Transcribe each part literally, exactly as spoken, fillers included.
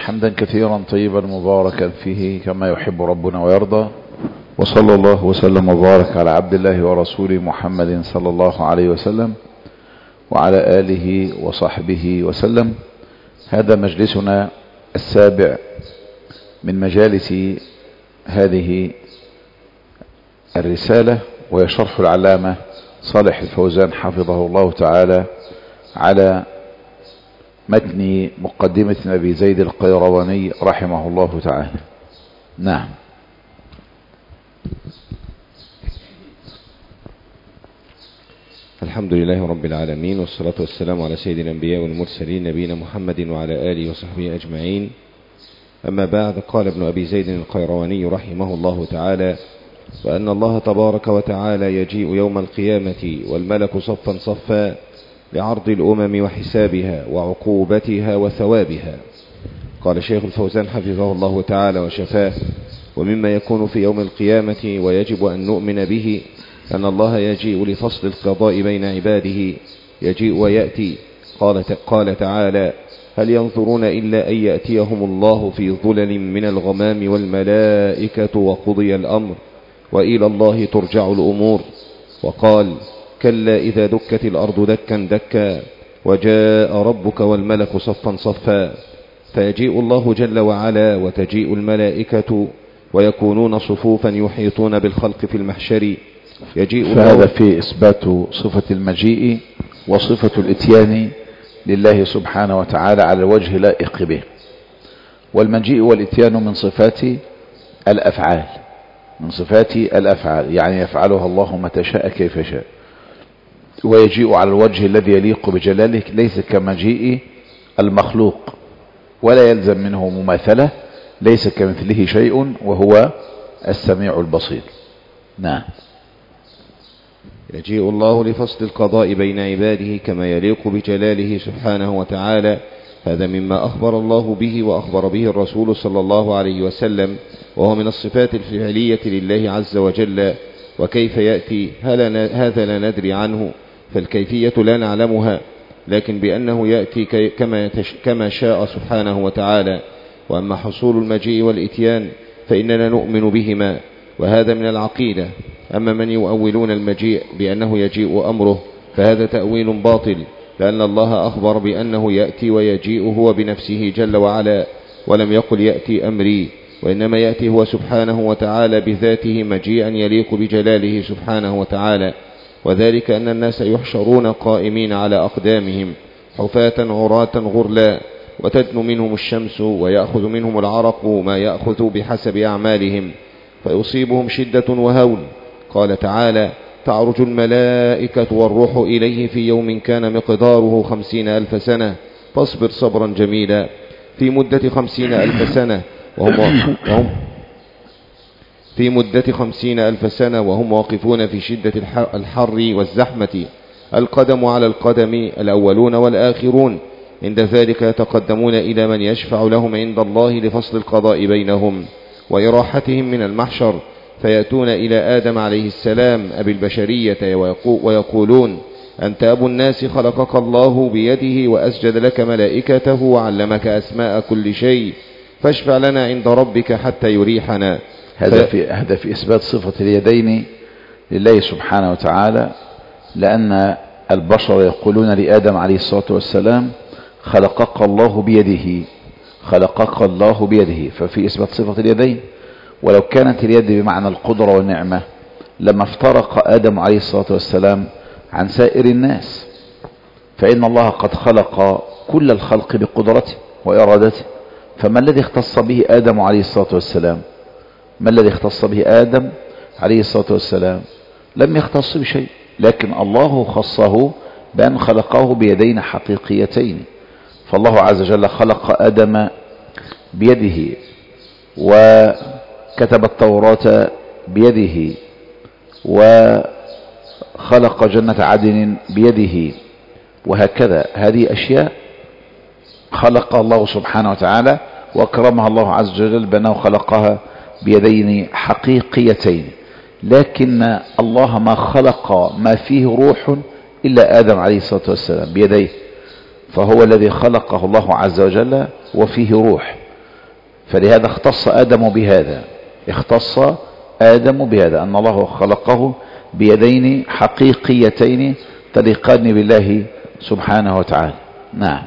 حمدا كثيرا طيبا مباركا فيه كما يحب ربنا ويرضى. وصلى الله وسلم وبارك على عبد الله ورسوله محمد صلى الله عليه وسلم وعلى آله وصحبه وسلم. هذا مجلسنا السابع من مجالس هذه الرسالة، وهي شرح العلامة صالح الفوزان حفظه الله تعالى على متن مقدمة أبي زيد القيرواني رحمه الله تعالى. نعم. الحمد لله رب العالمين، والصلاة والسلام على سيد الأنبياء والمرسلين نبينا محمد وعلى آله وصحبه أجمعين. أما بعد، قال ابن أبي زيد القيرواني رحمه الله تعالى: وأن الله تبارك وتعالى يجيء يوم القيامة والملك صفا صفا لعرض الأمم وحسابها وعقوبتها وثوابها. قال شيخ الفوزان حفظه الله تعالى وشفاه: ومما يكون في يوم القيامة ويجب أن نؤمن به أن الله يجيء لفصل القضاء بين عباده، يجيء ويأتي. قال, قال تعالى: هل ينظرون إلا أن يأتيهم الله في ظلل من الغمام والملائكة وقضي الأمر وإلى الله ترجع الأمور. وقال: كلا إذا دكت الأرض دكا دكا وجاء ربك والملك صفا صفا. فيجيء الله جل وعلا وتجيء الملائكة ويكونون صفوفا يحيطون بالخلق في المحشر. يجيء فهذا في إثبات صفة المجيء وصفة الإتيان لله سبحانه وتعالى على الوجه لائق به. والمجيء والإتيان من صفات الأفعال، من صفات الأفعال، يعني يفعلها الله متى شاء كيف شاء. ويجيء على الوجه الذي يليق بجلاله، ليس كمجيء المخلوق، ولا يلزم منه مماثلة، ليس كمثله شيء وهو السميع البصير. نعم. يجيء الله لفصل القضاء بين عباده كما يليق بجلاله سبحانه وتعالى. هذا مما أخبر الله به وأخبر به الرسول صلى الله عليه وسلم، وهو من الصفات الفعلية لله عز وجل. وكيف يأتي هذا لا ندري عنه، فالكيفية لا نعلمها، لكن بأنه يأتي كما, كما شاء سبحانه وتعالى. وأما حصول المجيء والإتيان فإننا نؤمن بهما، وهذا من العقيدة. أما من يؤولون المجيء بأنه يجيء أمره فهذا تأويل باطل، لأن الله أخبر بأنه يأتي ويجيء هو بنفسه جل وعلا، ولم يقل يأتي أمري، وإنما يأتي هو سبحانه وتعالى بذاته مجيئا يليق بجلاله سبحانه وتعالى. وذلك أن الناس يحشرون قائمين على أقدامهم حفاة عراة غرلا، وتدن منهم الشمس ويأخذ منهم العرق ما يأخذ بحسب أعمالهم، فيصيبهم شدة وهول. قال تعالى: تعرج الملائكة والروح إليه في يوم كان مقداره خمسين ألف سنة فاصبر صبرا جميلا. في مدة خمسين ألف سنة وهم, وهم في مدة خمسين ألف سنة وهم واقفون في شدة الحر والزحمة، القدم على القدم، الأولون والآخرون. عند ذلك يتقدمون إلى من يشفع لهم عند الله لفصل القضاء بينهم وإراحتهم من المحشر، فيأتون إلى آدم عليه السلام أبي البشرية ويقولون: أنت أبو الناس، خلقك الله بيده وأسجد لك ملائكته وعلمك أسماء كل شيء، فاشفع لنا عند ربك حتى يريحنا. هذا في, هذا في إثبات صفة اليدين لله سبحانه وتعالى، لأن البشر يقولون لآدم عليه الصلاة والسلام: خلقك الله بيده، خلقك الله بيده، ففي إثبات صفة اليدين. ولو كانت اليد بمعنى القدرة والنعمة لما افترق آدم عليه الصلاة والسلام عن سائر الناس، فإن الله قد خلق كل الخلق بقدرته وإرادته. فما الذي اختص به آدم عليه الصلاة والسلام؟ ما الذي اختص به آدم عليه الصلاة والسلام؟ لم يختص بشيء، لكن الله خصه بأن خلقه بيدين حقيقيتين. فالله عز وجل خلق آدم بيده، وكتب التوراة بيده، وخلق جنة عدن بيده، وهكذا. هذه أشياء خلق الله سبحانه وتعالى وأكرمها الله عز وجل بأنه خلقها بيدين حقيقيتين. لكن الله ما خلق ما فيه روح إلا آدم عليه الصلاة والسلام بيديه، فهو الذي خلقه الله عز وجل وفيه روح. فلهذا اختص آدم بهذا، اختص آدم بهذا أن الله خلقه بيدين حقيقيتين تليقان بالله سبحانه وتعالى. نعم.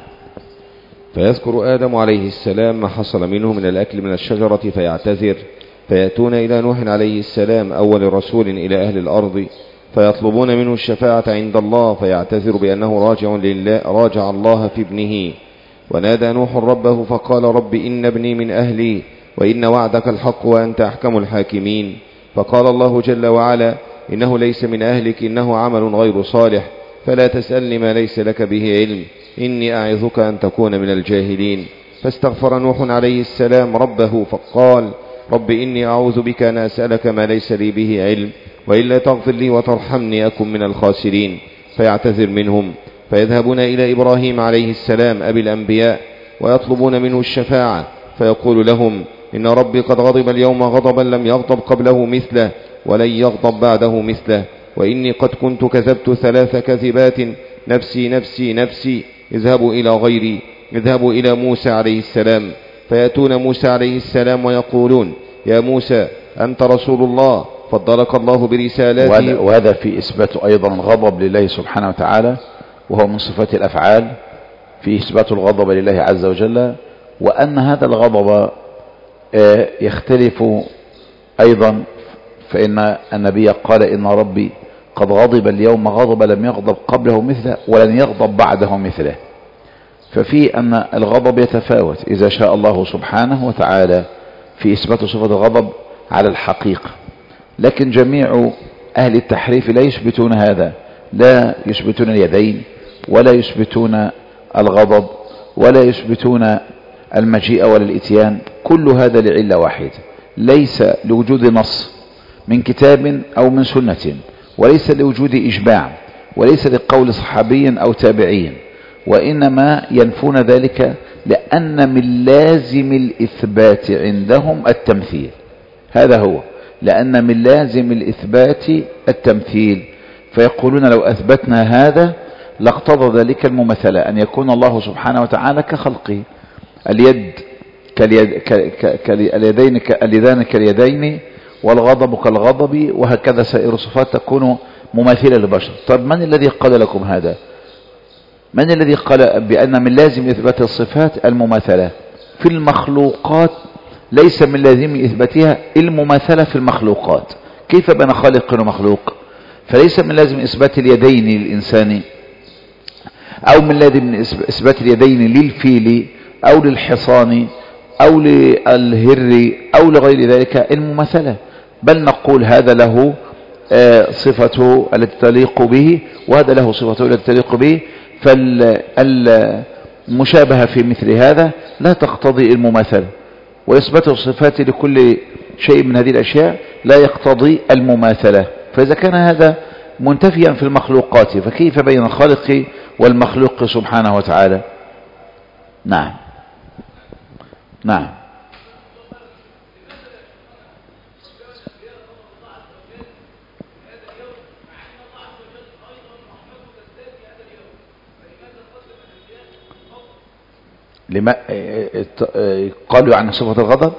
فيذكر آدم عليه السلام ما حصل منه من الأكل من الشجرة فيعتذر، فيأتون إلى نوح عليه السلام أول رسول إلى أهل الأرض فيطلبون منه الشفاعة عند الله، فيعتذر بأنه راجع لله راجع الله في ابنه. ونادى نوح ربه فقال رب إن ابني من أهلي وإن وعدك الحق وأنت أحكم الحاكمين. فقال الله جل وعلا إنه ليس من أهلك إنه عمل غير صالح فلا تسألني ما ليس لك به علم إني أعظك أن تكون من الجاهلين. فاستغفر نوح عليه السلام ربه فقال رب إني أعوذ بك أن أسألك ما ليس لي به علم وإلا تغفر لي وترحمني أكن من الخاسرين. فيعتذر منهم فيذهبون إلى إبراهيم عليه السلام أبي الأنبياء ويطلبون منه الشفاعة، فيقول لهم إن ربي قد غضب اليوم غضبا لم يغضب قبله مثله ولن يغضب بعده مثله، وإني قد كنت كذبت ثلاث كذبات نفسي نفسي نفسي اذهبوا إلى غيري اذهبوا إلى موسى عليه السلام. فيأتون موسى عليه السلام ويقولون يا موسى أنت رسول الله فضلك الله برسالاته. وهذا في إثبات أيضا الغضب لله سبحانه وتعالى، وهو من صفات الأفعال في إثبات الغضب لله عز وجل، وأن هذا الغضب يختلف أيضا، فإن النبي قال إن ربي قد غضب اليوم غضب لم يغضب قبله مثله ولن يغضب بعده مثله. ففي أن الغضب يتفاوت إذا شاء الله سبحانه وتعالى في إثبات صفة الغضب على الحقيقة، لكن جميع أهل التحريف لا يثبتون هذا، لا يثبتون اليدين ولا يثبتون الغضب ولا يثبتون المجيء ولا الإتيان، كل هذا لعلة واحدة، ليس لوجود نص من كتاب أو من سنة، وليس لوجود إجماع، وليس لقول صحابي أو تابعين، وإنما ينفون ذلك لأن من لازم الإثبات عندهم التمثيل. هذا هو، لأن من لازم الإثبات التمثيل، فيقولون لو أثبتنا هذا لاقتضى ذلك المماثلة، أن يكون الله سبحانه وتعالى كخلقه، اليد كاليد كاليدين كاليدان كاليدين والغضب كالغضب، وهكذا سائر الصفات تكون مماثلة للبشر. طب من الذي قال لكم هذا؟ من الذي قال بأن من لازم إثبات الصفات المماثلة في المخلوقات؟ ليس من لازم إثباتها المماثلة في المخلوقات. كيف بين خالق ومخلوق؟ فليس من لازم إثبات اليدين للإنسان، أو من لازم إثبات اليدين للفيل أو للحصان أو للهر أو لغير ذلك المماثلة، بل نقول هذا له صفته التي تليق به وهذا له صفته التي تليق به، فالمشابهة في مثل هذا لا تقتضي المماثلة، وإثبات الصفات لكل شيء من هذه الأشياء لا يقتضي المماثلة. فإذا كان هذا منتفيا في المخلوقات فكيف بين الخالق والمخلوق سبحانه وتعالى؟ نعم نعم لما قالوا عن صفة الغضب؟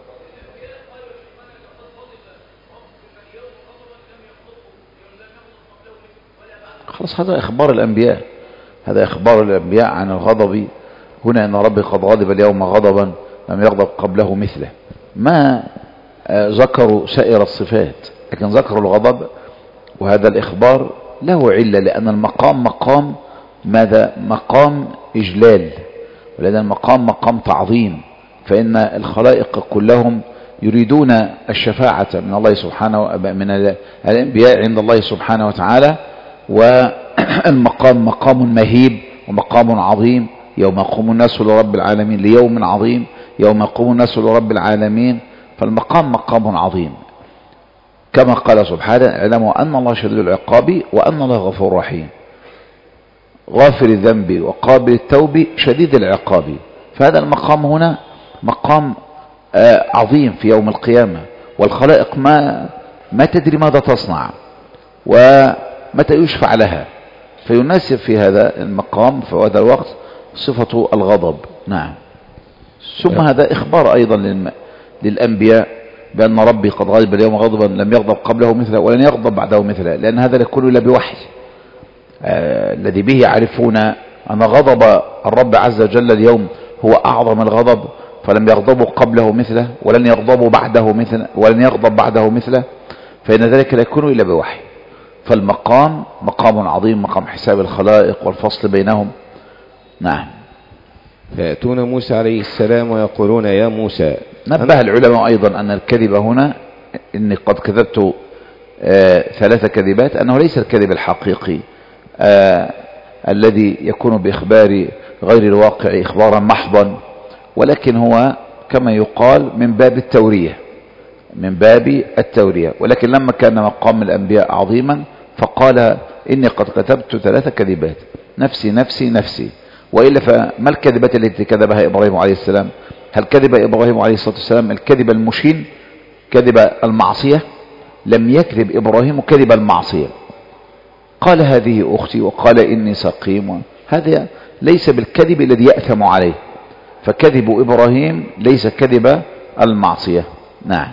خلاص، هذا إخبار الأنبياء، هذا إخبار الأنبياء عن الغضب هنا، إن ربي قد غضب اليوم غضبا لم يغضب قبله مثله. ما ذكروا سائر الصفات لكن ذكروا الغضب، وهذا الإخبار له علة، لأن المقام مقام ماذا؟ مقام إجلال، ولأن المقام مقام تعظيم، فإن الخلائق كلهم يريدون الشفاعة من الله سبحانه من الأنبياء عند الله سبحانه وتعالى، والمقام مقام مهيب ومقام عظيم، يوم يقوم الناس لرب العالمين، ليوم عظيم يوم يقوم الناس لرب العالمين، فالمقام مقام عظيم، كما قال سبحانه اعلموا أن الله شديد العقاب وأن الله غفور رحيم، غافر الذنب وقابل التوب شديد العقاب. فهذا المقام هنا مقام عظيم في يوم القيامة، والخلائق ما ما تدري ماذا تصنع ومتى يشفع لها، فيناسب في هذا المقام في هذا الوقت صفة الغضب. نعم. ثم هذا إخبار أيضا للم... للأنبياء بأن ربي قد غضب اليوم غضبا لم يغضب قبله مثله ولن يغضب بعده مثله، لأن هذا يكون إلا بوحي آه الذي به يعرفون أن غضب الرب عز وجل اليوم هو أعظم الغضب، فلم يغضبوا قبله مثله ولن يغضبوا بعده مثله ولن يغضب بعده مثله، فإن ذلك لا يكون إلا بوحي. فالمقام مقام عظيم، مقام حساب الخلائق والفصل بينهم. نعم. فيأتون موسى عليه السلام ويقولون يا موسى. نبه العلماء أيضا أن الكذب هنا، إني قد كذبت آه ثلاث كذبات، أنه ليس الكذب الحقيقي آه الذي يكون بإخبار غير الواقع إخبارا محضا، ولكن هو كما يقال من باب التورية، من باب التورية. ولكن لما كان مقام الأنبياء عظيما فقال إني قد كتبت ثلاث كذبات، نفسي نفسي نفسي. وإلا فما الكذبات التي كذبها إبراهيم عليه السلام؟ هل كذب إبراهيم عليه الصلاة والسلام الكذب المشين، كذب المعصية؟ لم يكذب إبراهيم كذب المعصية، قال هذه أختي وقال إني سقيم، هذا ليس بالكذب الذي يأثم عليه. فكذب إبراهيم ليس كذب المعصية. نعم.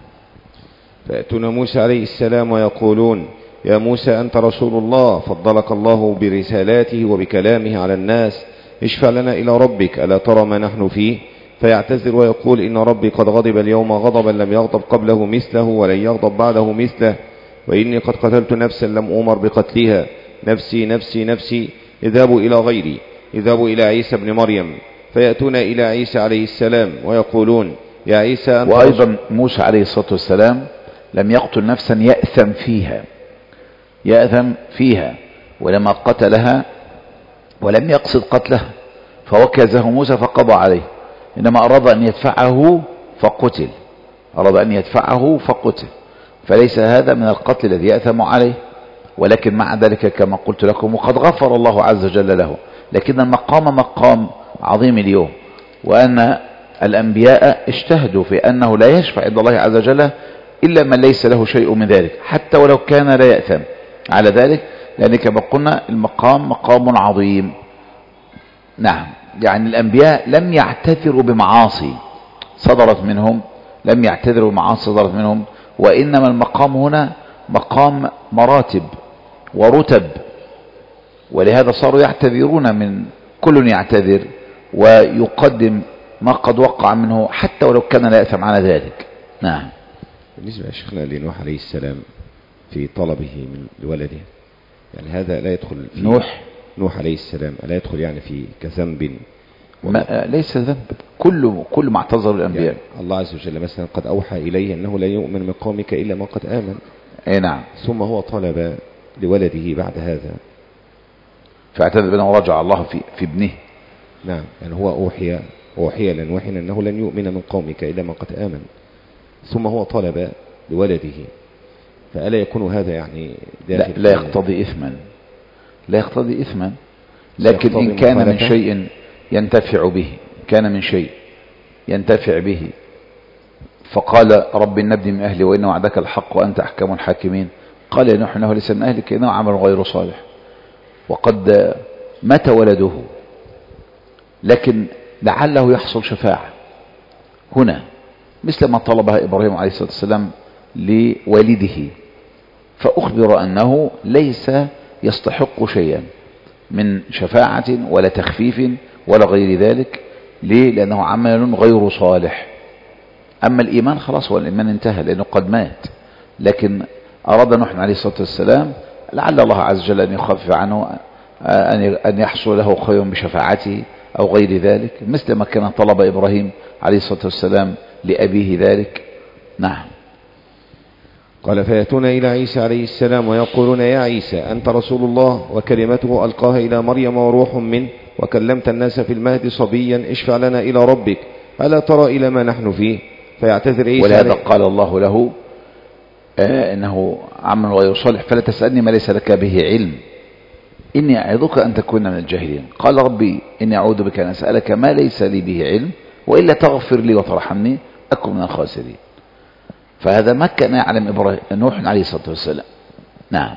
فيأتون موسى عليه السلام ويقولون يا موسى أنت رسول الله، فضلك الله برسالاته وبكلامه على الناس، اشفع لنا إلى ربك ألا ترى ما نحن فيه؟ فيعتذر ويقول إن ربي قد غضب اليوم غضبا لم يغضب قبله مثله ولن يغضب بعده مثله، وإني قد قتلت نفسا لم أمر بقتلها، نفسي نفسي نفسي، اذهبوا إلى غيري، اذهبوا إلى عيسى بن مريم. فيأتون إلى عيسى عليه السلام ويقولون يا عيسى أنت وأيضا موسى عليه الصلاة والسلام لم يقتل نفسا يأثم فيها، يأثم فيها، ولما قتلها ولم يقصد قتلها فوكزه موسى فقضى عليه، إنما أراد أن يدفعه فقتل، أراد أن يدفعه فقتل، فليس هذا من القتل الذي يأثم عليه. ولكن مع ذلك كما قلت لكم وقد غفر الله عز وجل له، لكن المقام مقام عظيم اليوم، وأن الأنبياء اجتهدوا في أنه لا يشفع عند الله عز وجل إلا من ليس له شيء من ذلك، حتى ولو كان لا يأثم على ذلك، لأن كما قلنا المقام مقام عظيم. نعم. يعني الأنبياء لم يعتذروا بمعاصي صدرت منهم، لم يعتذروا بمعاصي صدرت منهم، وإنما المقام هنا مقام مراتب ورتب، ولهذا صاروا يعتذرون، من كل يعتذر ويقدم ما قد وقع منه حتى ولو كان لا يأثم على ذلك. نعم. بالنسبة يا شيخنا لنوح عليه السلام في طلبه من لولده، يعني هذا لا يدخل في نوح نوح عليه السلام لا يدخل يعني في كذنب؟ ما ليس ذنب، كل كل ما اعتذر الأنبياء. يعني الله عز وجل مثلا قد أوحى إليه أنه لا يؤمن من قومك إلا من قد آمن. اي نعم. ثم هو طلب لولده بعد هذا فاعتذر بنا ورجع الله في في ابنه. نعم. يعني هو أوحي أوحي لنوح أنه لن يؤمن من قومك إلا من قد آمن، ثم هو طلب لولده، فألا يكون هذا يعني لا, لا يقتضي إثما، لا يقتضي إثما، لكن إن كان من شيء ينتفع به، كان من شيء ينتفع به فقال رب نبني من أهلي وإن وعدك الحق وأنت أحكم الحاكمين، قال يا نوح إنه ليس من أهلك إنه عمل غير صالح وقد مات ولده، لكن لعله يحصل شفاعة هنا مثل ما طلبها إبراهيم عليه الصلاة والسلام لوالده، فأخبر أنه ليس يستحق شيئا من شفاعة ولا تخفيف ولا غير ذلك. ليه؟ لأنه عمل غير صالح. أما الإيمان خلاص، هو الإيمان انتهى لأنه قد مات، لكن أراد نوح عليه الصلاة والسلام لعل الله عز وجل أن يخفف عنه، أن يحصل له خير بشفاعته أو غير ذلك، مثل ما كان طلب إبراهيم عليه الصلاة والسلام لأبيه ذلك. نعم. قال فيأتون إلى عيسى عليه السلام ويقولون يا عيسى أنت رسول الله وكلمته ألقاها إلى مريم وروح منه وكلمت الناس في المهد صبيا، اشفع لنا إلى ربك ألا ترى إلى ما نحن فيه؟ فيعتذر عيسى ولهذا قال الله له آه إنه عمل غير صالح فلا تسألني ما ليس لك به علم إني أعظك أن تكون من الجاهلين. قال ربي إني أعوذ بك أن أسألك ما ليس لي به علم وإلا تغفر لي وترحمني أكن من الخاسرين. فهذا ما كان يعلم إبراهيم نوح عليه الصلاة والسلام. نعم.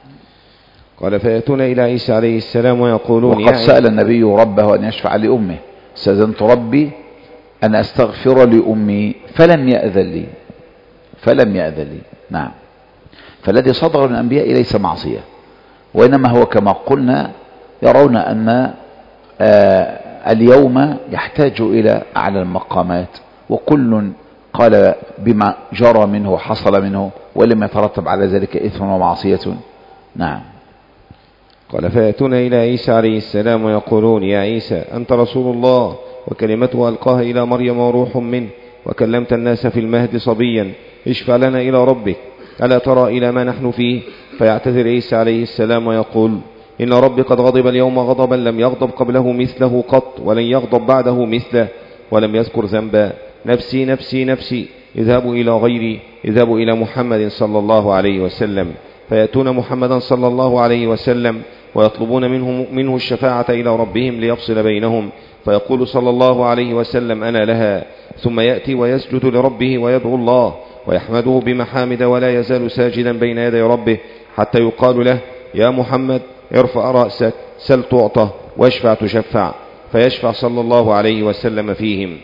قال فيأتون إلى عيسى عليه السلام ويقولون وقد سأل النبي ربه أن يشفع لأمه، استأذنت ربي أن أستغفر لأمي فلم يأذن لي فلم يأذن لي نعم. فالذي صدر من الأنبياء ليس معصية، وإنما هو كما قلنا يرون أن آه اليوم يحتاج إلى أعلى المقامات، وكل قال بما جرى منه وحصل منه ولم يترتب على ذلك إثم ومعصية. نعم. قال فيأتون إلى عيسى عليه السلام ويقولون يا عيسى أنت رسول الله وكلمته ألقاها إلى مريم وروح منه وكلمت الناس في المهد صبيا، اشفع لنا إلى ربك ألا ترى إلى ما نحن فيه؟ فيعتذر عيسى عليه السلام ويقول إن ربي قد غضب اليوم غضبا لم يغضب قبله مثله قط ولن يغضب بعده مثله، ولم يذكر ذنبا. نفسي نفسي نفسي، اذهبوا إلى غيري، اذهبوا إلى محمد صلى الله عليه وسلم. فيأتون محمدا صلى الله عليه وسلم ويطلبون منه, منه الشفاعة إلى ربهم ليفصل بينهم، فيقول صلى الله عليه وسلم أنا لها، ثم يأتي ويسجد لربه ويدعو الله ويحمده بمحامد ولا يزال ساجدا بين يدي ربه حتى يقال له يا محمد ارفع رأسك سل تعطى واشفع تشفع، فيشفع صلى الله عليه وسلم فيهم.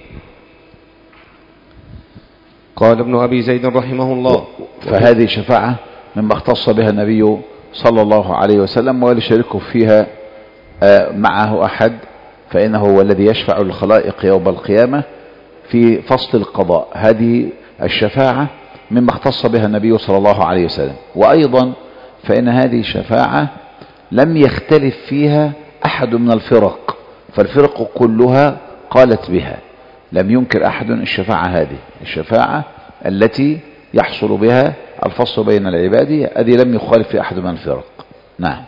قال ابن أبي زيد رحمه الله فهذه شفاعة مما اختص بها النبي صلى الله عليه وسلم ولا يشاركه فيها معه أحد، فإنه هو الذي يشفع للخلائق يوم القيامة في فصل القضاء. هذه الشفاعة مما اختص بها النبي صلى الله عليه وسلم. وأيضا فإن هذه الشفاعة لم يختلف فيها أحد من الفرق، فالفرق كلها قالت بها، لم ينكر أحد الشفاعة هذه الشفاعة التي يحصل بها الفصل بين العباد، هذه لم يخالف في أحد من الفرق. نعم.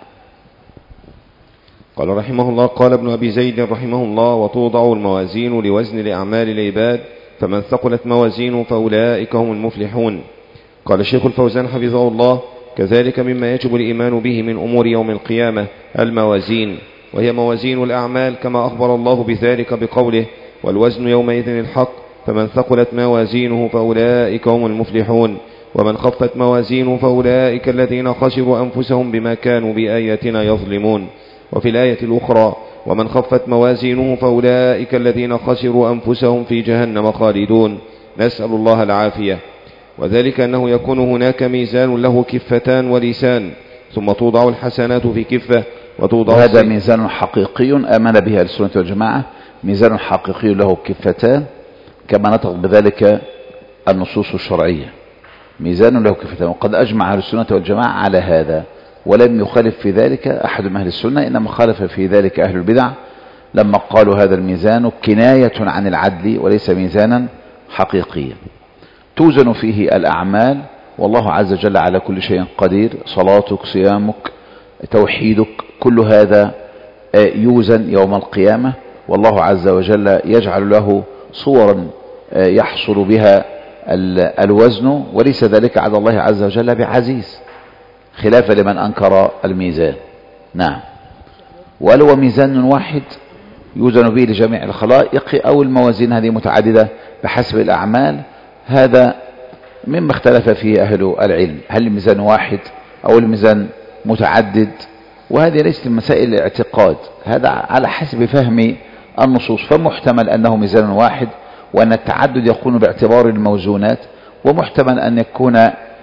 قال رحمه الله قال ابن أبي زيد رحمه الله وتوضع الموازين لوزن لأعمال العباد فمن ثقلت موازينه فأولئك هم المفلحون. قال الشيخ الفوزان حفظه الله كذلك مما يجب الإيمان به من أمور يوم القيامة الموازين، وهي موازين الأعمال كما أخبر الله بذلك بقوله والوزن يومئذ الحق فمن ثقلت موازينه فأولئك هم المفلحون، ومن خفت موازينه فأولئك الذين خسروا أنفسهم بما كانوا بآياتنا يظلمون. وفي الآية الأخرى ومن خفت موازينه فأولئك الذين خسروا أنفسهم في جهنم خالدون، نسأل الله العافية. وذلك أنه يكون هناك ميزان له كفتان ولسان، ثم توضع الحسنات في كفة وتوضع هذا ميزان حقيقي آمن به السنة والجماعة، ميزان حقيقي له كفتان كما نطق بذلك النصوص الشرعية، ميزان له كفتان، وقد أجمع أهل السنة والجماعة على هذا ولم يخالف في ذلك أحد من أهل السنة، إنما خالف في ذلك أهل البدع لما قالوا هذا الميزان كناية عن العدل وليس ميزانا حقيقيا. توزن فيه الأعمال والله عز وجل على كل شيء قدير، صلاتك صيامك توحيدك كل هذا يوزن يوم القيامة، والله عز وجل يجعل له صورا يحصل بها الوزن، وليس ذلك على الله عز وجل بعزيز خلافا لمن أنكر الميزان. نعم. ولو ميزان واحد يوزن به لجميع الخلائق أو الموازين هذه متعددة بحسب الأعمال، هذا مما اختلف فيه أهل العلم، هل الميزان واحد أو الميزان متعدد، وهذه ليست مسائل الاعتقاد، هذا على حسب فهم النصوص، فمحتمل أنه ميزان واحد وأن التعدد يكون باعتبار الموزونات، ومحتمل أن يكون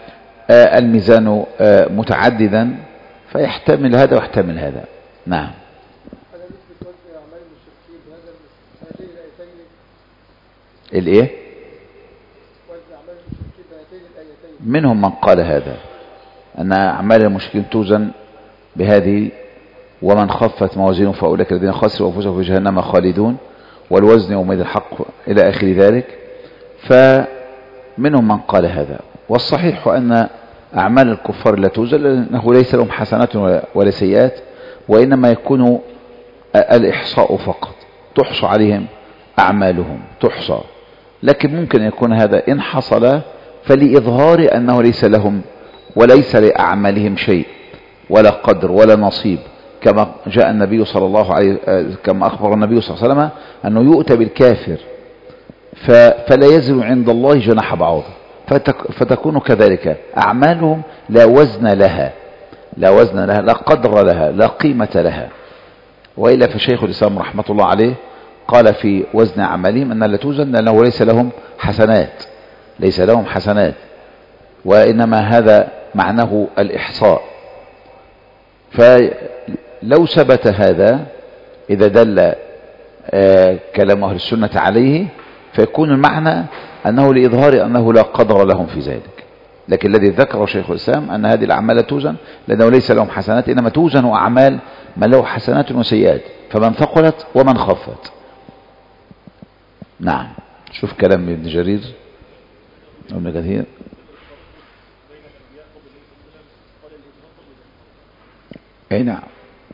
الميزان متعددا فيحتمل هذا ويحتمل هذا. نعم. الايه؟ منهم من قال هذا أن أعمال المشركين توزن بهذه ومن خفت موازينه فأولئك الذين خسروا أنفسهم في جهنم خالدون والوزن يومئذ الحق إلى آخر ذلك، فمنهم من قال هذا. والصحيح أن أعمال الكفار لا توزن لأنه ليس لهم حسنات ولا سيئات، وإنما يكون الإحصاء فقط، تحصى عليهم أعمالهم تحصى، لكن ممكن يكون هذا إن حصل فلإظهار أنه ليس لهم وليس لأعمالهم شيء ولا قدر ولا نصيب، كما جاء النبي صلى الله عليه كما أخبر النبي صلى الله عليه وسلم أنه يؤتى بالكافر فلا يزن عند الله جناح بعوض، فتكون كذلك أعمالهم لا وزن لها لا وزن لها لا قدر لها لا قيمة لها. وإلا فشيخ الإسلام رحمة الله عليه قال في وزن أعمالهم أن لا توزن لأنه ليس لهم حسنات، ليس لهم حسنات، وإنما هذا معناه الإحصاء. فلو ثبت هذا إذا دل آه كلام أهل السنة عليه فيكون المعنى أنه لإظهار أنه لا قدر لهم في ذلك. لكن الذي ذكره شيخ الإسلام أن هذه الأعمال لا توزن لأنه ليس لهم حسنات، إنما توزن أعمال من له حسنات وسيئات، فمن ثقلت ومن خفت. نعم. شوف كلام ابن جرير ابن كثير. أي نعم.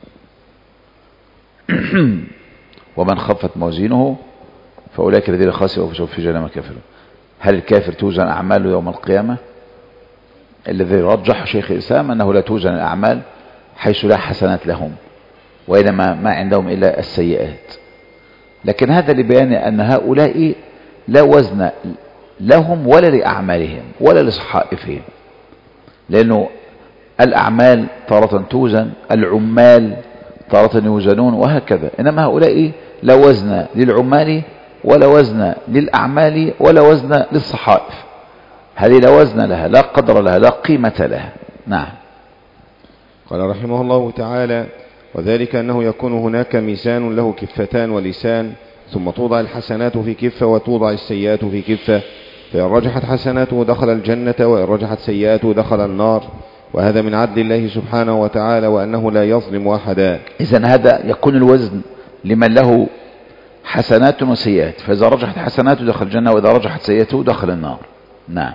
ومن خفت موازينه فأولئك الذين خسروا أنفسهم في جهنم كافرون. هل الكافر توزن أعماله يوم القيامة؟ الذي رجح شيخ الإسلام أنه لا توزن الأعمال حيث لا حسنات لهم، وإنما ما عندهم إلا السيئات. لكن هذا لبيان أن هؤلاء لا وزن لهم ولا لأعمالهم ولا لصحائفهم، لأنه الأعمال تارة توزن، العمال تارة يوزنون، وهكذا. إنما هؤلاء لا وزن للعمال ولا وزن للأعمال ولا وزن للصحائف، هذه لا وزن لها، لا قدر لها، لا قيمة لها. نعم. قال رحمه الله تعالى: وذلك أنه يكون هناك ميزان له كفتان ولسان، ثم توضع الحسنات في كفة وتوضع السيئات في كفة، فإن رجحت حسناته دخل الجنة وإن رجحت سيئاته دخل النار، وهذا من عدل الله سبحانه وتعالى وأنه لا يظلم أحدا. إذن هذا يكون الوزن لمن له حسنات وسيئات، فإذا رجحت حسناته دخل الجنة وإذا رجحت سيئاته دخل النار. نعم.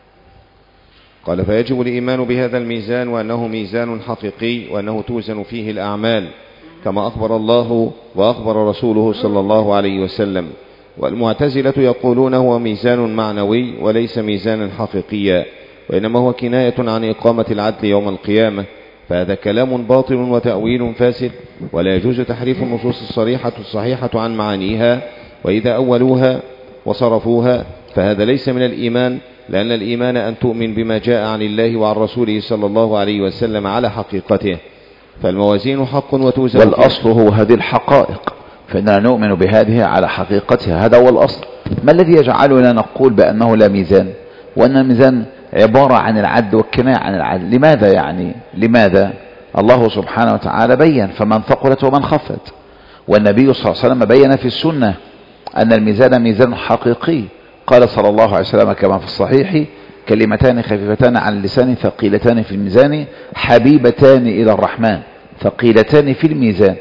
قال: فيجب الإيمان بهذا الميزان وأنه ميزان حقيقي وأنه توزن فيه الأعمال كما أخبر الله وأخبر رسوله صلى الله عليه وسلم. والمعتزلة يقولون هو ميزان معنوي وليس ميزانا حقيقيا، وإنما هو كناية عن إقامة العدل يوم القيامة، فهذا كلام باطل وتأويل فاسد، ولا يجوز تحريف النصوص الصريحة الصحيحة عن معانيها، وإذا أولوها وصرفوها فهذا ليس من الإيمان، لأن الإيمان أن تؤمن بما جاء عن الله وعن رسوله صلى الله عليه وسلم على حقيقته، فالموازين حق وتوزن، والأصل هو هذه الحقائق، فإننا نؤمن بهذه على حقيقتها، هذا هو الأصل. ما الذي يجعلنا نقول بأنه لا ميزان وأن الميزان عبارة عن العدل والكناية عن العدل؟ لماذا يعني؟ لماذا؟ الله سبحانه وتعالى بين فمن ثقلت ومن خفت، والنبي صلى الله عليه وسلم بين في السنة أن الميزان ميزان حقيقي، قال صلى الله عليه وسلم كما في الصحيح: كلمتان خفيفتان عن اللسان ثقيلتان في الميزان حبيبتان إلى الرحمن ثقيلتان في الميزان،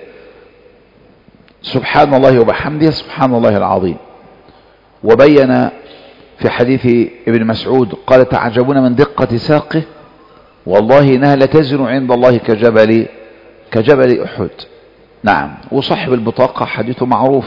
سبحان الله وبحمده سبحان الله العظيم. وبين في حديث ابن مسعود قال: تعجبون من دقة ساقه والله إنها لتزن عند الله كجبل كجبل أحد. نعم. وصاحب البطاقة حديثه معروف،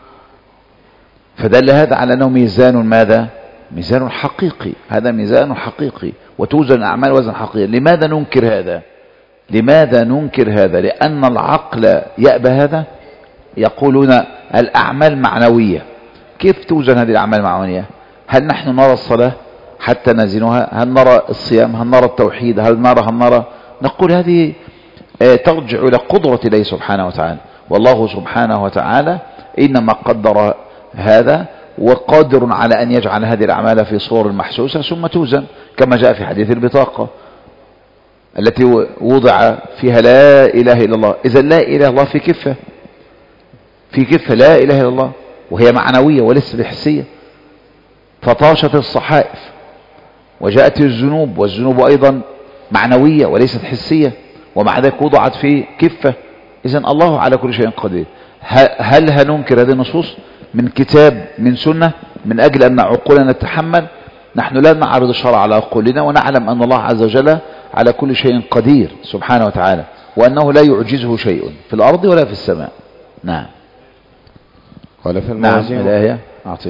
فدل هذا على أنه ميزان ماذا؟ ميزان حقيقي، هذا ميزان حقيقي وتوزن الأعمال وزن حقيقي. لماذا ننكر هذا؟ لماذا ننكر هذا؟ لأن العقل يأبى هذا. يقولون الأعمال معنوية. كيف توزن هذه الأعمال المعنوية؟ هل نحن نرى الصلاة حتى نزنها؟ هل نرى الصيام؟ هل نرى التوحيد؟ هل نرى هل نرى نقول هذه ترجع إلى قدرة الله سبحانه وتعالى، والله سبحانه وتعالى إنما قدر هذا وقادر على أن يجعل هذه الأعمال في صور محسوسة ثم توزن، كما جاء في حديث البطاقة التي وضع فيها لا إله إلا الله. إذا لا إله إلا الله في كفة، في كفة لا إله إلا الله، وهي معنوية وليست حسية. فطاشت الصحائف وجاءت الذنوب، والذنوب أيضا معنوية وليست حسية، ومع ذلك وضعت في كفة. إذن الله على كل شيء قدير. هل هننكر هذه النصوص من كتاب من سنة من أجل أن عقولنا تتحمل؟ نحن لا نعرض الشرع على عقولنا، ونعلم أن الله عز وجل على كل شيء قدير سبحانه وتعالى، وأنه لا يعجزه شيء في الأرض ولا في السماء. نعم. قال في الموازين. نعم. الآية أعطيه.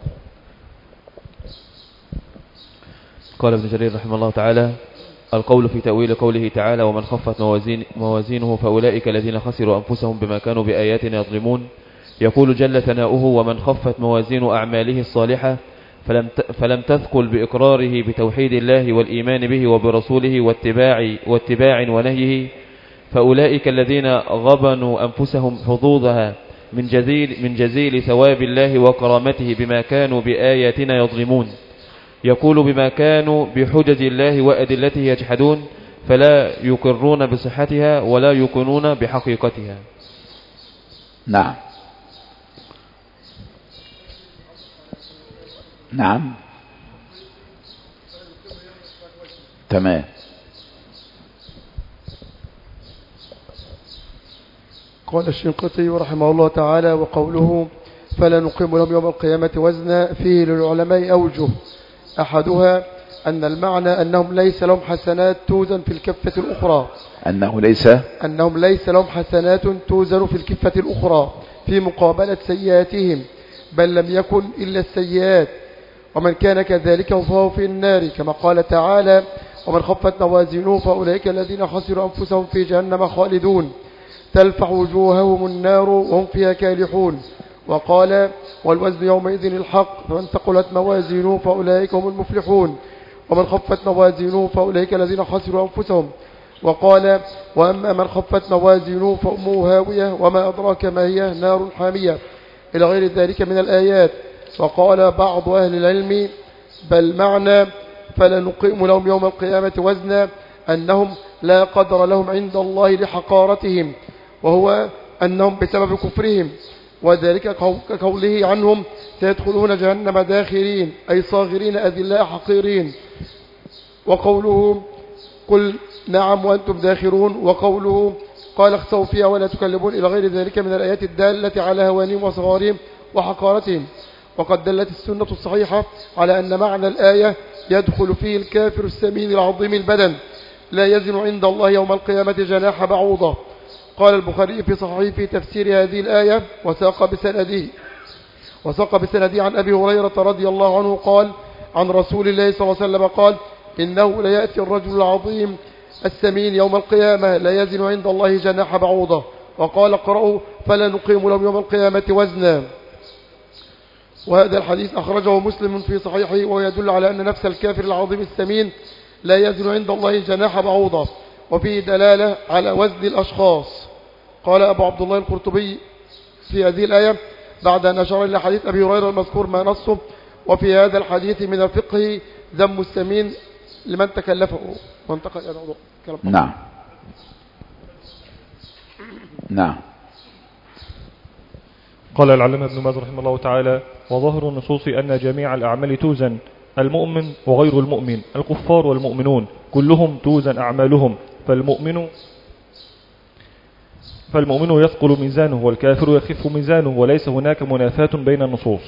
قال ابن جرير رحمه الله تعالى: القول في تأويل قوله تعالى: ومن خفت موازين موازينه فأولئك الذين خسروا أنفسهم بما كانوا بآياتنا يظلمون. يقول جل ثناؤه: ومن خفت موازين أعماله الصالحة فلم فلم تثقل بإقراره بتوحيد الله والإيمان به وبرسوله واتباع واتباع ونهيه، فأولئك الذين غبنوا أنفسهم حظوظها من جزيل, من جزيل ثواب الله وكرامته بما كانوا بآياتنا يظلمون. يقول بما كانوا بحجج الله وأدلته يجحدون، فلا يقرون بصحتها ولا يكونون بحقيقتها. نعم نعم تمام. قال الشنقيطي رحمه الله تعالى: وقوله فلا نقيم لهم يوم القيامة وزنا، فيه للعلماء أوجه. أحدها أن المعنى أنهم ليس لهم حسنات توزن في الكفة الأخرى أنه ليس أنهم ليس لهم حسنات توزن في الكفة الأخرى في مقابلة سيئاتهم، بل لم يكن إلا السيئات، ومن كان كذلك فهو في النار، كما قال تعالى: ومن خفت موازينه فأولئك الذين خسروا أنفسهم في جهنم خالدون تلفح وجوههم النار وهم فيها كالحون. وقال: والوزن يومئذ الحق، فمن ثقلت موازينه فأولئك هم المفلحون، ومن خفت موازينه فأولئك الذين خسروا أنفسهم. وقال: وأما من خفت موازينه فأمه هاوية وما أدراك ما هي، نار حامية، إلى غير ذلك من الآيات. وقال بعض أهل العلم: بل معنى فلا نقيم لهم يوم القيامة وزنا أنهم لا قدر لهم عند الله لحقارتهم، وهو أنهم بسبب كفرهم، وذلك كقوله عنهم: سيدخلون جهنم داخرين، أي صاغرين أذلاء حقيرين. وقوله: قل نعم وأنتم داخرون. وقوله: قال اخسوا فيها ولا تكلمون، إلى غير ذلك من الآيات الدالة على هوانهم وصغارهم وحقارتهم. وقد دلت السنة الصحيحة على أن معنى الآية يدخل فيه الكافر السمين العظيم البدن لا يزن عند الله يوم القيامة جناح بعوضة. قال البخاري في صحيحه في تفسير هذه الآية: وساق بسنده وساق بسنده عن أبي هريرة رضي الله عنه قال عن رسول الله صلى الله عليه وسلم قال: إنه ليأتي الرجل العظيم السمين يوم القيامة لا يزن عند الله جناح بعوضة. وقال: اقرأوا فلا نقيم لهم يوم القيامة وزنا. وهذا الحديث أخرجه مسلم في صحيحه، ويدل على أن نفس الكافر العظيم السمين لا يزن عند الله جناح بعوضة، وفيه دلالة على وزن الأشخاص. قال أبو عبد الله القرطبي في هذه الآية بعد أن أشار إلى حديث أبي هريرة المذكور ما نصه: وفي هذا الحديث من الفقه ذم السمين لمن تكلفه وانتقل إلى موضوع. نعم نعم. قال العلامة ابن باز رحمه الله تعالى: وظاهر النصوص أن جميع الأعمال توزن، المؤمن وغير المؤمن، الكفار والمؤمنون، كلهم توزن أعمالهم، فالمؤمن فالمؤمن يثقل ميزانه والكافر يخف ميزانه، وليس هناك منافاة بين النصوص.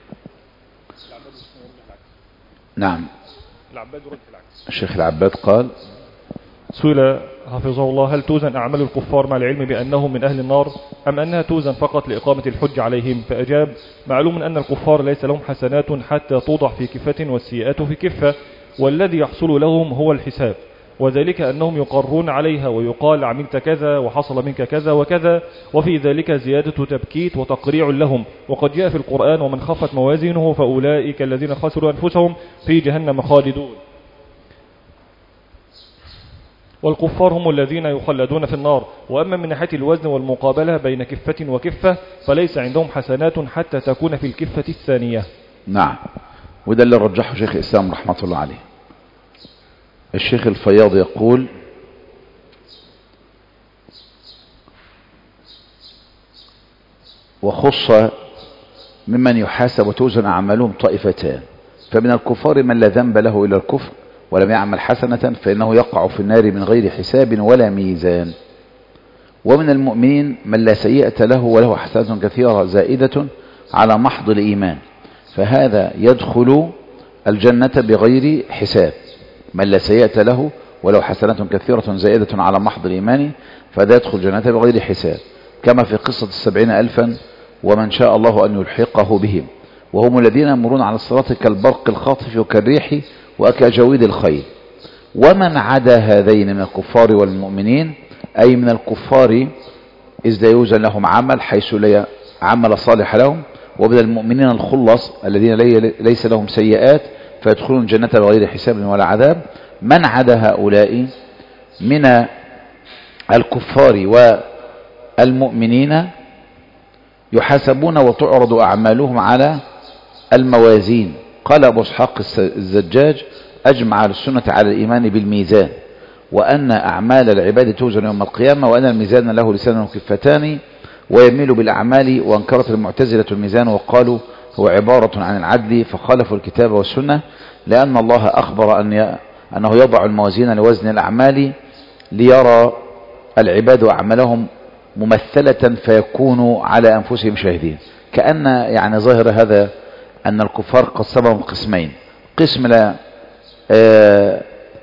نعم. الشيخ العباد قال: سئل حفظه الله: هل توزن أعمال الكفار مع العلم بأنهم من أهل النار، أم أنها توزن فقط لإقامة الحج عليهم؟ فأجاب: معلوم أن الكفار ليس لهم حسنات حتى توضع في كفة والسيئات في كفة، والذي يحصل لهم هو الحساب، وذلك أنهم يقرون عليها ويقال عملت كذا وحصل منك كذا وكذا، وفي ذلك زيادة تبكيت وتقريع لهم. وقد جاء في القرآن: ومن خفت موازينه فأولئك الذين خسروا أنفسهم في جهنم خالدون. والكفار هم الذين يخلدون في النار. وأما من ناحية الوزن والمقابلة بين كفة وكفة فليس عندهم حسنات حتى تكون في الكفة الثانية. نعم، وده اللي رجحه شيخ الإسلام رحمة الله عليه. الشيخ الفياض يقول: وخص ممن يحاسب وتوزن أعمالهم طائفتان، فمن الكفار من لا ذنب له إلا الكفر ولم يعمل حسنة فإنه يقع في النار من غير حساب ولا ميزان، ومن المؤمنين من لا سيئة له وله حسنات كثيرة زائدة على محض الإيمان، فهذا يدخل الجنة بغير حساب. من لا سيئة له ولو حسنات كثيرة زائدة على محض الإيمان فهذا يدخل الجنة بغير حساب، كما في قصة السبعين ألفا ومن شاء الله أن يلحقه بهم، وهم الذين يمرون على الصراط كالبرق الخاطف وكالريح وكجويد الخيل. ومن عدا هذين من الكفار والمؤمنين، أي من الكفار إذ لا يوزن لهم عمل حيث لا عمل صالح لهم، ومن المؤمنين الخلص الذين ليس لهم سيئات فيدخلون الجنة بغير حساب ولا عذاب. من عدا هؤلاء من الكفار والمؤمنين يحاسبون وتعرض أعمالهم على الموازين. قال أبو اسحاق الزجاج أجمع أهل السنة على الإيمان بالميزان، وأن أعمال العباد توزن يوم القيامة، وأن الميزان له لسان وكفتان ويميل بالأعمال. وانكرت المعتزلة الميزان وقالوا هو عبارة عن العدل، فخالفوا الكتاب والسنة، لأن الله أخبر أن ي... أنه يضع الموازين لوزن الأعمال ليرى العباد أعمالهم ممثلة فيكونوا على أنفسهم شاهدين. كأن يعني ظاهر هذا أن الكفار قسمهم قسمين: قسم لا آآ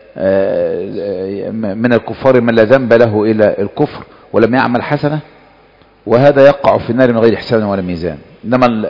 آآ من الكفار من لا ذنب له إلى الكفر ولم يعمل حسنة، وهذا يقع في النار من غير حساب ولا ميزان. إنما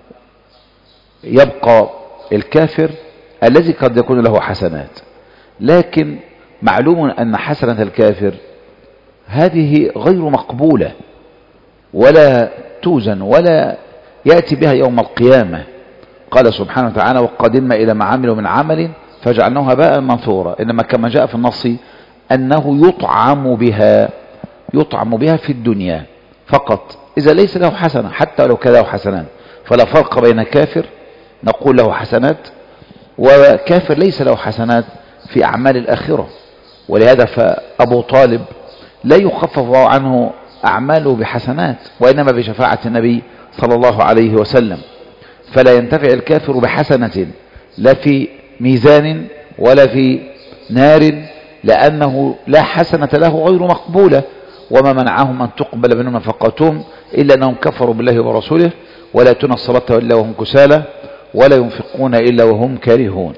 يبقى الكافر الذي قد يكون له حسنات، لكن معلوم أن حسنة الكافر هذه غير مقبولة ولا توزن ولا يأتي بها يوم القيامة. قال سبحانه وتعالى: وقدمنا إلى ما عملوا من عمل فجعلناه هباء منثورا. إنما كما جاء في النص أنه يطعم بها يطعم بها في الدنيا فقط، إذا ليس له حسنة حتى لو كان له حسنات. فلا فرق بين كافر نقول له حسنات وكافر ليس له حسنات في أعمال الآخرة. ولهذا فأبو طالب لا يخفف عنه أعماله بحسنات، وإنما بشفاعة النبي صلى الله عليه وسلم. فلا ينتفع الكافر بحسنة لا في ميزان ولا في نار، لأنه لا حسنة له غير مقبولة. وما منعهم أن تقبل منهم نفقاتهم إلا أنهم كفروا بالله ورسوله ولا يأتون الصلاة إلا وهم كسالى ولا ينفقون إلا وهم كارهون.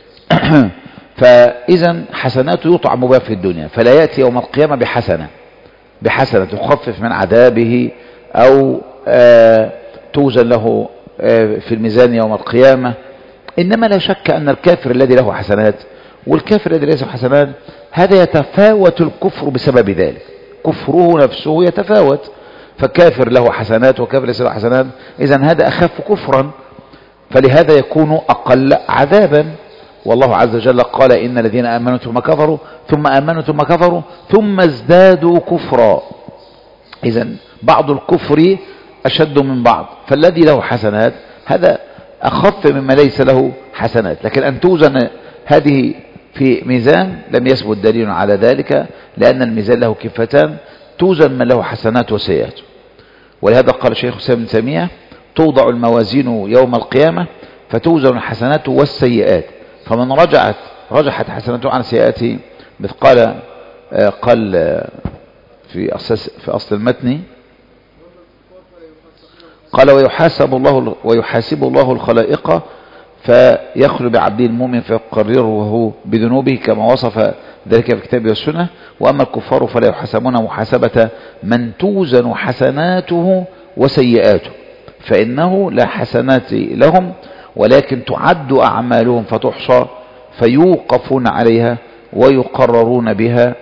فإذا حسناته يطعم بها في الدنيا، فلا يأتي يوم القيامة بحسنة بحسنة تخفف من عذابه أو آه توزن له آه في الميزان يوم القيامة. إنما لا شك أن الكافر الذي له حسنات والكافر الذي ليس له حسنات هذا يتفاوت الكفر بسبب ذلك، كفره نفسه يتفاوت، فكافر له حسنات وكافر ليس له حسنات، إذن هذا أخف كفرا، فلهذا يكون أقل عذابا. والله عز وجل قال: إن الذين آمنوا ثم كفروا ثم آمنوا ثم كفروا ثم ازدادوا كفرا. إذن بعض الكفر أشد من بعض، فالذي له حسنات هذا أخف مما ليس له حسنات. لكن أن توزن هذه في ميزان لم يثبت دليل على ذلك، لأن الميزان له كفتان: توزن من له حسنات وسيئات. ولهذا قال شيخ الإسلام ابن تيمية: توضع الموازين يوم القيامة فتوزن الحسنات والسيئات، فمن رجعت رجحت حسناته عن سيئاته، مثل قال قال في أساس في أصل المتن قال: ويحاسب الله ويحاسب الله الخلائق فيخلو بعبده المؤمن فيقرره بذنوبه كما وصف ذلك في الكتاب والسنة. وأما الكفار فلا يحاسبون محاسبة من توزن حسناته وسيئاته، فإنه لا حسنات لهم ولكن تعد أعمالهم فتحصى فيوقفون عليها ويقررون بها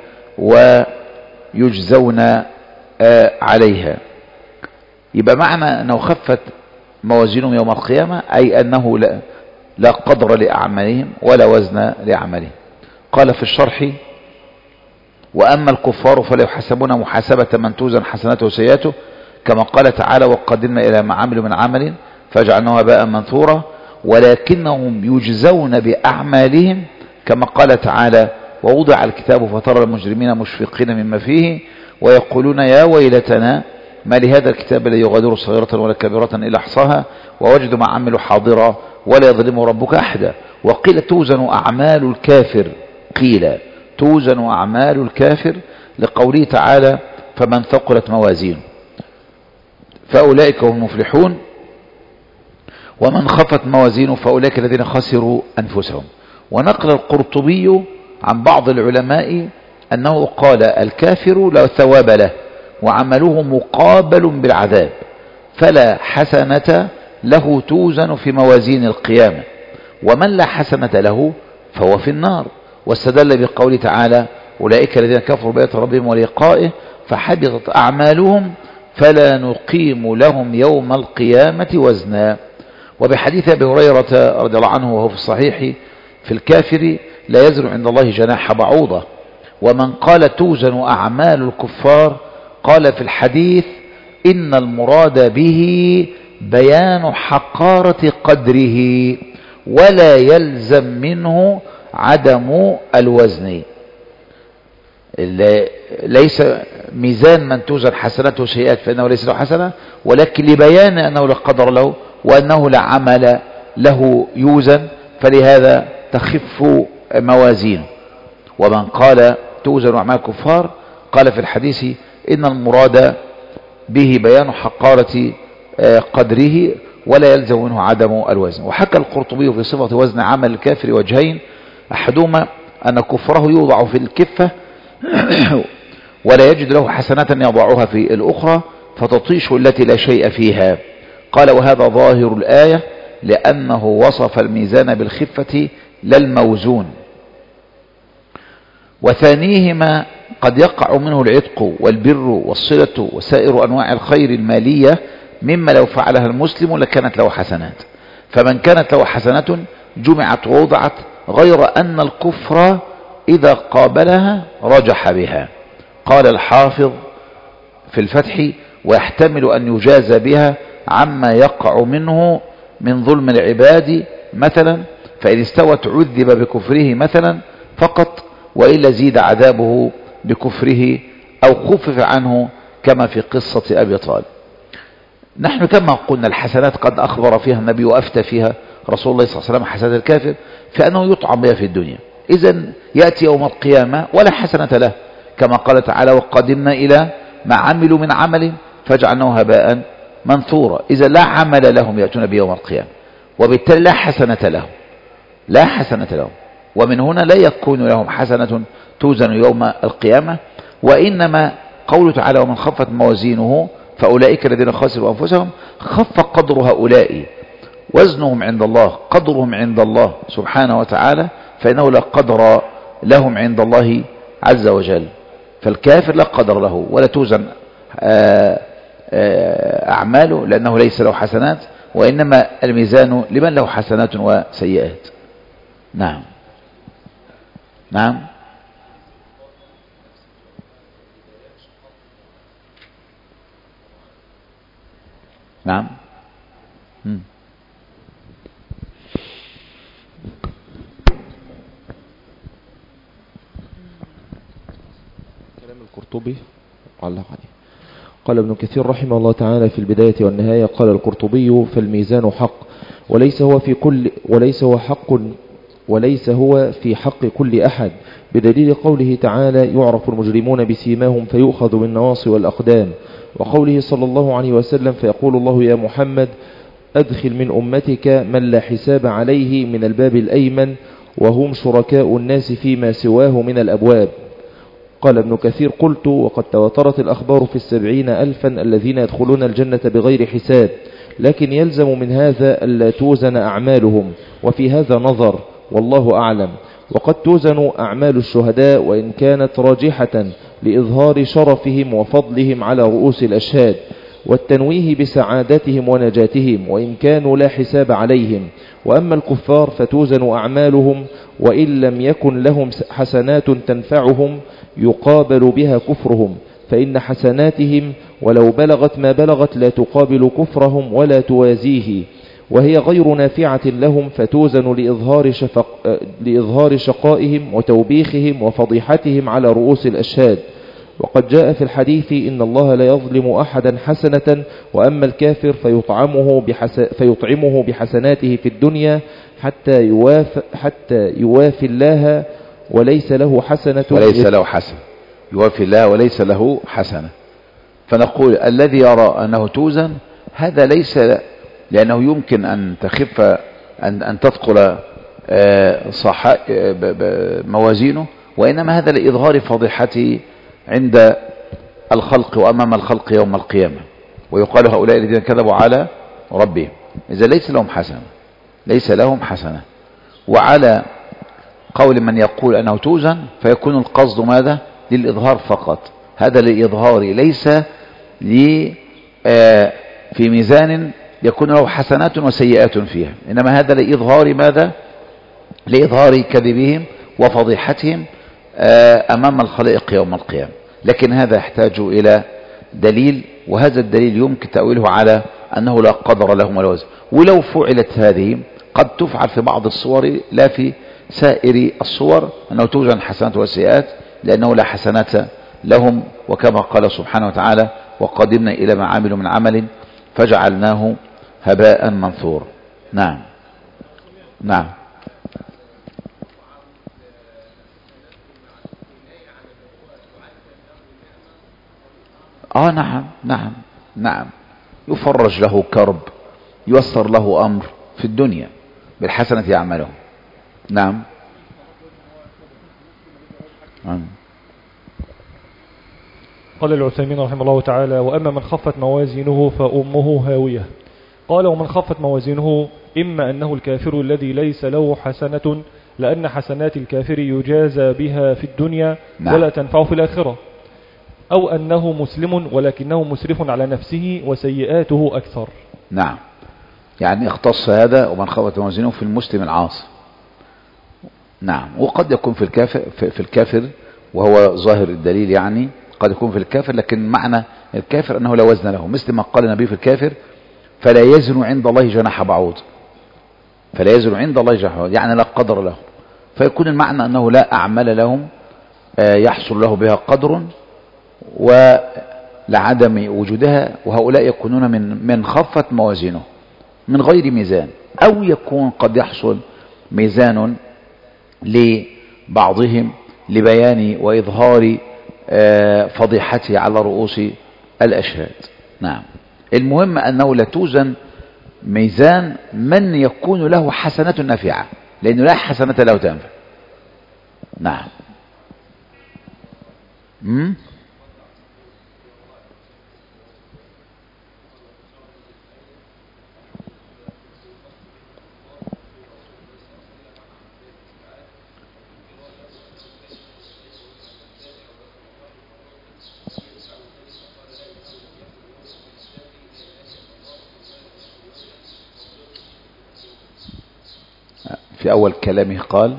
ويجزون عليها. يبقى معنى أنه خفت موازينهم يوم القيامة أي أنه لا, لا قدر لأعمالهم ولا وزن لأعمالهم. قال في الشرح: وأما الكفار فلا يحاسبون محاسبة من توزن حسناته وسيئاته، كما قال تعالى: وقدمنا إلى ما عملوا من عمل فجعلناه هباء منثورا، ولكنهم يجزون بأعمالهم، كما قال تعالى: ووضع الكتاب فترى المجرمين مشفقين مما فيه ويقولون يا ويلتنا ما لهذا الكتاب لا يغادر صغيرة ولا كبيرة إلا أحصاها ووجدوا ما عملوا حاضرا ولا يظلم ربك أحدا. وقيل توزن أعمال الكافر، قيل توزن أعمال الكافر لقوله تعالى: فمن ثقلت موازينه فأولئك هم المفلحون، ومن خفت موازينه فأولئك الذين خسروا أنفسهم. ونقل القرطبي عن بعض العلماء أنه قال: الكافر لا ثواب له وعمله مقابل بالعذاب، فلا حسنة له توزن في موازين القيامة، ومن لا حسنة له فهو في النار. واستدل بقوله تعالى: أولئك الذين كفروا بآيات ربهم ولقائه فحبطت أعمالهم فلا نقيم لهم يوم القيامة وزنا. وبحديث أبي هريرة رضي الله عنه وهو في الصحيح: في الكافر لا يزن عند الله جناح بعوضة. ومن قال توزن أعمال الكفار قال في الحديث: إن المراد به بيان حقارة قدره ولا يلزم منه عدم الوزن. ليس ميزان من توزن حسناته وسيئات فإنه ليس له حسنة، ولكن لبيان أنه لا قدر له وأنه لا عمل له يوزن، فلهذا تخف موازينه. ومن قال توزن أعمال الكفار قال في الحديث إن المراد به بيان حقارة قدره ولا يلزم منه عدم الوزن. وحكى القرطبي في صفة وزن عمل الكافر وجهين، أحدهما أن كفره يوضع في الكفة ولا يجد له حسنة يضعها في الأخرى فتطيش التي لا شيء فيها. قال وهذا ظاهر الآية لأنه وصف الميزان بالخفة لا الموزون. وثانيهما قد يقع منه العتق والبر والصلة وسائر أنواع الخير المالية مما لو فعلها المسلم لكانت له حسنات، فمن كانت له حسنة جمعت ووضعت، غير أن الكفر إذا قابلها رجح بها. قال الحافظ في الفتح ويحتمل أن يجاز بها عما يقع منه من ظلم العباد مثلا، فإن استوت عذب بكفره مثلا فقط، وإلا زيد عذابه بكفره أو خفف عنه كما في قصة أبي طالب. نحن كما قلنا الحسنات قد أخبر فيها النبي وأفتى فيها رسول الله صلى الله عليه وسلم حسنات الكافر فأنه يطعم بها في الدنيا، إذن يأتي يوم القيامة ولا حسنة له، كما قال تعالى وقدمنا إلى ما عملوا من عمل فجعلناه هباء منثورا. إذا لا عمل لهم يأتون بيوم القيامة، وبالتالي لا حسنة لهم، لا حسنة لهم، ومن هنا لا يكون لهم حسنة توزن يوم القيامة. وإنما قوله تعالى ومن خفت موازينه فأولئك الذين خسروا أنفسهم، خف قدر هؤلاء وزنهم عند الله، قدرهم عند الله سبحانه وتعالى، فإنه لا قدر لهم عند الله عز وجل. فالكافر لا قدر له ولا توزن أعماله لأنه ليس له حسنات، وإنما الميزان لمن له حسنات وسيئات. نعم نعم نعم م. كلام القرطبي علق عليه. قال ابن كثير رحمه الله تعالى في البداية والنهاية، قال القرطبي فالميزان حق وليس هو في كل وليس هو حق وليس هو في حق كل أحد، بدليل قوله تعالى يعرف المجرمون بسيماهم فيؤخذ بالنواصي والأقدام، وقوله صلى الله عليه وسلم فيقول الله يا محمد أدخل من أمتك من لا حساب عليه من الباب الأيمن وهم شركاء الناس فيما سواه من الأبواب. قال ابن كثير قلت وقد تواترت الأخبار في السبعين ألفا الذين يدخلون الجنة بغير حساب، لكن يلزم من هذا ألا توزن أعمالهم، وفي هذا نظر والله أعلم. وقد توزن أعمال الشهداء وإن كانت راجحة لإظهار شرفهم وفضلهم على رؤوس الأشهاد والتنويه بسعادتهم ونجاتهم وإن كانوا لا حساب عليهم. وأما الكفار فتوزن أعمالهم وإن لم يكن لهم حسنات تنفعهم يقابل بها كفرهم، فإن حسناتهم ولو بلغت ما بلغت لا تقابل كفرهم ولا توازيه، وهي غير نافعة لهم، فتوزن لإظهار, شفق لإظهار شقائهم وتوبيخهم وفضيحتهم على رؤوس الأشهاد. وقد جاء في الحديث إن الله لا يظلم أحدا حسنة، وأما الكافر فيطعمه, بحس فيطعمه بحسناته في الدنيا حتى يواف حتى يوافي الله وليس له حسنة وليس له حسنة يوافي الله وليس له حسنة. فنقول الذي يرى أنه توزن هذا ليس لأنه يمكن أن تخف أن, أن تثقل موازينه، وإنما هذا لإظهار فضيحته عند الخلق وأمام الخلق يوم القيامة، ويقال هؤلاء الذين كذبوا على ربهم. إذا ليس لهم حسنة ليس لهم حسنة. وعلى قول من يقول أنه توزن فيكون القصد ماذا؟ للإظهار فقط، هذا لإظهار ليس لي في ميزان يكون له حسنات وسيئات فيها، إنما هذا لإظهار ماذا؟ لإظهار كذبهم وفضيحتهم أمام الخلائق يوم القيامة. لكن هذا يحتاج إلى دليل، وهذا الدليل يمكن تأويله على أنه لا قدر لهم ولا وزن. ولو فعلت هذه قد تفعل في بعض الصور لا في سائر الصور، أنه توزن حسنات وسيئات، لأنه لا حسنات لهم، وكما قال سبحانه وتعالى وقدمنا إلى ما عملوا من عمل فجعلناه هباء منثورا. نعم نعم آه نعم نعم نعم يفرج له كرب، ييسر له أمر في الدنيا بالحسنة يعمله. نعم نعم. قال العثيمين رحمه الله تعالى: وأما من خفت موازينه فأمه هاوية. قال: ومن خفت موازينه إما أنه الكافر الذي ليس له حسنة، لأن حسنات الكافر يجازى بها في الدنيا نعم. ولا تنفع في الآخرة، أو أنه مسلم ولكنه مسرف على نفسه وسيئاته أكثر. نعم، يعني اختص هذا ومن خفت موازينه في المسلم العاصي. نعم، وقد يكون في الكافر في الكافر وهو ظاهر الدليل، يعني قد يكون في الكافر، لكن معنى الكافر أنه لا وزن له، مثل ما قال النبي في الكافر: فلا يزن عند الله جناح بعوض. فلا يزن عند الله جناح بعوض يعني لا قدر له، فيكون المعنى أنه لا أعمال لهم يحصل له بها قدر ولعدم وجودها، وهؤلاء يكونون من من خفت موازينه من غير ميزان، أو يكون قد يحصل ميزان لبعضهم لبيان وإظهار فضيحته على رؤوس الأشهاد. نعم، المهم أنه لا توزن ميزان من يكون له حسنة نافعة، لأنه لا حسنة له تنفع. نعم. مم؟ في أول كلامه قال: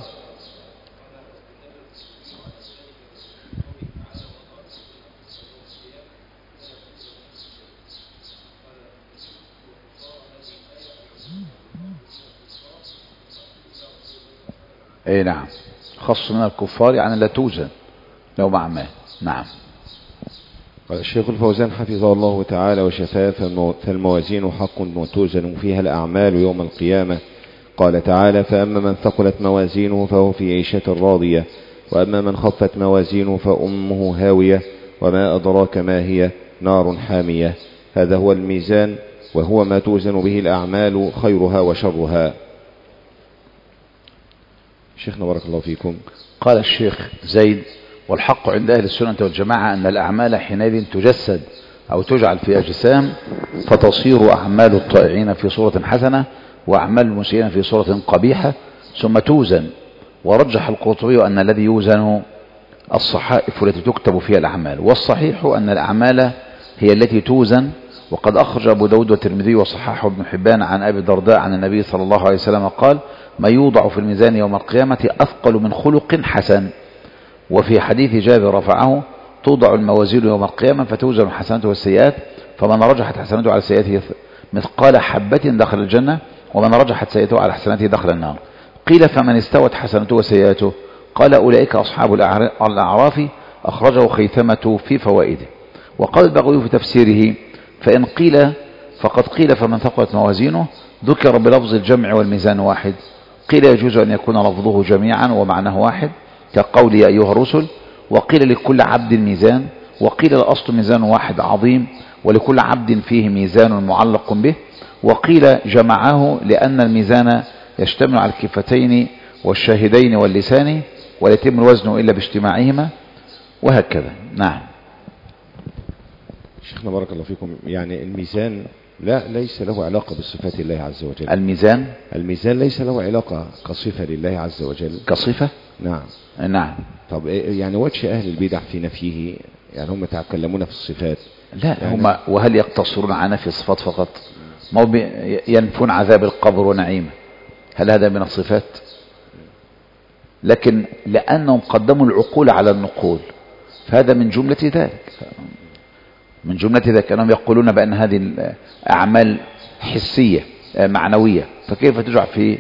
اي نعم، خص من الكفار يعني لا توزن لو مع ما. نعم. قال الشيخ الفوزان حفظه الله تعالى وشفاه: فالموازين حق وتوزن فيها الأعمال يوم القيامة. قال تعالى: فأما من ثقلت موازينه فهو في عيشة راضية، وأما من خفت موازينه فأمه هاوية، وما أدراك ما هي، نار حامية. هذا هو الميزان، وهو ما توزن به الأعمال خيرها وشرها. شيخنا بارك الله فيكم. قال الشيخ زيد: والحق عند أهل السنة والجماعة أن الأعمال حينئذ تجسد أو تجعل في أجسام، فتصير أعمال الطائعين في صورة حسنة وأعمال المسيئين في صورة قبيحة، ثم توزن. ورجح القرطبي أن الذي يوزن الصحائف التي تكتب فيها الأعمال، والصحيح أن الأعمال هي التي توزن. وقد أخرج أبو داود والترمذي وصححه ابن حبان عن أبي الدرداء عن النبي صلى الله عليه وسلم قال: ما يوضع في الميزان يوم القيامة أثقل من خلق حسن. وفي حديث جابر رفعه: توضع الموازين يوم القيامة فتوزن حسناته والسيئات، فمن رجحت حسناته على سيئاته مثقال حبة دخل الجنة، ومن رجحت سيئاته على حسناته دخل النار. قيل: فمن استوت حسناته وسيئاته؟ قال: أولئك أصحاب الأعراف. أخرجه خيثمة في فوائده. وقال البغوي في تفسيره: فإن قيل فقد قيل فمن ثقلت موازينه ذكر بلفظ الجمع والميزان واحد. قيل: يجوز أن يكون لفظه جميعا ومعناه واحد كقول يا أيها الرسل. وقيل: لكل عبد ميزان. وقيل: الأصل ميزان واحد عظيم، ولكل عبد فيه ميزان معلق به. وقيل: جمعه لأن الميزان يشتمل على الكفتين والشاهدين واللسان، ولا يتم الوزن إلا باجتماعهما، وهكذا. نعم. شيخنا بارك الله فيكم، يعني الميزان لا ليس له علاقة بصفات الله عز وجل. الميزان الميزان ليس له علاقة كصفة لله عز وجل. كصفة؟ نعم. نعم. طب يعني وجه أهل البدع في نفيه، يعني هم يتكلمون في الصفات. لا يعني هم وهل يقتصرون على نفي الصفات فقط؟ ما ينفون عذاب القبر ونعيمه، هل هذا من الصفات؟ لكن لأنهم قدموا العقول على النقول، فهذا من جملة ذلك. من جملة ذلك أنهم يقولون بأن هذه الأعمال حسية معنوية، فكيف تجعل في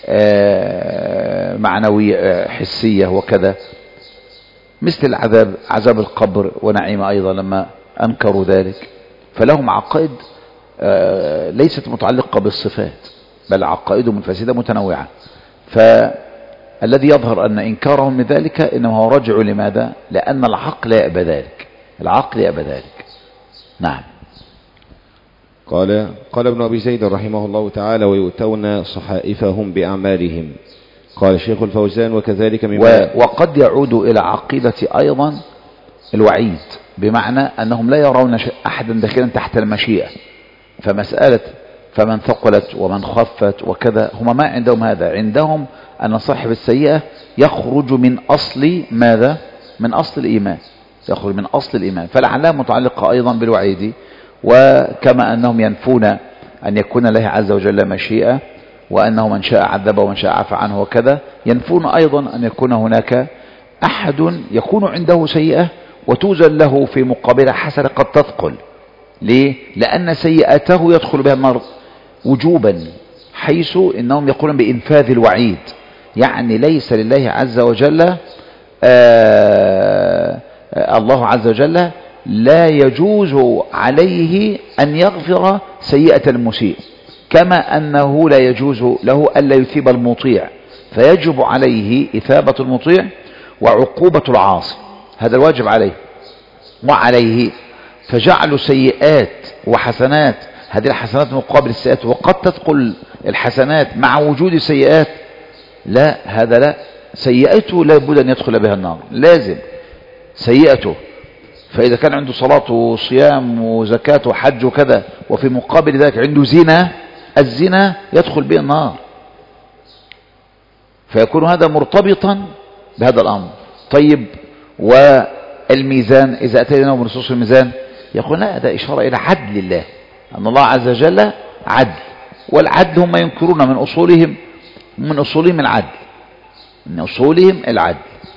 معنوية حسية وكذا؟ مثل العذاب، عذاب القبر ونعيم أيضا لما أنكروا ذلك. فلهم عقائد ليست متعلقة بالصفات، بل عقائدهم الفاسدة متنوعة. فالذي يظهر أن إنكارهم من ذلك إنما هو رجع لماذا؟ لأن العقل يأبى ذلك، العقل يأبى ذلك. نعم. قال قال ابن أبي زيد رحمه الله تعالى: ويؤتون صحائفهم بأعمالهم. قال الشيخ الفوزان: وكذلك مما وقد يعود إلى عقيدة أيضا الوعيد، بمعنى أنهم لا يرون أحدا داخلا تحت المشيئة. فمسألة فمن ثقلت ومن خفت وكذا، هم ما عندهم هذا، عندهم أن صاحب السيئة يخرج من أصل ماذا؟ من أصل الإيمان، يخرج من أصل الإيمان. فالعلامة متعلقة أيضا بالوعيد. وكما أنهم ينفون أن يكون له عز وجل مشيئة، وأنه من شاء عذب ومن شاء عفى عنه وكذا، ينفون أيضا أن يكون هناك أحد يكون عنده سيئة وتوزن له في مقابلة حسنة قد تثقل. ليه؟ لأن سيئته يدخل بها النار وجوبا، حيث إنهم يقولون بإنفاذ الوعيد، يعني ليس لله عز وجل آه الله عز وجل لا يجوز عليه أن يغفر سيئة المسيء، كما أنه لا يجوز له ألا يثيب المطيع، فيجب عليه إثابة المطيع وعقوبة العاصي، هذا الواجب عليه. وعليه فجعلوا سيئات وحسنات، هذه الحسنات مقابل السيئات، وقد تدخل الحسنات مع وجود سيئات، لا، هذا لا، سيئته لا بد أن يدخل بها النار، لازم سيئته. فإذا كان عنده صلاة وصيام وزكاة وحج وكذا، وفي مقابل ذلك عنده زنا، الزنا يدخل به النار، فيكون هذا مرتبطا بهذا الأمر. طيب، والميزان إذا أتينا بنصوص الميزان يقول لا، هذا إشارة إلى عدل الله، أن الله عز وجل عدل، والعدل هم ينكرون من أصولهم من أصولهم العدل من أصولهم العدل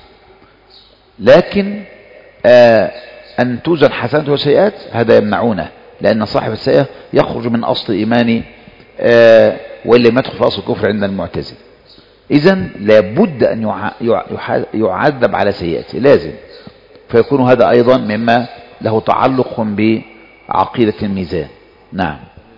لكن آه أن توزن حسنات وسيئات هذا يمنعونه، لأن صاحب السيئة يخرج من أصل إيماني آه واللي ما يدخل في أصل الكفر عند المعتزلة. إذن لابد أن يعذب على سيئته، لازم. فيكون هذا أيضا مما له تعلق بعقيدة الميزان. نعم.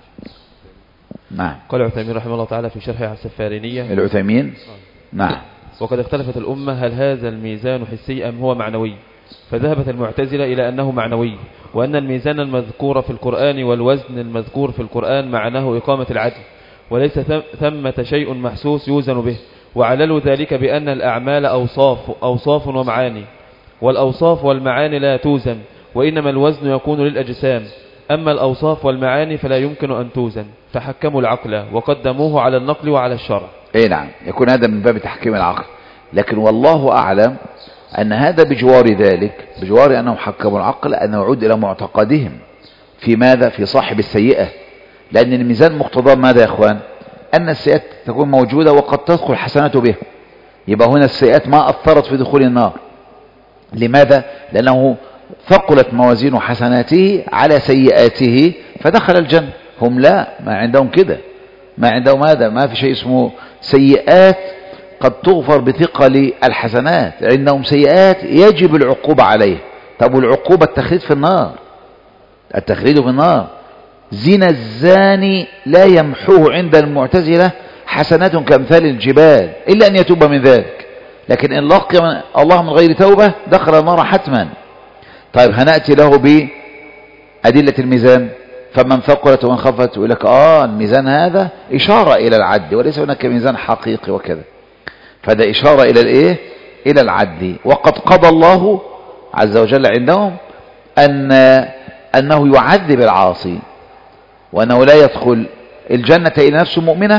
نعم. قال العثيمين رحمه الله تعالى في شرحه على السفارينية. العثيمين نعم. وقد اختلفت الأمة هل هذا الميزان حسي أم هو معنوي، فذهبت المعتزلة إلى أنه معنوي، وأن الميزان المذكور في القرآن والوزن المذكور في القرآن معناه إقامة العدل، وليس ثمة شيء محسوس يوزن به. وعللوا ذلك بأن الأعمال أوصاف أوصاف ومعاني، والأوصاف والمعاني لا توزن، وإنما الوزن يكون للأجسام، أما الأوصاف والمعاني فلا يمكن أن توزن. تحكموا العقل وقدموه على النقل وعلى الشرع. اي نعم، يكون هذا من باب تحكيم العقل، لكن والله أعلم أن هذا بجوار ذلك، بجوار أنهم حكموا العقل، أنه يعود إلى معتقدهم في ماذا؟ في صاحب السيئة. لأن الميزان مقتضاه ماذا يا أخوان؟ أن السيئات تكون موجودة وقد تدخل الحسنات به، يبقى هنا السيئات ما أثرت في دخول النار. لماذا؟ لأنه ثقلت موازين حسناته على سيئاته فدخل الجنة. هم لا، ما عندهم كده، ما عندهم هذا، ما في شيء اسمه سيئات قد تغفر بثقل الحسنات، عندهم سيئات يجب العقوبة عليه. طب والعقوبة التخليد في النار، التخليد في النار. زنا الزاني لا يمحوه عند المعتزلة حسنات كامثال الجبال إلا أن يتوب من ذلك، لكن إن لقي الله من غير توبة دخل النار حتما. طيب هنأتي له بأدلة الميزان، فمن ثقلت ومن خفت، يقول لك آه الميزان هذا إشارة إلى العدل، وليس هناك ميزان حقيقي وكذا، فهذا إشارة إلى الإيه؟ إلى العدل. وقد قضى الله عز وجل عندهم أن أنه يعذب العاصي، وأنه لا يدخل الجنة إلى نفسه مؤمنة،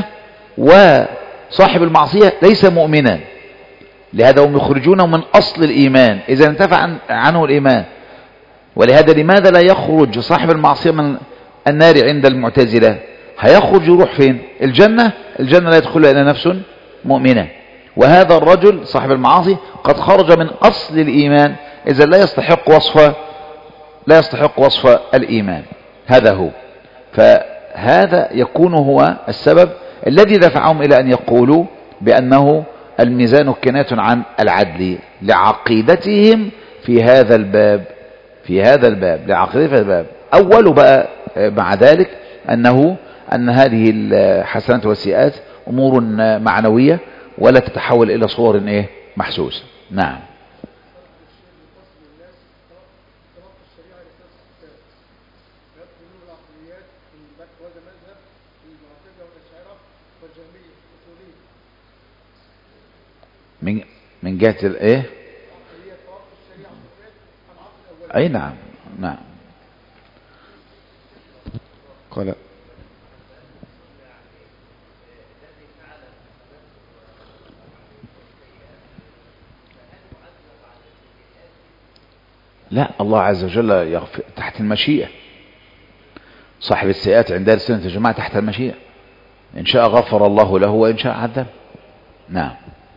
وصاحب المعصية ليس مؤمنا، لهذا هم يخرجونه من أصل الإيمان إذا انتفع عنه الإيمان. ولهذا لماذا لا يخرج صاحب المعصية من النار عند المعتزلة؟ هيخرج يروح فين؟ الجنة. الجنة لا يدخل إلى نفس مؤمنة، وهذا الرجل صاحب المعاصي قد خرج من أصل الإيمان إذا لا يستحق وصف لا يستحق وصف الإيمان. هذا هو. فهذا يكون هو السبب الذي دفعهم إلى أن يقولوا بأنه الميزان كناية عن العدل لعقيدتهم في هذا الباب في هذا الباب لعقيدتهم في هذا الباب. أول بقى مع ذلك أنه أن هذه الحسنات والسيئات أمور معنوية ولا تتحول إلى صور إيه محسوسة. نعم. من من جهة الايه؟ اي نعم نعم. قال لا، الله عز وجل يغفر تحت المشيئة. صاحب السيئات عند أهل السنة والجماعة تحت المشيئة، إن شاء غفر الله له وإن شاء عذب. نعم.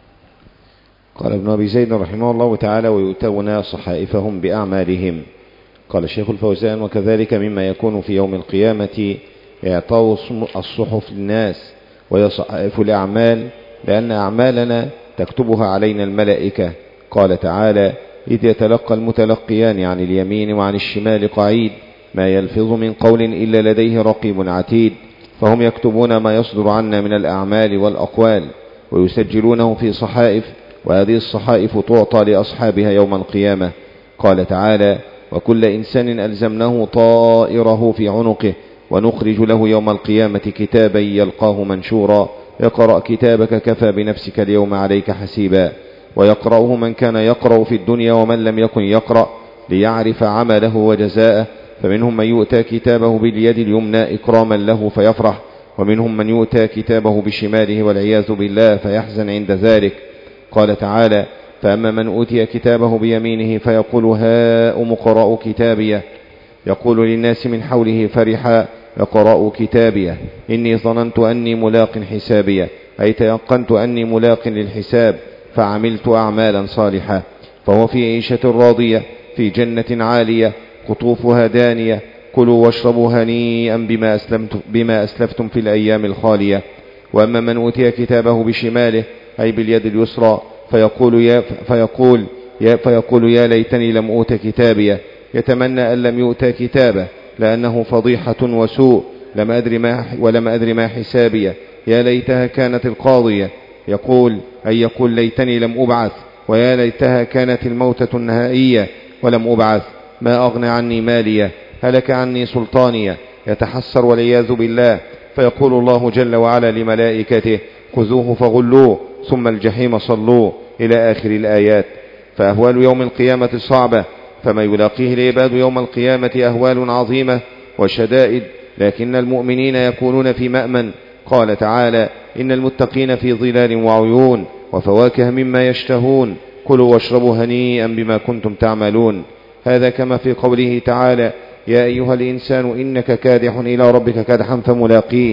قال ابن أبي زيد رحمه الله تعالى: ويؤتون صحائفهم بأعمالهم. قال الشيخ الفوزان: وكذلك مما يكون في يوم القيامة إعطاء الصحف للناس وهي صحائف الأعمال، لأن أعمالنا تكتبها علينا الملائكة. قال تعالى: إذ يتلقى المتلقيان عن اليمين وعن الشمال قعيد ما يلفظ من قول إلا لديه رقيب عتيد. فهم يكتبون ما يصدر عنا من الأعمال والأقوال ويسجلونه في صحائف، وهذه الصحائف تعطى لأصحابها يوم القيامة. قال تعالى: وكل إنسان ألزمناه طائره في عنقه ونخرج له يوم القيامة كتابا يلقاه منشورا اقرأ كتابك كفى بنفسك اليوم عليك حسيبا. ويقرأه من كان يقرأ في الدنيا ومن لم يكن يقرأ ليعرف عمله وجزاءه. فمنهم من يؤتى كتابه باليد اليمنى إكراما له فيفرح، ومنهم من يؤتى كتابه بشماله والعياذ بالله فيحزن عند ذلك. قال تعالى: فأما من أوتي كتابه بيمينه فيقول هاؤم اقرءوا كتابيه يقول للناس من حوله فرحا اقرءوا كتابيه إني ظننت أني ملاق حسابيه، أي تيقنت أني ملاق للحساب فعملت أعمالا صالحة. فهو في عيشة راضية في جنة عالية قطوفها دانية كلوا واشربوا هنيئا بما, أسلمت بما أسلفتم في الأيام الخالية. وأما من أوتي كتابه بشماله أي باليد اليسرى فيقول يا, فيقول يا, فيقول يا ليتني لم أوت كتابيه، يتمنى أن لم يؤت كتابه لأنه فضيحة وسوء لم أدري ما ولم أدري ما حسابيه، يا ليتها كانت القاضية. يقول أي يقول ليتني لم أبعث، ويا ليتها كانت الموتة النهائية ولم أبعث، ما أغنى عني مالية، هلك عني سلطانية. يتحسر والعياذ بالله. فيقول الله جل وعلا لملائكته خذوه فغلوه ثم الجحيم صلوه إلى آخر الآيات. فأهوال يوم القيامة صعبة، فما يلاقيه العباد يوم القيامة أهوال عظيمة وشدائد، لكن المؤمنين يكونون في مأمن. قال تعالى: إن المتقين في ظلال وعيون وفواكه مما يشتهون كلوا واشربوا هنيئا بما كنتم تعملون. هذا كما في قوله تعالى: يا أيها الإنسان إنك كادح إلى ربك كدحا فملاقيه.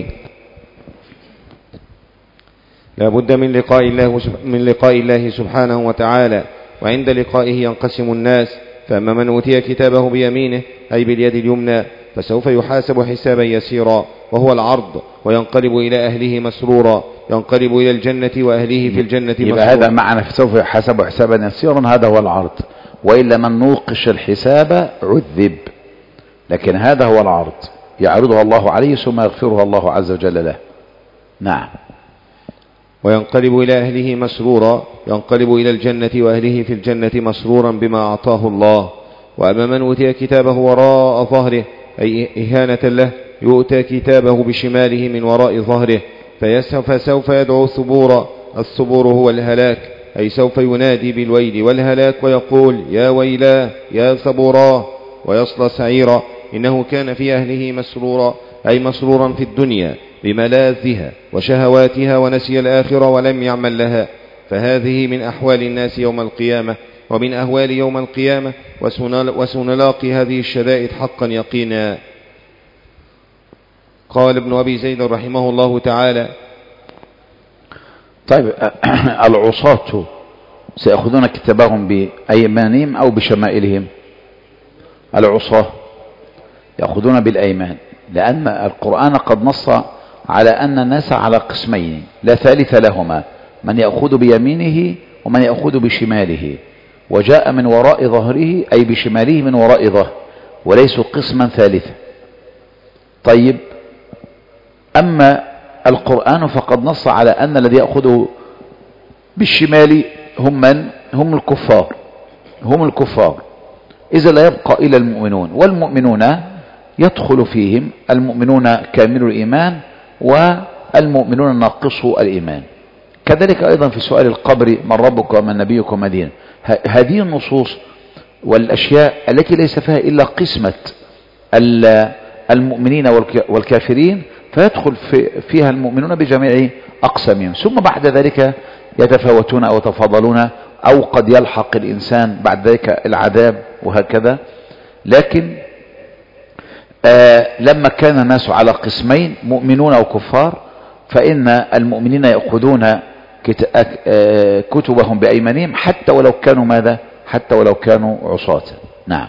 لا بد من لقاء الله من لقاء الله سبحانه وتعالى، وعند لقائه ينقسم الناس. فأما من أوتي كتابه بيمينه أي باليد اليمنى فسوف يحاسب حسابا يسيرا وهو العرض، وينقلب إلى أهله مسرورا، ينقلب إلى الجنة وأهله في الجنة مسرورا. يبقى هذا معنى فسوف يحاسب حسابا يسيرا، هذا هو العرض. وإلا من نوقش الحساب عذب، لكن هذا هو العرض يعرضها الله عليه ثم يغفرها الله عز وجل له. نعم. وينقلب إلى أهله مسرورا، ينقلب إلى الجنة وأهله في الجنة مسرورا بما أعطاه الله. وأما من أوتي كتابه وراء ظهره أي إهانة له يؤتى كتابه بشماله من وراء ظهره فسوف يدعو ثبورا. الثبور هو الهلاك، أي سوف ينادي بالويل والهلاك ويقول يا ويلاه يا ثبوراه، ويصلى سعيرا إنه كان في أهله مسرورا، أي مسرورا في الدنيا بملاذها وشهواتها ونسي الآخرة ولم يعمل لها. فهذه من أحوال الناس يوم القيامة ومن أهوال يوم القيامة، وسنلاقي هذه الشدائد حقا يقينا. قال ابن أبي زيد رحمه الله تعالى: طيب العصاة سيأخذون كتابهم بأيمانهم أو بشمائلهم؟ العصاة يأخذون بالأيمان، لأن القرآن قد نص على أن الناس على قسمين لا ثالث لهما، من يأخذ بيمينه ومن يأخذ بشماله، وجاء من وراء ظهره أي بشماله من وراء ظهر، وليسوا قسما ثالثا. طيب، أما القرآن فقد نص على أن الذي يأخذ بالشمال هم من؟ هم الكفار، هم الكفار. إذا لا يبقى إلى المؤمنون، والمؤمنون يدخل فيهم المؤمنون كامل الإيمان والمؤمنون ناقصوا الإيمان. كذلك أيضا في سؤال القبر من ربك ومن نبيك وما دينك، هذه النصوص والأشياء التي ليس فيها إلا قسمة المؤمنين والكافرين، فيدخل فيها المؤمنون بجميع أقسامهم، ثم بعد ذلك يتفاوتون أو يتفاضلون، أو قد يلحق الإنسان بعد ذلك العذاب وهكذا. لكن آه لما كان الناس على قسمين مؤمنون وكفار، فإن المؤمنين يأخذون كتبهم بأيمانهم حتى ولو كانوا ماذا؟ حتى ولو كانوا عصاة. نعم.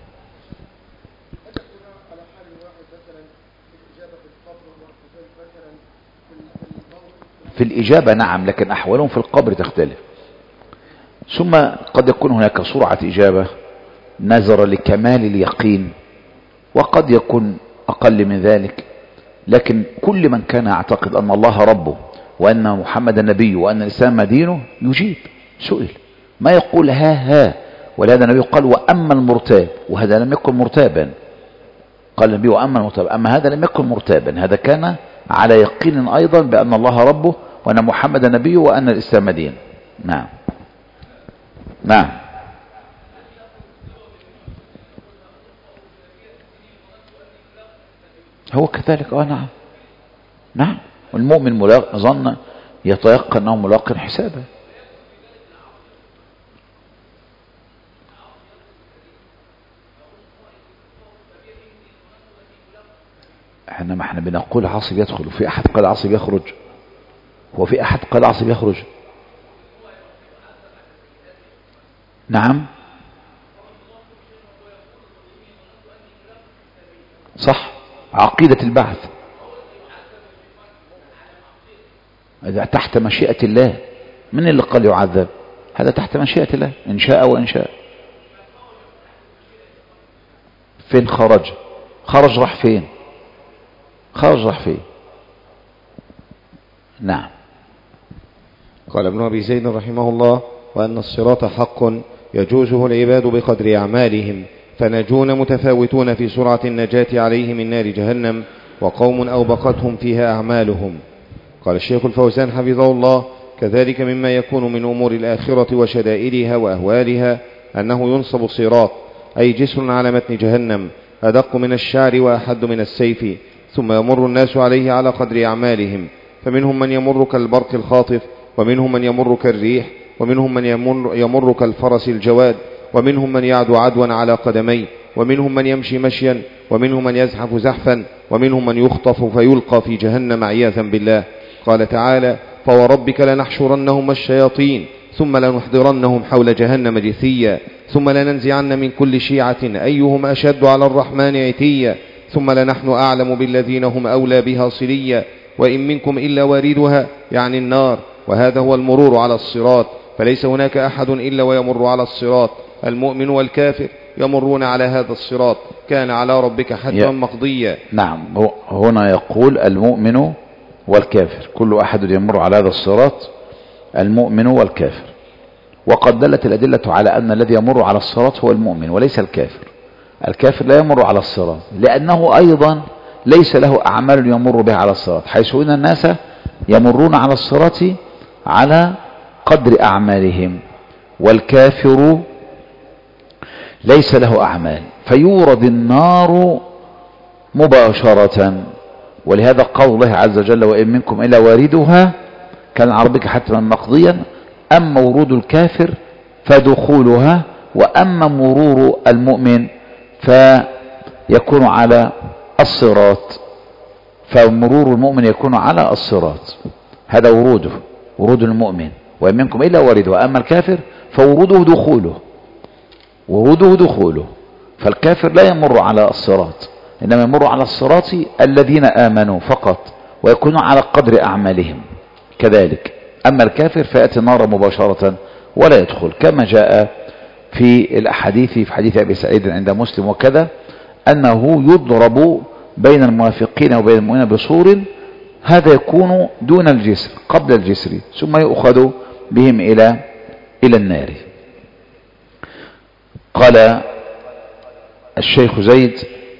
في الإجابة نعم، لكن أحوالهم في القبر تختلف. ثم قد يكون هناك سرعة إجابة نظرا لكمال اليقين، وقد يكون أقل من ذلك. لكن كل من كان يعتقد أن الله ربه وأن محمد النبي وأن الإسلام دينه يجيب. سئل ما يقول ها ها، ولهذا النبي قال وأما المرتاب، وهذا لم يكن مرتابا. قال النبي وأما المرتاب، أما هذا لم يكن مرتابا، هذا كان على يقين أيضا بأن الله ربه وأن محمد النبي وأن الإسلام دين. نعم نعم. هو كذلك. اه نعم نعم. والمؤمن ملاق ظن يتيقن انه ملاق حسابه. احنا ما احنا بنقول عاصب يدخل، وفي احد قال عاصب يخرج، هو في احد قال عاصب يخرج. نعم صح، عقيدة البعث هذا تحت مشيئة الله. من اللي قال يعذب؟ هذا تحت مشيئة الله إن شاء وإن شاء. فين خرج؟ خرج راح فين؟ خرج راح فين؟ نعم. قال ابن أبي زيد رحمه الله: وأن الصراط حق يجوزه العباد بقدر أعمالهم، فنجون متفاوتون في سرعة النجاة عليه من نار جهنم، وقوم أوبقتهم فيها أعمالهم. قال الشيخ الفوزان حفظه الله: كذلك مما يكون من أمور الآخرة وشدائدها وأهوالها أنه ينصب صراط، أي جسر على متن جهنم أدق من الشعر وأحد من السيف، ثم يمر الناس عليه على قدر أعمالهم، فمنهم من يمر كالبرق الخاطف، ومنهم من يمر كالريح، ومنهم من يمر, يمر كالفرس الجواد، ومنهم من يعدو عدوا على قدميه، ومنهم من يمشي مشيا، ومنهم من يزحف زحفا، ومنهم من يخطف فيلقى في جهنم عياذا بالله. قال تعالى: فوربك لنحشرنهم الشياطين ثم لنحضرنهم حول جهنم جثيا، ثم لننزعن من كل شيعة أيهم أشد على الرحمن عتيا، ثم لنحن أعلم بالذين هم أولى بها صليا، وإن منكم إلا واردها، يعني النار، وهذا هو المرور على الصراط، فليس هناك أحد إلا ويمر على الصراط، المؤمن والكافر يمرون على هذا الصراط، كان على ربك حتما مقضيا. نعم، هنا يقول المؤمن والكافر، كل أحد يمر على هذا الصراط، المؤمن والكافر. وقد دلت الأدلة على أن الذي يمر على الصراط هو المؤمن وليس الكافر. الكافر لا يمر على الصراط لأنه أيضا ليس له أعمال يمر بها على الصراط، حيث أن الناس يمرون على الصراط على قدر أعمالهم، والكافر ليس له أعمال فيورد النار مباشرة. ولهذا قول الله عز وجل: وإن منكم إلا واردها كان على ربك حتما مقضيا. أما ورود الكافر فدخولها، وأما مرور المؤمن فيكون على الصراط، فمرور المؤمن يكون على الصراط. هذا وروده، ورود المؤمن. وإن منكم إلا واردها. أما الكافر فوروده دخوله، وروده دخوله. فالكافر لا يمر على الصراط، إنما يمر على الصراط الذين آمنوا فقط، ويكونوا على قدر أعمالهم كذلك. أما الكافر فيأتي النار مباشرة ولا يدخل، كما جاء في الأحاديث في حديث أبي سعيد عند مسلم وكذا، أنه يضرب بين المنافقين وبين المؤمنين بسور، هذا يكون دون الجسر قبل الجسر، ثم يؤخذ بهم إلى إلى النار. قال الشيخ زيد: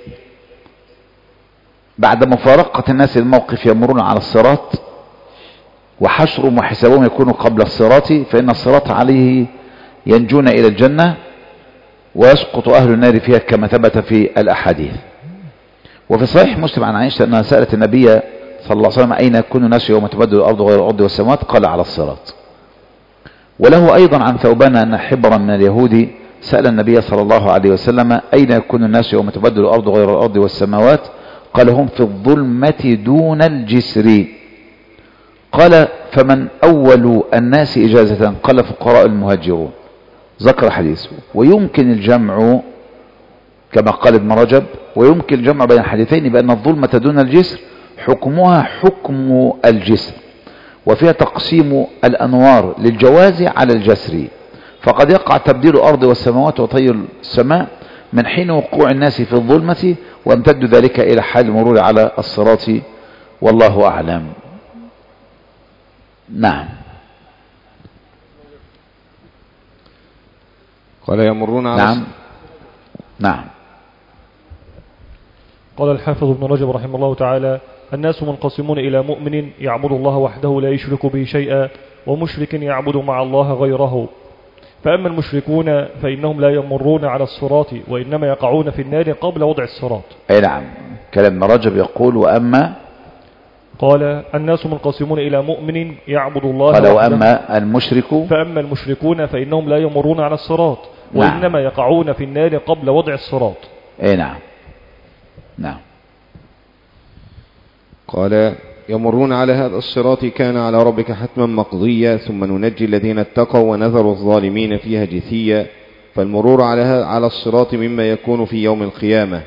بعد مفارقة الناس الموقف يمرون على الصراط، وحشرهم وحسابهم يكون قبل الصراط، فإن الصراط عليه ينجون إلى الجنة، ويسقط أهل النار فيها كما ثبت في الأحاديث. وفي صحيح مسلم عن عائشة أنها سألت النبي صلى الله عليه وسلم: أين يكون الناس يوم تبدل الأرض غير الأرض والسماوات؟ قال: على الصراط. وله أيضا عن ثوبان أن حبرا من اليهود سأل النبي صلى الله عليه وسلم: أين يكون الناس يوم تبدل الأرض غير الأرض والسماوات؟ قال: هم في الظلمة دون الجسر. قال: فمن أول الناس إجازة؟ قال: فقراء المهاجرون. ذكر حديثه. ويمكن الجمع كما قال ابن رجب، ويمكن الجمع بين الحديثين بأن الظلمة دون الجسر حكمها حكم الجسر، وفيها تقسيم الأنوار للجواز على الجسر، فقد يقع تبديل الأرض والسماوات وطي السماء من حين وقوع الناس في الظلمة، وامتد ذلك إلى حال المرور على الصراط، والله أعلم. نعم. قال: يمرون على نعم نعم قال الحافظ ابن رجب رحمه الله تعالى: الناس منقسمون إلى مؤمن يعبد الله وحده لا يشرك به شيئا، ومشرك يعبد مع الله غيره. فأما المشركون فإنهم لا يمرون على الصراط، وإنما يقعون في النار قبل وضع الصراط. أي نعم. كلام ابن رجب يقول: وأما قال: الناس منقسمون إلى مؤمن يعبد الله قال وحده. وأما المشرك فأما المشركون فإنهم لا يمرون على الصراط، نعم. وإنما يقعون في النار قبل وضع الصراط. أي نعم نعم. قال: يمرون على هذا الصراط كان على ربك حتما مقضيا، ثم ننجي الذين اتقوا ونذر الظالمين فيها جثيا. فالمرور على على الصراط مما يكون في يوم القيامة.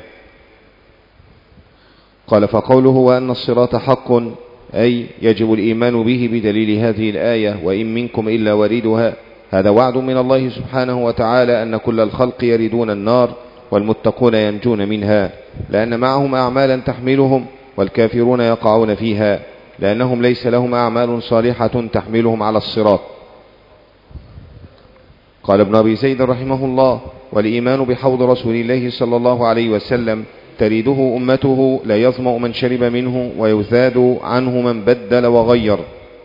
قال: فقوله وأن الصراط حق أي يجب الإيمان به بدليل هذه الآية: وإن منكم إلا واردها، هذا وعد من الله سبحانه وتعالى أن كل الخلق يردون النار، والمتقون ينجون منها، لأن معهم أعمالا تحملهم، والكافرون يقعون فيها لأنهم ليس لهم أعمال صالحة تحملهم على الصراط. قال ابن أبي زيد رحمه الله: والإيمان بحوض رسول الله صلى الله عليه وسلم تريده أمته، لا يظمأ من شرب منه، ويزاد عنه من بدل وغير.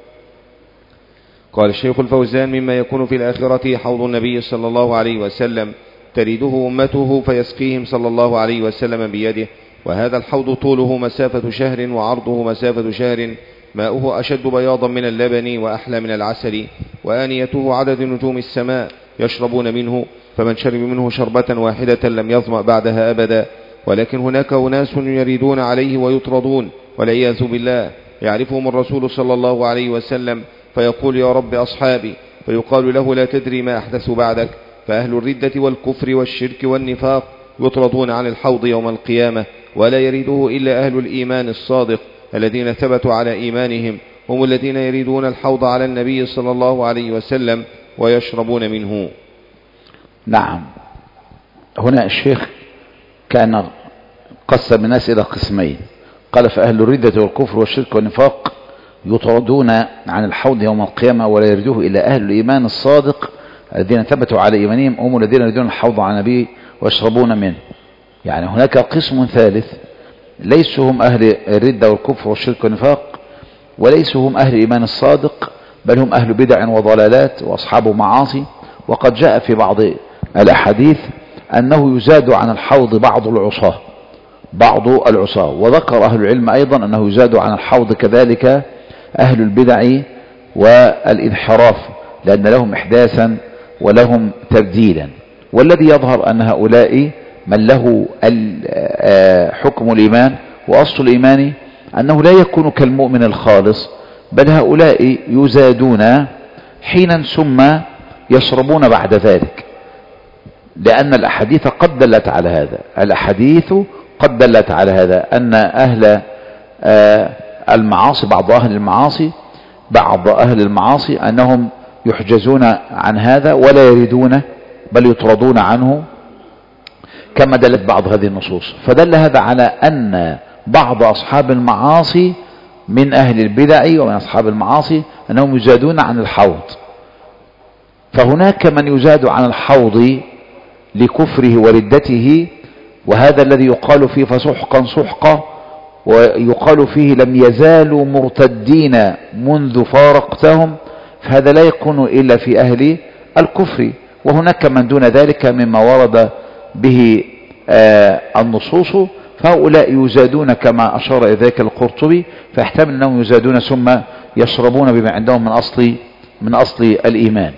قال الشيخ الفوزان: مما يكون في الآخرة حوض النبي صلى الله عليه وسلم تريده أمته فيسقيهم صلى الله عليه وسلم بيده، وهذا الحوض طوله مسافة شهر وعرضه مسافة شهر، ماؤه أشد بياضا من اللبن وأحلى من العسل، وآنيته عدد نجوم السماء يشربون منه، فمن شرب منه شربة واحدة لم يظمأ بعدها أبدا. ولكن هناك أناس يريدون عليه ويطردون والعياذ بالله، يعرفهم الرسول صلى الله عليه وسلم فيقول: يا رب أصحابي، فيقال له: لا تدري ما أحدث بعدك. فأهل الردة والكفر والشرك والنفاق يطردون عن الحوض يوم القيامة، ولا يريده إلا أهل الإيمان الصادق الذين ثبتوا على إيمانهم، هم الذين يريدون الحوض على النبي صلى الله عليه وسلم ويشربون منه. نعم. هنا الشيخ كان قسم الناس إلى قسمين، قال: فأهل الردة والكفر والشرك والنفاق يطردون عن الحوض يوم القيامة، ولا يريده إلا أهل الإيمان الصادق الذين ثبتوا على إيمانهم، هم الذين يريدون الحوض على النبي ويشربون منه. يعني هناك قسم ثالث، ليسوا هم أهل الردة والكفر والشرك والنفاق، وليسوا هم أهل الإيمان الصادق، بل هم أهل بدع وضلالات وأصحاب معاصي. وقد جاء في بعض الأحاديث أنه يزاد عن الحوض بعض العصاة بعض العصاة وذكر أهل العلم أيضا أنه يزاد عن الحوض كذلك أهل البدع والانحراف، لأن لهم إحداثا ولهم تبديلا. والذي يظهر أن هؤلاء من له حكم الإيمان وأصل الإيمان أنه لا يكون كالمؤمن الخالص، بل هؤلاء يزادون حينا ثم يشربون بعد ذلك، لأن الأحاديث قد دلت على هذا. الأحاديث قد دلت على هذا أن أهل المعاصي، بعض أهل المعاصي بعض أهل المعاصي أنهم يحجزون عن هذا ولا يريدون، بل يطردون عنه، كما دلت بعض هذه النصوص. فدل هذا على أن بعض أصحاب المعاصي من أهل البدع ومن أصحاب المعاصي أنهم يزادون عن الحوض. فهناك من يزاد عن الحوض لكفره وردته، وهذا الذي يقال فيه فسحقا سحقا، ويقال فيه لم يزالوا مرتدين منذ فارقتهم، فهذا لا يكون إلا في أهل الكفر. وهناك من دون ذلك مما ورد به آه النصوص، فهؤلاء يزادون كما أشار إلى ذلك القرطبي، فيحتمل أنهم يزادون ثم يشربون بما عندهم من أصل من أصل الإيمان.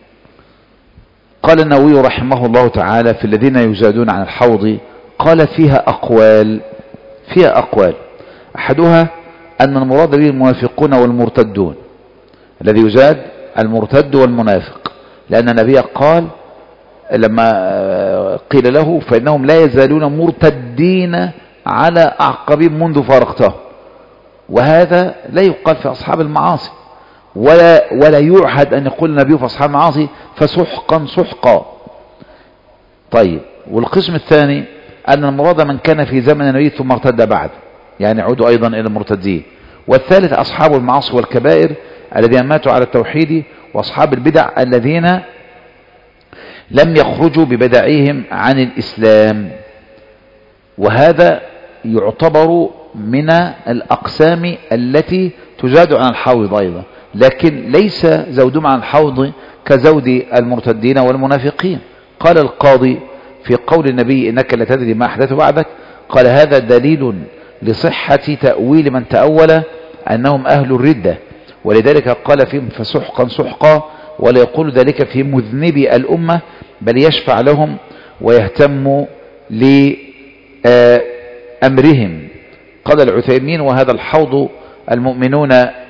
قال النووي رحمه الله تعالى في الذين يزادون عن الحوض، قال فيها أقوال فيها أقوال أحدها أن المراد به المنافقون والمرتدون. الذي يزاد المرتد والمنافق، لأن النبي قال لما قيل له فإنهم لا يزالون مرتدين على أعقابهم منذ فارقتهم، وهذا لا يقال في أصحاب المعاصي، ولا ولا يعهد أن يقول النبي في أصحاب المعاصي فسحقا سحقا. طيب، والقسم الثاني أن المراد من كان في زمن النبي ثم ارتد بعد، يعني يعود أيضا إلى المرتدين. والثالث أصحاب المعاصي والكبائر الذين ماتوا على التوحيد، وأصحاب البدع الذين لم يخرجوا ببدعهم عن الإسلام، وهذا يعتبر من الأقسام التي تزاد عن الحوض أيضا، لكن ليس زودهم عن الحوض كزود المرتدين والمنافقين. قال القاضي في قول النبي إنك لا تدري ما أحدث بعدك، قال هذا دليل لصحة تأويل من تأول أنهم أهل الردة، ولذلك قال فيهم فسحقا سحقا، ولا يقول ذلك في مذنبي الأمة، بل يشفع لهم ويهتم لأمرهم. قال العثيمين وهذا الحوض المؤمنون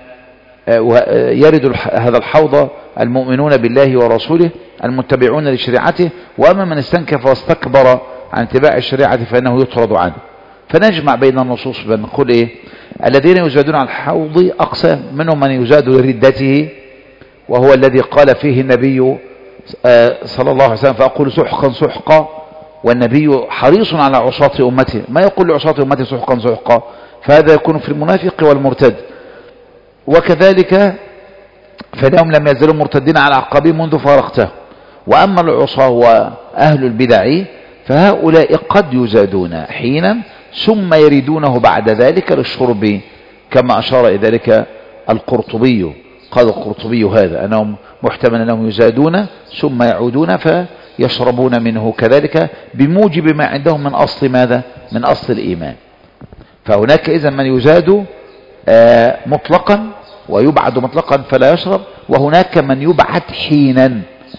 يرد هذا الحوض المؤمنون بالله ورسوله المتبعون لشريعته، وأما من استنكف واستكبر عن اتباع الشريعة فإنه يطرد عنه. فنجمع بين النصوص بنقول إيه؟ الذين يزادون عن الحوض أقسام، منهم من يزاد لردته، وهو الذي قال فيه النبي صلى الله عليه وسلم فأقول سحقا سحقا، والنبي حريص على عصاة أمته، ما يقول لعصاة أمته سحقا سحقا، فهذا يكون في المنافق والمرتد. وكذلك فإنهم لم يزالوا مرتدين على أعقابهم منذ فارقته. وأما العصاة وأهل البدع فهؤلاء قد يزادون حينا ثم يريدونه بعد ذلك للشرب، كما أشار إلى ذلك القرطبي. قال القرطبي هذا أنهم محتمل أنهم يزادون ثم يعودون فيشربون منه كذلك بموجب ما عندهم من أصل ماذا؟ من أصل الإيمان. فهناك إذن من يزاد مطلقا ويبعد مطلقا فلا يشرب، وهناك من يبعد حينا.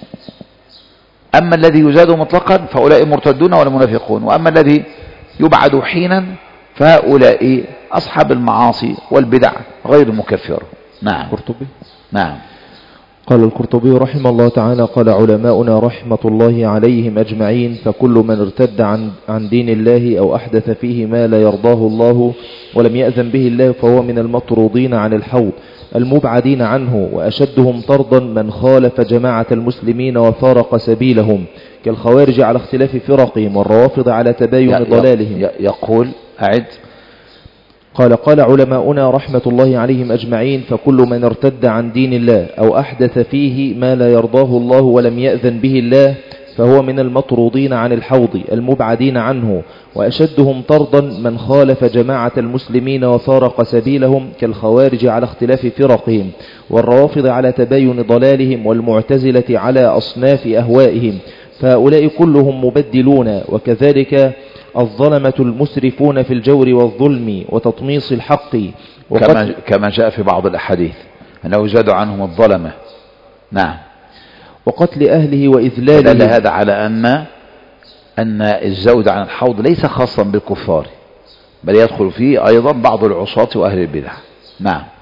أما الذي يزاد مطلقا فهؤلاء مرتدون ولا منافقون، وأما الذي يبعد حينا فهؤلاء أصحاب المعاصي والبدع غير مكفر. نعم. قرطبي. نعم. قال القرطبي رحمه الله تعالى قال علماؤنا رحمة الله عليهم أجمعين فكل من ارتد عن, عن دين الله أو أحدث فيه ما لا يرضاه الله ولم يأذن به الله فهو من المطرودين عن الحوض المبعدين عنه، وأشدهم طردا من خالف جماعة المسلمين وفارق سبيلهم كالخوارج على اختلاف فرقهم والروافض على تباين ضلالهم. يقول أعد. قال قال علماؤنا رحمة الله عليهم أجمعين فكل من ارتد عن دين الله أو أحدث فيه ما لا يرضاه الله ولم يأذن به الله فهو من المطرودين عن الحوض المبعدين عنه، وأشدهم طردا من خالف جماعة المسلمين وفارق سبيلهم كالخوارج على اختلاف فرقهم والروافض على تباين ضلالهم والمعتزلة على أصناف أهوائهم، فهؤلاء كلهم مبدلون. وكذلك الظلمة المسرفون في الجور والظلم وتطميص الحق، كما, كما جاء في بعض الأحاديث أنه يزاد عنهم الظلمة. نعم. وقتل أهله وإذلاله. دل هذا على أن أن الزود عن الحوض ليس خاصا بالكفار، بل يدخل فيه أيضا بعض العصاة وأهل البدع. نعم.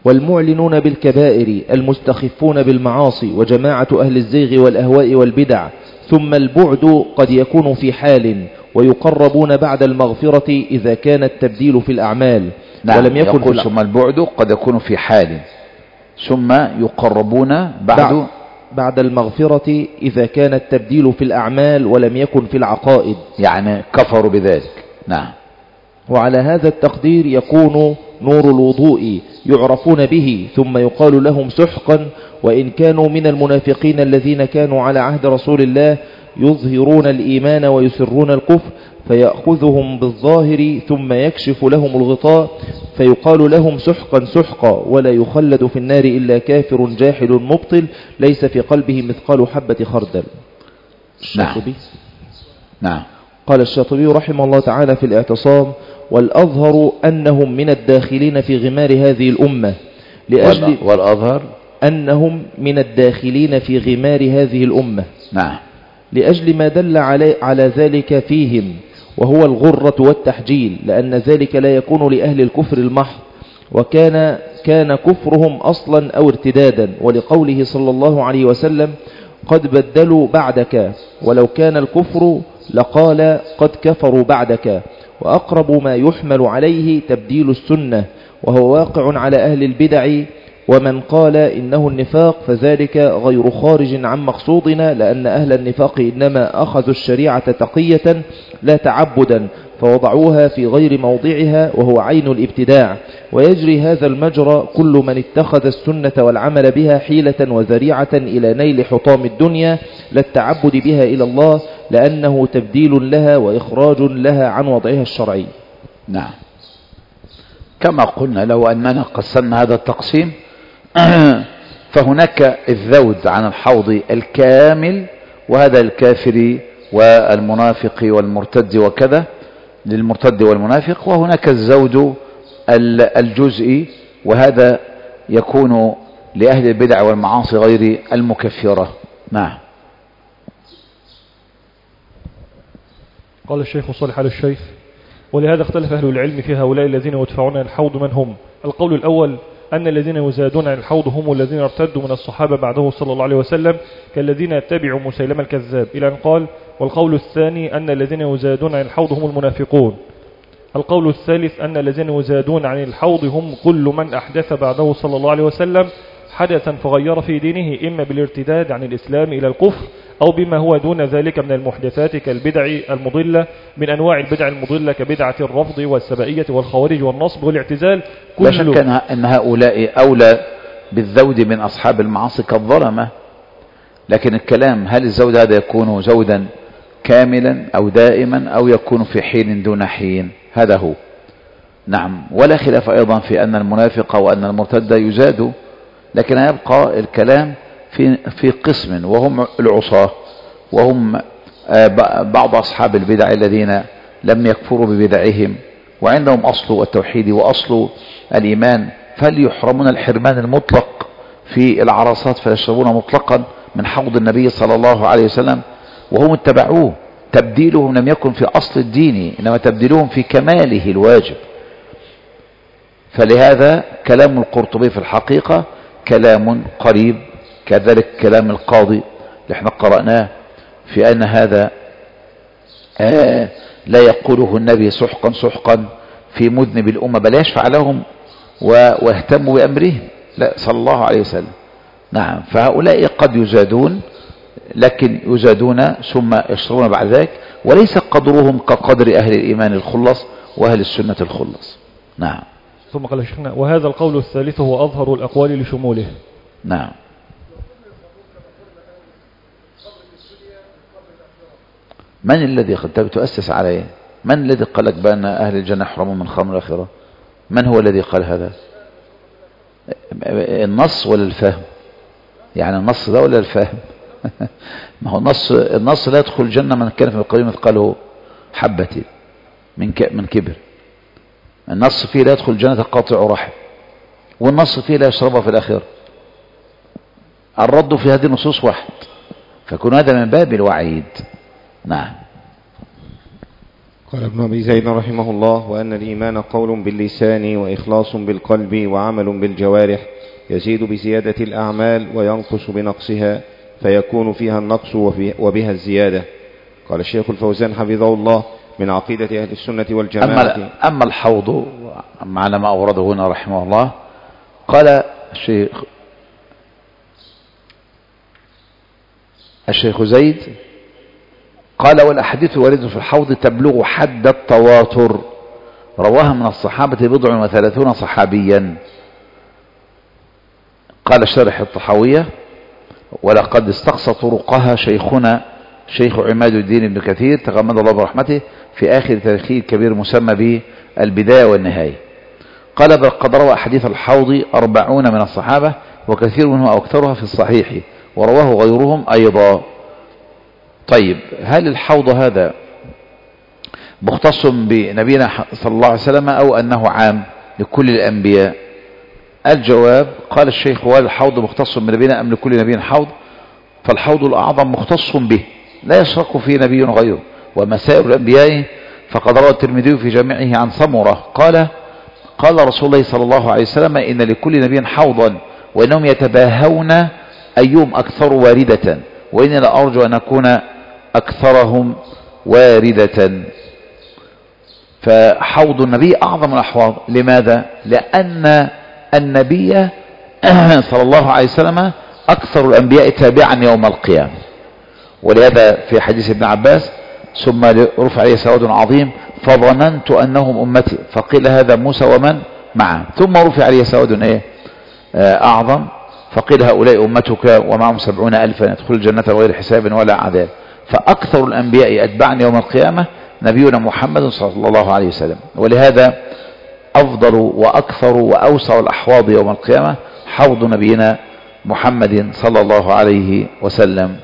والمعلنون بالكبائر المستخفون بالمعاصي وجماعة أهل الزيغ والأهواء والبدع. ثم البعد قد يكون في حال ويقربون بعد المغفرة إذا كان التبديل في الأعمال. نعم ولم يكن يقول في ثم البعد قد يكون في حال ثم يقربون بعد بعد, بعد المغفرة إذا كان التبديل في الأعمال ولم يكن في العقائد، يعني كفروا بذلك. نعم. وعلى هذا التقدير يكون نور الوضوء يعرفون به ثم يقال لهم سحقا، وإن كانوا من المنافقين الذين كانوا على عهد رسول الله يظهرون الإيمان ويسرون الكفر، فيأخذهم بالظاهر ثم يكشف لهم الغطاء فيقال لهم سحقا سحقا، ولا يخلد في النار إلا كافر جاحد مبطل ليس في قلبه مثقال حبة خردل. نعم. نعم. قال الشاطبي رحمه الله تعالى في الاعتصام: والأظهر أنهم من الداخلين في غمار هذه الأمة لأجل والأظهر أنهم من الداخلين في غمار هذه الأمة نعم لأجل ما دل علي على ذلك فيهم وهو الغرة والتحجيل، لأن ذلك لا يكون لأهل الكفر المحض، وكان كان كفرهم أصلا أو ارتدادا، ولقوله صلى الله عليه وسلم: قد بدلوا بعدك، ولو كان الكفر لقال قد كفروا بعدك. وأقرب ما يحمل عليه تبديل السنة، وهو واقع على أهل البدع، ومن قال إنه النفاق فذلك غير خارج عن مقصودنا، لأن أهل النفاق إنما أخذوا الشريعة تقية لا تعبدا فوضعوها في غير موضعها وهو عين الابتداع. ويجري هذا المجرى كل من اتخذ السنة والعمل بها حيلة وذريعة إلى نيل حطام الدنيا لا التعبد بها إلى الله، لأنه تبديل لها وإخراج لها عن وضعها الشرعي. نعم. كما قلنا لو أننا قسمنا هذا التقسيم فهناك الذود عن الحوض الكامل، وهذا الكافر والمنافق والمرتد وكذا للمرتد والمنافق، وهناك الزود الجزئي، وهذا يكون لأهل البدع والمعاصي غير المكفرة. نعم. قال الشيخ صالح آل الشيخ: ولهذا اختلف أهل العلم في هؤلاء الذين يدفعون عن الحوض من هم. القول الأول أن الذين يزادون عن الحوض هم الذين ارتدوا من الصحابة بعده صلى الله عليه وسلم كالذين يتبعوا مسيلمة الكذاب، إلى أن قال: والقول الثاني أن الذين يزادون عن الحوض هم المنافقون. القول الثالث أن الذين يزادون عن الحوض هم كل من أحدث بعده صلى الله عليه وسلم حدثا فغير في دينه، إما بالارتداد عن الإسلام إلى الكفر أو بما هو دون ذلك من المحدثات كالبدع المضلة من أنواع البدع المضلة كبدعة الرفض والسبائية والخوارج والنصب والاعتزال. لا شك أن هؤلاء أولى بالزود من أصحاب المعاصي كالظلمة، لكن الكلام هل الزود هذا يكون زودا كاملا أو دائما أو يكون في حين دون حين، هذا هو. نعم. ولا خلاف أيضا في أن المنافق وأن المرتد يزاد، لكن يبقى الكلام في في قسم وهم العصاة، وهم بعض أصحاب البدع الذين لم يكفروا ببدعهم وعندهم أصل التوحيد وأصل الإيمان، فهل يحرمون الحرمان المطلق في العرصات فيشربون مطلقا من حوض النبي صلى الله عليه وسلم وهم اتبعوه؟ تبديلهم لم يكن في أصل الدين، إنما تبديلهم في كماله الواجب. فلهذا كلام القرطبي في الحقيقة كلام قريب، كذلك كلام القاضي اللي احنا قرأناه في أن هذا آه لا يقوله النبي سحقا سحقا في مذنب الأمة، بل يشفع لهم ويهتم بأمرهم لا صلى الله عليه وسلم. نعم. فهؤلاء قد يزادون، لكن يزادون ثم يشربون بعد ذلك، وليس قدرهم كقدر أهل الإيمان الخلص وأهل السنة الخلص. نعم. ثم قال شيخنا: وهذا القول الثالث هو أظهر الأقوال لشموله. نعم. من الذي قد تؤسس عليه؟ من الذي قال لك بأن أهل الجنة يحرمون من خمر الآخرة؟ من هو الذي قال هذا؟ النص ولا الفهم؟ يعني النص ده ولا الفهم؟ ما هو النص النص لا يدخل الجنة من كان في القديم مثقاله حبة من من كبر. النص فيه لا يدخل الجنة قاطع رحم، والنص فيه لا يشربها في الآخرة. الرد في هذه النصوص واحد، فكون هذا من باب الوعيد. نعم. قال ابن أبي زيد رحمه الله: وأن الإيمان قول باللسان وإخلاص بالقلب وعمل بالجوارح، يزيد بزيادة الأعمال وينقص بنقصها، فيكون فيها النقص وبها الزيادة. قال الشيخ الفوزان حفظه الله: من عقيدة أهل السنة والجماعة. أما, أما الحوض معنى ما أورده هنا رحمه الله، قال الشيخ الشيخ زيد قال: والأحاديث الواردة في الحوض تبلغ حد التواتر، رواها من الصحابة بضع وثلاثون صحابيا. قال الشارح الطحاوية: ولقد استقصى طرقها شيخنا شيخ عماد الدين ابن كثير تغمد الله برحمته في آخر تاريخه الكبير مسمى بالبداية والنهاية. قال: بل قد روى حديث الحوض أربعون من الصحابة، وكثير منهم أو أكثرها في الصحيح، ورواه غيرهم أيضا. طيب، هل الحوض هذا مختص بنبينا صلى الله عليه وسلم أو أنه عام لكل الأنبياء؟ الجواب: قال الشيخ: هو الحوض مختص بنبينا أم لكل نبي حوض؟ فالحوض الأعظم مختص به، لا يشرك فيه نبي غيره. ومسائل الأنبياء فقد روى الترمذي في جامعه عن سمرة قال: قال رسول الله صلى الله عليه وسلم: إن لكل نبي حوضا، وإنهم يتباهون أيهم أكثر واردة، وإني لأرجو أن أكون أكثرهم واردة. فحوض النبي أعظم الأحواض. لماذا؟ لأن النبي صلى الله عليه وسلم أكثر الأنبياء تابعا يوم القيامة. ولهذا في حديث ابن عباس: ثم رفع عليه سواد عظيم فظننت أنهم أمتي، فقيل هذا موسى ومن معه، ثم رفع عليه سواد إيه أعظم، فقيل هؤلاء أمتك ومعهم سبعون ألفا يدخل الجنة بغير حساب ولا عذاب. فأكثر الأنبياء أتباعا يوم القيامة نبينا محمد صلى الله عليه وسلم. ولهذا أفضل وأكثر وأوسع الأحواض يوم القيامة حوض نبينا محمد صلى الله عليه وسلم.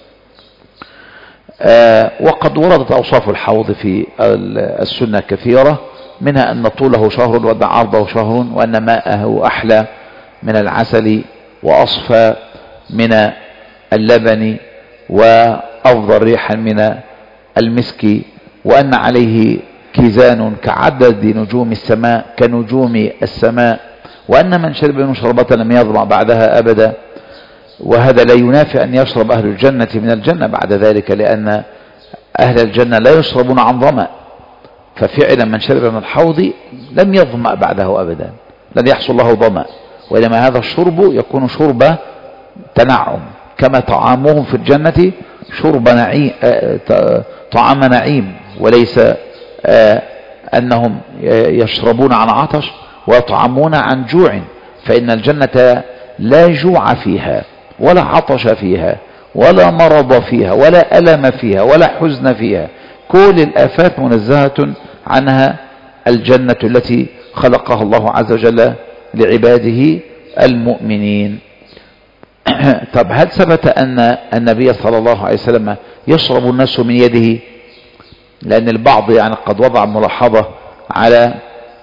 آه وقد وردت أوصاف الحوض في السنة كثيرة، منها أن طوله شهر وأن عرضه شهر، وأن ماءه أحلى من العسل وأصفى من اللبن وأفضل ريحا من المسك، وأن عليه كيزان كعدد نجوم السماء كنجوم السماء، وأن من شرب منه شربة لم يظمأ بعدها أبدا. وهذا لا ينافي أن يشرب أهل الجنة من الجنة بعد ذلك، لأن أهل الجنة لا يشربون عن ظمأ، ففعلا من شرب من الحوض لم يظمأ بعده أبدا، لن يحصل له ظمأ، وإنما هذا الشرب يكون شرب تنعم، كما طعامهم في الجنة شرب نعيم طعام نعيم، وليس أنهم يشربون عن عطش ويطعمون عن جوع. فإن الجنة لا جوع فيها ولا عطش فيها ولا مرض فيها ولا ألم فيها ولا حزن فيها، كل الآفات منزهة عنها الجنة التي خلقها الله عز وجل لعباده المؤمنين. طب هل ثبت أن النبي صلى الله عليه وسلم يشرب الناس من يده؟ لأن البعض يعني قد وضع ملاحظة على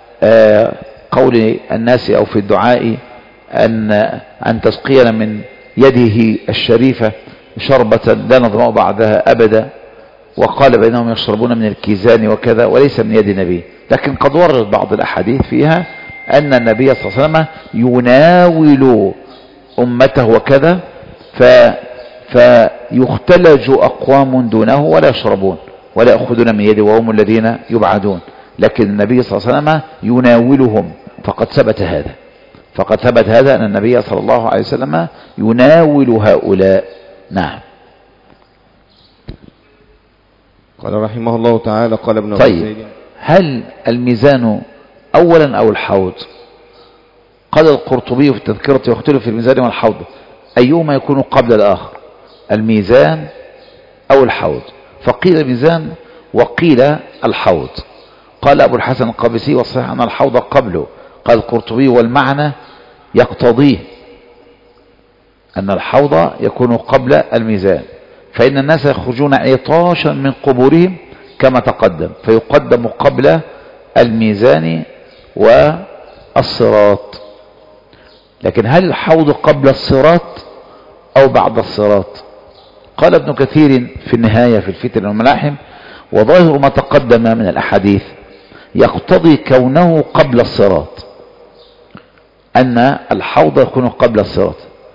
قول الناس أو في الدعاء أن أن تسقينا من يده الشريفة شربة لا نظمأ بعدها أبدا، وقال بأنهم يشربون من الكيزان وكذا وليس من يد النبي. لكن قد ورد بعض الأحاديث فيها أن النبي صلى الله عليه وسلم يناول أمته وكذا ف فيختلج أقوام دونه ولا يشربون ولا يأخذون من يده وهم الذين يبعدون، لكن النبي صلى الله عليه وسلم يناولهم. فقد ثبت هذا فقد ثبت هذا أن النبي صلى الله عليه وسلم يناول هؤلاء. نعم. قال رحمه الله تعالى: قال ابن طيب، هل الميزان أولا أو الحوض؟ قال القرطبي في التذكرة: واختلف في الميزان والحوض أيهما يكون قبل الآخر، الميزان أو الحوض؟ فقيل الميزان وقيل الحوض. قال أبو الحسن القابسي: والصحيح أن الحوض قبله. قال القرطبي: والمعنى يقتضيه أن الحوض يكون قبل الميزان، فإن الناس يخرجون عطاشا من قبورهم كما تقدم، فيقدم قبل الميزان والصراط. لكن هل الحوض قبل الصراط أو بعد الصراط؟ قال ابن كثير في النهاية في الفتن والملاحم: وظاهر ما تقدم من الأحاديث يقتضي كونه قبل الصراط، أن الحوض يكون قبل الصراط.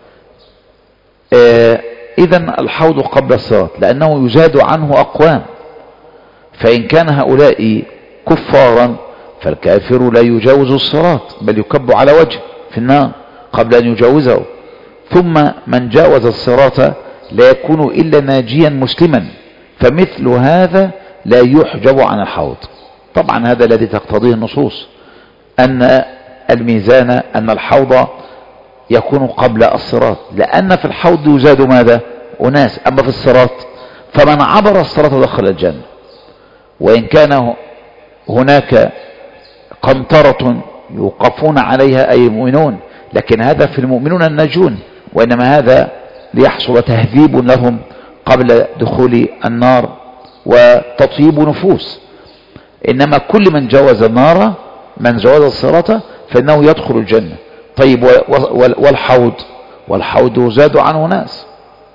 آه إذن الحوض قبل الصراط لأنه يزاد عنه أقوام، فإن كان هؤلاء كفارا فالكافر لا يجاوز الصراط بل يكب على وجه في النار قبل أن يجاوزه، ثم من جاوز الصراط لا يكون إلا ناجيا مسلما، فمثل هذا لا يحجب عن الحوض. طبعا هذا الذي تقتضيه النصوص، أن الميزان أن الحوض يكون قبل الصراط، لأن في الحوض يزاد ماذا؟ أناس. أما في الصراط فمن عبر الصراط دخل الجنة، وإن كان هناك قنطرة يوقفون عليها أي المؤمنون، لكن هذا في المؤمنون الناجون، وإنما هذا ليحصل تهذيب لهم قبل دخول النار وتطيب نفوس. إنما كل من جاوز النار، من جاوز الصراط فإنه يدخل الجنة. طيب والحوض والحوض يزاد عنه ناس،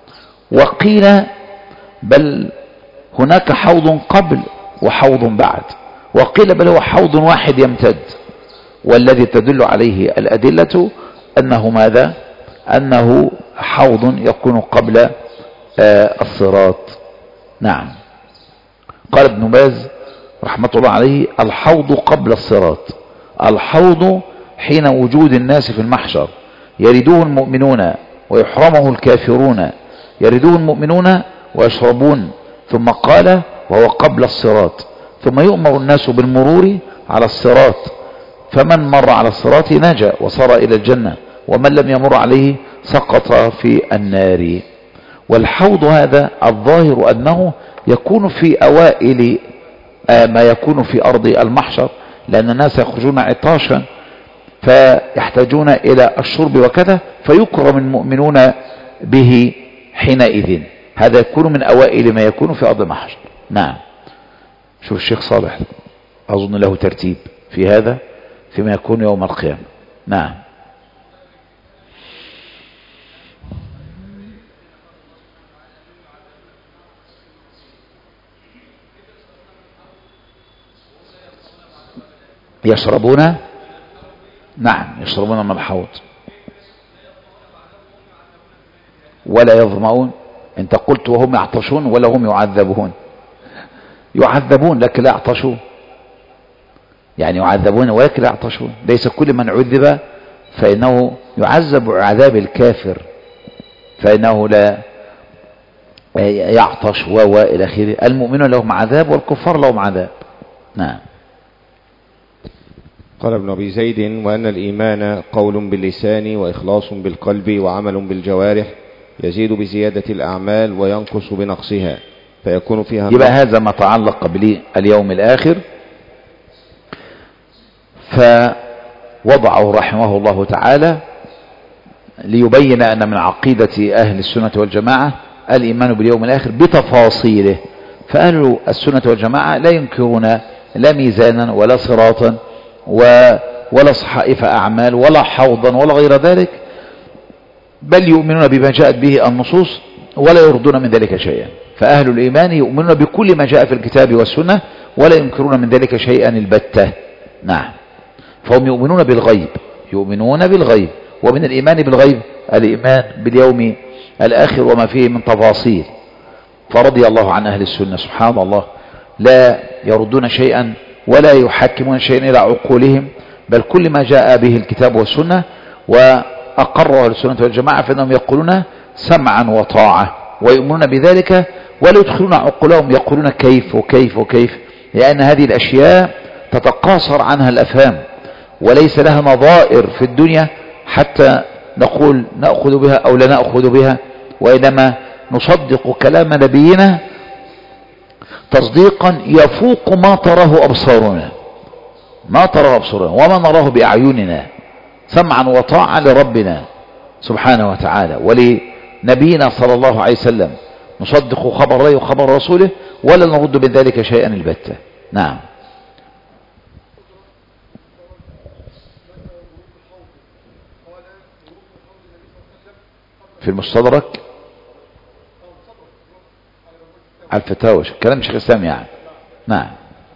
وقيل بل هناك حوض قبل وحوض بعد، وقيل بل هو حوض واحد يمتد، والذي تدل عليه الأدلة أنه ماذا؟ أنه حوض يكون قبل آه الصراط. نعم. قال ابن باز رحمة الله عليه: الحوض قبل الصراط. الحوض حين وجود الناس في المحشر يرده المؤمنون ويحرمه الكافرون، يرده المؤمنون ويشربون، ثم قال: وهو قبل الصراط، ثم يؤمر الناس بالمرور على الصراط، فمن مر على الصراط نجا وصار إلى الجنة، ومن لم يمر عليه سقط في النار. والحوض هذا الظاهر أنه يكون في أوائل ما يكون في أرض المحشر، لأن الناس يخرجون عطاشا فيحتاجون إلى الشرب وكذا، فيكرم المؤمنون به حينئذ. هذا يكون من أوائل ما يكون في أرض المحشر. نعم. شوف الشيخ صالح أظن له ترتيب في هذا فيما يكون يوم القيامة. نعم. يشربون، نعم يشربون من الحوض ولا يظمؤون. انت قلت وهم يعطشون ولا هم يعذبون؟ يعذبون لكن لا يعطشون، يعني يعذبون ولكن لا يعطشون. ليس كل من عذب فإنه يعذب عذاب الكافر فإنه لا يعطش و إلى آخره. المؤمنون لهم عذاب والكفار لهم عذاب. نعم. قال ابن أبي زيد: وأن الإيمان قول باللسان وإخلاص بالقلب وعمل بالجوارح، يزيد بزيادة الأعمال وينقص بنقصها، فيكون فيها. يبقى هذا ما تعلق باليوم الآخر، فوضعه رحمه الله تعالى ليبين أن من عقيدة أهل السنة والجماعة الإيمان باليوم الآخر بتفاصيله. فأهل السنة والجماعة لا ينكرون لا ميزانا ولا صراطا ولا صحائف أعمال ولا حوضا ولا غير ذلك، بل يؤمنون بما جاءت به النصوص ولا يردون من ذلك شيئا. فأهل الإيمان يؤمنون بكل ما جاء في الكتاب والسنة ولا ينكرون من ذلك شيئا البتة. نعم. فهم يؤمنون بالغيب، يؤمنون بالغيب. ومن الإيمان بالغيب الإيمان باليوم الآخر وما فيه من تفاصيل. فرضي الله عن أهل السنة سبحان الله، لا يردون شيئا ولا يحكمون شيئا إلى عقولهم، بل كل ما جاء به الكتاب والسنة وأقروا أهل السنة والجماعة فإنهم يقولون سمعا وطاعة ويؤمنون بذلك، ولا يدخلون عقولهم يقولون كيف وكيف وكيف، لأن هذه الأشياء تتقاصر عنها الأفهام وليس لها نظائر في الدنيا حتى نقول نأخذ بها أو لا نأخذ بها، وإنما نصدق كلام نبينا تصديقا يفوق ما تراه أبصارنا، ما تراه أبصارنا وما نراه بأعيننا، سمعا وطاعة لربنا سبحانه وتعالى ولنبينا صلى الله عليه وسلم، نصدق خبر الله وخبر رسوله ولا نرد من ذلك شيئا البتة. نعم. في المستدرك على الفتاوى كلام شيخ الإسلام يعني نعم.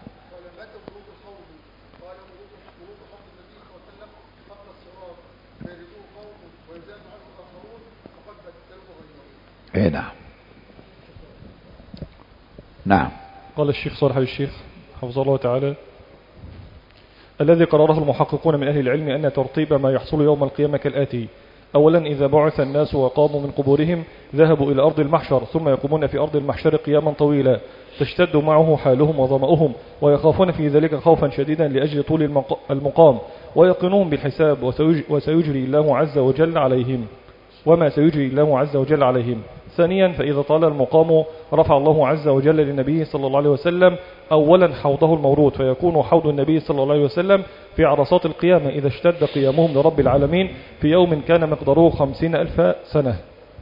ايه نعم. نعم. قال الشيخ صالح الشيخ حفظه الله تعالى: الذي قرره المحققون من أهل العلم أن ترتيب ما يحصل يوم القيامة كالآتي: أولا إذا بعث الناس وقاموا من قبورهم ذهبوا إلى أرض المحشر، ثم يقومون في أرض المحشر قياما طويلا تشتد معه حالهم وظمأهم، ويخافون في ذلك خوفا شديدا لأجل طول المقام، ويقنون بالحساب وسيجري الله عز وجل عليهم وما سيجري الله عز وجل عليهم. ثانيا فإذا طال المقام رفع الله عز وجل للنبي صلى الله عليه وسلم أولا حوضه المورود، فيكون حوض النبي صلى الله عليه وسلم في عرصات القيامة إذا اشتد قيامهم لرب العالمين في يوم كان مقداره خمسين ألف سنة.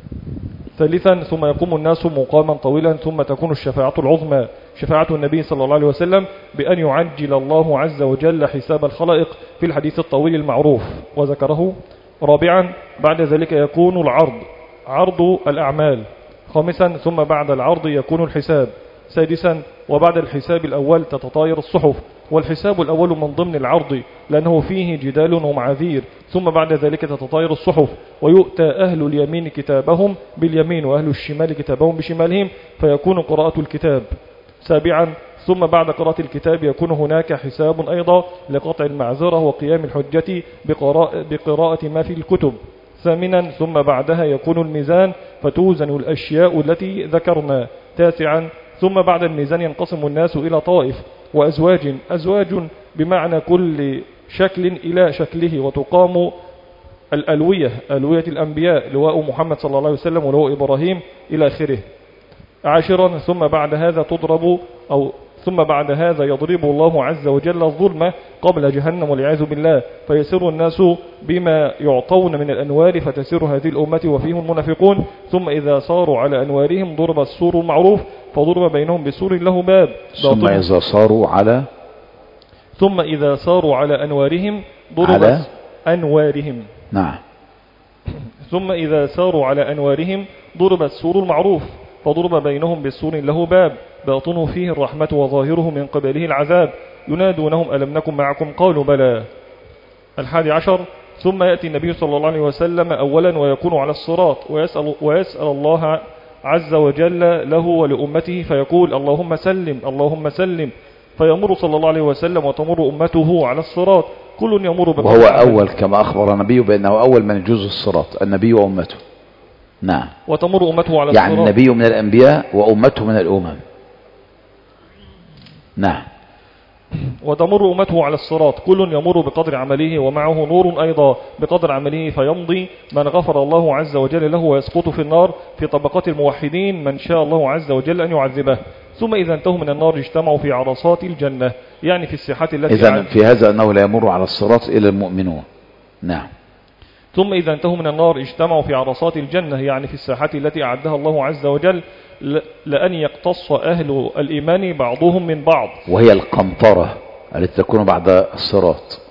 ثالثا ثم يقوم الناس مقاما طويلا، ثم تكون الشفاعة العظمى شفاعة النبي صلى الله عليه وسلم بأن يعجل الله عز وجل حساب الخلائق في الحديث الطويل المعروف وذكره. رابعا بعد ذلك يكون العرض عرض الأعمال. خامسا ثم بعد العرض يكون الحساب. سادسا وبعد الحساب الأول تتطاير الصحف، والحساب الأول من ضمن العرض لأنه فيه جدال ومعاذير. ثم بعد ذلك تتطاير الصحف ويؤتى أهل اليمين كتابهم باليمين وأهل الشمال كتابهم بشمالهم، فيكون قراءة الكتاب. سابعا ثم بعد قراءة الكتاب يكون هناك حساب أيضا لقطع المعذرة وقيام الحجة بقراءة ما في الكتب. ثامنا ثم بعدها يكون الميزان فتوزن الأشياء التي ذكرنا. تاسعا ثم بعد الميزان ينقسم الناس إلى طائف وأزواج أزواج بمعنى كل شكل إلى شكله، وتقام الألوية ألوية الأنبياء لواء محمد صلى الله عليه وسلم ولواء إبراهيم إلى آخره. عاشرا ثم بعد هذا تضرب أو ثم بعد هذا يضرب الله عز وجل الظلمة قبل جهنم والعياذ بالله، فيسر الناس بما يعطون من الأنوار فتسر هذه الأمة وفيهم المنافقون. ثم إذا صاروا على أنوارهم ضرب السور المعروف فضرب بينهم بسور له باب. ثم إذا صاروا على ثم إذا صاروا على أنوارهم ضرب على أنوارهم نعم. ثم إذا ساروا على أنوارهم ضرب السور المعروف فضرب بينهم بالسور له باب باطنه فيه الرحمة وظاهره من قبله العذاب، ينادونهم ألم نكن معكم قالوا بلى. الحادي عشر ثم يأتي النبي صلى الله عليه وسلم أولا ويكون على الصراط ويسأل, ويسأل الله عز وجل له ولأمته فيقول اللهم سلم اللهم سلم، فيمر صلى الله عليه وسلم وتمر أمته على الصراط كل يمر بقدر وهو أول كما أخبر النبي بأنه أول من يجوز الصراط النبي وأمته. نعم. وتمر أمته على يعني الصراط النبي من الأنبياء وأمته من الأمم. نعم. وتمر أمته على الصراط كل يمر بقدر عمله ومعه نور أيضا بقدر عمله، فيمضي من غفر الله عز وجل له ويسقط في النار في طبقات الموحدين من شاء الله عز وجل أن يعذبه. ثم إذا انتهوا من النار اجتمعوا في عرصات الجنة، يعني في الساحات التي إذن في هذا أنه لا يمر على الصراط إلا المؤمنون. نعم. ثم إذا انتهوا من النار اجتمعوا في عرصات الجنة، يعني في الساحات التي أعدها الله عز وجل لأن يقتص أهل الإيمان بعضهم من بعض، وهي القنطرة التي تكون بعد الصراط.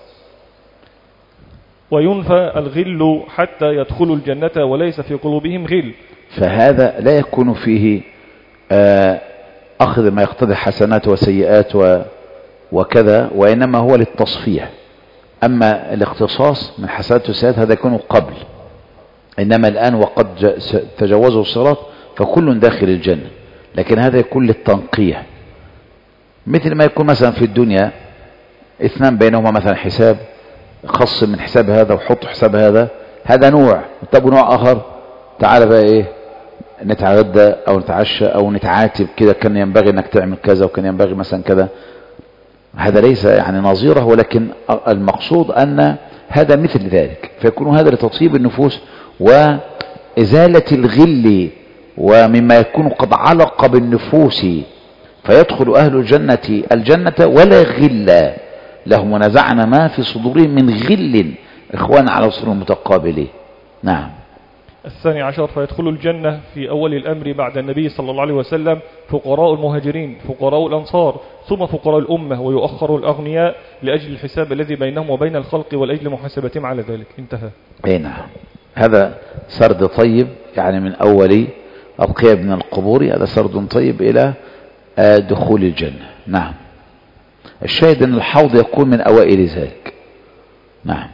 وينفى الغل حتى يدخلوا الجنة وليس في قلوبهم غل. فهذا لا يكون فيه أخذ ما يقتضي حسنات وسيئات وكذا، وإنما هو للتصفية. أما الاختصاص من حسنات وسيئات هذا يكون قبل، إنما الآن وقد تجاوزوا الصراط فكل داخل الجنة، لكن هذا يكون للتنقية. مثل ما يكون مثلا في الدنيا اثنان بينهما مثلا حساب، خص من حساب هذا وحط حساب هذا، هذا نوع، وتبقى نوع آخر تعال بقى إيه نتعدى أو نتعشى أو نتعاتب كده، كان ينبغي أنك تعمل كذا وكان ينبغي مثلا كذا. هذا ليس يعني نظيره، ولكن المقصود أن هذا مثل ذلك، فيكون هذا لتطيب النفوس وإزالة الغل ومما يكون قد علق بالنفوس، فيدخل أهل الجنة الجنة ولا غل لهم ونزعنا ما في صدورهم من غل إخوانا على صدور متقابلين. نعم. الثاني عشر فيدخل الجنة في أول الأمر بعد النبي صلى الله عليه وسلم فقراء المهاجرين فقراء الأنصار ثم فقراء الأمة، ويؤخر الأغنياء لأجل الحساب الذي بينهم وبين الخلق ولأجل محاسبتهم على ذلك. انتهى. أي نعم. هذا سرد طيب، يعني من أول القيام من القبور، هذا سرد طيب إلى دخول الجنة. نعم. الشاهد أن الحوض يكون من أوائل ذلك. نعم.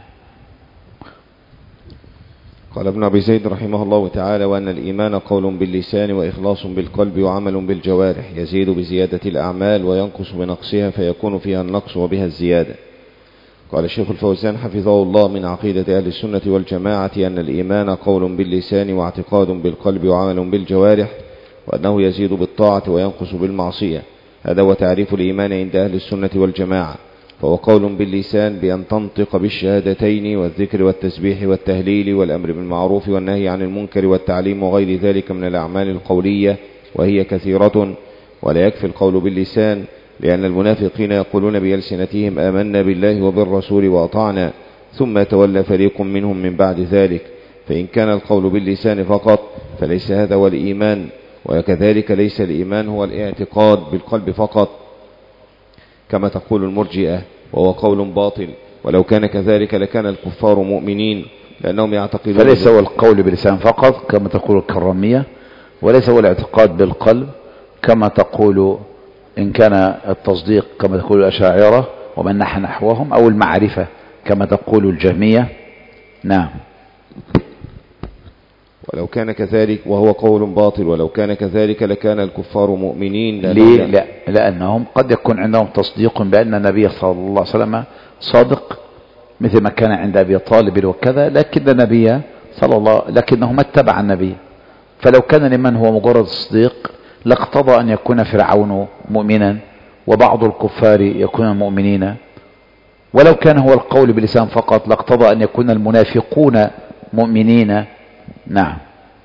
قال ابن أبي زيد رحمه الله تعالى: وأن الإيمان قول باللسان وإخلاص بالقلب وعمل بالجوارح، يزيد بزيادة الأعمال وينقص بنقصها، فيكون فيها النقص وبها الزيادة. قال الشيخ الفوزان حفظه الله: من عقيدة أهل السنة والجماعة أن الإيمان قول باللسان واعتقاد بالقلب وعمل بالجوارح، وأنه يزيد بالطاعة وينقص بالمعصية. هذا هو تعريف الإيمان عند أهل السنة والجماعة، فهو قول باللسان بأن تنطق بالشهادتين والذكر والتسبيح والتهليل والأمر بالمعروف والنهي عن المنكر والتعليم وغير ذلك من الأعمال القولية، وهي كثيرة. ولا يكفي القول باللسان، لأن المنافقين يقولون بألسنتهم آمنا بالله وبالرسول وأطعنا، ثم تولى فريق منهم من بعد ذلك. فإن كان القول باللسان فقط فليس هذا هو الإيمان، وكذلك ليس الإيمان هو الاعتقاد بالقلب فقط كما تقول المرجئة، وهو قول باطل. ولو كان كذلك لكان الكفار مؤمنين، لأنهم يعتقدون. فليس هو القول باللسان فقط كما تقول الكرامية، وليس هو الاعتقاد بالقلب كما تقول إن كان التصديق كما تقول الأشاعرة ومن نحى نحوهم، أو المعرفة كما تقول الجهمية. نعم. ولو كان كذلك وهو قول باطل، ولو كان كذلك لكان الكفار مؤمنين. ليه؟ لا، لأنهم قد يكون عندهم تصديق بأن النبي صلى الله عليه وسلم صادق، مثل ما كان عند أبي طالب وكذا، لكن النبي صلى الله لكنه ما اتبع النبي. فلو كان لمن هو مجرد تصديق لاقتضى أن يكون فرعون مؤمنا وبعض الكفار يكونون مؤمنين، ولو كان هو القول بلسان فقط لاقتضى أن يكون المنافقون مؤمنين. نعم.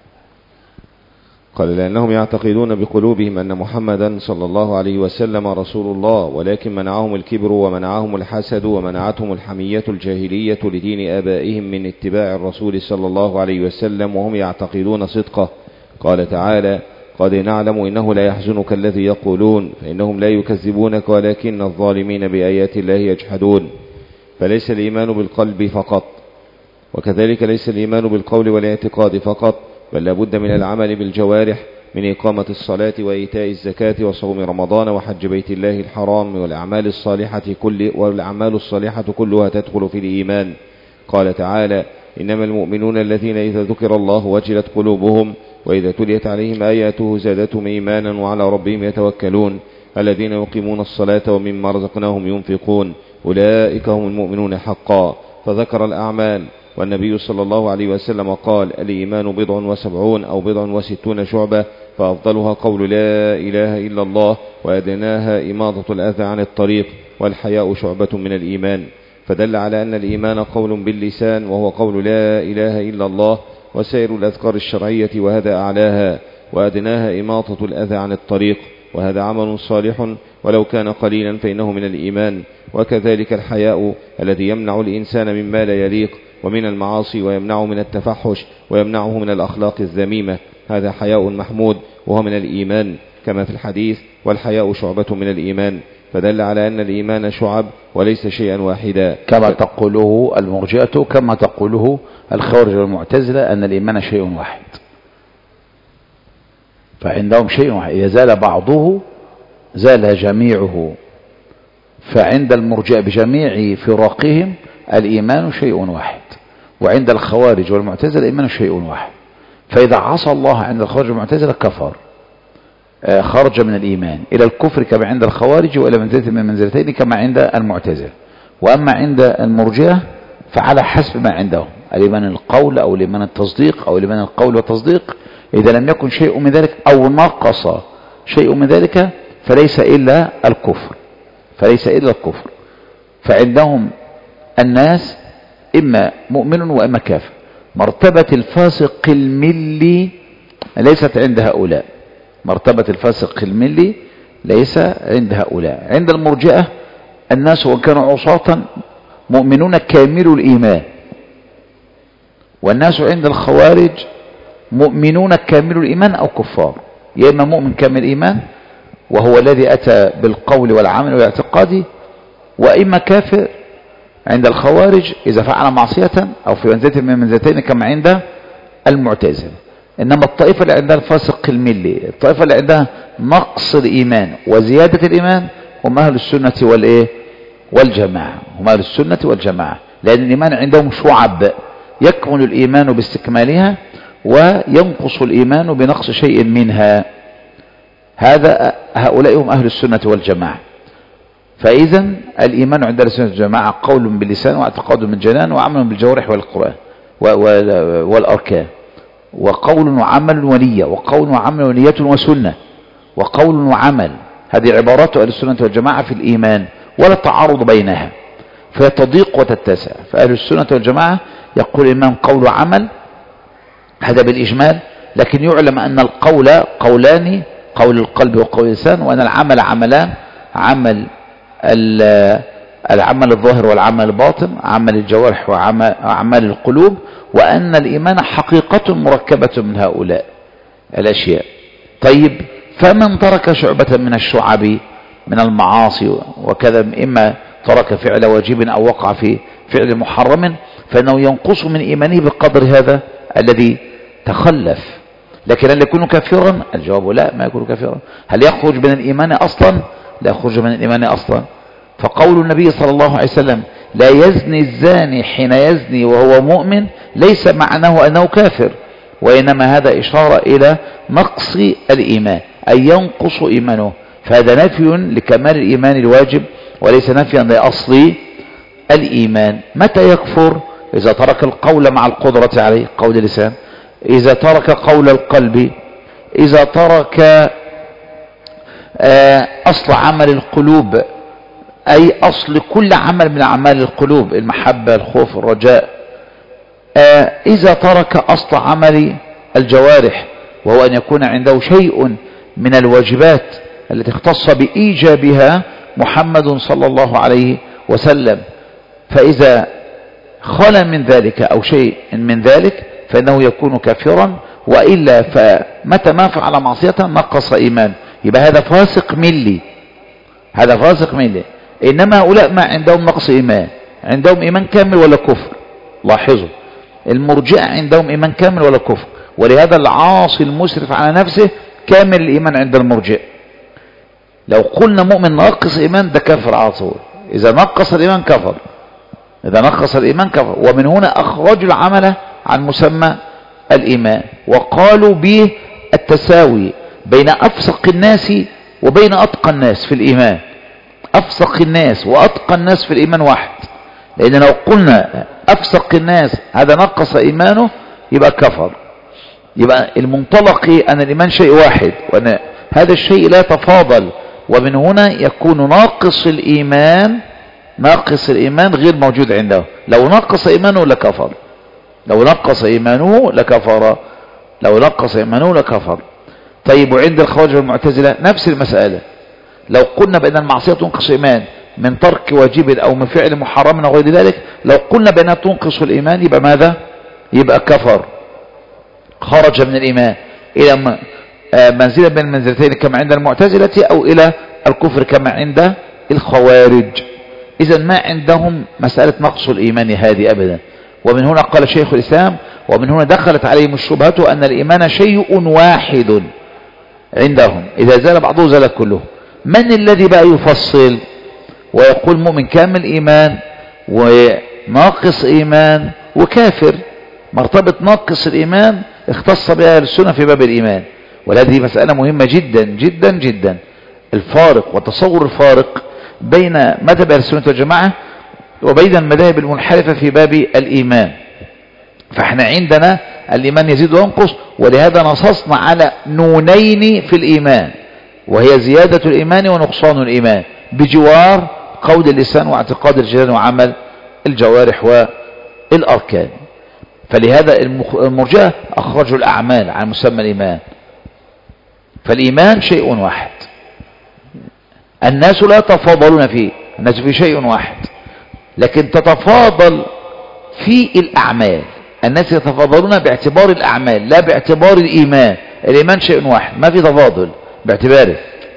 قال: لأنهم يعتقدون بقلوبهم أن محمدا صلى الله عليه وسلم رسول الله، ولكن منعهم الكبر ومنعهم الحسد ومنعتهم الحمية الجاهلية لدين آبائهم من اتباع الرسول صلى الله عليه وسلم، وهم يعتقدون صدقه. قال تعالى: قد نعلم إنه لا يحزنك الذي يقولون، فإنهم لا يكذبونك ولكن الظالمين بآيات الله يجحدون. فليس الإيمان بالقلب فقط، وكذلك ليس الإيمان بالقول والاعتقاد فقط، بل لابد من العمل بالجوارح، من إقامة الصلاة وإيتاء الزكاة وصوم رمضان وحج بيت الله الحرام، والأعمال الصالحة كل والأعمال الصالحة كلها تدخل في الإيمان. قال تعالى: إنما المؤمنون الذين إذا ذكر الله وجلت قلوبهم وإذا تليت عليهم آياته زادتهم إيمانا وعلى ربهم يتوكلون، الذين يقيمون الصلاة ومما رزقناهم ينفقون، أولئك هم المؤمنون حقا. فذكر الأعمال. والنبي صلى الله عليه وسلم قال: الإيمان بضع وسبعون أو بضع وستون شعبة، فأفضلها قول لا إله إلا الله، وأدناها إماطة الأذى عن الطريق، والحياء شعبة من الإيمان. فدل على أن الإيمان قول باللسان وهو قول لا إله إلا الله، وسائر الأذكار الشرعية وهذا أعلاها، وأدناها إماطة الأذى عن الطريق، وهذا عمل صالح ولو كان قليلا فإنه من الإيمان. وكذلك الحياء الذي يمنع الإنسان مما لا يليق ومن المعاصي، ويمنعه من التفحش، ويمنعه من الأخلاق الذميمة، هذا حياء محمود وهو من الإيمان، كما في الحديث: والحياء شعبة من الإيمان. فدل على أن الإيمان شعب وليس شيئا واحدا، كما تقوله المرجئة، كما تقوله الخوارج والمعتزلة أن الإيمان شيء واحد. فعندهم شيء واحد، إذا زال بعضه زال جميعه. فعند المرجئة بجميع فراقهم الإيمان شيء واحد، وعند الخوارج والمعتزلة الإيمان شيء واحد. فإذا عصى الله عند الخوارج والمعتزلة كفر، آه خرج من الإيمان إلى الكفر كما عند الخوارج، وإلى منزلة من منزلتين كما عند المعتزلة. وأما عند المرجئة فعلى حسب ما عندهم، الإيمان القول أو الإيمان التصديق أو الإيمان القول والتصديق، إذا لم يكن شيء من ذلك أو نقص شيء من ذلك فليس إلا الكفر، فليس إلا الكفر. فعندهم الناس إما مؤمن وإما كافر. مرتبة الفاسق الملي ليست عند هؤلاء، مرتبة الفاسق الملي ليس عند هؤلاء. عند المرجئة الناس وكانوا عصاة مؤمنون كامل الإيمان، والناس عند الخوارج مؤمنون كامل الإيمان أو كفار، يا إما مؤمن كامل الإيمان وهو الذي أتى بالقول والعمل والاعتقاد، وإما كافر عند الخوارج إذا فعل معصية أو في منزلة من منزلتين كما عند المعتزلة. إنما الطائفة اللي عندها الفاسق الملي، الطائفة اللي عندها نقص الإيمان وزيادة الإيمان، هم أهل السنة والإيه والجماعة، هم أهل السنة والجماعة، لأن الإيمان عندهم شعب، يكمل الإيمان باستكمالها وينقص الإيمان بنقص شيء منها. هذا هؤلاء هم أهل السنة والجماعة. فإذا الإيمان عند السنة والجماعة قول باللسان واعتقاد بالجنان وعمل بالجوارح والقرآن والأركان، وقول وعمل ونية، وقول وعمل ونية وسنة، وقول وعمل. هذه عبارات أهل السنة والجماعة في الإيمان، ولا تعارض بينها، فتضيق وتتسع. فأهل السنة والجماعة يقول الإمام قول وعمل، هذا بالإجمال، لكن يعلم أن القول قولان، قول القلب وقول اللسان، وأن العمل عملان، عمل العمل الظاهر والعمل الباطن، عمل الجوارح وأعمال القلوب، وأن الإيمان حقيقة مركبة من هؤلاء الأشياء. طيب، فمن ترك شعبة من الشعب من المعاصي وكذا، إما ترك فعل واجب أو وقع في فعل محرم، فإنه ينقص من إيمانه بقدر هذا الذي تخلف. لكن هل يكون كافرا؟ الجواب لا، ما يكون كافرا. هل يخرج من الإيمان أصلا؟ لا يخرج من الإيمان أصلا. فقول النبي صلى الله عليه وسلم لا يزني الزاني حين يزني وهو مؤمن ليس معناه أنه كافر، وإنما هذا إشارة إلى نقص الإيمان، أي ينقص إيمانه. فهذا نفي لكمال الإيمان الواجب وليس نفيا لأصل الإيمان. متى يكفر؟ إذا ترك القول مع القدرة عليه، قول اللسان، إذا ترك قول القلب، إذا ترك أصل عمل القلوب، أي أصل كل عمل من أعمال القلوب، المحبة الخوف الرجاء. إذا ترك أصل عمل الجوارح، وهو أن يكون عنده شيء من الواجبات التي اختص بإيجابها محمد صلى الله عليه وسلم، فإذا خلى من ذلك أو شيء من ذلك فإنه يكون كافرا، وإلا فمتى ما فعل معصية نقص إيمان، يبقى هذا فاسق ملي، هذا فاسق ملي. إنما هؤلاء ما عندهم نقص إيمان، عندهم إيمان كامل ولا كفر. لاحظوا، المرجئة عندهم إيمان كامل ولا كفر، ولهذا العاصي المسرف على نفسه كامل الإيمان عند المرجئة. لو قلنا مؤمن ناقص إيمان ده كفر على طول، إذا نقص الإيمان كفر، إذا نقص الإيمان كفر. ومن هنا أخرجوا العمل عن مسمى الإيمان، وقالوا به التساوي بين أفسق الناس وبين أتقى الناس في الإيمان. أفسق الناس وأتقى الناس في الإيمان واحد، لأن لو قلنا أفسق الناس هذا نقص إيمانه يبقى كفر. يبقى المنطلق أن الإيمان شيء واحد، وأن هذا الشيء لا تفاضل، ومن هنا يكون ناقص الإيمان، ناقص الإيمان غير موجود عنده. لو نقص إيمانه لكفر، لو نقص إيمانه لكفر، لو نقص إيمانه لكفر. طيب، وعند الخوارج والمعتزلة نفس المسألة. لو قلنا بأن المعصية تنقص إيمان من ترك واجب أو من فعل محرم أو غير ذلك، لو قلنا بأنها تنقص الإيمان يبقى ماذا؟ يبقى كفر، خرج من الإيمان إلى منزلة بين المنزلتين كما عند المعتزلة، أو إلى الكفر كما عند الخوارج. إذا ما عندهم مسألة نقص الإيمان هذه أبدا. ومن هنا قال شيخ الإسلام، ومن هنا دخلت عليهم الشبهة أن الإيمان شيء واحد عندهم، إذا زال بعضه زال كله. من الذي بقى يفصل ويقول مؤمن كامل إيمان وناقص إيمان وكافر؟ مرتبة ناقص الإيمان اختص بها السنة في باب الإيمان، وهذه مسألة مهمة جدا جدا جدا. الفارق وتصور الفارق بين مذهب السنة والجماعة وبين المذاهب المنحرفة في باب الإيمان. فاحنا عندنا الإيمان يزيد وينقص، ولهذا نصصنا على نونين في الإيمان، وهي زيادة الإيمان ونقصان الإيمان، بجوار قول اللسان واعتقاد الجنان وعمل الجوارح والأركان. فلهذا المرجئة أخرجوا الأعمال عن مسمى الإيمان. فالإيمان شيء واحد، الناس لا يتفاضلون فيه، الناس في شيء واحد، لكن تتفاضل في الأعمال. الناس يتفاضلون باعتبار الأعمال لا باعتبار الإيمان. الإيمان شيء واحد، ما في تفاضل باعتباره.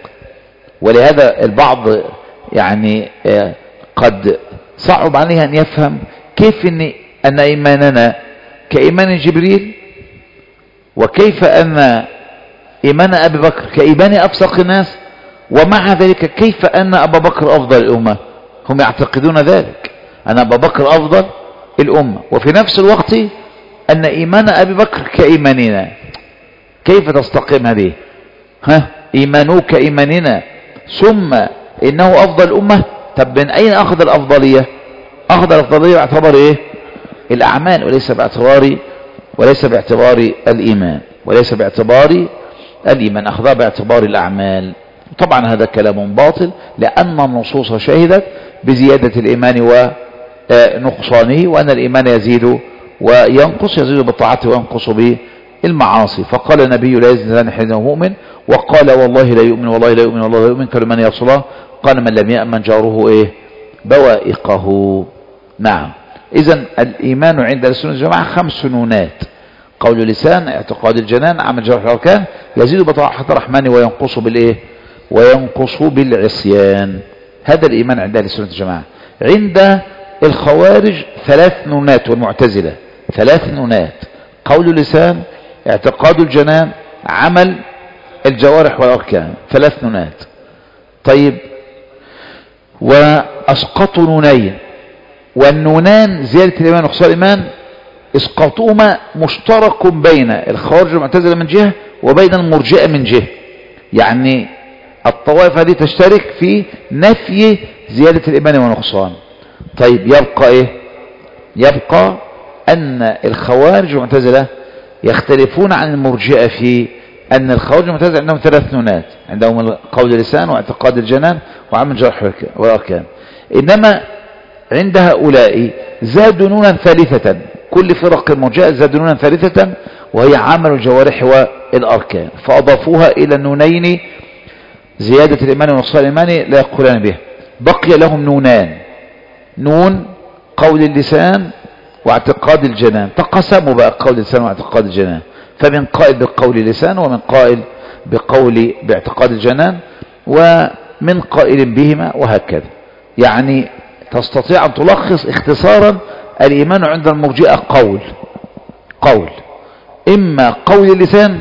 ولهذا البعض يعني قد صعب عليه أن يفهم كيف أن, أن إيماننا كإيمان جبريل، وكيف أن إيمان أبي بكر كإيمان أفسق الناس، ومع ذلك كيف أن أبا بكر أفضل الأمة؟ هم يعتقدون ذلك أن أبا بكر أفضل الأمة، وفي نفس الوقت أن إيمان أبي بكر كإيماننا. كيف تستقيم هذه؟ ها إيمانه كإيماننا ثم إنه أفضل الأمة. طب من أين أخذ الأفضلية؟ أخذ الأفضلية باعتبار إيه؟ الأعمال، وليس باعتبار وليس باعتبار الإيمان وليس باعتبار الإيمان أخذها باعتبار الأعمال. طبعا هذا كلام باطل، لأن النصوص شهدت بزيادة الإيمان ونقصانه، وأن الإيمان يزيد وينقص، يزيد بالطاعات وينقص بالمعاصي. فقال النبي لا يزني حين مؤمن، وقال والله لا يؤمن والله لا يؤمن والله لا يؤمن. قال من يا رسول الله؟ قال من لم يأمن جاره إيه؟ بوائقه. نعم. إذن الإيمان عند السنة الجماعة خمس نونات: قول لسان، اعتقاد الجنان، عمل جوارح الأركان، يزيد بطاعة الرحمن وينقص بالإيه؟ وينقص بالعصيان. هذا الإيمان عند أهل السنة الجماعة. عند الخوارج ثلاث نونات، والمعتزلة ثلاث نونات: قول لسان، اعتقاد الجنان، عمل الجوارح والأركان، ثلاث نونات. طيب، وأسقطوا نونين، والنونان زيادة الإيمان ونقصان الإيمان اسقاطهما مشترك بين الخوارج والمعتزلة من جهة وبين المرجئة من جهة. يعني الطوائف هذه تشترك في نفي زيادة الإيمان ونقصان. طيب، يبقى إيه؟ يبقى أن الخوارج والمعتزلة يختلفون عن المرجئة في أن الخوارج والمعتزلة عندهم ثلاث نونات: عندهم قول اللسان واعتقاد الجنان وعمل الجوارح والأركان. إنما عند هؤلاء زادوا نونا ثالثة، كل فرق المرجئة زادوا نونا ثالثة وهي عمل الجوارح والأركان، فأضافوها إلى النونين زيادة الإيمان ونقصان الإيمان لا يقولان به. بقي لهم نونان: نون قول اللسان واعتقاد الجنان. تقسموا بقى قول اللسان واعتقاد الجنان، فمن قائل بقول اللسان، ومن قائل بقول باعتقاد الجنان، ومن قائل بهما، وهكذا. يعني تستطيع أن تلخص اختصارا الإيمان عند المرجئة قول قول إما قول اللسان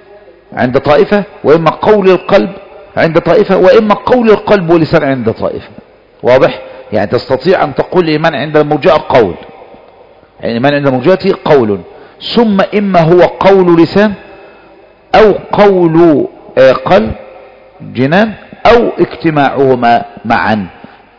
عند طائفة، وإما قول القلب عند طائفة، وإما قول القلب واللسان عند طائفة. واضح؟ يعني تستطيع أن تقول الإيمان عند المرجئة قول، يعني الإيمان عند المرجئة قول، ثم إما هو قول لسان أو قول قلب جنان أو اجتماعهما معا.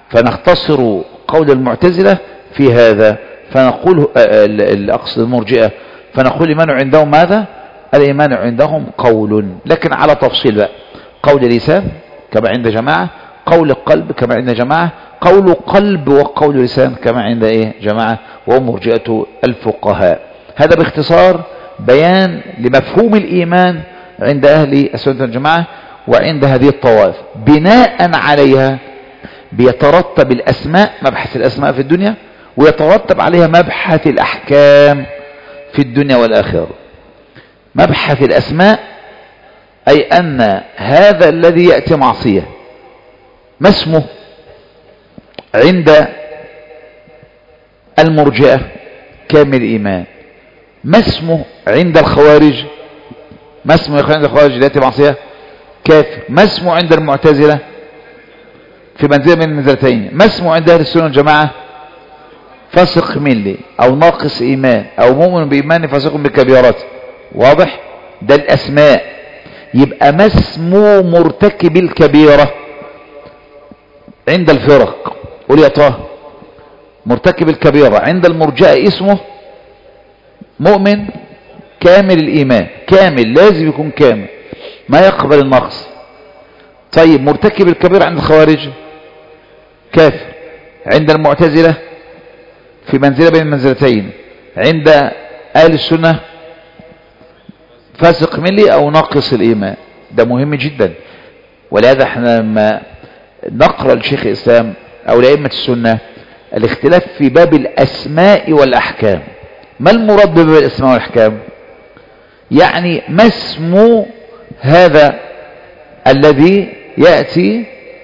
فنختصر قول المعتزلة في هذا، فنقول الأقصد المرجئة، فنقول الإيمان عندهم ماذا؟ الإيمان عندهم قول، لكن على تفصيل بقى: قول لسان كما عند جماعة، قول القلب كما عند جماعة، قول قلب وقول لسان كما عند إيه؟ جماعة، وهم مرجئة الفقهاء. هذا باختصار بيان لمفهوم الإيمان عند أهل السنة والجماعة وعند هذه الطوائف. بناء عليها بيترتب الأسماء، مبحث الأسماء في الدنيا، ويترتب عليها مبحث الأحكام في الدنيا والآخرة. مبحث الأسماء أي أن هذا الذي يأتي معصية ما اسمه عند المرجئة؟ كامل الإيمان. ما اسمه عند الخوارج؟ ما اسمه عند الخوارج اللي يأتي معصية؟ كافر. ما اسمه عند المعتزلة؟ في منزلة من المنزلتين. ما اسمه عند أهل السنة والجماعة؟ فاسق ملي أو ناقص إيمان أو مؤمن بإيمان فاسق بكبيرته. واضح؟ ده الأسماء. يبقى ما اسمه مرتكب الكبيرة عند الفرق؟ قول يا طه. مرتكب الكبيرة عند المرجئة اسمه مؤمن كامل الإيمان، كامل، لازم يكون كامل، ما يقبل النقص. طيب، مرتكب الكبيرة عند الخوارج كافر. عند المعتزلة في منزلة بين المنزلتين. عند أهل السنة فاسق ملي أو ناقص الإيمان. ده مهم جدا، ولهذا احنا لما نقرأ لشيخ الإسلام أو لأئمة السنة الاختلاف في باب الأسماء والأحكام. ما المراد بباب الأسماء والأحكام؟ يعني ما اسم هذا الذي يأتي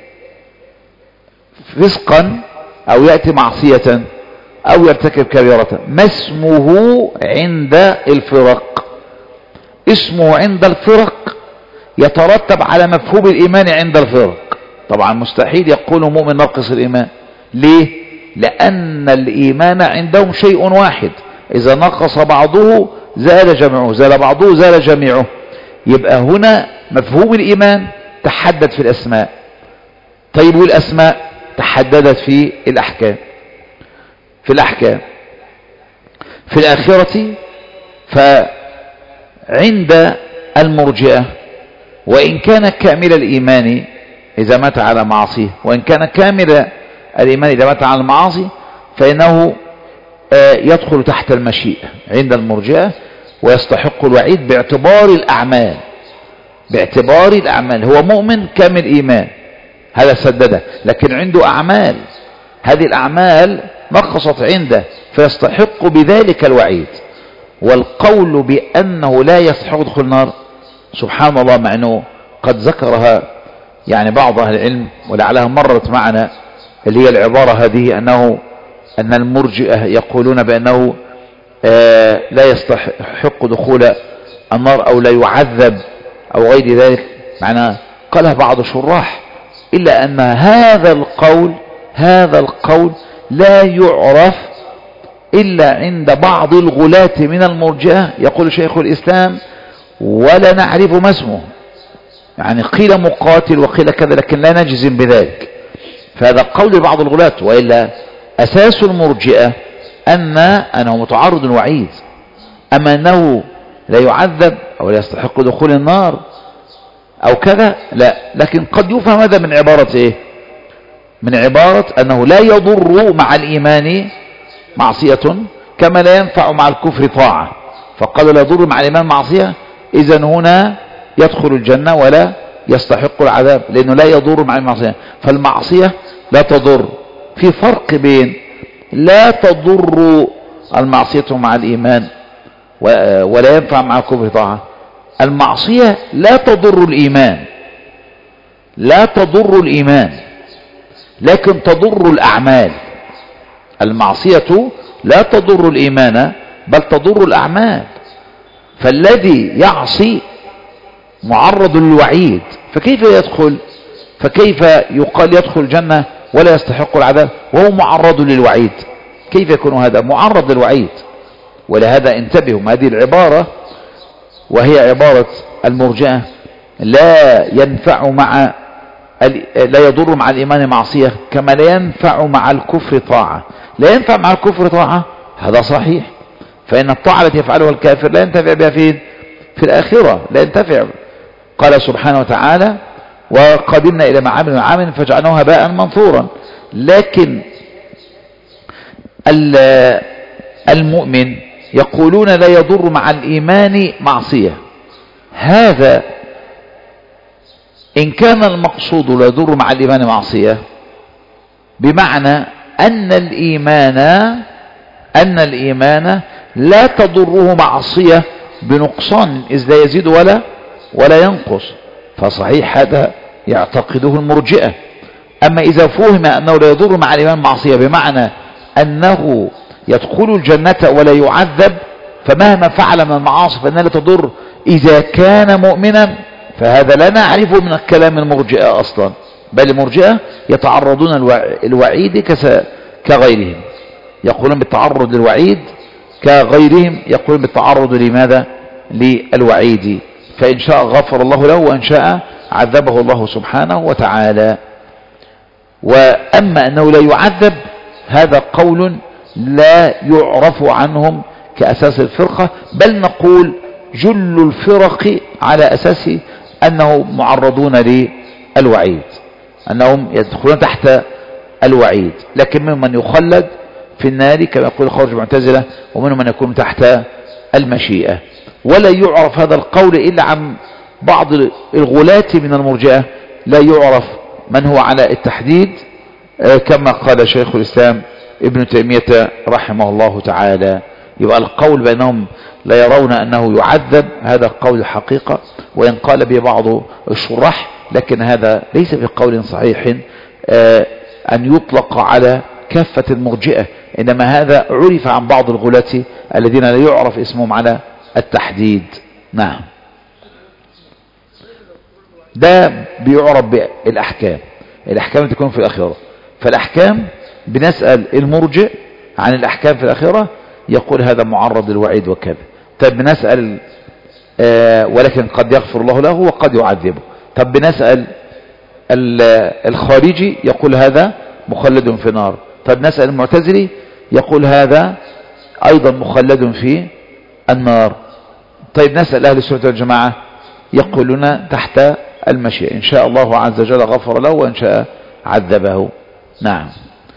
فسقا أو يأتي معصية أو يرتكب كبيرة؟ ما اسمه عند الفرق؟ اسمه عند الفرق يترتب على مفهوم الإيمان عند الفرق. طبعا مستحيل يقول مؤمن ناقص الإيمان. ليه؟ لأن الإيمان عندهم شيء واحد، إذا نقص بعضه زال جمعه، زال بعضه زال جميعه. يبقى هنا مفهوم الإيمان تحدد في الأسماء. طيب والأسماء تحددت في الأحكام. في الأحكام في الآخرة، فعند المرجئة وإن كان كامل الإيمان إذا مات على معصيه، وإن كان كامل الإيمان إذا مات على المعاصي، فإنه يدخل تحت المشيئة عند المرجئة ويستحق الوعيد باعتبار الأعمال. باعتبار الأعمال هو مؤمن كامل إيمان، هذا سدده، لكن عنده أعمال، هذه الأعمال نقصت عنده فيستحق بذلك الوعيد. والقول بأنه لا يستحق دخول النار سبحان الله، مع أنه قد ذكرها يعني بعض أهل العلم ولعلها مرت معنا، اللي هي العبارة هذه أنه أن المرجئة يقولون بأنه آه لا يستحق دخول النار أو لا يعذب أو غير ذلك، معنى قالها بعض الشراح، إلا أن هذا القول هذا القول لا يعرف إلا عند بعض الغلاة من المرجئة. يقول شيخ الإسلام ولا نعرف ما اسمه، يعني قيل مقاتل وقيل كذا لكن لا نجزم بذلك. فهذا قول بعض الغلاة، وإلا أساس المرجئة أن أنه متعرض الوعيد، أما أنه لا يعذب أو لا يستحق دخول النار أو كذا لا. لكن قد يفهم هذا من عبارة إيه؟ من عبارة أنه لا يضر مع الإيمان معصية كما لا ينفع مع الكفر طاعة، فقال لا يضر مع الإيمان معصية، إذن هنا يدخل الجنة ولا يستحق العذاب، لأنه لا يضر مع المعصية. فالمعصية لا تضر. في فرق بين لا تضر المعصية مع الإيمان ولا ينفع مع الكفر طاعة. المعصية لا تضر الإيمان، لا تضر الإيمان لكن تضر الأعمال. المعصية لا تضر الإيمان بل تضر الأعمال. فالذي يعصي معرض للوعيد، فكيف يدخل فكيف يقال يدخل الجنة ولا يستحق العذاب وهو معرض للوعيد؟ كيف يكون هذا معرض للوعيد؟ ولهذا انتبهوا، هذه العبارة وهي عبارة المرجئة لا ينفع مع لا يضر مع الإيمان معصية كما لا ينفع مع الكفر طاعة. لا ينفع مع الكفر طاعة، هذا صحيح، فإن الطاعة التي يفعلها الكافر لا ينتفع بها فين؟ في الآخرة لا ينتفع. قال سبحانه وتعالى وقدمنا إلى ما عملوا من عمل فجعلناه هباء منثورا. لكن المؤمن يقولون لا يضر مع الإيمان معصية. هذا إن كان المقصود لا يضر مع الإيمان معصية بمعنى أن الإيمان أن الإيمان لا تضره معصية بنقصان، إذ لا يزيد ولا ولا ينقص، فصحيح هذا يعتقده المرجئة. أما إذا فهم أنه لا يضر مع الإيمان معصية بمعنى أنه يدخل الجنة ولا يعذب، فمهما فعل من المعاصي فإنها لا تضر إذا كان مؤمنا، فهذا لا نعرفه من الكلام المرجئة أصلا، بل المرجئة يتعرضون الوعيد كغيرهم، يقولون بالتعرض للوعيد كغيرهم، يقولون بالتعرض لماذا؟ للوعيد. فإن شاء غفر الله له وإن شاء عذبه الله سبحانه وتعالى. وأما أنه لا يعذب هذا قول لا يعرف عنهم كأساس الفرقة، بل نقول جل الفرق على أساس أنهم معرضون للوعيد، أنهم يدخلون تحت الوعيد. لكن منهم من يخلد في النار كما يقول خارج المعتزلة، ومنهم من يكون تحت المشيئة. ولا يعرف هذا القول إلا عن بعض الغلاة من المرجئة، لا يعرف من هو على التحديد كما قال شيخ الإسلام ابن تيمية رحمه الله تعالى. يبقى القول بأنهم لا يرون أنه يعذب هذا قول حقيقة، وإن قال به بعض الشراح، لكن هذا ليس بقول صحيح أن يطلق على كافة المرجئة، إنما هذا عرف عن بعض الغلاة الذين لا يعرف اسمهم على التحديد. نعم. ده بيعرف بالأحكام. الأحكام تكون في الآخرة. فالأحكام بنسأل المرجئ عن الأحكام في الآخرة، يقول هذا معرض للوعيد وكذا. طب بنسأل آه ولكن قد يغفر الله له وقد يعذبه. طب بنسأل الخارجي يقول هذا مخلد في نار. طب نسأل المعتزلي يقول هذا أيضا مخلد في النار. طيب نسأل أهل السنة والجماعة يقولون تحت المشيئة، إن شاء الله عز وجل غفر له وإن شاء عذبه. نعم.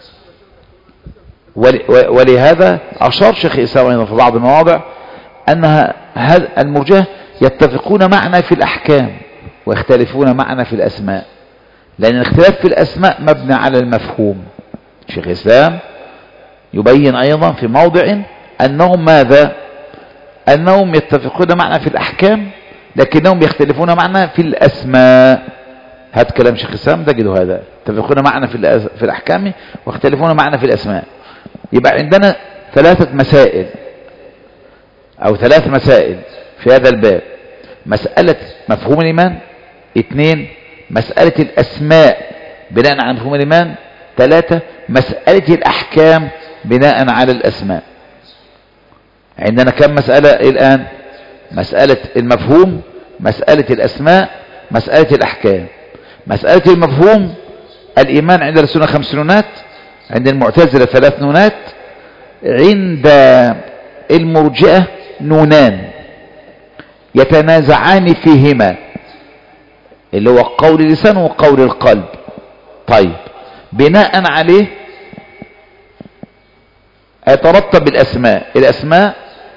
ولهذا أشار شيخ الإسلام أيضا في بعض المواضع أنها المرجئة يتفقون معنا في الأحكام ويختلفون معنا في الأسماء، لأن الاختلاف في الأسماء مبني على المفهوم. شيخ الإسلام يبين أيضا في موضع أنهم ماذا؟ أنهم يتفقون معنا في الأحكام لكنهم يختلفون معنا في الأسماء. هذا كلام شيخ الإسلام تجدوا هذا، يتفقون معنا في في الأحكام واختلفون معنا في الأسماء. يبقى عندنا ثلاثة مسائل أو ثلاث مسائل في هذا الباب: مسألة مفهوم الإيمان، اثنين مسألة الأسماء بناء على مفهوم الإيمان، ثلاثة مسألة الأحكام بناء على الأسماء. عندنا كم مسألة الآن؟ مسألة المفهوم، مسألة الأسماء، مسألة الأحكام. مسألة المفهوم الإيمان عند السنة خمس نونات، عند المعتزلة ثلاث نونات، عند المرجئة نونان يتنازعان فيهما، اللي هو قول اللسان وقول القلب. طيب بناء عليه يترتب الأسماء. الأسماء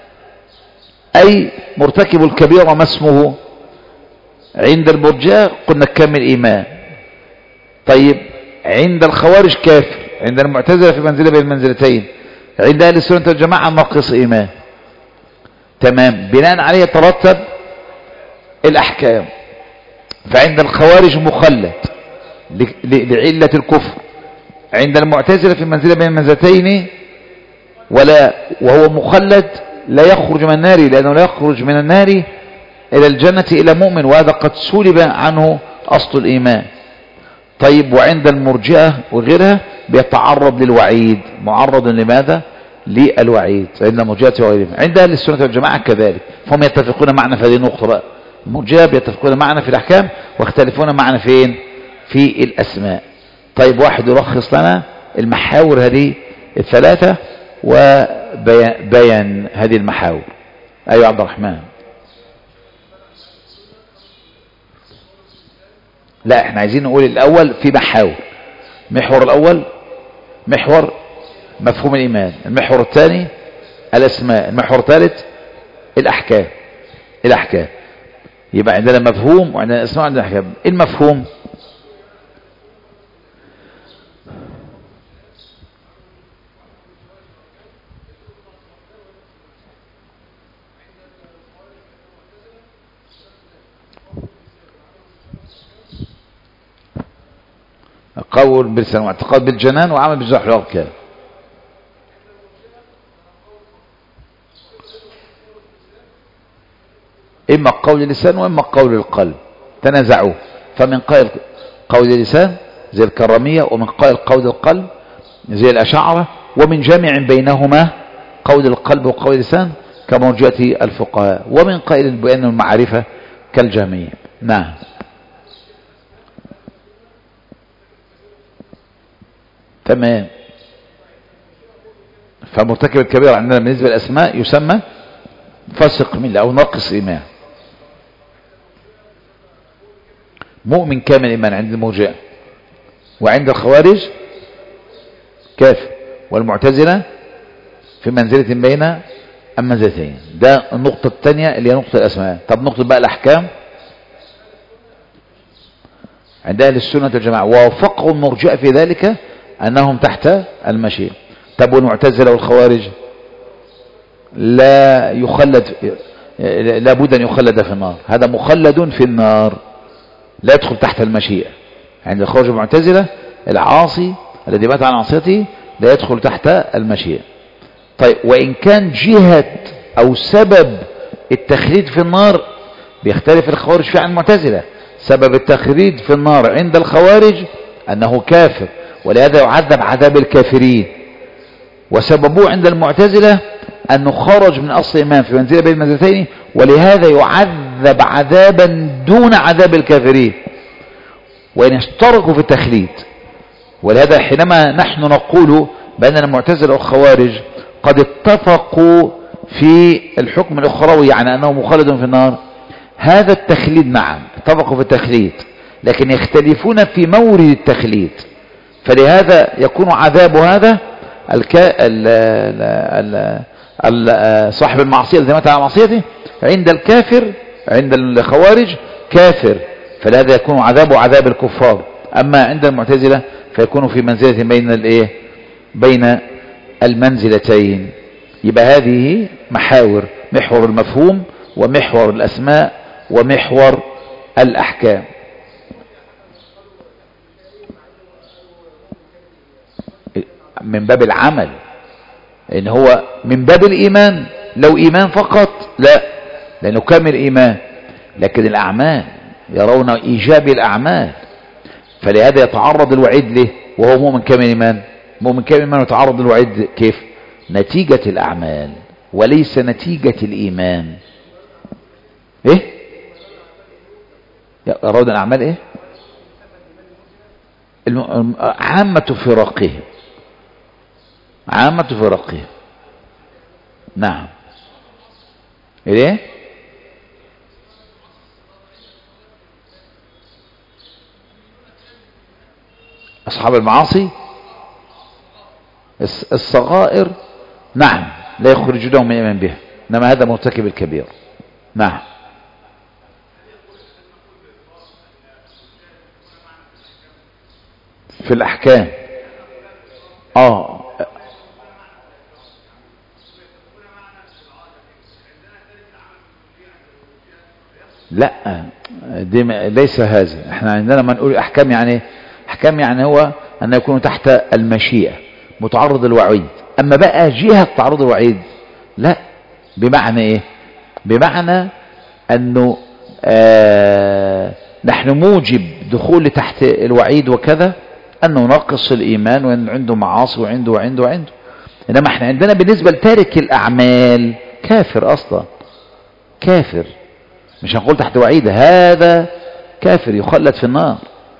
أي مرتكب الكبيرة ما اسمه؟ عند المرجئة قلنا كامل إيمان. طيب عند الخوارج كافر، عند المعتزلة في منزلة بين المنزلتين، عند أهل السنة والجماعة ناقص إيمان. تمام. بناء عليه يترتب الأحكام. فعند الخوارج مخلد لعلة الكفر، عند المعتزلة في منزلة بين المنزلتين ولا وهو مخلد لا يخرج من النار، لأنه لا يخرج من النار إلى الجنة إلى مؤمن، وهذا قد سلب عنه أصل الإيمان. طيب وعند المرجئة وغيرها بيتعرض للوعيد، معرض لماذا؟ للوعيد عند المرجئة وغيرهم. عند أهل السنة والجماعة كذلك، فهم يتفقون معنا في هذه النقطة بقى. المرجئة بيتفقون معنا في الأحكام واختلفون معنا فين؟ في الأسماء. طيب واحد يلخص لنا المحاور هذه الثلاثة وبيان هذه المحاور. أيها عبد الرحمن. لا احنا عايزين نقول الأول في محاور. محور الأول محور مفهوم الإيمان، المحور الثاني الأسماء، المحور الثالث الأحكام. الأحكام يبقى عندنا مفهوم وعندنا أسماء وعندنا أحكام. المفهوم قول باللسان واعتقاد بالجنان وعمل بالجوارح والأركان. إما قول اللسان وإما قول القلب، تنازعوا. فمن قائل قول اللسان زي الكرامية، ومن قائل قول القلب زي الأشاعرة، ومن جامع بينهما قول القلب وقول اللسان كمرجئة الفقهاء، ومن قائل بأن المعرفة كالجهمية. نعم. تمام. فمرتكب الكبيرة عندنا بالنسبة للأسماء يسمى فاسق ملة أو ناقص إيمان. مؤمن كامل إيمان عند المرجئة، وعند الخوارج كافر، والمعتزلة في منزلة بين المنزلتين. ده النقطة الثانية اللي هي نقطة الأسماء. طب نقطة بقى الأحكام عند أهل السنة والجماعة، ووافقوا المرجئة في ذلك أنهم تحت المشيئة. طب والمعتزلة والخوارج لا يخلد، لا بد أن يخلد في النار، هذا مخلد في النار لا يدخل تحت المشيئة. عند الخوارج والمعتزلة العاصي الذي مات عن عصيته لا يدخل تحت المشيئة. طيب وإن كان جهة أو سبب التخليد في النار بيختلف الخوارج فيه عن المعتزلة. سبب التخريج في النار عند الخوارج أنه كافر، ولهذا يعذب عذاب الكافرين. وسببه عند المعتزلة أنه خرج من أصل إيمان في منزلة بين المنزلتين، ولهذا يعذب عذابا دون عذاب الكافرين، وإن اشتركوا في التخليد. ولهذا حينما نحن نقول بأن المعتزلة والخوارج قد اتفقوا في الحكم الأخروي، يعني أنه مخلد في النار، هذا التخليد نعم اتفقوا في التخليد، لكن يختلفون في مورد التخليد. فلهذا يكون عذاب هذا الكا... ال... ال... ال... صاحب المعصية الذي مات على معصيته عند الكافر، عند الخوارج كافر، فلهذا يكون عذابه عذاب الكفار. أما عند المعتزلة فيكون في منزلة بين الايه بين المنزلتين. يبقى هذه محاور: محور المفهوم، ومحور الأسماء، ومحور الأحكام. من باب العمل، إن هو من باب الإيمان. لو إيمان فقط لا، لأنه كامل إيمان، لكن الأعمال يرون إيجاب الأعمال، فلهذا يتعرض الوعيد له وهو مؤمن كامل إيمان. مؤمن كامل إيمان يتعرض الوعيد كيف؟ نتيجة الأعمال وليس نتيجة الإيمان. إيه؟ يرون الأعمال إيه؟ عامة فرقهم، عامة فرقهم. نعم. إيه؟ أصحاب المعاصي الصغائر نعم لا يخرجونهم من الإيمان بها، إنما هذا مرتكب الكبير. نعم. في الأحكام آه لا، دي ليس هذا. احنا عندنا ما نقول أحكام يعني أحكام يعني هو أن يكون تحت المشيئة متعرض الوعيد. أما بقى جهة تعرض الوعيد لا، بمعنى إيه؟ بمعنى أنه آه نحن موجب دخول تحت الوعيد وكذا أنه ناقص الإيمان وأن عنده معاصي وعنده وعنده وعنده. إنما احنا عندنا بالنسبة لتارك الأعمال كافر أصلا، كافر، مش هنقول تحت وعيد، هذا كافر يخلد في النار.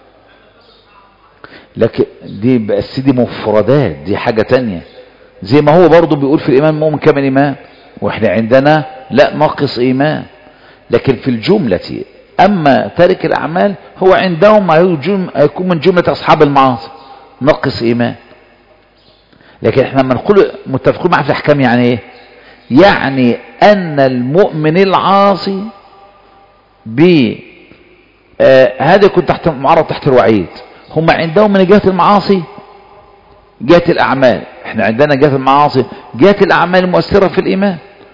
لكن دي بس دي مفردات، دي حاجة تانية. زي ما هو برضو بيقول في الإيمان مؤمن كامل إيمان، وإحنا عندنا لا ناقص إيمان. لكن في الجملة أما تارك الأعمال هو عندهم هيكون من جملة أصحاب المعاصي ناقص إيمان. لكن إحنا لما نقول متفقون معه في الأحكام يعني إيه؟ يعني أن المؤمن العاصي ب آه هذا يكون تحت معرض تحت الوعيد. هم عندهم من جهة المعاصي جهة الأعمال، احنا عندنا جهة المعاصي جهة الأعمال المؤثرة في الإيمان.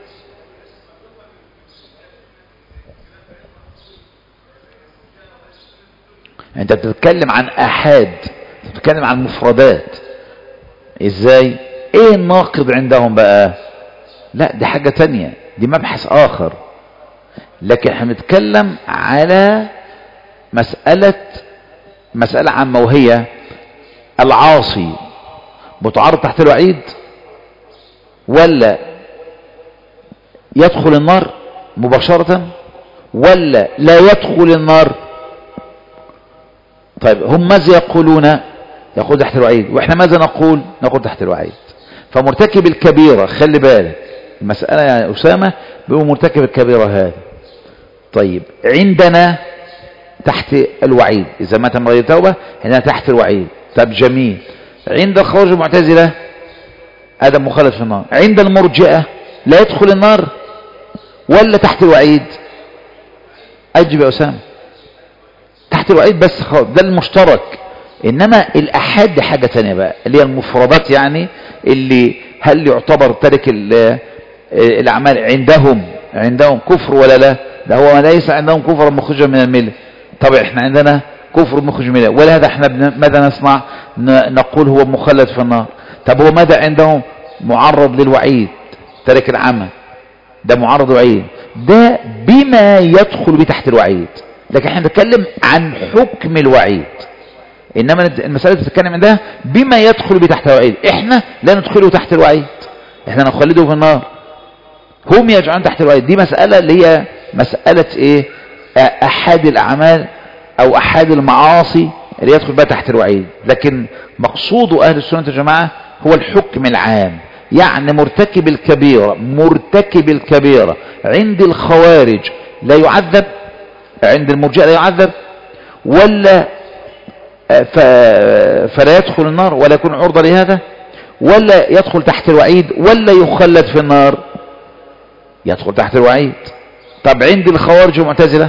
انت بتتكلم عن أحاد، بتتكلم عن مفردات. ازاي؟ ايه الناقض عندهم بقى؟ لا دي حاجة تانية، دي مبحث آخر. لكن احنا بنتكلم على مسألة مسألة عامة، وهي العاصي متعرض تحت الوعيد ولا يدخل النار مباشرة ولا لا يدخل النار؟ طيب هم ماذا يقولون؟ يقول تحت الوعيد، واحنا ماذا نقول؟ نقول تحت الوعيد. فمرتكب الكبيرة، خلي بالك المسألة يا أسامة، بيقول مرتكب الكبيرة هذا. طيب عندنا تحت الوعيد، إذا مات من غير توبة هنا تحت الوعيد. طب جميل. عند الخوارج المعتزلة آدم مخلد في النار. عند المرجئة لا يدخل النار ولا تحت الوعيد؟ أجب يا أسامة. تحت الوعيد بس خالص، ده المشترك. إنما الأحاد دي حاجة تانية بقى، اللي هي المفردات، يعني اللي هل يعتبر تارك الأعمال عندهم عندهم كفر ولا لا؟ ده هو ليس عندهم كفر مخرجا من الملة. طبعا احنا عندنا كفر مخرج من الملة، ولهذا احنا ماذا نصنع؟ نقول هو مخلد في النار. طب هو ماذا عندهم؟ معرض للوعيد، تارك العمل ده معرض للوعيد، ده بما يدخل به تحت الوعيد. لكن احنا بنتكلم عن حكم الوعيد، انما المسألة بتتكلم عندها بما يدخل به تحت الوعيد. احنا لا ندخله تحت الوعيد، احنا نخلده في النار، هم يجعلون تحت الوعيد. دي مسألة اللي هي مسألة ايه؟ احد الاعمال او احد المعاصي اللي يدخل بها تحت الوعيد. لكن مقصود اهل السنة والجماعة هو الحكم العام، يعني مرتكب الكبيرة مرتكب الكبيرة عند الخوارج لا يعذب، عند المرجئة لا يعذب، ولا فلا يدخل النار ولا يكون عرضة لهذا، ولا يدخل تحت الوعيد، ولا يخلد في النار. يدخل تحت الوعيد. طب عند الخوارج والمعتزلة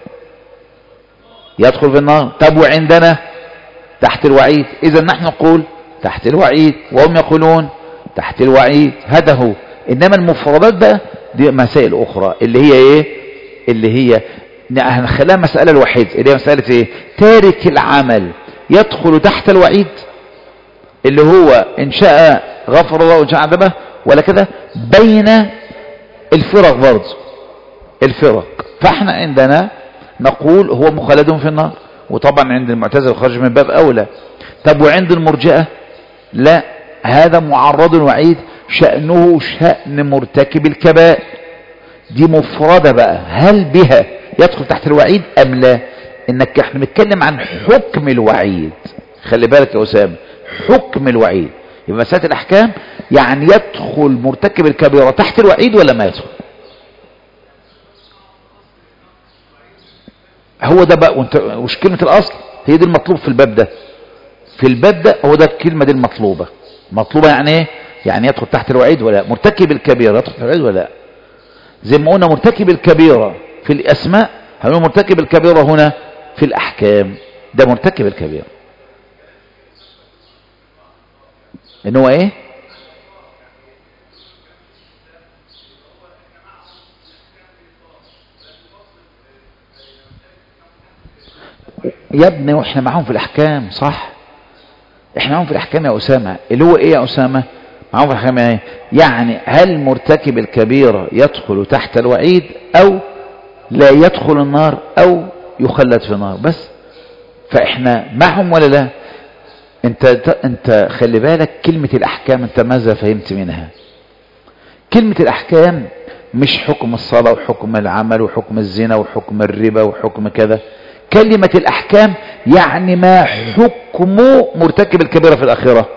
يدخل في النار. طب وعندنا تحت الوعيد. إذا نحن نقول تحت الوعيد وهم يقولون تحت الوعيد. هذا هو. إنما المفردات بقى دي مسائل أخرى اللي هي إيه؟ اللي هي هنخليها مسألة الوحيد اللي هي مسألة إيه؟ تارك العمل يدخل تحت الوعيد اللي هو إن شاء غفر الله وإن شاء عذبه، ولا كده بين الفرق برضه الفرق. فاحنا عندنا نقول هو مخلد في النار، وطبعا عند المعتزلة الخارج من باب أولى. طب وعند المرجئة لا، هذا معرض وعيد شأنه شأن مرتكب الكبائر. دي مفردة بقى، هل بها يدخل تحت الوعيد أم لا؟ إنك احنا بنتكلم عن حكم الوعيد. خلي بالك يا أسامة، حكم الوعيد يبقى مسألة الأحكام يعني يدخل مرتكب الكبيرة تحت الوعيد ولا ما يدخل؟ هو ده بقى. وانت وش كلمة الأصل هي دي المطلوب في الباب ده. في الباب ده هو ده الكلمة دي المطلوبة. مطلوبة يعني ايه؟ يعني يدخل تحت الوعيد ولا لا؟ مرتكب الكبيرة يدخل تحت الوعيد ولا لا؟ زي ما قلنا مرتكب الكبيرة في الأسماء، هنقول مرتكب الكبيرة هنا في الأحكام. ده مرتكب الكبيرة ان هو ايه؟ يا ابني واحنا معاهم في الاحكام. صح، احنا معاهم في الاحكام يا اسامه. اللي هو ايه يا اسامه؟ معاهم في الاحكام ايه؟ يعني هل مرتكب الكبيره يدخل تحت الوعيد او لا يدخل النار او يخلد في النار بس. فاحنا معهم ولا لا؟ انت انت خلي بالك كلمه الاحكام انت ماذا فهمت منها؟ كلمه الاحكام مش حكم الصلاه وحكم العمل وحكم الزنا وحكم الربا وحكم كذا. كلمة الأحكام يعني ما حكم مرتكب الكبيرة في الآخرة.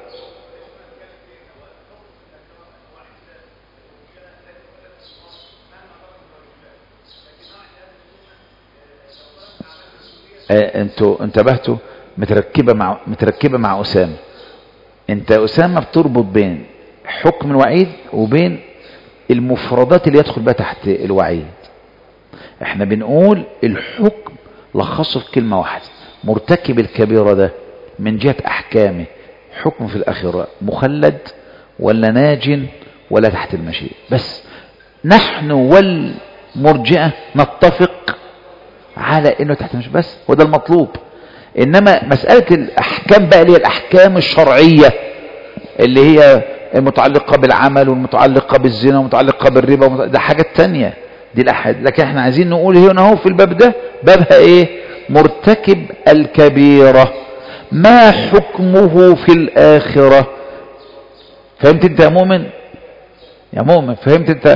آه انتوا انتبهتوا متركبة مع متركبة مع أسامة. انت أسامة بتربط بين حكم الوعيد وبين المفردات اللي يدخل بها تحت الوعيد. احنا بنقول الحكم لخصه في كلمة واحدة، مرتكب الكبيرة ده من جهة أحكامه حكم في الآخرة مخلد ولا ناج ولا تحت المشيئة بس. نحن والمرجئة نتفق على انه تحت المشيئة بس، وده المطلوب. انما مسألة الأحكام بقى اللي هي الأحكام الشرعية اللي هي المتعلقة بالعمل والمتعلقة بالزنا والمتعلقة بالربا ده حاجة تانية دي الأحد. لكن احنا عايزين نقول هنا اهو في الباب ده بابها ايه؟ مرتكب الكبيرة ما حكمه في الآخرة. فهمت انت يا مؤمن؟ يا مؤمن فهمت انت؟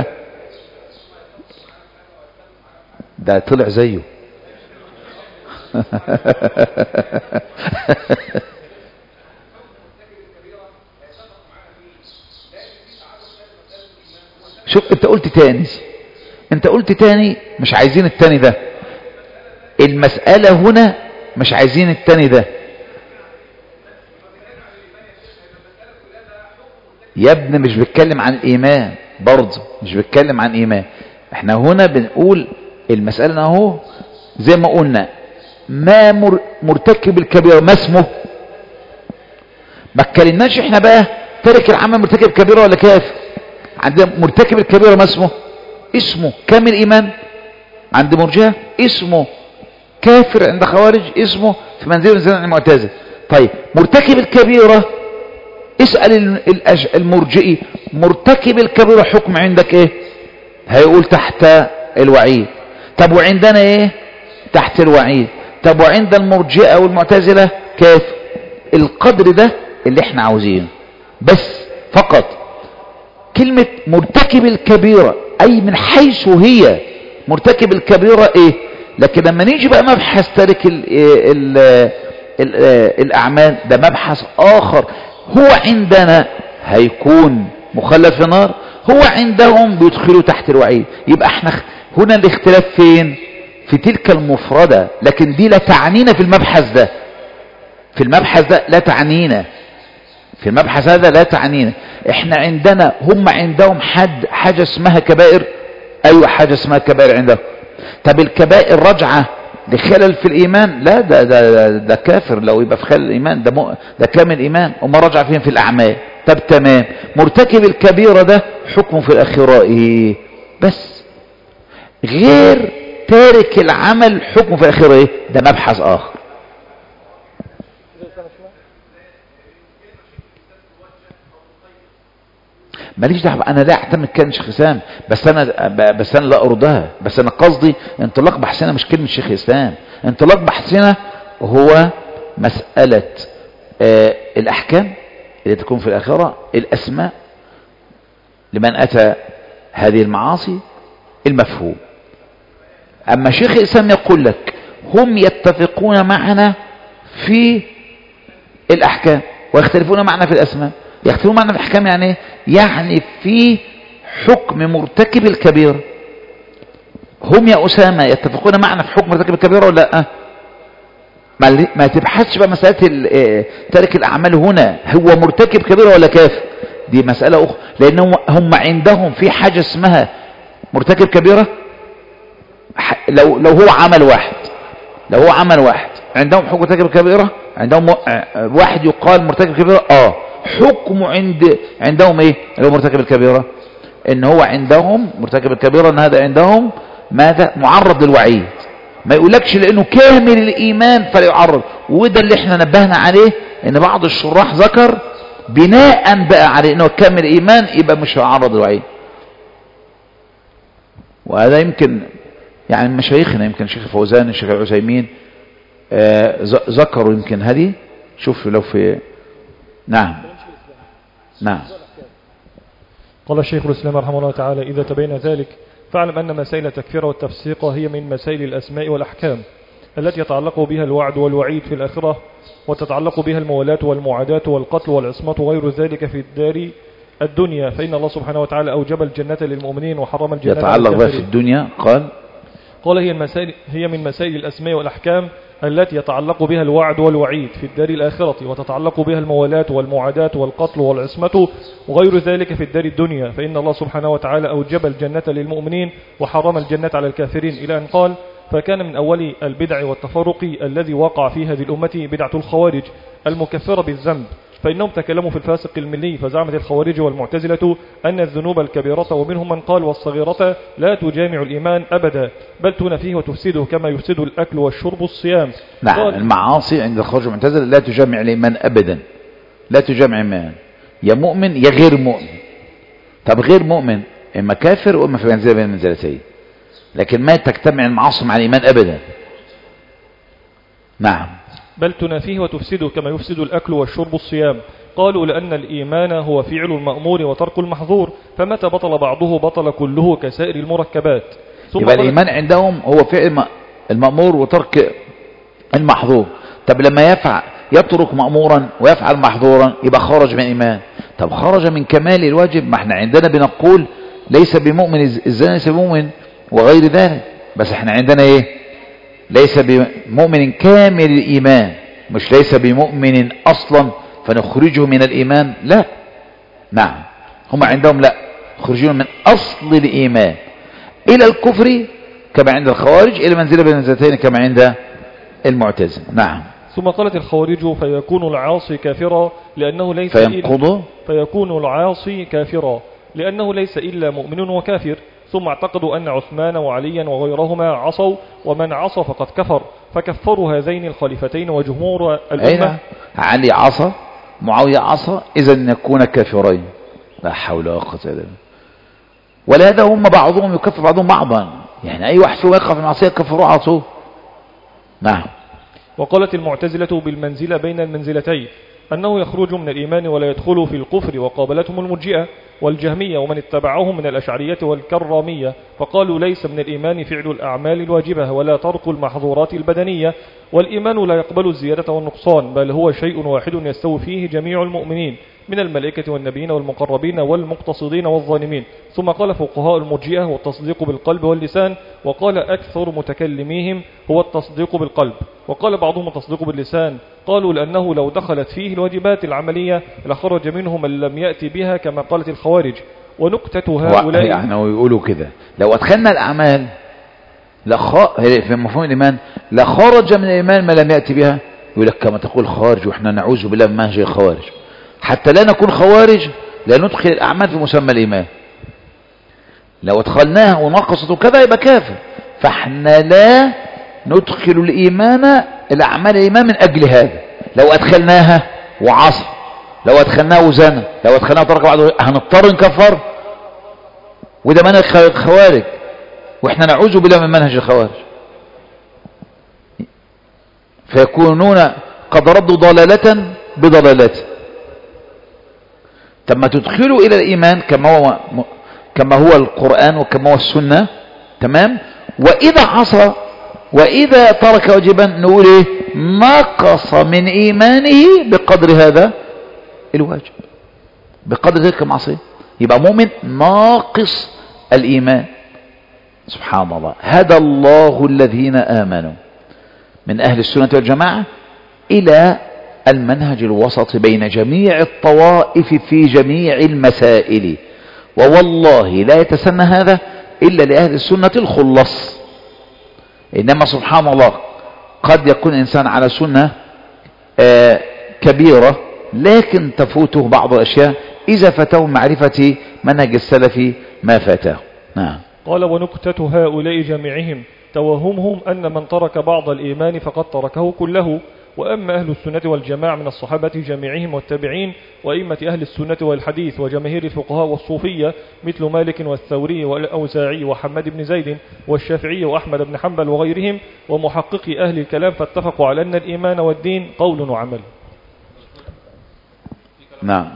ده طلع زيه. شوف انت قلت تاني انت قلت تاني مش عايزين التاني ده. المسألة هنا مش عايزين التاني ده يا ابني. مش بتكلم عن الإيمان برضه، مش بتكلم عن إيمان. احنا هنا بنقول المسألة اهو زي ما قلنا ما مر... مرتكب الكبيرة ما اسمه. ما اتكلمناش احنا بقى تارك العمل مرتكب كبيرة ولا كافر. عندنا مرتكب الكبيرة ما اسمه اسمه كامل إيمان عند مرجئة، اسمه كافر عند خوارج، اسمه في منزل زنا المعتزلة. طيب مرتكب الكبيرة اسأل المرجئي مرتكب الكبيرة حكم عندك ايه؟ هيقول تحت الوعيد. طب وعندنا ايه؟ تحت الوعيد. طب وعند المرجئة والمعتزلة كافر. القدر ده اللي احنا عاوزينه بس فقط. كلمة مرتكب الكبيرة أي من حيث هي مرتكب الكبيرة ايه، لكن لما نيجي بقى مبحث تارك ال ال ال الأعمال ده مبحث آخر. هو عندنا هيكون مخلد في نار، هو عندهم بيدخلوا تحت الوعيد. يبقى احنا هنا الاختلاف فين؟ في تلك المفردة، لكن دي لا تعنينا في المبحث ده. في المبحث ده لا تعنينا، في المبحث هذا لا تعنينا. احنا عندنا هم عندهم حد حاجة اسمها كبائر. ايوه حاجة اسمها كبائر عندهم. طب الكبائر رجعة لخلل في الايمان؟ لا ده ده ده, ده كافر لو يبقى في خلل الايمان، ده م... ده كامل ايمان. وما رجع فين؟ في الاعمال. طب تمام. مرتكب الكبيرة ده حكمه في الاخرة ايه بس، غير تارك العمل حكمه في الاخرة ايه، ده مبحث اخر. ماليش دعوه، انا لا اعتمد كان شيخ اسلام، بس انا بس انا لا ارضها. بس انا قصدي انطلاق بحثنا مش كلمه شيخ اسلام. انطلاق بحثنا هو مساله آه الاحكام اللي تكون في الاخره، الاسماء لمن اتى هذه المعاصي، المفهوم. اما شيخ الاسلام يقول لك هم يتفقون معنا في الاحكام ويختلفون معنا في الاسماء. يختلفون معنا في الاحكام يعني ايه؟ يعني في حكم مرتكب الكبيرة. هم يا أسامة يتفقون معنا في حكم مرتكب الكبيرة ولا لا؟ ما, ما تبحثش بقى مسألة تارك الأعمال هنا هو مرتكب كبيرة ولا كافر، دي مسألة أخرى. لأنهم هم عندهم في حاجة اسمها مرتكب كبيرة. لو لو هو عمل واحد لو هو عمل واحد عندهم حكم مرتكب كبيرة. عندهم واحد يقال مرتكب كبيرة اه حكمه عند عندهم ايه اللي هو مرتكب الكبيرة؟ ان هو عندهم مرتكب الكبيرة ان هذا عندهم ماذا؟ معرض للوعيد. ما يقولكش لانه كامل الايمان فلا يعرض. وده اللي احنا نبهنا عليه، ان بعض الشراح ذكر بناء بقى على انه كامل الايمان يبقى مش هيعرض للوعيد. وهذا يمكن يعني مشايخنا، يمكن الشيخ فوزان الشيخ العثيمين آه ذكروا يمكن هذه. شوف لو في نعم نعم. قال الشيخ الإسلام رحمه الله تعالى: إذا تبين ذلك فاعلم أن مسائل التكفير والتفسيق هي من مسائل الأسماء والأحكام التي يتعلق بها الوعد والوعيد في الآخرة، وتتعلق بها الموالاة والمعاداة والقتل والعصمة وغير ذلك في الدار الدنيا، فإن الله سبحانه وتعالى أوجب الجنة للمؤمنين وحرم الجنة يتعلق بها في الدنيا. قال قال هي المسائل هي من مسائل الأسماء والأحكام التي يتعلق بها الوعد والوعيد في الدار الآخرة، وتتعلق بها الموالاة والمعاداة والقتل والعصمة وغير ذلك في الدار الدنيا، فإن الله سبحانه وتعالى أوجب الجنة للمؤمنين وحرم الجنة على الكافرين، إلى أن قال: فكان من أول البدع والتفرق الذي وقع في هذه الأمة بدعة الخوارج المكفرة بالذنب، فإنهم تكلموا في الفاسق الملي، فزعمت الخوارج والمعتزلة أن الذنوب الكبيرة ومنهم من قال والصغيرة لا تجامع الإيمان أبدا بل تنفيه وتفسده كما يفسد الأكل والشرب الصيام. نعم. المعاصي عند الخوارج والمعتزلة لا تجامع الإيمان أبدا، لا تجامع الإيمان، يا مؤمن يا غير مؤمن. طب غير مؤمن إما كافر وإما في منزلة بين المنزلتين، لكن ما تجتمع المعاصي مع الإيمان أبدا. نعم. بل تنافيه وتفسده كما يفسد الأكل والشرب الصيام. قالوا لأن الإيمان هو فعل المأمور وترك المحظور، فمتى بطل بعضه بطل كله كسائر المركبات. يبقى الإيمان عندهم هو فعل المأمور وترك المحظور. طب لما يفعل يترك مأمورا ويفعل محظورا يبقى خرج من الإيمان. طب خرج من كمال الواجب. ما احنا عندنا بنقول ليس بمؤمن الزنا ليس بمؤمن وغير ذلك، بس احنا عندنا ايه؟ ليس بمؤمن كامل الإيمان، مش ليس بمؤمن أصلا فنخرجه من الإيمان. لا. نعم. هم عندهم لا، خرجون من أصل الإيمان إلى الكفر كما عند الخوارج، إلى منزلة بين المنزلتين كما عند المعتزلة. نعم. ثم قالت الخوارج: فيكون العاصي كافرا لأنه ليس فينقض فيكون العاصي كافرا لأنه ليس إلا مؤمن وكافر. ثم اعتقدوا أن عثمان وعليا وغيرهما عصوا، ومن عصى فقد كفر، فكفروا هذين الخليفتين وجمهور الأمة. علي عصى، معاوية عصى، إذن يكون كافرين. لا حول ولا قوة إلا بالله. ولهذا هم بعضهم يكفر بعضهم بعضا، يعني أي واحد فيهم يقع في المعصية كفروه على طول. نعم. وقالت المعتزلة بالمنزلة بين المنزلتين أنه يخرج من الإيمان ولا يدخل في الكفر، وقابلتهم المرجئة والجهمية ومن اتبعهم من الأشعرية والكرامية، فقالوا ليس من الإيمان فعل الأعمال الواجبة ولا ترك المحظورات البدنية، والإيمان لا يقبل الزيادة والنقصان، بل هو شيء واحد يستوي فيه جميع المؤمنين من الملائكة والنبيين والمقربين والمقتصدين والظالمين. ثم قال فقهاء المرجئة هو التصديق بالقلب واللسان، وقال أكثر متكلميهم هو التصديق بالقلب، وقال بعضهم التصديق باللسان، قالوا لأنه لو دخلت فيه الواجبات العملية لخرج منه من لم يأتي بها كما قالت الخوارج. ونكتة هؤلاء يعني يقولوا كده لو أدخلنا الأعمال لخ... في مفهوم الإيمان لخرج من الإيمان ما لم يأتي بها، يقول لك كما تقول خوارج، وإحنا نعوذ بالله من منهج الخوارج. حتى لا نكون خوارج لا ندخل الأعمال في مسمى الإيمان، لو ادخلناها ونقصت كذا يبقى كافر. فاحنا لا ندخل الإيمان الأعمال الإيمان من أجل هذا. لو أدخلناها وعصى، لو أدخلناه وزنى، لو أدخلناه ترك بعض هنضطر نكفر، وده منهج الخوارج، وإحنا نعوذ بالله من منهج الخوارج، فيكونون قد ردوا ضلالة بضلالة. تم تدخلوا إلى الإيمان كما هو كما هو القرآن وكما هو السنة، تمام. وإذا عصى وإذا ترك واجبا نقول إيه؟ نقص من إيمانه بقدر هذا الواجب، بقدر ذلك المعصية، يبقى مؤمن ناقص الإيمان. سبحان الله. هدى الله الذين آمنوا من أهل السنة والجماعة إلى المنهج الوسط بين جميع الطوائف في جميع المسائل، ووالله لا يتسنى هذا إلا لأهل السنة الخلص. إنما سبحان الله قد يكون إنسان على سنة آه كبيرة لكن تفوته بعض الأشياء إذا فاته معرفة منهج السلف ما فاته. نعم. قال ونكتة هؤلاء جميعهم توهمهم أن من ترك بعض الإيمان فقد تركه كله. وأما أهل السنة والجماعة من الصحابة جميعهم والتابعين وأئمة أهل السنة والحديث وجماهير الفقهاء والصوفية مثل مالك والثوري والأوزاعي وحماد بن زيد والشافعي وأحمد بن حنبل وغيرهم ومحققي أهل الكلام فاتفقوا على أن الإيمان والدين قول وعمل. نعم.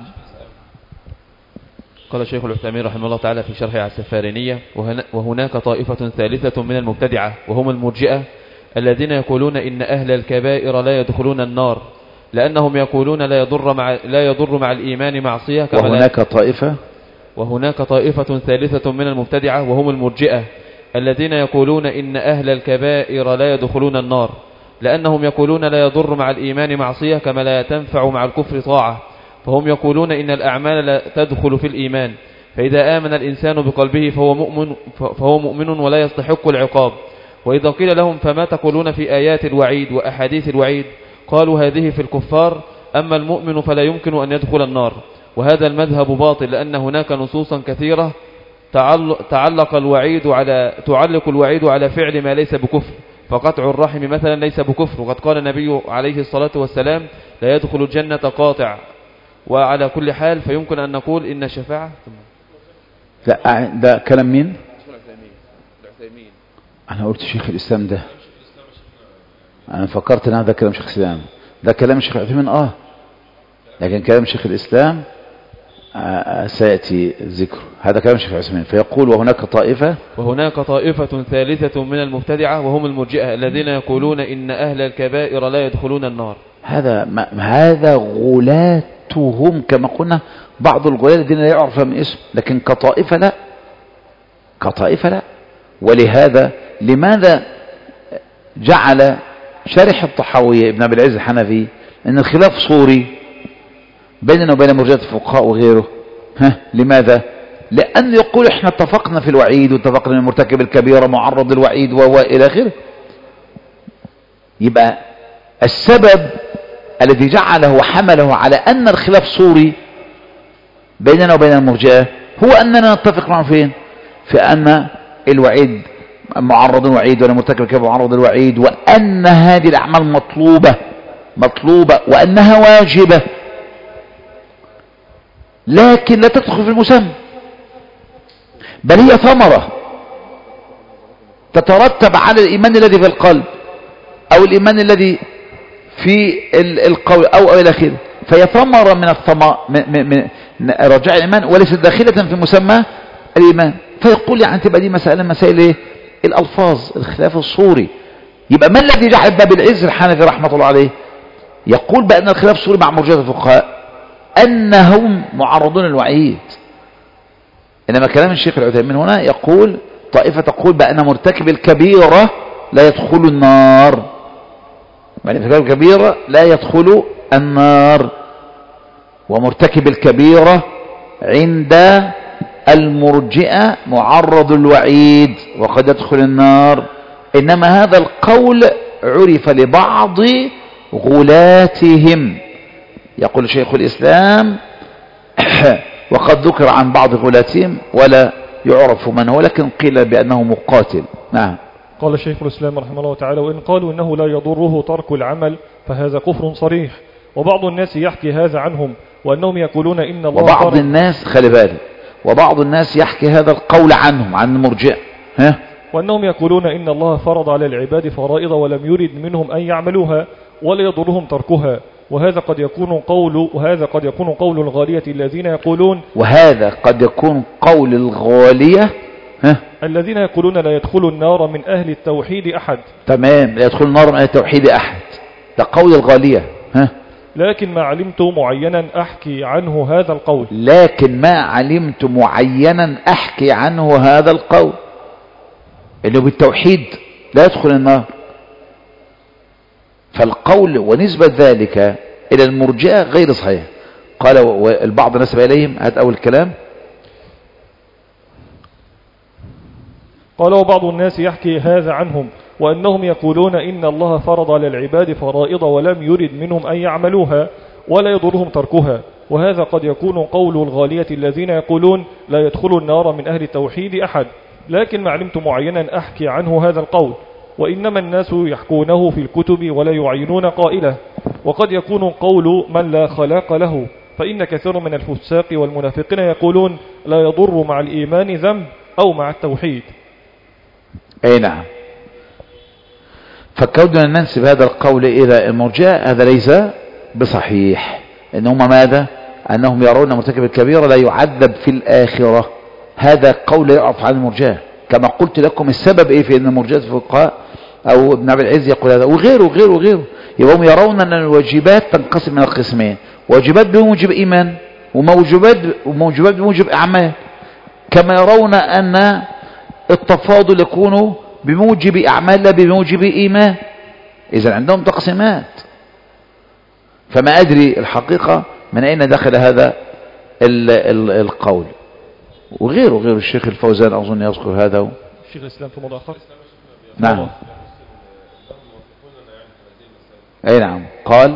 قال الشيخ العثيمين رحمه الله تعالى في شرح على السفارينية وهناك طائفة ثالثة من المبتدعة وهم المرجئة الذين يقولون إن أهل الكبائر لا يدخلون النار لأنهم يقولون لا يضر مع لا يضر مع الإيمان معصية. كما وهناك طائفة وهناك طائفة ثالثة من المبتدعة وهم المرجئة الذين يقولون إن أهل الكبائر لا يدخلون النار لأنهم يقولون لا يضر مع الإيمان معصية كما لا تنفع مع الكفر طاعة. فهم يقولون إن الأعمال لا تدخل في الإيمان، فإذا آمن الإنسان بقلبه فهو مؤمن فهو مؤمن ولا يستحق العقاب. وإذا قيل لهم فما تقولون في آيات الوعيد وأحاديث الوعيد قالوا هذه في الكفار، أما المؤمن فلا يمكن أن يدخل النار. وهذا المذهب باطل لأن هناك نصوصا كثيرة تعلق الوعيد على تعلق الوعيد على فعل ما ليس بكفر، فقطع الرحم مثلا ليس بكفر، وقد قال النبي عليه الصلاة والسلام لا يدخل الجنة قاطع. وعلى كل حال فيمكن أن نقول إن الشفاعة لا ده كلام مين؟ أنا قلت شيخ الإسلام، ده أنا فكرت أن هذا كلام شيخ الإسلام، ده كلام الشيخ عثيمين آه لكن كلام شيخ الإسلام آه سيأتي ذكره. هذا كلام شيخ عثيمين. فيقول وهناك طائفة وهناك طائفة ثالثة من المبتدعة وهم المرجئة الذين يقولون إن أهل الكبائر لا يدخلون النار. هذا ما هذا غلاتهم كما قلنا، بعض الغلاة الذين لا يعرف من اسم، لكن كطائفة لا، كطائفة لا. ولهذا لماذا جعل شارح الطحاوية ابن أبي العز الحنفي ان الخلاف صوري بيننا وبين مرجئة الفقهاء وغيره؟ ها لماذا؟ لأن يقول احنا اتفقنا في الوعيد واتفقنا ان المرتكب الكبيرة معرض للوعيد والى اخره. يبقى السبب الذي جعله وحمله على أن الخلاف صوري بيننا وبين المرجئة هو أننا نتفق معه فين؟ في أن الوعيد معرض الوعيد ولا مرتكب الكبيرة معرض الوعيد، وأن هذه الأعمال مطلوبة مطلوبة وأنها واجبة، لكن لا تدخل في المسمى، بل هي ثمرة تترتب على الإيمان الذي في القلب. أو الإيمان الذي في القول أو إلى آخره، فهي ثمرة من الثمار من رجاء الإيمان وليست داخلة في مسمى الإيمان. فيقول يعني تبقى دي مسألة مسائل إيه؟ الألفاظ، الخلاف الصوري. يبقى ما الذي جعل باب العز الحنفي رحمة الله عليه يقول بأن الخلاف الصوري مع مرجئة الفقهاء أنهم معرضون للوعيد، إنما كلام الشيخ العثيمين هنا يقول طائفة تقول بأن مرتكب الكبيرة لا يدخل النار، يعني مرتكب الكبيرة لا يدخل النار، ومرتكب الكبيرة عند المرجئة معرض الوعيد وقد يدخل النار. إنما هذا القول عرف لبعض غلاتهم، يقول شيخ الإسلام وقد ذكر عن بعض غلاتهم ولا يعرف من هو، لكن قيل بأنه مقاتل. نعم. قال الشيخ الإسلام رحمه الله تعالى: وإن قالوا إنه لا يضره ترك العمل فهذا كفر صريح. وبعض الناس يحكي هذا عنهم وأنهم يقولون إن الله وبعض فرض الناس خلي بالك وبعض الناس يحكي هذا القول عنهم عن المرجئة ها وأنهم يقولون إن الله فرض على العباد فرائض ولم يرد منهم أن يعملوها ولا يضرهم تركها، وهذا قد يكون قول وهذا قد يكون قول الغالية الذين يقولون وهذا قد يكون قول الغالية ها الذين يقولون لا يدخل النار من أهل التوحيد أحد. تمام، لا يدخل النار من أهل التوحيد أحد، ده قول الغالية. ها لكن ما علمت معينا أحكي عنه هذا القول لكن ما علمت معينا أحكي عنه هذا القول إنه بالتوحيد لا يدخل النار. فالقول ونسبة ذلك إلى المرجئة غير صحيح. قال البعض نسب إليهم، هذا أول كلام. قال وبعض الناس يحكي هذا عنهم وأنهم يقولون إن الله فرض على العباد فرائض ولم يرد منهم أن يعملوها ولا يضرهم تركها، وهذا قد يكون قول الغالية الذين يقولون لا يدخل النار من أهل التوحيد أحد، لكن ما علمت معينا أحكي عنه هذا القول، وإنما الناس يحكونه في الكتب ولا يعينون قائله، وقد يكون قول من لا خلاق له، فإن كثير من الفساق والمنافقين يقولون لا يضر مع الإيمان ذنب أو مع التوحيد. أي نعم. فكوننا ننسب هذا القول إلى المرجئة هذا ليس بصحيح. إنهم ماذا؟ أنهم يرون مرتكب الكبيرة لا يعذب في الآخرة، هذا قول يعرف عن المرجئة. كما قلت لكم السبب إيه في أن مرجئة الفقهاء أو ابن عبد العز يقول هذا وغيره وغيره وغيره، يبقوا يرون أن الواجبات تنقسم من القسمين: واجبات بموجب إيمان وموجبات وموجبات بموجب أعمال، كما يرون أن التفاضل يكون بموجب أعمال لا بموجب إيمان. إذا عندهم تقسيمات. فما أدري الحقيقة من أين دخل هذا ال ال القول، وغيره غير الشيخ الفوزان أظن يذكر هذا. الشيخ الإسلام في موضع آخر. نعم. أي نعم. قال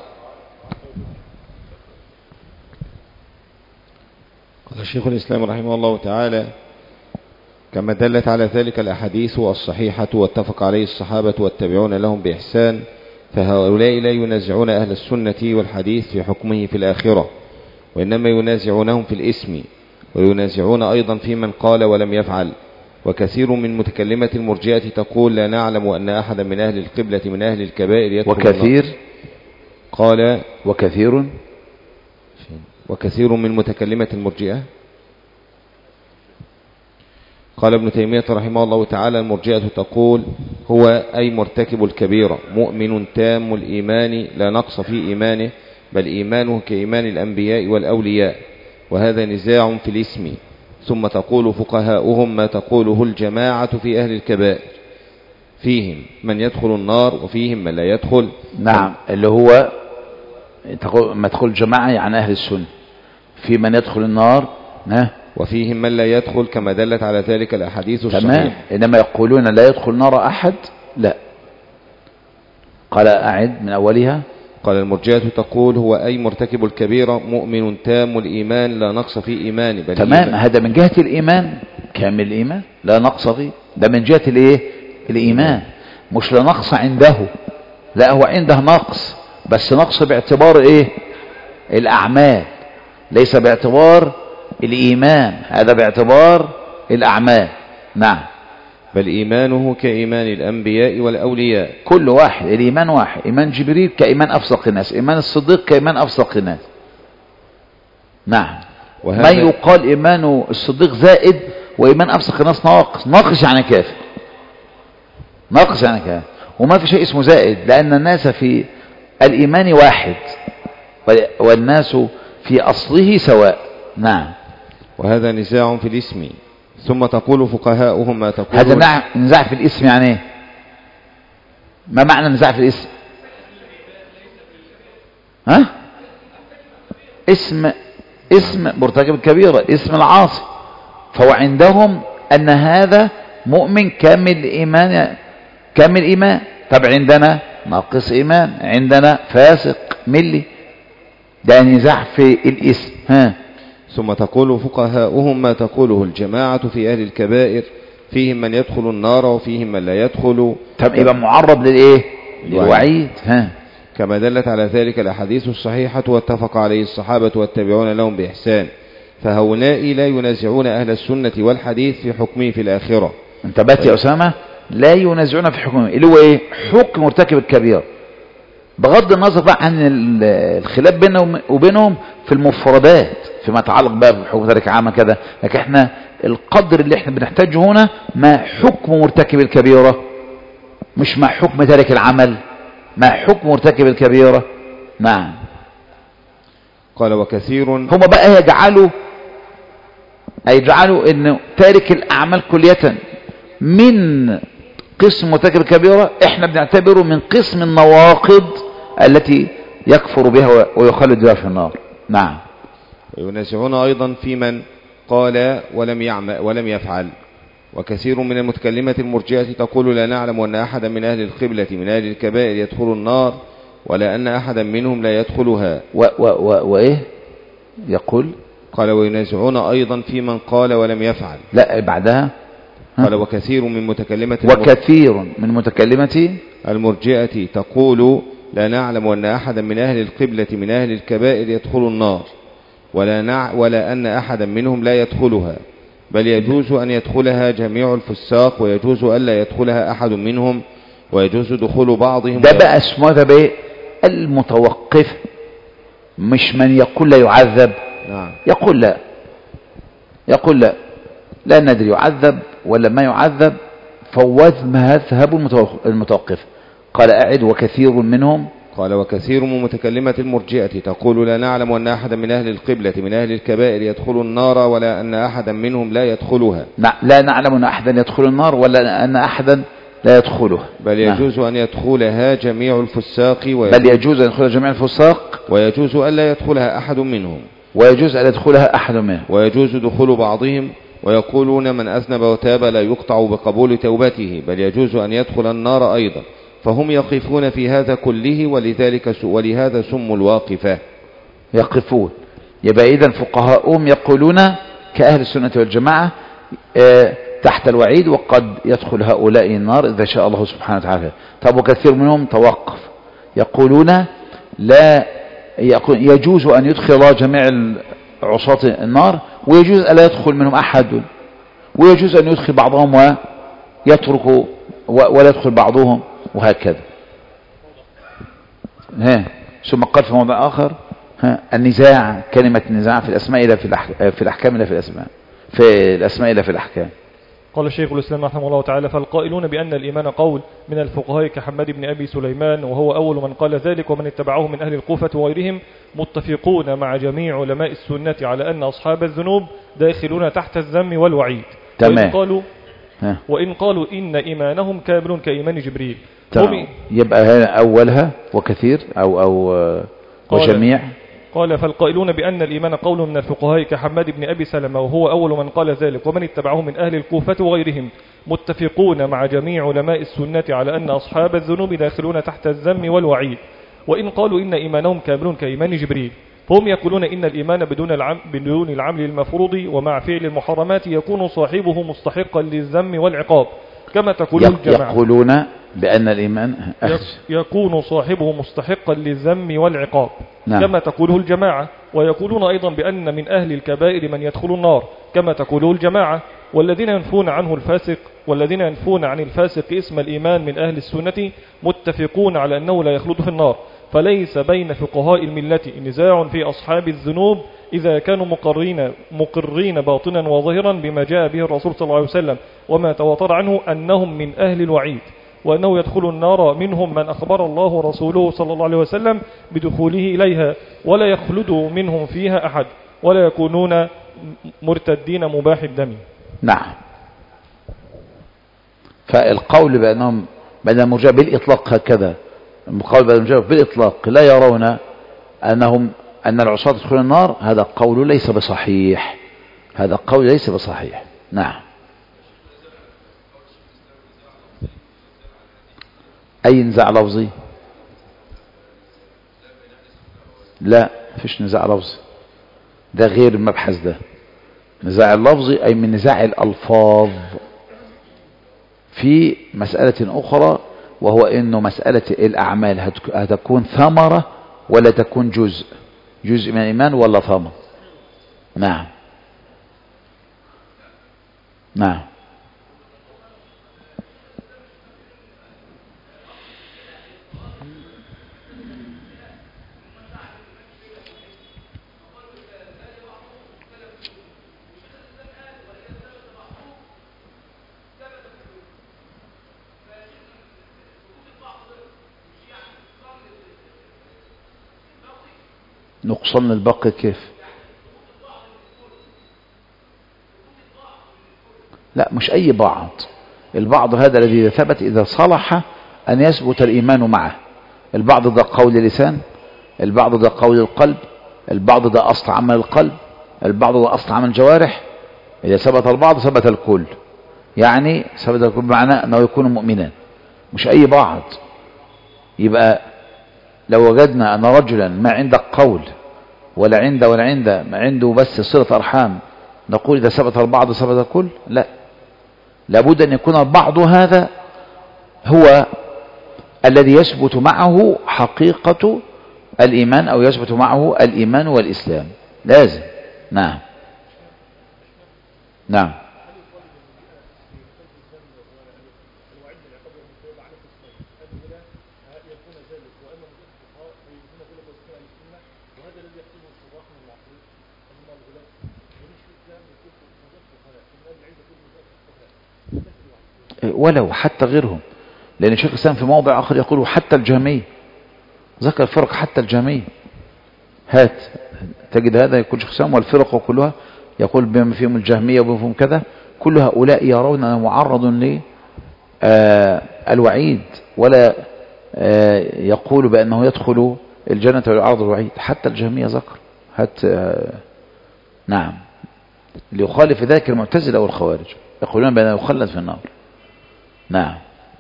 قال الشيخ الإسلام رحمه الله تعالى: كما دلت على ذلك الأحاديث الصحيحة واتفق عليه الصحابة والتابعون لهم بإحسان، فهؤلاء لا ينازعون أهل السنة والحديث في حكمه في الآخرة، وإنما ينازعونهم في الاسم، وينازعون أيضا في من قال ولم يفعل. وكثير من متكلمة المرجئة تقول لا نعلم أن أحدا من أهل القبلة من أهل الكبائر يدخل وكثير النار. قال وكثير وكثير من متكلمة المرجئة. قال ابن تيمية رحمه الله تعالى: المرجئة تقول هو أي مرتكب الكبيرة مؤمن تام الإيمان لا نقص في إيمانه، بل إيمانه كإيمان الأنبياء والأولياء، وهذا نزاع في الاسم. ثم تقول فقهاؤهم ما تقوله الجماعة في أهل الكبائر، فيهم من يدخل النار وفيهم من لا يدخل. نعم، اللي هو ما تقول جماعة يعني أهل السنة، في من يدخل النار ها وفيهم من لا يدخل، كما دلت على ذلك الأحاديث الصحيحة. تمام. إنما يقولون لا يدخل النار أحد، لا. قال أعد من أولها. قال المرجئة تقول هو أي مرتكب الكبيرة مؤمن تام الإيمان لا نقص في إيمانه، بل تمام. إيمان. هذا من جهة الإيمان كامل الإيمان لا نقص فيه، ده من جهة الإيه؟ الإيمان، مش لا نقص عنده، لا هو عنده نقص، بس نقص باعتبار إيه؟ الأعمال، ليس باعتبار الإيمان، هذا باعتبار الأعمال. نعم. بل إيمانه كإيمان الأنبياء والأولياء. كل واحد الإيمان واحد، إيمان جبريل كإيمان أفسق الناس، إيمان الصديق كإيمان أفسق الناس. نعم. ما يقال إيمان الصديق زائد وإيمان أفسق الناس ناقص. ناقص يعني كافر، ناقص يعني كافر، وما في شيء اسمه زائد، لأن الناس في الإيمان واحد والناس في أصله سواء. نعم. وهذا نزاع في الاسم. ثم تقول فقهاؤهم ما تقول. هذا نزاع في الاسم يعني ايه؟ ما معنى نزاع في الاسم؟ ها؟ اسم اسم مرتكب الكبيرة، اسم العاصي، فهو عندهم أن هذا مؤمن كامل إيمان، كامل إيمان. طب عندنا ناقص إيمان، عندنا فاسق ملي. ده نزاع في الاسم. ها؟ ثم تقول فقهاؤهم ما تقوله الجماعة في أهل الكبائر، فيهم من يدخل النار وفيهم من لا يدخل. طب يبقى معرض للإيه؟ للوعيد. ها؟ كما دلت على ذلك الأحاديث الصحيحة واتفق عليه الصحابة والتابعون لهم بإحسان، فهؤلاء لا ينازعون أهل السنة والحديث في حكمه في الآخرة. انتبهت يا أسامة؟ لا ينازعون في حكمه، اللي هو إيه؟ حكم مرتكب الكبيرة، بغض النظر بقى عن الخلاف بينهم وبينهم في المفردات فيما يتعلق بقى بحكم ذلك عامة كذا، لكن احنا القدر اللي احنا بنحتاجه هنا ما حكم مرتكب الكبيرة، مش ما حكم تارك العمل، ما حكم مرتكب الكبيرة. نعم. قال وكثير هم بقى يجعلوا يجعلوا ان تارك الاعمال كلية من قسم مرتكب الكبيرة، احنا بنعتبره من قسم النواقض التي يكفر بها ويخلد بها في النار. نعم. وينازعون أيضا في من قال ولم يعمل ولم يفعل. وكثير من المتكلمة المرجئة تقول لا نعلم أن أحدا من أهل القبلة من أهل الكبائر يدخل النار، ولا أن أحدا منهم لا يدخلها. و و و وإيه يقول؟ قال وينازعون أيضا في من قال ولم يفعل. لا بعدها قال وكثير من متكلمة وكثير من متكلمة المرجئة تقول لا نعلم أن أحدا من أهل القبلة من أهل الكبائر يدخل النار، ولا, نع ولا أن أحدا منهم لا يدخلها، بل يجوز أن يدخلها جميع الفساق، ويجوز ألا يدخلها أحد منهم، ويجوز دخول بعضهم. ده بقى اسمه ده بقى المتوقف، مش من يقول لا يعذب. نعم. يقول لا، يقول لا لا ندري يعذب ولا ما يعذب، فوذ مذهب المتوقف. قال أعد وكثير منهم. قال وكثير من متكلمة المرجئة تقول لا نعلم أن أحدا من أهل القبلة من أهل الكبائر يدخل النار، ولا أن أحدا منهم لا يدخلها. لا نعلم أن أحدا يدخل النار ولا أن أحدا لا يدخلها، بل يجوز أن يدخلها جميع الفساق، بل يجوز أن يدخلها جميع الفساق، ويجوز أن لا يدخلها أحد منهم، ويجوز أن يدخلها أحد منهم، ويجوز دخول بعضهم. ويقولون من أذنب وتاب لا يقطع بقبول توبته، بل يجوز أن يدخل النار أيضا. فهم يقفون في هذا كله، ولذلك ولهذا سموا الواقفة. يقفون. يبقى إذن فقهاؤهم يقولون كأهل السنة والجماعة تحت الوعيد، وقد يدخل هؤلاء النار إذا شاء الله سبحانه وتعالى. طب وكثير منهم توقف، يقولون لا يجوز أن يدخل جميع عصاة النار، ويجوز ألا يدخل منهم أحد، ويجوز أن يدخل بعضهم ويترك ولا يدخل بعضهم، وهكذا. ها. ثم قال في موضع آخر ها النزاع، كلمة النزاع في الأسماء إلى في الأحكام إلى في الأسماء في الأسماء إلى في الأحكام. قال الشيخ الإسلام رحمه الله تعالى فالقائلون بأن الإيمان قول من الفقهاء كحماد بن أبي سليمان، وهو أول من قال ذلك، ومن اتبعه من أهل الكوفة وغيرهم، متفقون مع جميع علماء السنة على أن أصحاب الذنوب داخلون تحت الذم والوعيد. تمام. وإن قالوا, وإن قالوا إن إيمانهم كامل كإيمان جبريل. تمام. يبقى هنا أولها وكثير أو, أو وجميع. قال فالقائلون بأن الإيمان قول من الفقهاء كحماد بن أبي سلمة، وهو أول من قال ذلك، ومن اتبعه من أهل الكوفة وغيرهم، متفقون مع جميع علماء السنة على أن أصحاب الذنوب داخلون تحت الذم والوعيد. وإن قالوا إن إيمانهم كامل كإيمان جبريل، فهم يقولون إن الإيمان بدون العمل, بدون العمل المفروض ومع فعل المحرمات يكون صاحبه مستحقا للذم والعقاب، كما تقول الجماعة. يقولون بأن الإيمان يكون صاحبه مستحقا للذم والعقاب. نعم. كما تقوله الجماعة. ويقولون أيضا بأن من أهل الكبائر من يدخل النار، كما تقوله الجماعة. والذين ينفون عنه الفاسق والذين ينفون عن الفاسق اسم الإيمان من أهل السنة متفقون على أنه لا يخلد في النار، فليس بين فقهاء الملة نزاع في أصحاب الذنوب إذا كانوا مقرين, مقرين باطنا وظاهرا بما جاء به الرسول صلى الله عليه وسلم وما تواتر عنه أنهم من أهل الوعيد، وأنه يدخل النار منهم من أخبر الله ورسوله صلى الله عليه وسلم بدخوله إليها، ولا يخلد منهم فيها أحد، ولا يكونون مرتدين مباح الدم. نعم. فالقول بأنهم بأن المرجئة بالإطلاق هكذا، القول بأن المرجئة بالإطلاق لا يرون أنهم أن العصاة يدخلون النار، هذا قول ليس بصحيح، هذا قول ليس بصحيح. نعم. أي نزاع لفظي؟ لا، فيش نزاع لفظي، ده غير المبحث ده. نزاع اللفظي أي من نزاع الألفاظ في مسألة أخرى، وهو إنه مسألة الأعمال هتكون ثمرة ولا تكون جزء، جزء من الإيمان ولا ثمرة. نعم. نعم. نقصان الباقي كيف؟ لا، مش أي بعض، البعض هذا الذي ثبت إذا صلح أن يثبت الإيمان معه. البعض ده قول اللسان، البعض ده قول القلب، البعض ده أصل عمل القلب، البعض ده أصل عمل الجوارح. إذا ثبت البعض ثبت الكل، يعني ثبت الكل بمعنى أنه يكون مؤمنا، مش أي بعض. يبقى لو وجدنا أن رجلا ما عندك قول ولا عنده ولا عنده ما عنده بس صلة أرحام، نقول إذا ثبت البعض ثبت الكل؟ لا، لابد أن يكون البعض هذا هو الذي يثبت معه حقيقة الإيمان، أو يثبت معه الإيمان والإسلام، لازم. نعم. نعم. ولو حتى غيرهم، لأن شيخ الإسلام في موضع آخر يقول حتى الجهمية، ذكر الفرق حتى الجهمية. هات تجد هذا يقول شيخ الإسلام والفرق كلها، يقول بما فيهم الجهمية وبما فيهم كذا، كل هؤلاء يرون أنه معرض للوعيد، ولا يقول بأنه يدخل الجنة ويعرض الوعيد. حتى الجهمية ذكر. هات. نعم. ليخالف ذلك المعتزلة والخوارج، يقولون بأنه يخلد في النار. نعم.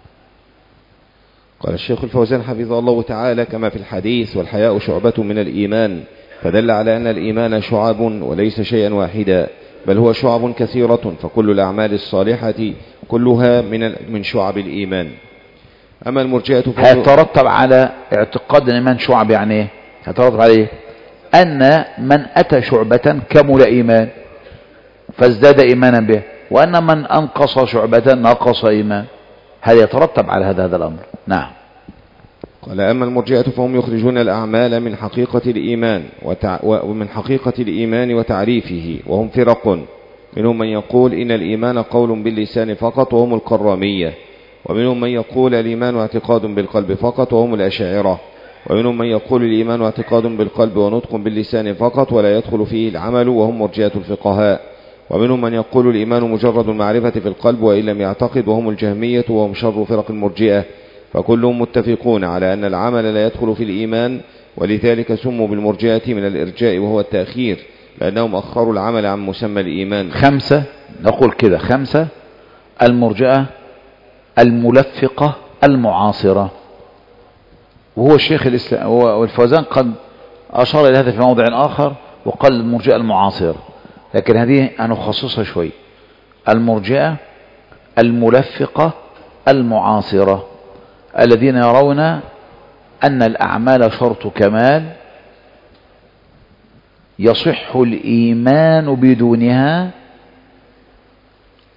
قال الشيخ الفوزان حفظه الله تعالى: كما في الحديث: والحياء شعبة من الإيمان، فدل على أن الإيمان شعب وليس شيئا واحدا، بل هو شعب كثيرة، فكل الأعمال الصالحة كلها من من شعب الإيمان. أما المرجئة هيترتب على اعتقاد الإيمان شعب، يعني ايه؟ هيترتب عليه أن من أتى شعبة كمل إيمان فازداد إيمانا به، وأن من أنقص شعبة نقص إيمان. هذا يترتب على هذا هذا الأمر. نعم. قال: أما المرجئة فهم يخرجون الأعمال من حقيقة الإيمان وتع... ومن حقيقة الإيمان وتعريفه، وهم فرق، منهم من يقول إن الإيمان قول باللسان فقط وهم الكرامية، ومنهم من يقول الإيمان اعتقاد بالقلب فقط وهم الأشاعرة، ومنهم من يقول الإيمان اعتقاد بالقلب ونطق باللسان فقط ولا يدخل فيه العمل وهم مرجئة الفقهاء، ومنهم من يقول الإيمان مجرد المعرفة في القلب وإن لم يعتقد وهم الجهمية وهم شر فرق المرجئة، فكلهم متفقون على أن العمل لا يدخل في الإيمان، ولذلك سموا بالمرجئة من الإرجاء وهو التأخير، لأنهم أخروا العمل عن مسمى الإيمان. خمسة، نقول كده خمسة: المرجئة الملفقة المعاصرة، وهو الشيخ الإسلام والفوزان قد أشار إلى هذا في موضع آخر وقال المرجئة المعاصرة، لكن هذه هنخصصها شوي. المرجئة الملفقة المعاصرة الذين يرون أن الأعمال شرط كمال يصح الإيمان بدونها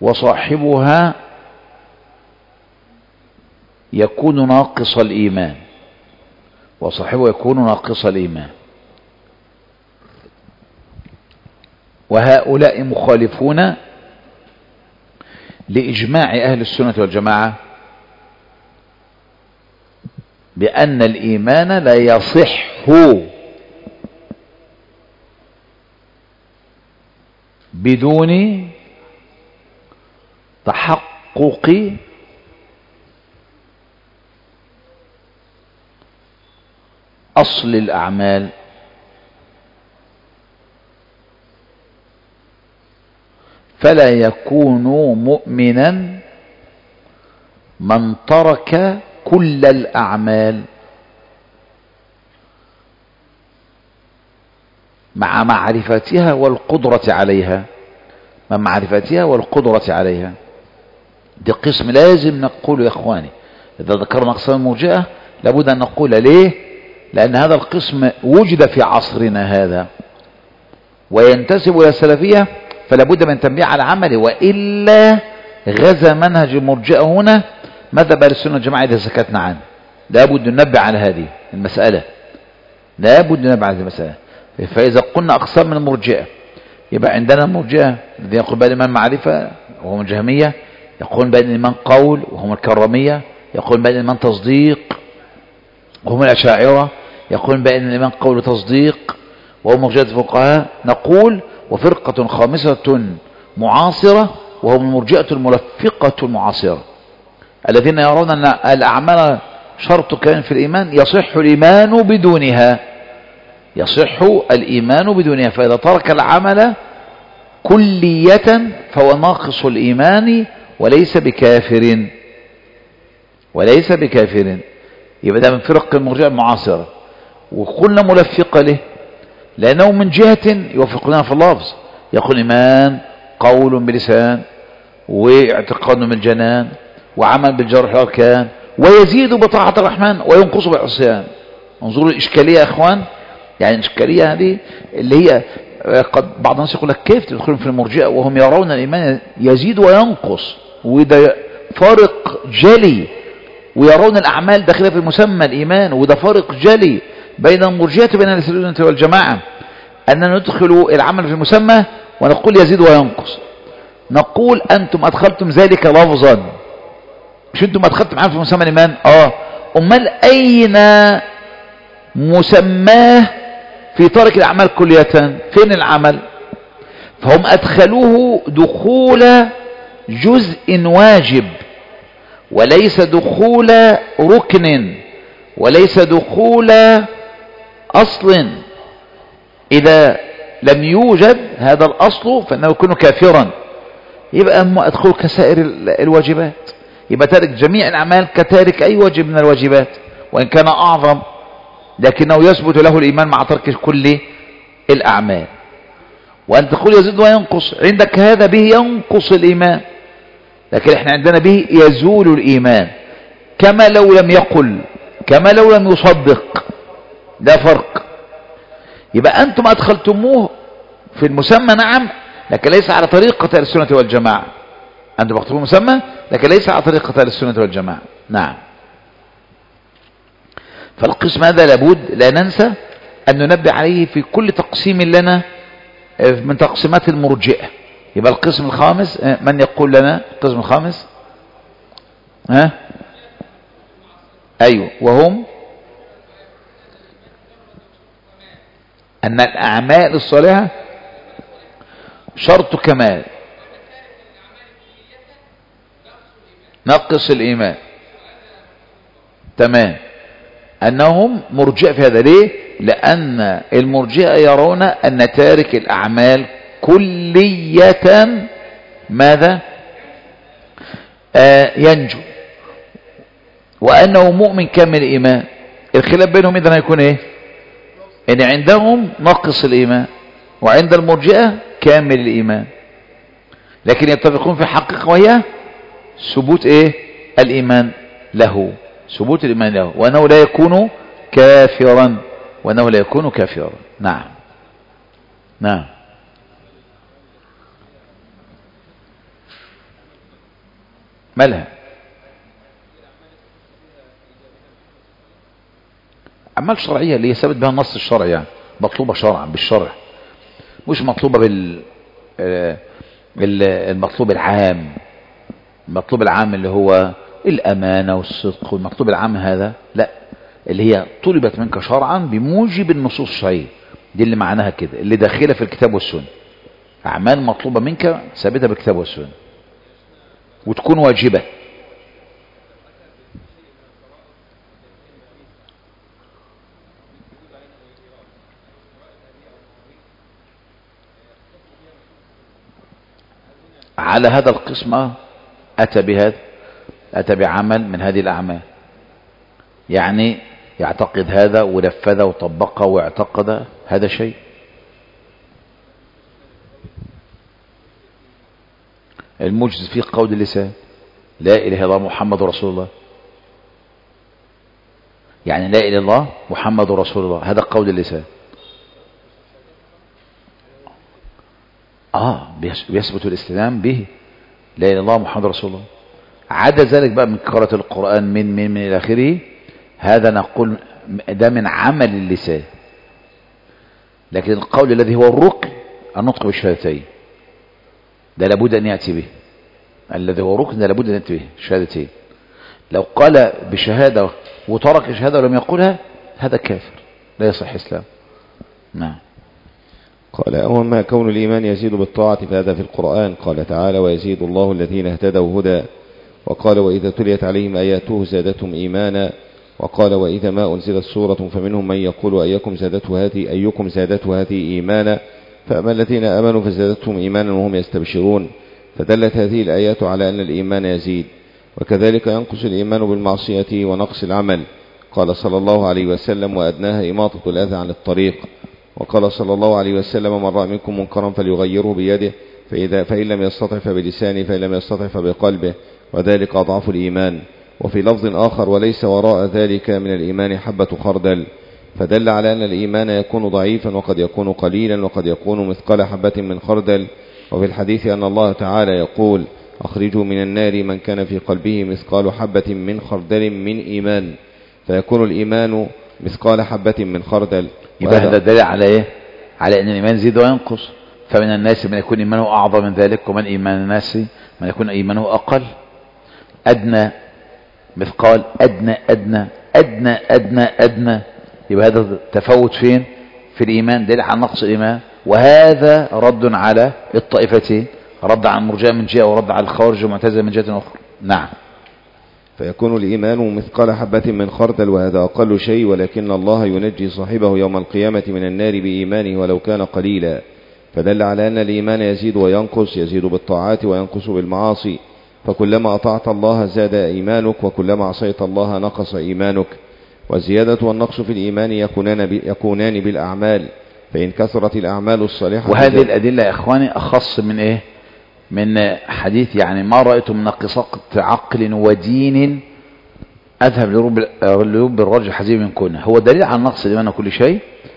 وصاحبها يكون ناقص الإيمان، وصاحبه يكون ناقص الإيمان. وهؤلاء مخالفون لإجماع أهل السنة والجماعة بأن الإيمان لا يصح بدون تحقق أصل الأعمال، فلا يكون مؤمنا من ترك كل الأعمال مع معرفتها والقدرة عليها، مع معرفتها والقدرة عليها. دي قسم لازم نقول يا إخواني، إذا ذكرنا أقسام المرجئة لابد أن نقول ليه، لأن هذا القسم وجد في عصرنا هذا وينتسب إلى السلفية، فلا بد من تنبيه على عمله، وإلا غزا منهج المرجئة هنا مذهب أهل السنة والجماعة إذا سكتنا عنه. لا بد ننبه على هذه المسألة، لا بد ننبه على هذه المسألة. فإذا قلنا أقسام من المرجئة، يبقى عندنا المرجئة الذين يقول بأن الإيمان معرفة وهم الجهمية، يقول بأن الإيمان قول وهم الكرامية، يقول بأن الإيمان تصديق وهم الأشاعرة، يقول بأن الإيمان قول وتصديق وهم مرجئة الفقهاء. نقول وفرقة خامسة معاصرة وهم المرجئة الملفقة المعاصرة، الذين يرون أن الأعمال شرط كان في الإيمان، يصح الإيمان بدونها، يصح الإيمان بدونها. فإذا ترك العمل كلية فهو ناقص الإيمان وليس بكافر، وليس بكافر. يبقى ده من فرق المرجئة المعاصرة، وقلنا ملفقة له لأنه من جهة يوافقنا في اللفظ، يقول إيمان قول بلسان واعتقاد بالجنان وعمل بالجوارح والأركان، ويزيد بطاعة الرحمن وينقص بالعصيان. انظروا الإشكالية يا إخوان، يعني الإشكالية هذه اللي هي قد بعض الناس يقول لك كيف تدخلون في المرجئة وهم يرون الإيمان يزيد وينقص، وده فارق جلي، ويرون الأعمال داخلة في مسمى الإيمان، وده فارق جلي بين المرجئة وبين أهل السنة والجماعة، أننا ندخل العمل في المسمى ونقول يزيد وينقص. نقول أنتم أدخلتم ذلك لفظا، مش أنتم أدخلتم عمل في مسمى الإيمان؟ آه أمال أين مسماه في ترك الأعمال كلية؟ فين العمل؟ فهم أدخلوه دخول جزء واجب، وليس دخول ركن، وليس دخول أصل. إذا لم يوجد هذا الأصل فإنه يكون كافرا، يبقى هم أدخل كسائر الواجبات، يبقى تارك جميع الأعمال كتارك أي واجب من الواجبات وإن كان أعظم، لكنه يثبت له الإيمان مع ترك كل الأعمال. وأن تقول يزيد وينقص، عندك هذا به ينقص الإيمان، لكن احنا عندنا به يزول الإيمان، كما لو لم يقل، كما لو لم يصدق، ده فرق. يبقى أنتم أدخلتموه في المسمى نعم، لكن ليس على طريقة أهل السنة والجماعة. أنتم أدخلتموه المسمى لكن ليس على طريقة أهل السنة والجماعة. نعم. فالقسم هذا لابد لا ننسى أن ننبه عليه في كل تقسيم لنا من تقسيمات المرجئة. يبقى القسم الخامس، من يقول لنا القسم الخامس؟ ها؟ أيوه، وهم أن الأعمال الصالحة شرط كمال، نقص الإيمان. تمام. أنهم مرجئة في هذا. ليه؟ لأن المرجئة يرون أن تارك الأعمال كلية ماذا؟ آه ينجو، وأنه مؤمن كامل الإيمان. الخلاف بينهم إذن هيكون إيه؟ إن عندهم نقص الإيمان وعند المرجئة كامل الإيمان، لكن يتفقون في حقيقة وهي ثبوت إيه؟ الإيمان له، ثبوت الإيمان له، وأنه لا يكون كافرا، وأنه لا يكون كافرا. نعم. نعم. مالها؟ أعمال شرعية اللي هي ثابت بها النص الشرعي، يعني مطلوبة شرعا بالشرع، مش مطلوبة بال المطلوب العام. المطلوب العام اللي هو الأمانة والصدق، والمطلوب العام هذا لا، اللي هي طلبت منك شرعا بموجب النصوص الشرعية، دي اللي معناها كده، اللي داخلة في الكتاب والسنة. أعمال مطلوبة منك ثابتة بالكتاب والسنة وتكون واجبة. على هذا القسم أتى بهذا، أتى بعمل من هذه الأعمال، يعني يعتقد هذا ونفذه وطبقه واعتقد هذا شيء. المجز فيه قول اللسان لا إله إلا الله محمد رسول الله، يعني لا إله إلا الله محمد رسول الله، هذا قول اللسان. آه بيثبت الاستلام به لا إله إلا الله محمد رسول الله. عدا ذلك بقى من قراءة القرآن من من من إلى آخره، هذا نقول ده من عمل اللسان. لكن القول الذي هو الركن النطق بالشهادتين، ده لابد أن يأتي به. الذي هو ركن ده لابد أن يأتي به شهادتين. لو قال بشهادة وترك شهادة ولم يقولها هذا كافر لا يصح إسلام. نعم. قال أما كون الإيمان يزيد بالطاعة فهذا في القرآن، قال تعالى ويزيد الله الذين اهتدوا هدى، وقال وإذا تليت عليهم آياته زادتهم إيمانا، وقال وإذا ما أنزلت سورة فمنهم من يقول أيكم زادته هذه أيكم زادته هذه إيمانا، فأما الذين آمنوا فزادتهم إيمانا وهم يستبشرون. فدلت هذه الآيات على أن الإيمان يزيد، وكذلك ينقص الإيمان بالمعصية ونقص العمل. قال صلى الله عليه وسلم وأدناها إماطة الأذى عن الطريق. وقال صلى الله عليه وسلم من رأى منكم منكرا فليغيره بيده، فإذا فإن لم يستطع فبلسانه، فإن لم يستطع فبقلبه، وذلك أضعف الإيمان. وفي لفظ آخر وليس وراء ذلك من الإيمان حبة خردل، فدل على أن الإيمان يكون ضعيفا وقد يكون قليلا وقد يكون مثقال حبة من خردل. وفي الحديث أن الله تعالى يقول أخرجوا من النار من كان في قلبه مثقال حبة من خردل من إيمان، فيكون الإيمان مثقال حبة من خردل. يبقى هذا دليل على إيه؟ على أن الإيمان يزيد وينقص. فمن الناس من يكون إيمانه أعظم من ذلك، ومن إيمان الناس من يكون إيمانه أقل. أدنى مثقال، أدنى أدنى أدنى أدنى أدنى، يبقى هذا تفوت فين؟ في الإيمان، دليل على نقص الإيمان. وهذا رد على الطائفتين، رد على المرجئة من جهة ورد على الخوارج والمعتزلة من جهة أخرى. نعم. فيكون الإيمان مثقال حبة من خردل، وهذا أقل شيء، ولكن الله ينجي صاحبه يوم القيامة من النار بإيمانه ولو كان قليلا. فدل على أن الإيمان يزيد وينقص، يزيد بالطاعات وينقص بالمعاصي، فكلما أطعت الله زاد إيمانك، وكلما عصيت الله نقص إيمانك. والزيادة والنقص في الإيمان يكونان, يكونان بالأعمال، فإن كثرت الأعمال الصالحة. وهذه الأدلة يا إخواني أخص من إيه؟ من حديث يعني ما رأيت من ناقصات عقل ودين أذهب لرب الرجل حزين من كونه. هو دليل على نقص الإيمان كل شيء،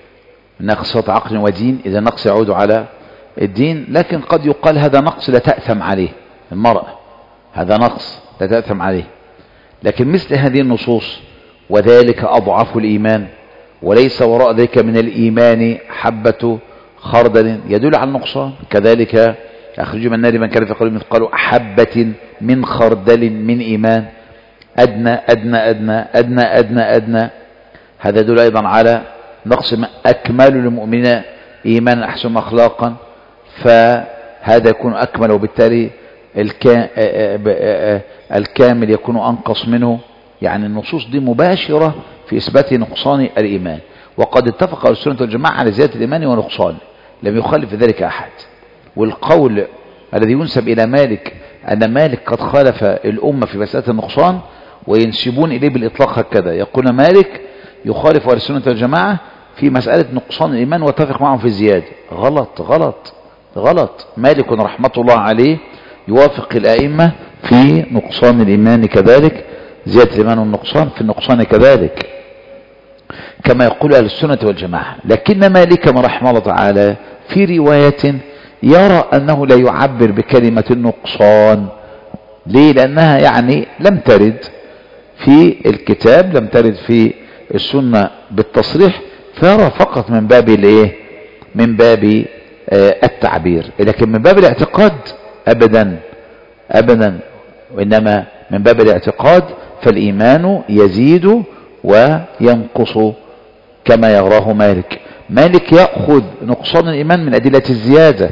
ناقصات عقل ودين، إذا نقص يعود على الدين. لكن قد يقال هذا نقص لا تأثم عليه المرأة، هذا نقص لا تأثم عليه. لكن مثل هذه النصوص وذلك أضعف الإيمان وليس وراء ذلك من الإيمان حبة خردل يدل على النقصان. كذلك أخرجوا من النار من كان في قلبه مثقال حبة من خردل من إيمان، أدنى أدنى أدنى أدنى أدنى أدنى، هذا يدل أيضا على نقص. أكمل للمؤمنين إيمانا أحسن أخلاقا، فهذا يكون أكمل، وبالتالي الكامل يكون أنقص منه. يعني النصوص دي مباشرة في إثبات نقصان الإيمان، وقد اتفق السنة والجماعة على زيادة الإيمان ونقصانه، لم يخالف في ذلك أحد. والقول الذي ينسب إلى مالك أن مالك قد خالف الأمة في مسألة النقصان وينسبون إليه بالإطلاق هكذا، يقول مالك يخالف أهل السنة والجماعة في مسألة نقصان الإيمان واتفق معهم في الزيادة. غلط غلط غلط. مالك رحمة الله عليه يوافق الأئمة في نقصان الإيمان كذلك، زيادة الإيمان والنقصان في النقصان كذلك كما يقول أهل السنة والجماعة. لكن مالك رحمه الله تعالى في رواية يرى أنه لا يعبر بكلمة النقصان ليه؟ لأنها يعني لم ترد في الكتاب، لم ترد في السنة بالتصريح، فيرى فقط من باب الايه؟ من باب آه التعبير، لكن من باب الاعتقاد ابدا ابدا، وانما من باب الاعتقاد فالايمان يزيد وينقص كما يراه مالك. مالك يأخذ نقصان الايمان من ادلة الزيادة،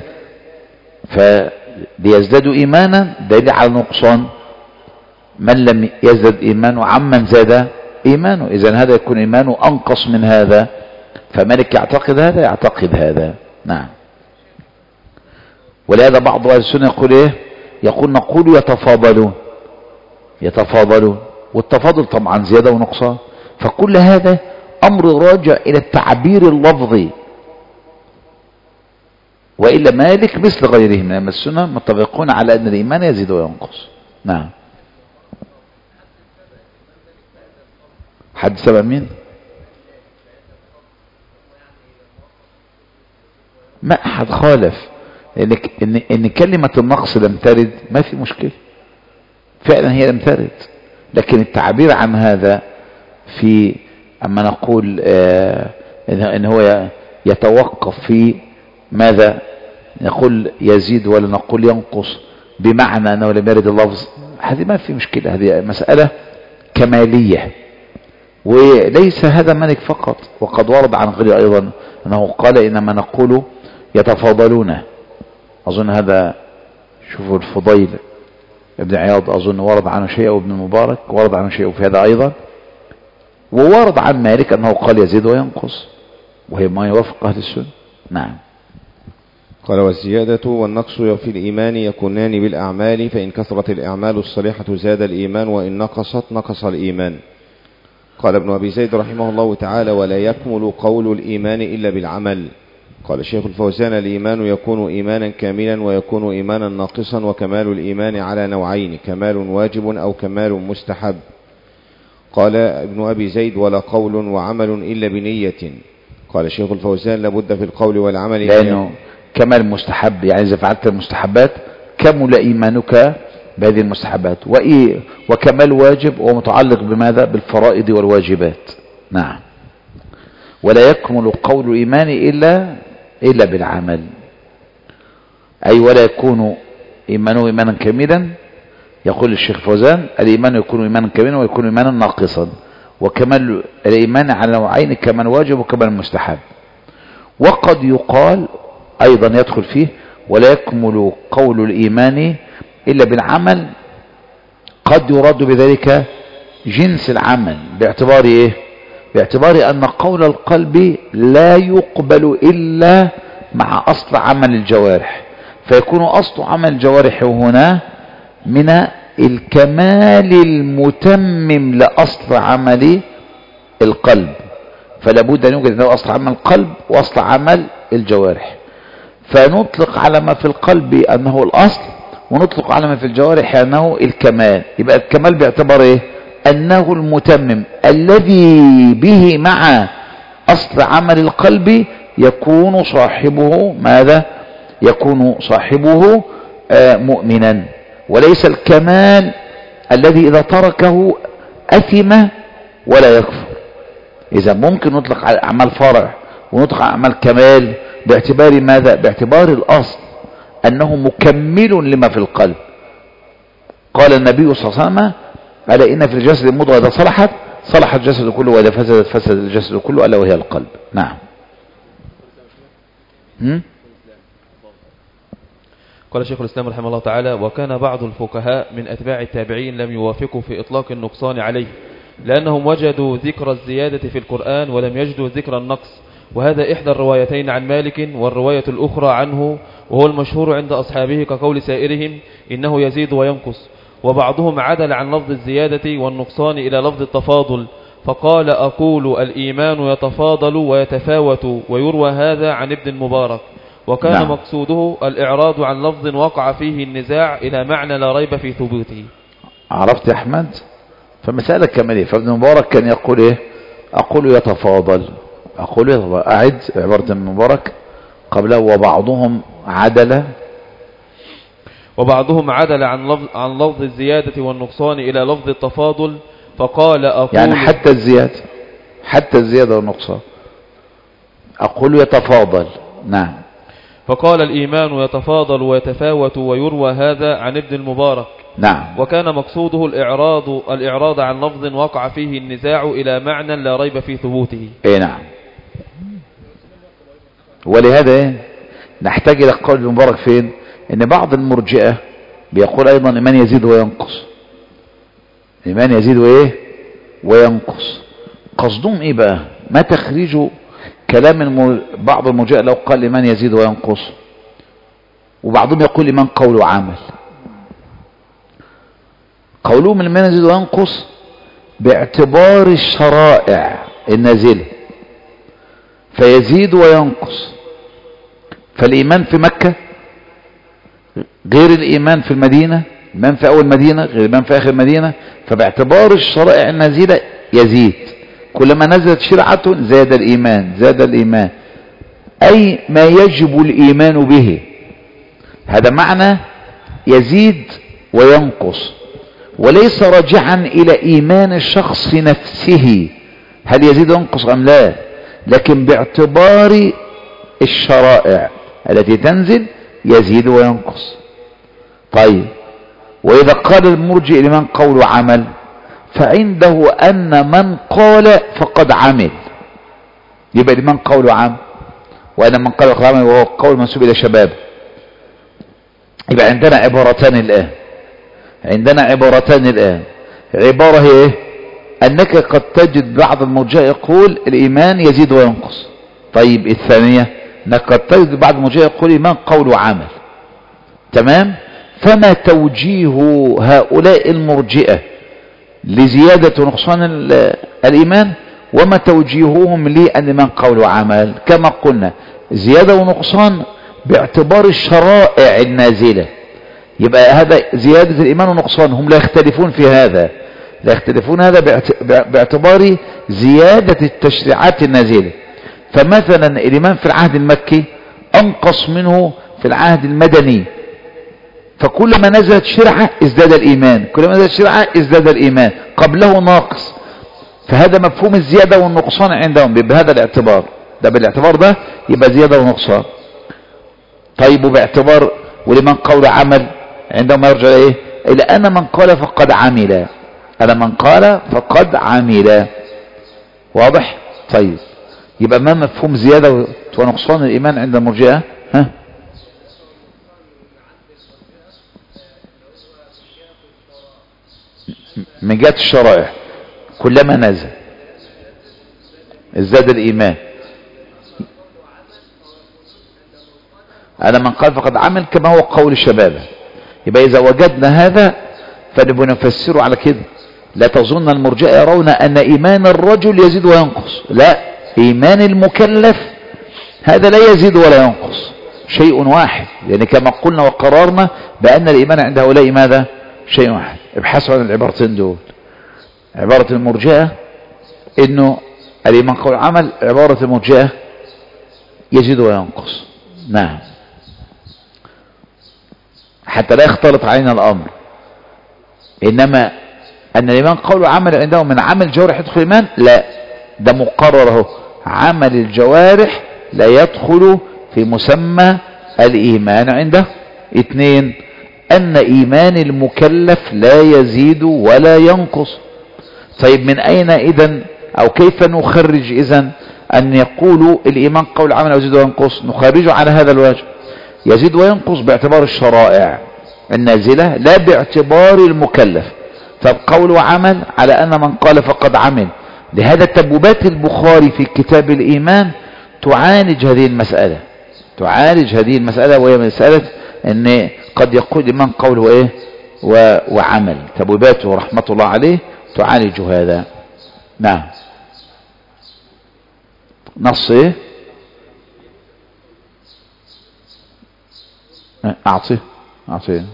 فليزدادوا ايمانا دليل على نقصان من لم يزدد ايمانه عمن زاد ايمانه، اذا هذا يكون ايمانه انقص من هذا، فمالك يعتقد هذا يعتقد هذا. نعم. ولهذا بعض اهل السنه يقول ايه؟ يقول نقول يتفاضلون يتفاضلون، والتفاضل طبعا زياده ونقصان، فكل هذا امر راجع الى التعبير اللفظي، والا مالك مثل غيره من السنه متفقون على ان الايمان يزيد وينقص. نعم. حد سبق مين؟ ما حد خالف، إن, إن, إن كلمة النقص لم ترد ما في مشكلة، فعلا هي لم ترد، لكن التعبير عن هذا في أما نقول آه إن هو يتوقف في ماذا؟ نقول يزيد ولا نقول ينقص بمعنى أنه لم يرد اللفظ، هذه ما في مشكلة، هذه مسألة كمالية، وليس هذا مالك فقط، وقد ورد عن غيره أيضا أنه قال إنما نقول يتفاضلون. أظن هذا شوفوا الفضيل ابن عياض أظن ورد عنه شيء، وابن المبارك ورد عنه شيء في هذا أيضا، وورد عن مالك أنه قال يزيد وينقص، وهي ما يوافق أهل السنة. نعم. قال والزيادة والنقص في الإيمان يكونان بالأعمال، فإن كثرت الأعمال الصالحة زاد الإيمان، وإن نقصت نقص الإيمان. قال ابن أبي زيد رحمه الله تعالى ولا يكمل قول الإيمان إلا بالعمل. قال الشيخ الفوزان الإيمان يكون إيمانا كاملا ويكون إيمانا ناقصا، وكمال الإيمان على نوعين، كمال واجب أو كمال مستحب. قال ابن أبي زيد ولا قول وعمل إلا بنية. قال الشيخ الفوزان لابد في القول والعمل لأنه كمال مستحب، يعني إذا فعلت المستحبات كمل إيمانك بهذه المستحبات، وكمال واجب ومتعلق بماذا؟ بالفرائض والواجبات. نعم. ولا يكمل قول الإيمان إلا إلا بالعمل، أي ولا يكون إيمانه إيمانا كاملا. يقول الشيخ فوزان الإيمان يكون إيمانا كاملا ويكون إيمانا ناقصا، وكمال الإيمان على نوعين، كمال واجب وكمال مستحب. وقد يقال أيضا يدخل فيه ولا يكمل قول الإيمان إلا بالعمل، قد يراد بذلك جنس العمل، باعتبار إيه؟ باعتبار أن قول القلب لا يقبل إلا مع أصل عمل الجوارح، فيكون أصل عمل الجوارح هنا من الكمال المتمم لأصل عمل القلب، فلا بد أن يوجد أصل عمل القلب وأصل عمل الجوارح، فنطلق على ما في القلب أنه الأصل، ونطلق على ما في الجوارح أنه الكمال. يبقى الكمال باعتبار إيه؟ أنه المتمم الذي به مع أصل عمل القلب يكون صاحبه ماذا؟ يكون صاحبه آه مؤمنا، وليس الكمال الذي إذا تركه أثم ولا يكفر. إذا ممكن نطلق على أعمال فرع ونطلق على أعمال كمال باعتبار ماذا؟ باعتبار الأصل أنه مكمل لما في القلب. قال النبي صلى الله عليه وسلم ألا إن في الجسد المضغة إذا صلحت صلح الجسد كله، وإذا فسدت فسد الجسد كله، ألا وهي القلب. نعم. هم؟ قال شيخ الإسلام رحمه الله تعالى وكان بعض الفقهاء من أتباع التابعين لم يوافقوا في إطلاق النقصان عليه، لأنهم وجدوا ذكر الزيادة في القرآن ولم يجدوا ذكر النقص، وهذا إحدى الروايتين عن مالك، والرواية الأخرى عنه وهو المشهور عند أصحابه كقول سائرهم إنه يزيد وينقص. وبعضهم عدل عن لفظ الزيادة والنقصان إلى لفظ التفاضل، فقال أقول الإيمان يتفاضل ويتفاوت، ويروى هذا عن ابن المبارك، وكان نعم. مقصوده الإعراض عن لفظ وقع فيه النزاع إلى معنى لا ريب في ثبوته. عرفت يا أحمد؟ فمسألة كمالية. فابن المبارك كان يقول إيه؟ أقول يتفاضل، أقول يتفاضل. أعد عبارة ابن المبارك قبله وبعضهم عدل وبعضهم عدل عن لفظ, عن لفظ الزيادة والنقصان إلى لفظ التفاضل فقال أقول يعني حتى الزيادة حتى الزيادة والنقصان أقول يتفاضل. نعم. فقال الإيمان يتفاضل ويتفاوت ويروى هذا عن ابن المبارك. نعم. وكان مقصوده الإعراض, الإعراض عن لفظ وقع فيه النزاع إلى معنى لا ريب في ثبوته. اي نعم. ولهذا إيه؟ نحتاج إلى قول ابن المبارك فين؟ إن بعض المرجئة بيقول أيضا الإيمان يزيد وينقص. الإيمان يزيد وإيه وينقص. قصدهم إيه بقى؟ ما تخريج كلام المر... بعض المرجئة لو قال الإيمان يزيد وينقص، وبعضهم يقول الإيمان قول وعمل. قولهم الإيمان يزيد وينقص باعتبار الشرائع النازلة، فيزيد وينقص. فالإيمان في مكة غير الإيمان في المدينة، الإيمان في أول مدينة غير الإيمان في آخر مدينة. فباعتبار الشرائع النازلة يزيد، كلما نزلت شرعة زاد الإيمان زاد الإيمان، أي ما يجب الإيمان به. هذا معنى يزيد وينقص، وليس راجعا إلى إيمان الشخص نفسه هل يزيد وينقص أم لا، لكن باعتبار الشرائع التي تنزل يزيد وينقص. طيب، وإذا قال المرجئ لمن قول عمل فعنده أن من قال فقد عمل، يبقى لمن قول عمل، وأن من قال فقد عمل وهو قول منسوب إلى شباب. يبقى عندنا عبارتان الآن عندنا عبارتان الآن عبارة هي إيه؟ أنك قد تجد بعض المرجئة يقول الإيمان يزيد وينقص. طيب الثانية أنك قد تجد بعض المرجئة يقول الإيمان قول وعمل. تمام. فما توجيه هؤلاء المرجئة لزيادة ونقصان الإيمان، وما توجيههم لأن الإيمان قول وعمل؟ كما قلنا زيادة ونقصان باعتبار الشرائع النازلة. يبقى هذا زيادة الإيمان ونقصان، هم لا يختلفون في هذا لا يختلفون هذا باعتبار زيادة التشريعات النازلة. فمثلا الإيمان في العهد المكي أنقص منه في العهد المدني، فكلما نزلت شرعة ازداد الإيمان، كلما نزلت شرعة ازداد الإيمان، قبله ناقص. فهذا مفهوم الزيادة والنقصان عندهم بهذا الاعتبار ده، بالاعتبار ده يبقى زيادة ونقصان. طيب، وباعتبار ولمن قول عمل عندما يرجع إيه؟ إلى أن من قال فقد عمل أنا من قال فقد عمل. واضح؟ طيب، يبقى ما مفهوم زيادة ونقصان الإيمان عند المرجئة؟ ها؟ من جهة الشرائع كلما نزل ازداد الإيمان. أنا من قال فقد عمل كما هو قول الشباب. يبقى إذا وجدنا هذا فنبقى نفسره على كده. لا تظن المرجئة يرون أن إيمان الرجل يزيد وينقص، لا، إيمان المكلف هذا لا يزيد ولا ينقص، شيء واحد. يعني كما قلنا وقررنا بأن الإيمان عند هؤلاء ماذا؟ شيء واحد. ابحثوا عن العبارتين دول. عبارة المرجئة إنه الإيمان قول عمل، عبارة المرجئة يزيد وينقص. نعم، حتى لا يختلط علينا الأمر. إنما أن الإيمان قول وعمل عندهم من عمل الجوارح يدخل الإيمان، لا، ده مقرر اهو، عمل الجوارح لا يدخل في مسمى الإيمان عنده. اثنين، أن إيمان المكلف لا يزيد ولا ينقص. طيب، من أين إذن أو كيف نخرج إذن أن يقولوا الإيمان قول عمل يزيد وينقص؟ نخرجه على هذا الوجه، يزيد وينقص باعتبار الشرائع النازلة لا باعتبار المكلف. فالقول وعمل على أن من قال فقد عمل. لهذا تبويبات البخاري في كتاب الإيمان تعالج هذه المسألة تعالج هذه المسألة وهي مسألة أن قد يقول الإيمان قول وإيه وعمل. تبويباته رحمة الله عليه تعالج هذا. نعم. نص إيه؟ أعطيه أعطيه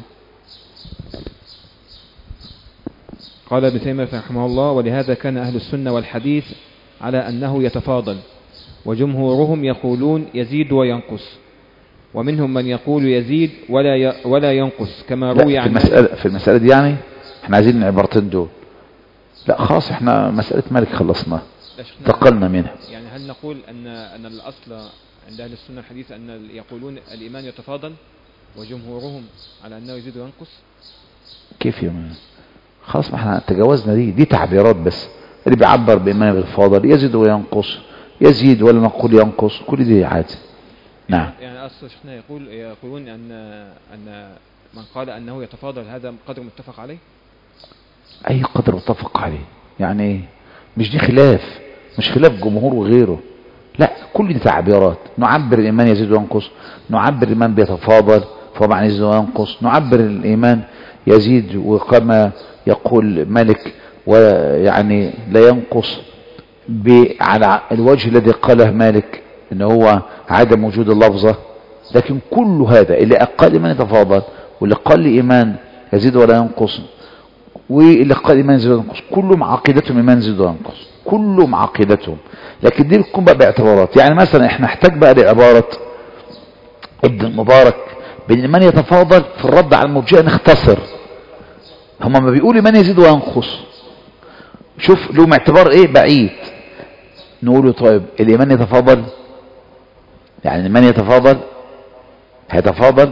قال ابن تيمية رحمه الله: ولهذا كان أهل السنة والحديث على أنه يتفاضل، وجمهورهم يقولون يزيد وينقص. ومنهم من يقول يزيد ولا ي... ولا ينقص كما لا، روي في عن المسألة في المسألة دي يعني احنا عايزين العبارتين دول. لا خلاص احنا مسألة مالك خلصناها انتقلنا منها. يعني هل نقول أن أن الأصل عند أهل السنة الحديث أن يقولون الإيمان يتفاضل وجمهورهم على أنه يزيد وينقص؟ كيف يا مان؟ خلاص ما احنا تجاوزنا دي دي تعبيرات بس. اللي بيعبر بإيمان بالفاضل يزيد وينقص، يزيد ولا نقول ينقص، كل دي عادي. نعم. يعني أصل شيخنا يقول يقولون أن أن من قال أنه يتفاضل هذا قدر متفق عليه. أي قدر متفق عليه يعني مش دي خلاف، مش خلاف جمهور وغيره، لا كل دي تعبيرات. نعبر الإيمان يزيد وينقص، نعبر الإيمان بيتفاضل فهو معنى يزيد وينقص، نعبر الإيمان يزيد وكما يقول مالك ويعني لا ينقص على الوجه الذي قاله مالك إن هو عدم وجود اللفظة. لكن كل هذا اللي أقل إيمان يتفاضل واللي قال إيمان يزيد ولا ينقص واللي قال إيمان يزيد ولا ينقص كلهم عقيدتهم إيمان يزيد ولا ينقص، كلهم عقيدتهم. لكن دي بتكون بقى باعتبارات. يعني مثلا احنا نحتاج بقى لعبارة ابن المبارك بين الإيمان يتفاضل في الرد على المرجئة نختصر. هما ما بيقولوا إيمان يزيد وينقص، شوف له اعتبار ايه بعيد. نقوله طيب الإيمان يتفاضل، يعني الإيمان يتفاضل هيتفاضل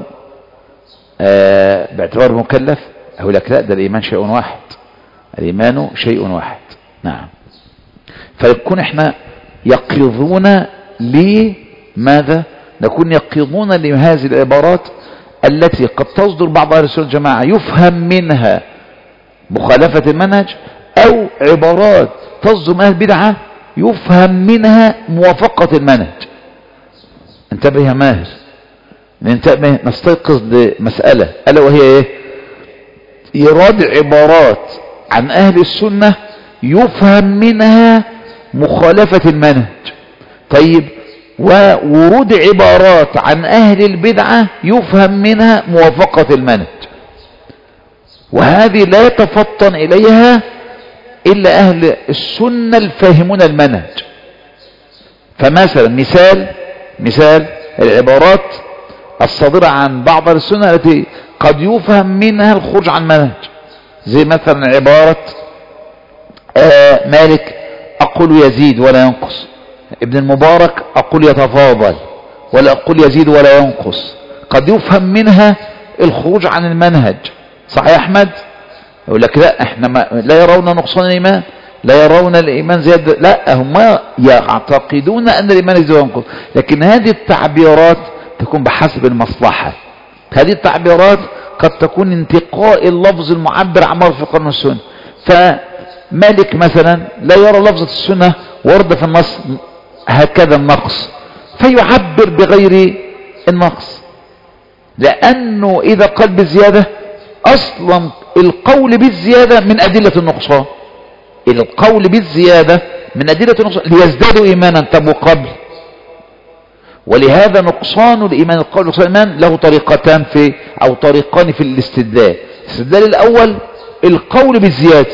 آه باعتبار مكلف. أقول لك لا، ده الإيمان شيء واحد، الإيمان شيء واحد. نعم. فيكون احنا يقظون لماذا؟ نكون يقظون لهذه العبارات التي قد تصدر بعض أهل السنة والجماعة يفهم منها مخالفة المنهج، أو عبارات تصدر من أهل البدعة يفهم منها موافقة المنهج. انتبه يا ماهر، ننتبه نستيقظ لمسألة ألا وهي ايه؟ إيراد عبارات عن أهل السنة يفهم منها مخالفة المنهج. طيب وورود عبارات عن أهل البدعة يفهم منها موافقة المنهج، وهذه لا يتفطن إليها إلا أهل السنة الفاهمون المنهج. فمثلا مثال مثال العبارات الصادرة عن بعض أهل السنة التي قد يفهم منها الخروج عن منهج، زي مثلا عبارة آه مالك أقول يزيد ولا ينقص، ابن المبارك أقول يتفاضل ولا أقول يزيد ولا ينقص. قد يفهم منها الخروج عن المنهج. صحيح يا أحمد؟ يقول لك لا احنا ما لا يرون نقصان الإيمان، لا يرون الإيمان زيادة، لا هم يعتقدون أن الإيمان يزيد وينقص. لكن هذه التعبيرات تكون بحسب المصلحة. هذه التعبيرات قد تكون انتقاء اللفظ المعبر عن ما في القرآن والسنة. فمالك مثلا لا يرى لفظة السنة ورد في النص هكذا النقص، فيعبر بغير النقص، لأنه إذا قال بالزيادة أصلا القول بالزيادة من أدلة النقصان، القول بالزيادة من أدلة النقصان ليزدادوا إيمانا. طب وقبل؟ ولهذا نقصان الإيمان القول نقصان الإيمان له طريقتان في أو طريقان في الاستدلال. الاستدلال الأول القول بالزيادة،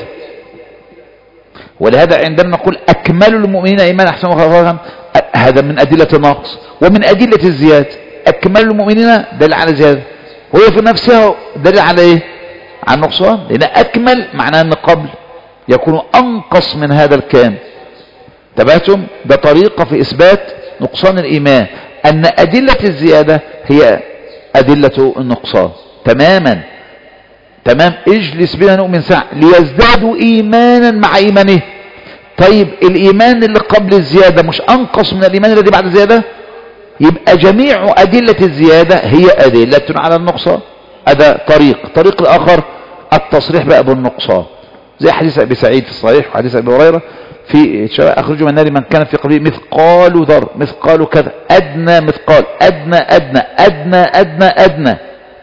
ولهذا عندما نقول أكمل المؤمنين إيمانا أحسنهم خلقا هذا من أدلة النقص ومن أدلة الزيادة. أكمل المؤمنين دل على زيادة، وهي في نفسها دل على إيه؟ عن نقصان، لأن أكمل معناه أن قبل يكون أنقص من هذا الكامل. تبعتم؟ ده طريقة في إثبات نقصان الإيمان، أن أدلة الزيادة هي أدلة النقصان. تماما تمام. اجلس بنا نؤمن ساعة ليزدادوا إيمانا مع إيمانه. طيب الإيمان اللي قبل الزيادة مش أنقص من الإيمان الذي بعد الزيادة؟ يبقى جميع أدلة الزيادة هي أدلة على النقصان. هذا طريق. طريق الآخر التصريح بقى بالنقصان، زي حديث أبي سعيد في الصحيح وحديث أبي هريرة في أخرجوا من النار من كان في قلبه مثقال ذر مثقال كذا أدنى مثقال أدنى أدنى أدنى أدنى أدنى،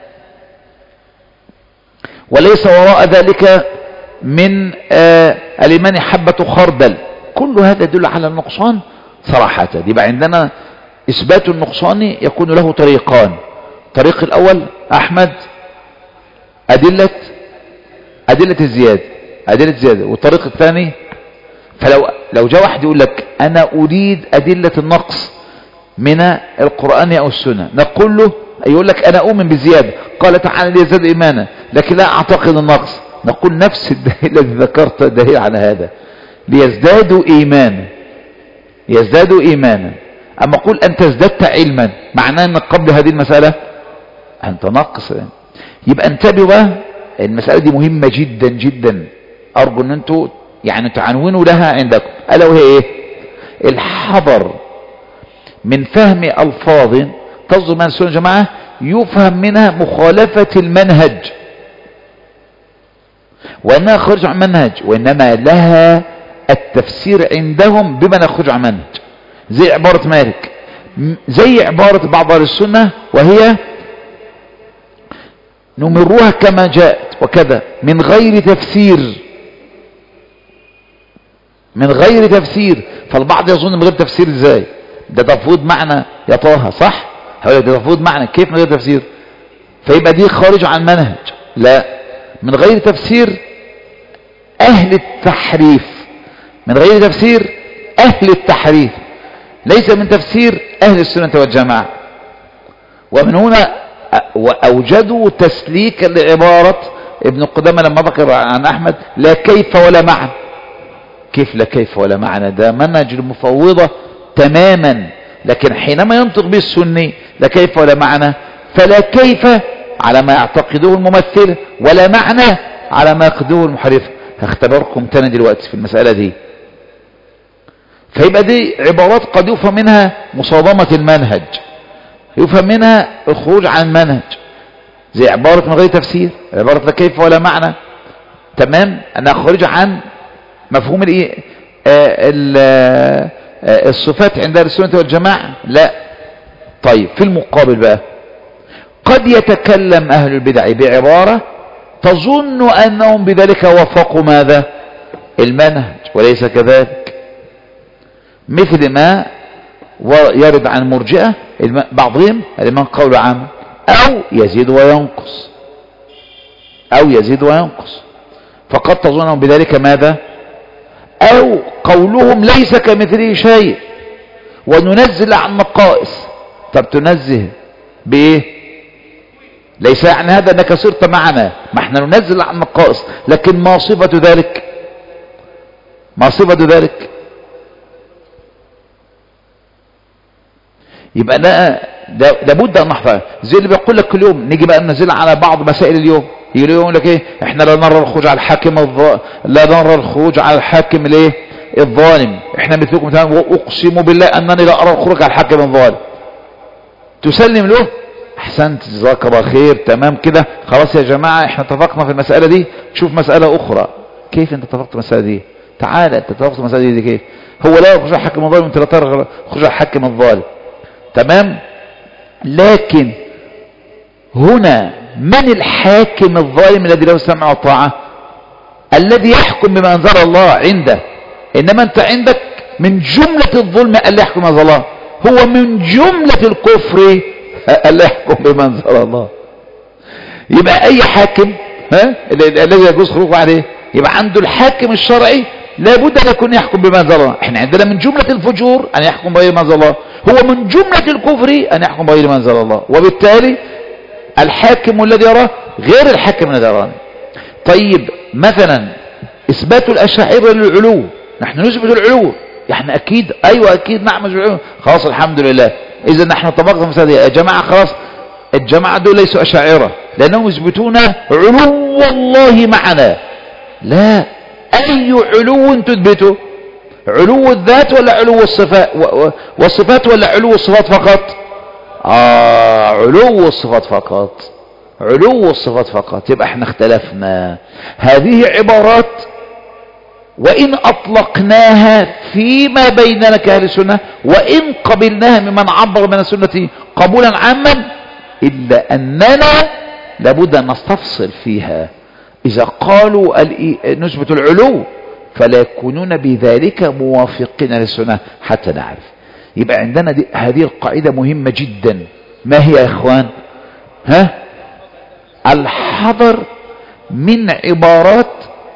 وليس وراء ذلك من آه الإيمان حبة خردل. كل هذا يدل على النقصان صراحة. يبقى عندنا إثبات النقصان يكون له طريقان. الطريق الأول أحمد أدلة أدلة الزيادة أدلة الزيادة، والطريق الثاني فلو لو جاء واحد يقول لك أنا أريد أدلة النقص من القرآن أو السنة نقول له، يقول لك أنا أؤمن بزيادة، قال تعالى ليزداد إيمانا لكن لا أعتقد النقص، نقول نفس الدليل الذي ذكرت دليل على هذا، ليزدادوا إيمانا، يزدادوا إيمانا. أما أقول أنت ازددت علما، معناه أنك قبل هذه المسألة أنت ناقص. يبقى انتبهوا بقى، المسألة دي مهمة جدا جدا، أرجو أن أنتوا يعني تعنونوا لها عندكم، ألا وهي إيه؟ الحذر من فهم ألفاظ تصدر من السنة جماعة يفهم منها مخالفة المنهج، وأنها خرج عن منهج، وإنما لها التفسير عندهم بما نخرج عن منهج. زي عبارة مالك، زي عبارة بعض أهل السنة وهي نمرها كما جاءت وكذا من غير تفسير، من غير تفسير. فالبعض يظن من غير تفسير ازاي؟ ده تفويض معنى يا طه، صح؟ هقول ده تفويض معنى، كيف من غير تفسير؟ فيبقى دي خارج عن منهج. لا، من غير تفسير اهل التحريف، من غير تفسير اهل التحريف، ليس من تفسير اهل السنة والجماعة. ومن هنا واوجدوا تسليكا لعبارة ابن قدامة لما ذكر عن احمد لا كيف ولا معنى. كيف لا كيف ولا معنى؟ ده منهج المفوضة تماما. لكن حينما ينطق به السني لا كيف ولا معنى، فلا كيف على ما يعتقده الممثل، ولا معنى على ما يعتقده المحرف. هختبركم تاني دلوقتي في المسألة دي. فيبقى دي عبارات قد يفهم منها مصادمة المنهج، يفهم منها الخروج عن المنهج، زي عبارة من غير تفسير، عبارة لا كيف ولا معنى، تمام، أنا أخرج عن مفهوم الايه الصفات عند السنة والجماعة. لا. طيب في المقابل بقى قد يتكلم أهل البدع بعبارة تظن أنهم بذلك وفقوا ماذا؟ المنهج، وليس كذلك. مثل ما يرد عن مرجئة بعضهم الإيمان قول عام أو يزيد وينقص، أو يزيد وينقص، فقد تظنهم بذلك ماذا؟ أو قولهم ليس كمثله شيء وننزل عن نقائص. طب تنزه بإيه؟ ليس يعني هذا أنك صرت معنا، ما احنا ننزل عن نقائص، لكن ما صفة ذلك؟ ما صفة ذلك؟ يبقى لا لابد أن نحفظ. زي اللي بيقول لك كل يوم نيجي بقى ننزل على بعض مسائل اليوم، يقول لك ايه؟ احنا لا نرى الخروج على الحاكم الظ... لا نرى الخروج على الحاكم الايه؟ الظالم. احنا مثلكم مثلا، واقسم بالله انني لا ارى الخروج على الحاكم الظالم. تسلم له، احسنت جزاك الله خير، تمام كده، خلاص يا جماعه احنا اتفقنا في المساله دي، شوف مساله اخرى. كيف انت اتفقت في المساله دي؟ تعالى انت اتفقت في المساله دي كيف؟ هو لا يخرج على الحاكم الظالم، انت لا ترى الخروج على الحاكم الظالم، تمام. لكن هنا من الحاكم الظالم الذي له السمع والطاعة؟ الذي يحكم بما أنزل الله عنده. إنما أنت عندك من جملة الظلم ألا يحكم بما أنزل الله، هو من جملة الكفر ألا يحكم بما أنزل الله. يبقى أي حاكم ها الذي يجوز خروجه عليه، يبقى عنده الحاكم الشرعي لابد أن يكون يحكم بما أنزل الله. احنا عندنا من جملة الفجور أن يحكم بغير ما أنزل الله، هو من جملة الكفر أن يحكم بغير ما أنزل الله، وبالتالي الحاكم الذي يراه غير الحاكم الذي يراه. طيب مثلا إثبات الأشاعرة للعلو، نحن نثبت العلو، احنا أكيد أيوة أكيد نعمل العلو، خلاص الحمد لله. إذا نحن طبقنا مثلا يا جماعة، خلاص الجماعة دول ليسوا أشاعرة لأنهم يثبتون علو الله معنا. لا، أي علو تثبته؟ علو الذات ولا علو الصفات والصفات ولا علو الصفات فقط؟ آه علو الصفات فقط، علو الصفات فقط. يبقى احنا اختلفنا. هذه عبارات وإن أطلقناها فيما بيننا كأهل السنة، وإن قبلناها ممن عبر من السنة قبولا عاما، إلا أننا لابد أن نستفصل فيها. إذا قالوا نثبت العلو فلا يكونون بذلك موافقين للسنة حتى نعرف. يبقى عندنا دي هذه القاعدة مهمة جدا. ما هي يا إخوان؟ ها؟ الحذر من عبارات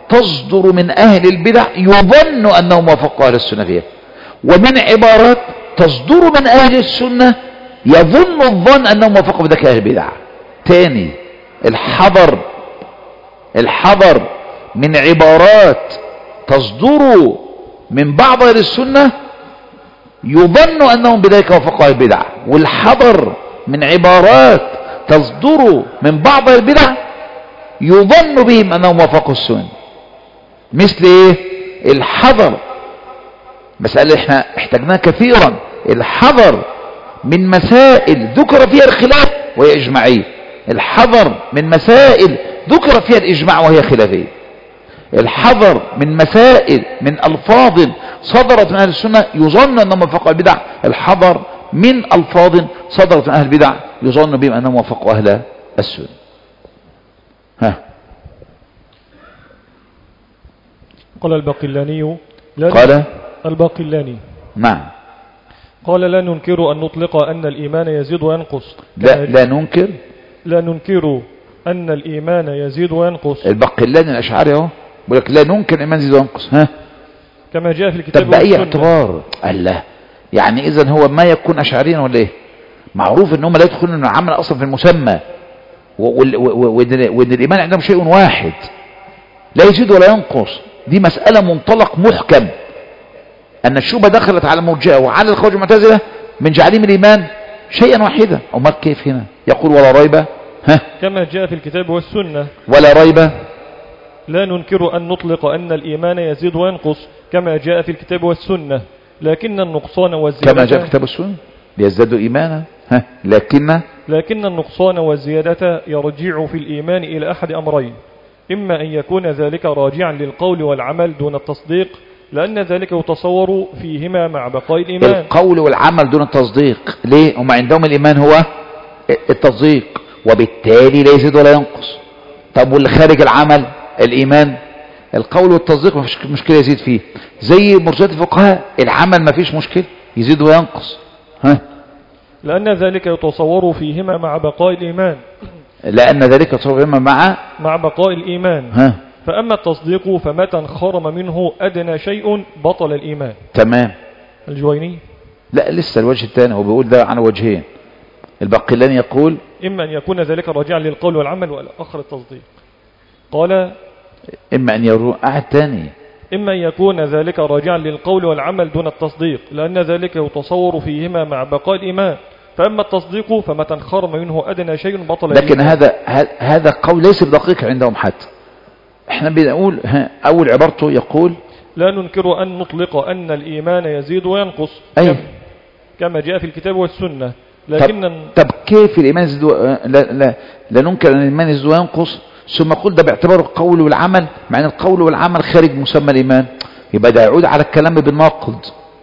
تصدر من أهل البدع يظن أنهم وافقوا أهل السنة فيها، ومن عبارات تصدر من أهل السنة يظن الظن أنهم وافقوا بذلك أهل البدع. تاني، الحذر الحذر من عبارات تصدر من بعض أهل السنة يظن أنهم بذلك وافقوا أهل البدع، والحذر من عبارات تصدر من بعض أهل البدع يظن بهم أنهم وافقوا السنة. مثل إيه؟ الحذر، مسألة احنا احتاجناها كثيرا، الحذر من مسائل ذكر فيها الخلاف وهي إجماعية، الحذر من مسائل ذكر فيها الإجماع وهي خلافية، الحذر من مسائل من ألفاظ صدرت من أهل السنة يظن أنهم وافقوا البدع، الحذر من ألفاظ صدرت من أهل البدع يظن بهم أنهم وافقوا أهل السنة. ها قال الباقلاني قال الباقلاني نعم قال لا ننكر أن نطلق أن الإيمان يزيد وينقص. لا, لا ننكر لا ننكر أن الإيمان يزيد وينقص. الباقلاني الأشعري اهو بيقول لك لا ننكر الإيمان يزيد وينقص. ها كما جاء في الكتاب طب بأي اعتبار؟ الله، يعني إذن هو ما يكون أشعريا ولا إيه؟ معروف إن هم لا يدخلون من العمل أصلا في المسمى، وإن الإيمان عندهم شيء واحد لا يزيد ولا ينقص. دي مسألة منطلق محكم، أن الشبهة دخلت على المرجئة وعلى الخوارج المعتزلة من جعلهم الإيمان شيئا واحدا. أمال كيف هنا يقول ولا ريب؟ ها كما جاء في الكتاب والسنة ولا ريب. لا ننكر أن نطلق أن الإيمان يزيد وينقص كما جاء في الكتاب والسنة، لكن النقصان والزيادة كما جاء في الكتاب والسنة ليزدادوا إيمانا. ها لكن لكن النقصان والزيادة يرجع في الإيمان إلى أحد أمرين: إما أن يكون ذلك راجعا للقول والعمل دون التصديق، لأن ذلك يتصور فيهما مع بقاء الإيمان. القول والعمل دون التصديق ليه؟ هم عندهم الإيمان هو التصديق، وبالتالي لا يزيد ولا ينقص. طب واللي خارج العمل الإيمان، القول والتصديق ما فيش مشكلة يزيد فيه، زي مرجئة الفقهاء العمل ما فيش مشكلة يزيد وينقص. ها لأن ذلك يتصور فيهما مع بقاء الإيمان لأن ذلك يتصور فيهما مع مع بقاء الإيمان. ها فأما التصديق فمتى انخرم منه أدنى شيء بطل الإيمان. تمام. الجويني لا لسه الوجه الثاني، هو بيقول ده على وجهين. الباقلاني يقول إما أن يكون ذلك راجعا للقول والعمل والآخر التصديق. قال إما أن يروح قاعد ثاني إما أن يكون ذلك راجعا للقول والعمل دون التصديق، لأن ذلك يتصور فيهما مع بقاء الإيمان. فأما التصديق فمتى انخرم منه أدنى شيء بطل لكن الإيمان. هذا هذا قول ليس بدقيق عندهم حتى. احنا بنقول أول عبارته يقول لا ننكر أن نطلق أن الإيمان يزيد وينقص أيه؟ كما جاء في الكتاب والسنة، لكن طب, طب كيف الإيمان يزيد و... لا, لا, لا ننكر أن الإيمان يزيد وينقص ثم قل ده باعتبار القول والعمل، مع أن القول والعمل خارج مسمى الإيمان، يبقى ده يعود على الكلام بالناقض.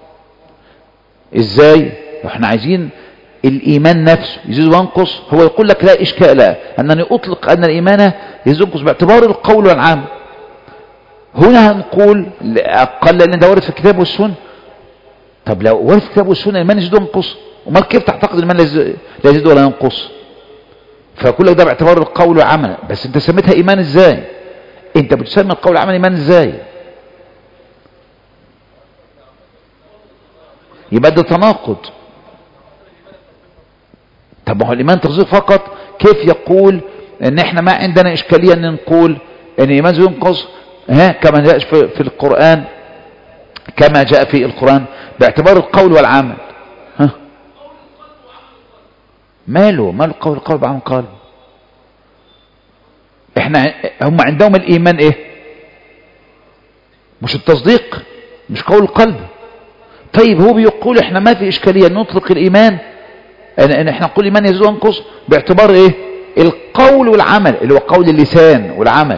إزاي؟ احنا عايزين الإيمان نفسه يزيد وينقص، هو يقول لك لا إشكال لا أنني أطلق أن الإيمان يزيد وينقص باعتبار القول والعمل. هنا هنقول قال لأن ده وارد في الكتاب والسنة. طب لو وارد في الكتاب والسنة الإيمان يزيد وينقص، وما كيف تعتقد الإيمان لا يزيد ولا ينقص؟ فيقول لك ده باعتبار القول والعمل، بس انت سميتها إيمان إزاي؟ انت بتسمي القول والعمل إيمان إزاي؟ يبقى ده تناقض. طب ما هو الإيمان تصديق فقط، كيف يقول ان احنا ما عندنا إشكالية ان نقول ان الإيمان يزيد وينقص ها كما جاء في, في القرآن كما جاء في القرآن باعتبار القول والعمل. ها ماله ماله القول القول والعمل قال احنا هم عندهم الإيمان ايه؟ مش التصديق، مش قول القلب. طيب هو بيقول احنا ما في إشكالية ان نطلق الإيمان ان, ان احنا نقول الإيمان يزيد وينقص باعتبار ايه؟ القول والعمل اللي هو قول اللسان والعمل.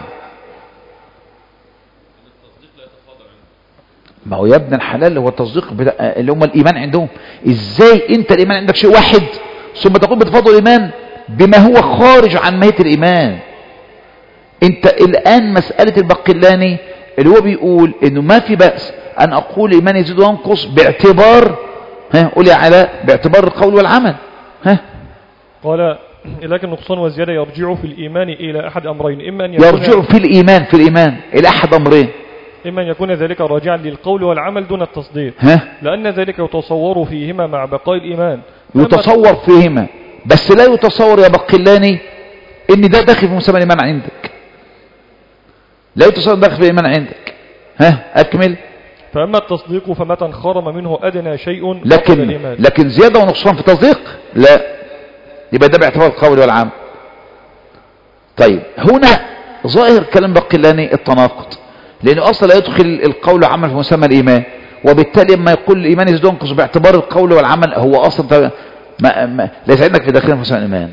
ما هو يا ابن الحلال هو التصديق اللي هم الإيمان عندهم. ازاي انت الإيمان عندك شيء واحد ثم تقول بتفضل الإيمان بما هو خارج عن ماهية الإيمان؟ انت الآن مسألة الباقلاني اللي هو بيقول انه ما في بأس ان اقول الإيمان يزيد وينقص باعتبار ها قول يا علاء باعتبار القول والعمل. ها قال لكن النقصان والزيادة يرجع في الإيمان إلى أحد أمرين: إما أن يكون يرجع في الإيمان في الإيمان إلى أحد أمرين. إما أن يكون ذلك راجعا للقول والعمل دون التصديق، ها؟ لأن ذلك يتصور فيهما مع بقاء الإيمان. يتصور فيهما، بس لا يتصور يا بقلاني ان ده داخل في مسمى الإيمان عندك، لا يتصور داخل في الإيمان عندك. ها أكمل. فأما التصديق فمتى انخرم منه أدنى شيء لكن لكن زيادة ونقصان في التصديق لا، يبقى ده باعتبار القول والعمل. طيب هنا ظاهر كلام بقلاني التناقض، لأنه أصلا لا يدخل القول والعمل في مسمى الإيمان، وبالتالي لما يقول الإيمان يزيد وينقص باعتبار القول والعمل هو أصلا ما ما ليس عندك في داخل مسمى الإيمان،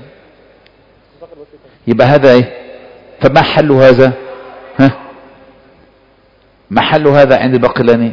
يبقى هذا إيه؟ فما حل هذا؟ ها؟ محل هذا عند البقلاني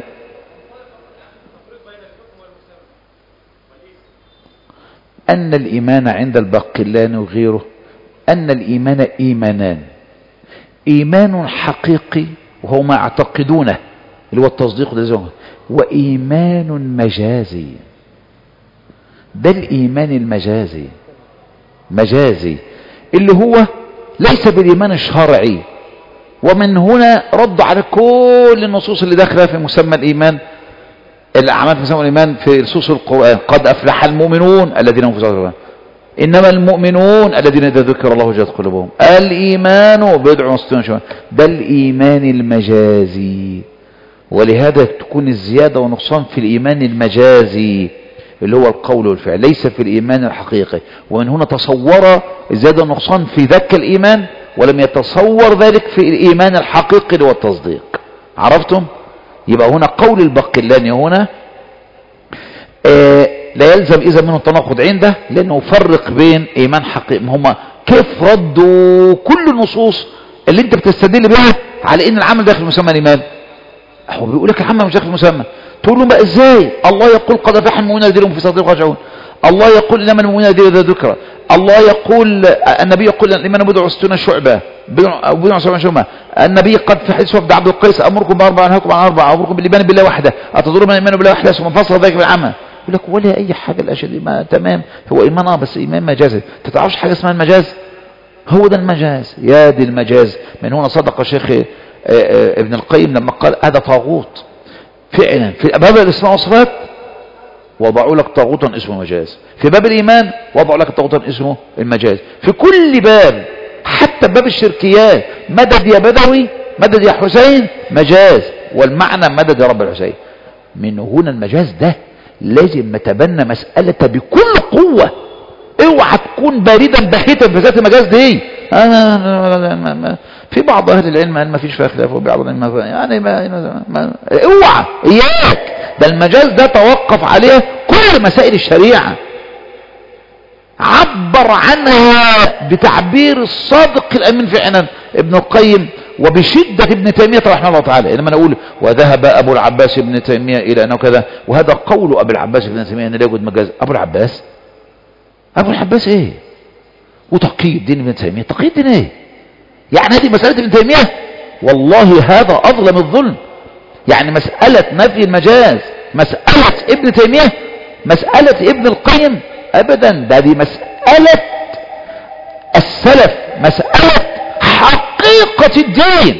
أن الإيمان عند البقلاني وغيره أن الإيمان إيمانان، إيمان حقيقي وهو ما يعتقدونه اللي هو التصديق ده، وإيمان مجازي. ده الإيمان المجازي مجازي اللي هو ليس بالإيمان الشرعي. ومن هنا رد على كل النصوص اللي داخلها في مسمى الإيمان، الأعمال في مسمى الإيمان في نصوص القرآن. قد أفلح المؤمنون الذين هم في صدقهم، إنما المؤمنون الذين إذا ذكر الله وجلت قلوبهم. الإيمان بضع وستون شعبة، ده الإيمان المجازي. ولهذا تكون الزيادة والنقصان في الإيمان المجازي اللي هو القول والفعل، ليس في الإيمان الحقيقي. ومن هنا تصور الزيادة والنقصان في ذاك الإيمان، ولم يتصور ذلك في الإيمان الحقيقي اللي هو التصديق. عرفتم؟ يبقى هنا قول البقلاني هنا آه لا يلزم إذا منه التناقض عنده، لأنه فرق بين إيمان حقيقي. هم كيف ردوا كل النصوص اللي انت بتستدل بها على ان العمل داخل مسمى الإيمان؟ هو بيقول لك العمل مش داخل المسمى. تقول لهم بقى ازاي؟ الله يقول قد أفلح المؤمنون الذين في صدقهم خاشعون، الله يقول انما المؤمنون الذين اذا ذكر، الله يقول النبي يقول الايمان بضع وستون شعبه بضع وسبعين شعبه، النبي قد في حديث وفد عبد القيس امركم باربعه انهاكم عن اربعه، امركم بالايمان بالله وحده، اتدرون من الايمان بالله وحده ثم فصل ذلك بالعمل. يقول لك ولا اي حاجه، الاشياء دي ما تمام، هو ايمان اه بس ايمان مجازي. انت تعرفش حاجه اسمها المجاز؟ هو ده المجاز، يا دي المجاز. من هنا صدق الشيخ ابن القيم لما قال هذا طاغوت فعلا. في باب الاسماء والصفات وضعوا لك طاغوتا اسمه مجاز، في باب الايمان وضعوا لك طاغوتا اسمه المجاز، في كل باب، حتى باب الشركيات مدد يا بدوي مدد يا حسين مجاز، والمعنى مدد يا رب الحسين. من هنا المجاز ده لازم نتبنى مسألة بكل قوة. اوعى تكون باردا باهتا في ذات المجاز دي. أنا في بعض اهل العلم قال ما فيش فيها خلاف، وبعض العلم يعني ما, ما اوعى اياك، ده المجاز ده توقف عليه كل مسائل الشريعة، عبر عنها بتعبير الصادق الامين فعلا ابن القيم وبشدة ابن تيمية رحمه الله تعالى. لما نقول وذهب ابو العباس ابن تيمية الى انه كذا، وهذا قول ابو العباس ابن تيمية ان لا يوجد مجاز. ابو العباس ابو العباس ايه؟ وتقي الدين ابن تيمية، تقي الدين ايه؟ يعني هذه مسألة ابن تيمية؟ والله هذا اظلم الظلم. يعني مسألة نفي المجاز مسألة ابن تيمية، مسألة ابن القيم ابدا، ده دي مسألة السلف، مسألة حقيقة الدين.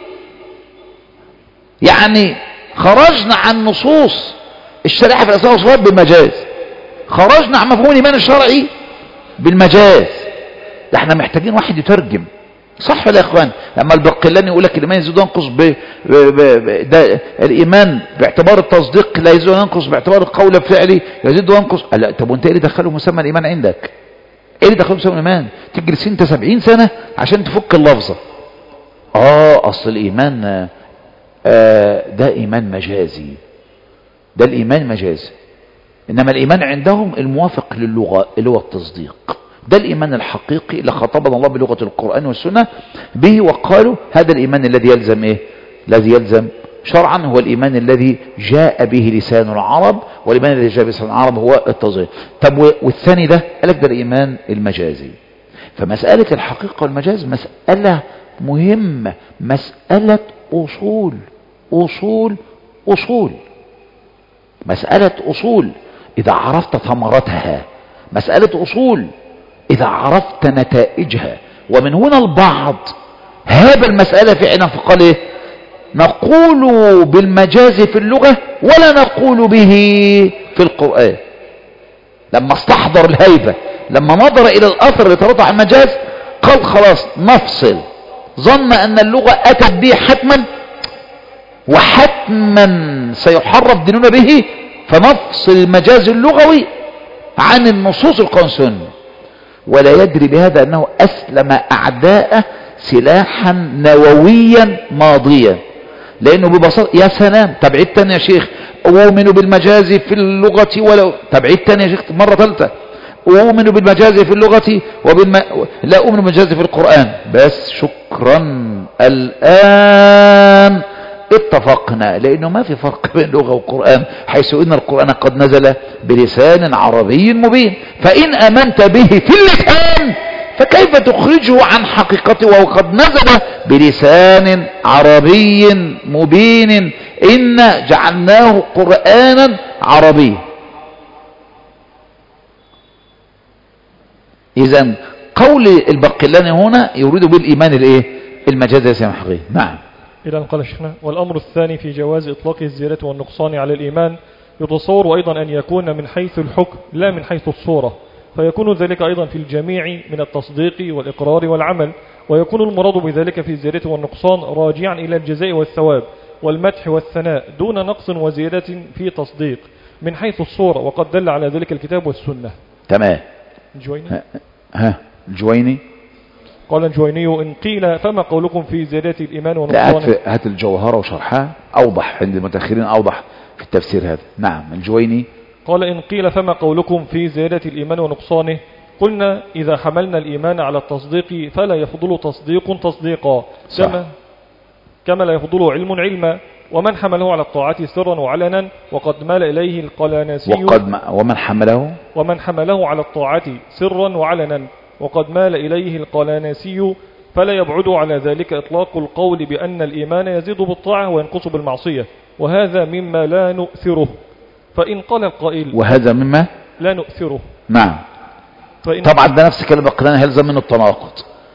يعني خرجنا عن نصوص الشريعة في الأسماء والصفات بالمجاز، خرجنا عن مفهوم الإيمان الشرعي بالمجاز. ده احنا محتاجين واحد يترجم، صح ولا يا اخوان؟ لما البقلاني يقول لك الايمان يزيد وينقص ب... ب... ب... ده الايمان باعتبار التصديق لا يزيد وينقص باعتبار القول الفعلي يزيد وينقص. لا طب وانت ايه اللي دخله مسمى الايمان عندك؟ ايه اللي دخله مسمى الايمان؟ تجلس انت سبعين سنة عشان تفك اللفظة. اه اصل الايمان آه ده ايمان مجازي، ده الايمان مجازي، انما الايمان عندهم الموافق للغة اللي هو التصديق. ده الإيمان الحقيقي اللي خاطبنا الله بلغة القرآن والسنة به، وقالوا هذا الإيمان الذي يلزم إيه؟ الذي يلزم شرعا هو الإيمان الذي جاء به لسان العرب، والإيمان الذي جاء به لسان العرب هو التصديق. طب والثاني ده قال لك ده الإيمان المجازي. فمسألة الحقيقة والمجاز مسألة مهمة، مسألة أصول أصول أصول مسألة أصول إذا عرفت ثمرتها، مسألة أصول إذا عرفت نتائجها. ومن هنا البعض هذا المسألة فعلا فقال إيه؟ نقول بالمجاز في اللغة ولا نقول به في القرآن. لما استحضر الهيبة، لما نظر إلى الأثر اللي ترتع المجاز، قال خلاص نفصل. ظن أن اللغة أتت به حتما وحتما سيحرف ديننا به، فنفصل المجاز اللغوي عن النصوص القرآنية. ولا يدري بهذا أنه أسلم أعداءه سلاحا نوويا ماضيا، لأنه ببساطة يا سلام. تبعيد تاني يا شيخ، أؤمن بالمجاز في اللغة ولو تبعيد تاني يا شيخ مرة ثالثة، أؤمن بالمجاز في اللغة وبالم... لا أؤمن بالمجاز في القرآن. بس شكرا، الآن اتفقنا، لأنه ما في فرق بين لغة وقرآن، حيث إن القرآن قد نزل بلسان عربي مبين. فإن آمنت به في اللسان فكيف تخرجه عن حقيقته وهو قد نزل بلسان عربي مبين؟ إنا جعلناه قرآنا عربيا. إذن قول البقلاني هنا يريد بالإيمان الإيه؟ المجاز يا سيدنا حقيقي. نعم. إذا قال شيخنا: والأمر الثاني في جواز إطلاق الزيادة والنقصان على الإيمان يتصور أيضا أن يكون من حيث الحكم لا من حيث الصورة، فيكون ذلك أيضا في الجميع من التصديق والإقرار والعمل، ويكون المراد بذلك في الزيادة والنقصان راجعا إلى الجزاء والثواب والمدح والثناء دون نقص وزيادة في تصديق من حيث الصورة، وقد دل على ذلك الكتاب والسنة. تمام. الجويني ها, ها الجويني قال الجويني: إن قيل فما قولكم في زيادة الإيمان ونقصانه؟ لا، هات الجوهرة وشرحها أوضح عند المتأخرين، أوضح في التفسير هذا. نعم. الجويني قال: إن قيل فما قولكم في زيادة الإيمان ونقصانه؟ قلنا: إذا حملنا الإيمان على التصديق فلا يفضل تصديق تصديقا، كما كما لا يفضل علم علما، ومن حمله على الطاعات سرا وعلنا وقد مال إليه القلانسي وقد ما ومن حمله ومن حمله على الطاعات سرا وعلنا وقد مال إليه القلانسي فلا يبعد على ذلك إطلاق القول بأن الإيمان يزيد بالطاعة وينقص بالمعصية، وهذا مما لا نؤثره. فإن قال القائل: وهذا مما لا نؤثره. نعم. طبعا ده نفس كلام القرآن، هيلزم منه التناقض،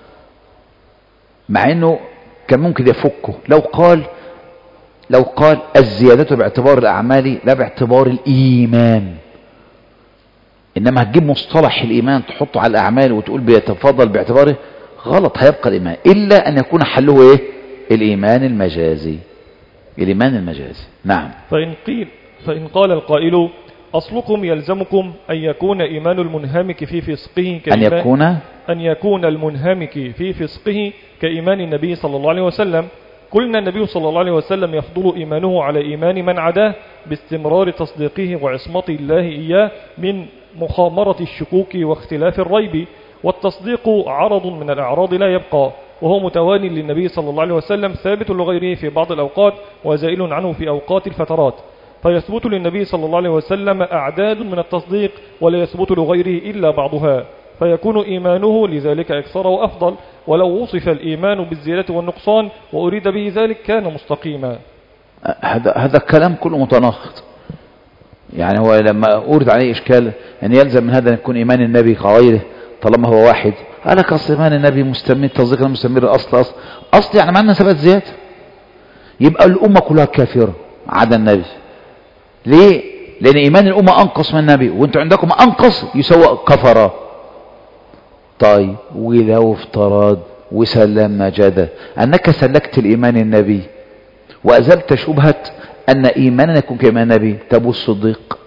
مع انه كان ممكن يفكه لو قال لو قال الزيادة باعتبار الأعمال لا باعتبار الإيمان. إنما هتجيب مصطلح الإيمان تحطه على الأعمال وتقول بيتفضل باعتباره، غلط. هيبقى الإيمان إلا أن يكون حله إيه؟ الإيمان المجازي. الإيمان المجازي. نعم. فإن قيل فإن قال القائل: أصلكم يلزمكم أن يكون إيمان المنهمك في فسقه كإيمان أن يكون أن يكون المنهمك في فسقه كإيمان النبي صلى الله عليه وسلم. قلنا: النبي صلى الله عليه وسلم يفضل إيمانه على إيمان من عداه باستمرار تصديقه وعصمة الله إياه من مخامرة الشكوك واختلاف الريب، والتصديق عرض من الأعراض لا يبقى، وهو متوان للنبي صلى الله عليه وسلم ثابت لغيره في بعض الأوقات وزائل عنه في أوقات الفترات، فيثبت للنبي صلى الله عليه وسلم أعداد من التصديق ولا يثبت لغيره إلا بعضها، فيكون إيمانه لذلك أكثر وأفضل. ولو وصف الإيمان بالزيادة والنقصان وأريد به ذلك كان مستقيما. هذا هذا الكلام كله متناقض. يعني هو لما أورد عليه إشكال أن يلزم من هذا أن يكون إيمان النبي كغيره طالما هو واحد، قال لك أصل إيمان النبي مستمر، تصديق مستمر، أصل أصل أصل يعني معنى ثبت زيادة، يبقى الأمة كلها كافرة عدا النبي. ليه؟ لأن إيمان الأمة أنقص من النبي، وأنتوا عندكم أنقص يسوى كفرة. طيب ولو افترض وسلمنا جدا أنك سلكت الإيمان النبي وأزلت شبهة أن إيماننا يكون كإيمان النبي، تبو الصديق.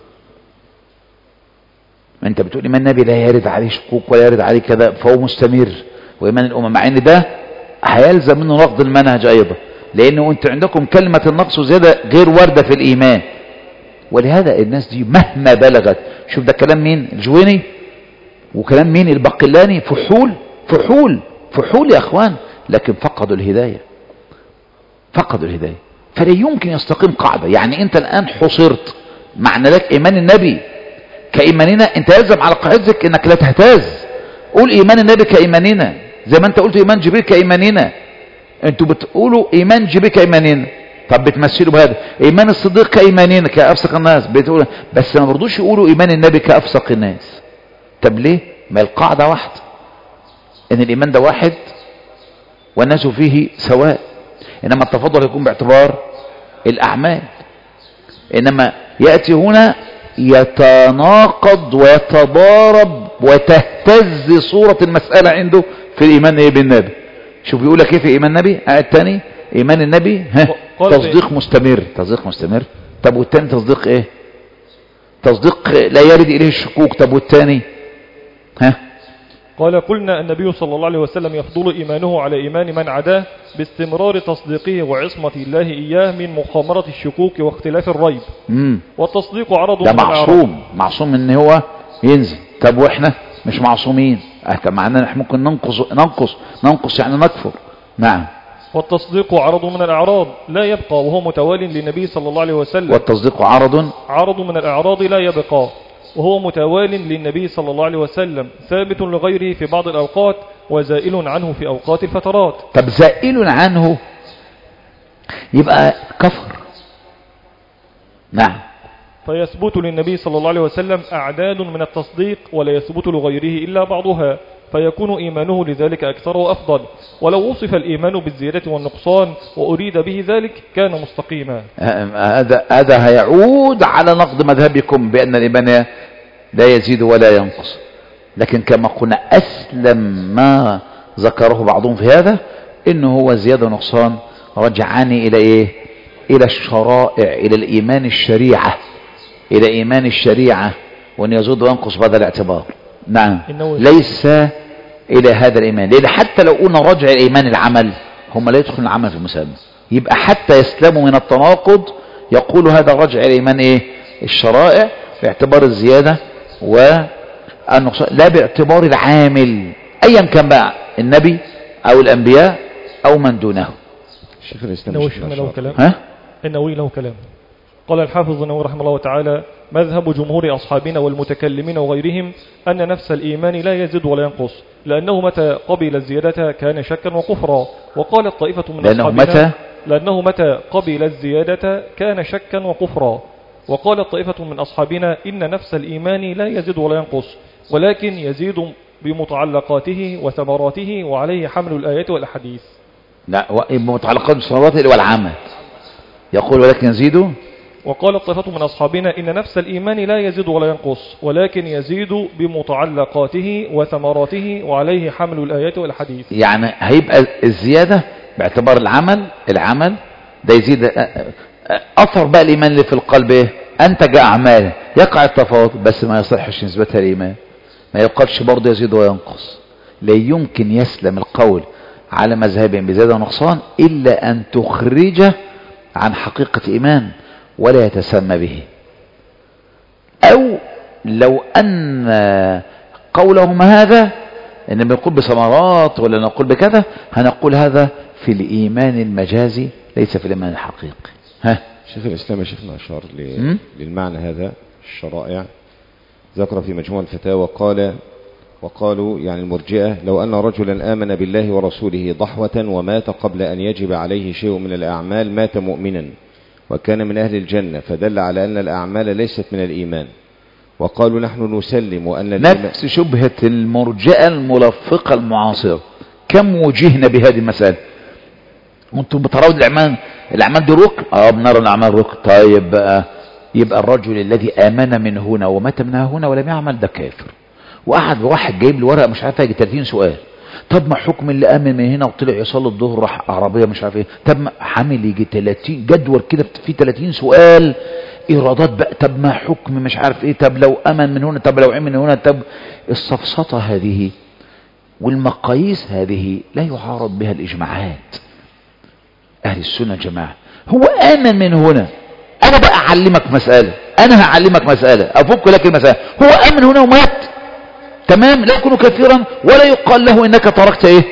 أنت بتقول إيمان النبي لا يرد عليه شكوك ولا يرد عليه كذا، فهو مستمر، وإيمان الأمة مع أن ده هيلزم منه نقض المنهج أيضا، لأنه أنت عندكم كلمة النقص وزيادة غير واردة في الإيمان. ولهذا الناس دي مهما بلغت، شوف ده كلام مين؟ الجويني، وكلام مين؟ البقلاني. فحول فحول فحول يا أخوان، لكن فقدوا الهداية، فقدوا الهداية، فلا يمكن يستقيم قاعدة. يعني أنت الآن حصرت معنى لك إيمان النبي كإيماننا، أنت يلزم على قاعدتك أنك لا تهتز. قول إيمان النبي كإيماننا زي ما أنت قلت إيمان جبريل كإيماننا. أنتوا بتقولوا إيمان جبريل كإيماننا، طب بتمثلوا بهذا إيمان الصديق كإيماننا كأفسق الناس، بتقول بس ما برضوش يقولوا إيمان النبي كأفسق الناس. طب ليه؟ ما القاعدة واحدة، ان الايمان ده واحد والناس فيه سواء. إنما التفضل يكون باعتبار الأعمال. إنما يأتي هنا يتناقض ويتضارب وتهتز صورة المسألة عنده في الإيمان إيه بالنبي. شوف يقول لك إيه في إيمان النبي؟ قاعد تاني إيمان النبي ها تصديق مستمر. تصديق مستمر. طب والتاني تصديق إيه؟ تصديق لا يرد إليه الشكوك. طب والتاني ها؟ قال قلنا النبي صلى الله عليه وسلم يفضل إيمانه على إيمان من عداه باستمرار تصديقه وعصمة الله إياه من مخامرة الشكوك واختلاف الريب. مم. والتصديق عرض ده من معصوم، معصوم ان هو ينزل. طب واحنا مش معصومين، اه معناه احنا ممكن ننقص ننقص ننقص يعني نكفر. نعم. والتصديق عرض من الأعراض لا يبقى وهو متوال للنبي صلى الله عليه وسلم. والتصديق عرض عرض من الأعراض لا يبقى وهو متوال للنبي صلى الله عليه وسلم ثابت لغيره في بعض الأوقات وزائل عنه في أوقات الفترات. طب زائل عنه يبقى كفر. نعم. فيثبت للنبي صلى الله عليه وسلم أعداد من التصديق ولا يثبت لغيره إلا بعضها فيكون إيمانه لذلك أكثر وأفضل. ولو وصف الإيمان بالزيادة والنقصان وأريد به ذلك كان مستقيما. هذا هذا هيعود على نقد مذهبكم بأن الإيمان لا يزيد ولا ينقص. لكن كما قلنا أسلم ما ذكره بعضهم في هذا إنه هو زيادة ونقصان رجعني إلى إيه؟ إلى الشرائع، إلى الإيمان الشريعة، إلى إيمان الشريعة، وأن يزود وينقص بهذا الاعتبار. نعم. ليس إلى هذا الإيمان. لأن حتى لو قلنا رجع الإيمان العمل هم لا يدخلون العمل في المسمى. يبقى حتى يسلموا من التناقض يقول هذا رجع الإيمان إيه؟ الشرائع باعتبار الزيادة والنقصان لا باعتبار العامل أيا كان بقى النبي أو الأنبياء أو من دونه. الشيخ الإسلام له كلام. ها؟ النووي له كلام. قال الحافظ النووي رحمه الله تعالى مذهب جمهور أصحابنا والمتكلمين وغيرهم أن نفس الإيمان لا يزيد ولا ينقص لأنه متى قبل الزيادة كان شكا وكفرا. وقالت طائفة من لأنه أصحابنا متى لأنه متى قبل الزيادة كان شكا وكفرا. وقالت طائفة من أصحابنا إن نفس الإيمان لا يزيد ولا ينقص ولكن يزيد بمتعلقاته وثمراته وعليه حمل الآيات والأحاديث. لا بمتعلقات بالثمرات والعمل يقول ولكن يزيد. وقالت طائفة من أصحابنا إن نفس الإيمان لا يزيد ولا ينقص ولكن يزيد بمتعلقاته وثمراته وعليه حمل الآيات والحديث. يعني هيبقى الزيادة باعتبار العمل العمل ده يزيد أثر بقى الإيمان اللي في القلب إيه؟ أنتج أعمال يقع التفاوت بس ما يصحش نسبتها الإيمان. ما يقالش برضه يزيد وينقص. لا يمكن يسلم القول على مذهبهم بزيادة ونقصان إلا أن تخرجه عن حقيقة إيمان ولا يتسمى به. أو لو أن قولهم هذا إن بنقول بثمرات ولا نقول بكذا هنقول هذا في الإيمان المجازي ليس في الإيمان الحقيقي. ها شيخ الإسلام شيخنا أشار للمعنى هذا الشرائع ذكر في مجموع الفتاوى قال وقالوا يعني المرجئة لو أن رجلا آمن بالله ورسوله ضحوة ومات قبل أن يجب عليه شيء من الأعمال مات مؤمنا وكان من أهل الجنة فدل على أن الأعمال ليست من الإيمان. وقالوا نحن نسلم أن نفس شبهة المرجئة الملفقة المعاصرة. كم وجهنا بهذه المسألة؟ وانتم بتراود الأعمال الأعمال دي ركن. اه بنرى الأعمال ركن. طيب بقى يبقى الرجل الذي آمن من هنا ومات من هنا ولم يعمل ده كافر. وقعد واحد جايب لي ورقه مش عارف يجي ثلاثين سؤال. طب ما حكم اللي امن من هنا وطلع يصلي الظهر راح عربيه مش عارف ايه. طب ما حامل يجي ثلاثين جدول كده فيه ثلاثين سؤال ايرادات بقى. طب ما حكم مش عارف ايه. طب لو امن من هنا طب لو عمل من هنا. طب السفسطه هذه والمقاييس هذه لا يعارض بها الاجماعات. اهل السنه جماعه هو امن من هنا. انا بقى اعلمك مساله انا هعلمك مساله افك لك المساله. هو امن هنا ومات تمام لا يكون كثيرا ولا يقال له انك تركت ايه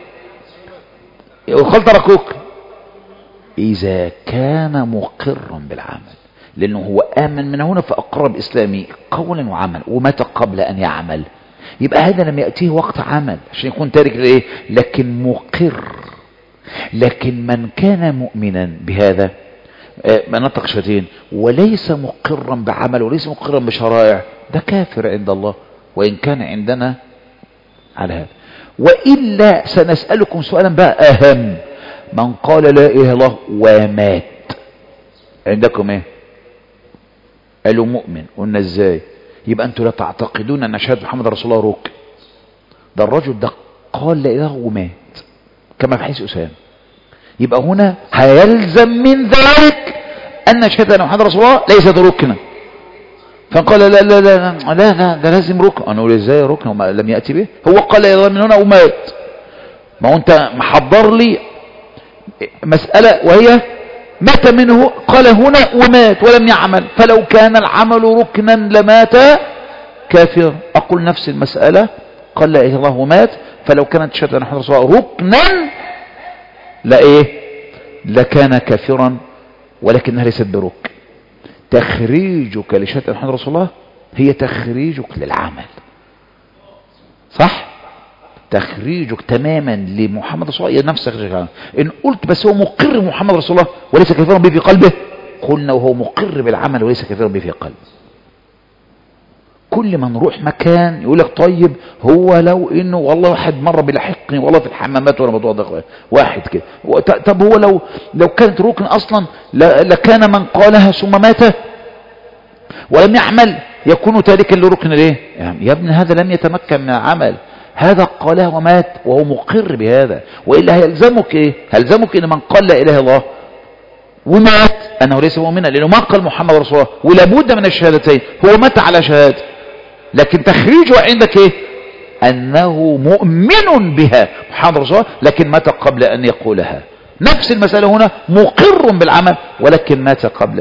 يقال تركوك اذا كان مقرا بالعمل لانه هو امن من هنا فاقر باسلامه قولا وعمل ومات قبل ان يعمل يبقى هذا لم ياتيه وقت عمل عشان يكون تارك لايه لكن مقر. لكن من كان مؤمنا بهذا منطق شتين وليس مقرا بعمل وليس مقرا بشرائع ده كافر عند الله وإن كان عندنا على هذا. وإلا سنسألكم سؤالا بقى أهم. من قال لا اله الا الله ومات. عندكم ايه؟ قالوا مؤمن. قلنا ازاي؟ يبقى انتوا لا تعتقدون ان شهادة محمد رسول الله ركن. ده الرجل ده قال لا اله ومات كما في حديث اسامه. يبقى هنا هيلزم من ذلك ان شهادة ان محمد رسول الله ليست ركنا. فقال لا لا لا لا لا, لا ده لازم ركن. انا اقول ازاي ركن وما لم ياتي به؟ هو قال لا اله من هنا ومات. ما هو انت محضر لي مسألة وهي مات منه، قال هنا ومات ولم يعمل، فلو كان العمل ركنا لمات كافر. أقول نفس المسألة، قال لا إله إلا الله ومات، فلو كانت شهادة محمد رسول الله ركنا لا إيه لكان كافرا، ولكنها ليست بركن. تخريجك لشهادة محمد رسول الله هي تخريجك للعمل، صح؟ تخريجك تماما لمحمد رسول الله هي نفس تخريجك للعمل. إن قلت بس هو مقر محمد رسول الله وليس كافرا به في قلبه، قلنا وهو مقر بالعمل وليس كافرا به في قلبه. كل ما نروح مكان يقول لك طيب هو لو انه والله واحد مره بيلاحقني والله في الحمامات وانا بتوضى واحد كده، طب هو لو لو كانت ركن اصلا لكان من قالها ثم مات ولم يعمل يكون تاركا لركن ليه؟ يعني يا ابن هذا لم يتمكن من العمل، هذا قالها ومات وهو مقر بهذا، والا هيلزمك ايه؟ هيلزمك ان من قال لا اله الا الله ومات انه ليس مؤمنا، لانه ما قال محمد رسول الله ولابد من الشهادتين، هو مات على شهاده، لكن تخريجه عندك ايه؟ انه مؤمن بها محمد رسول الله لكن مات قبل ان يقولها. نفس المسألة هنا، مقر بالعمل ولكن مات قبل.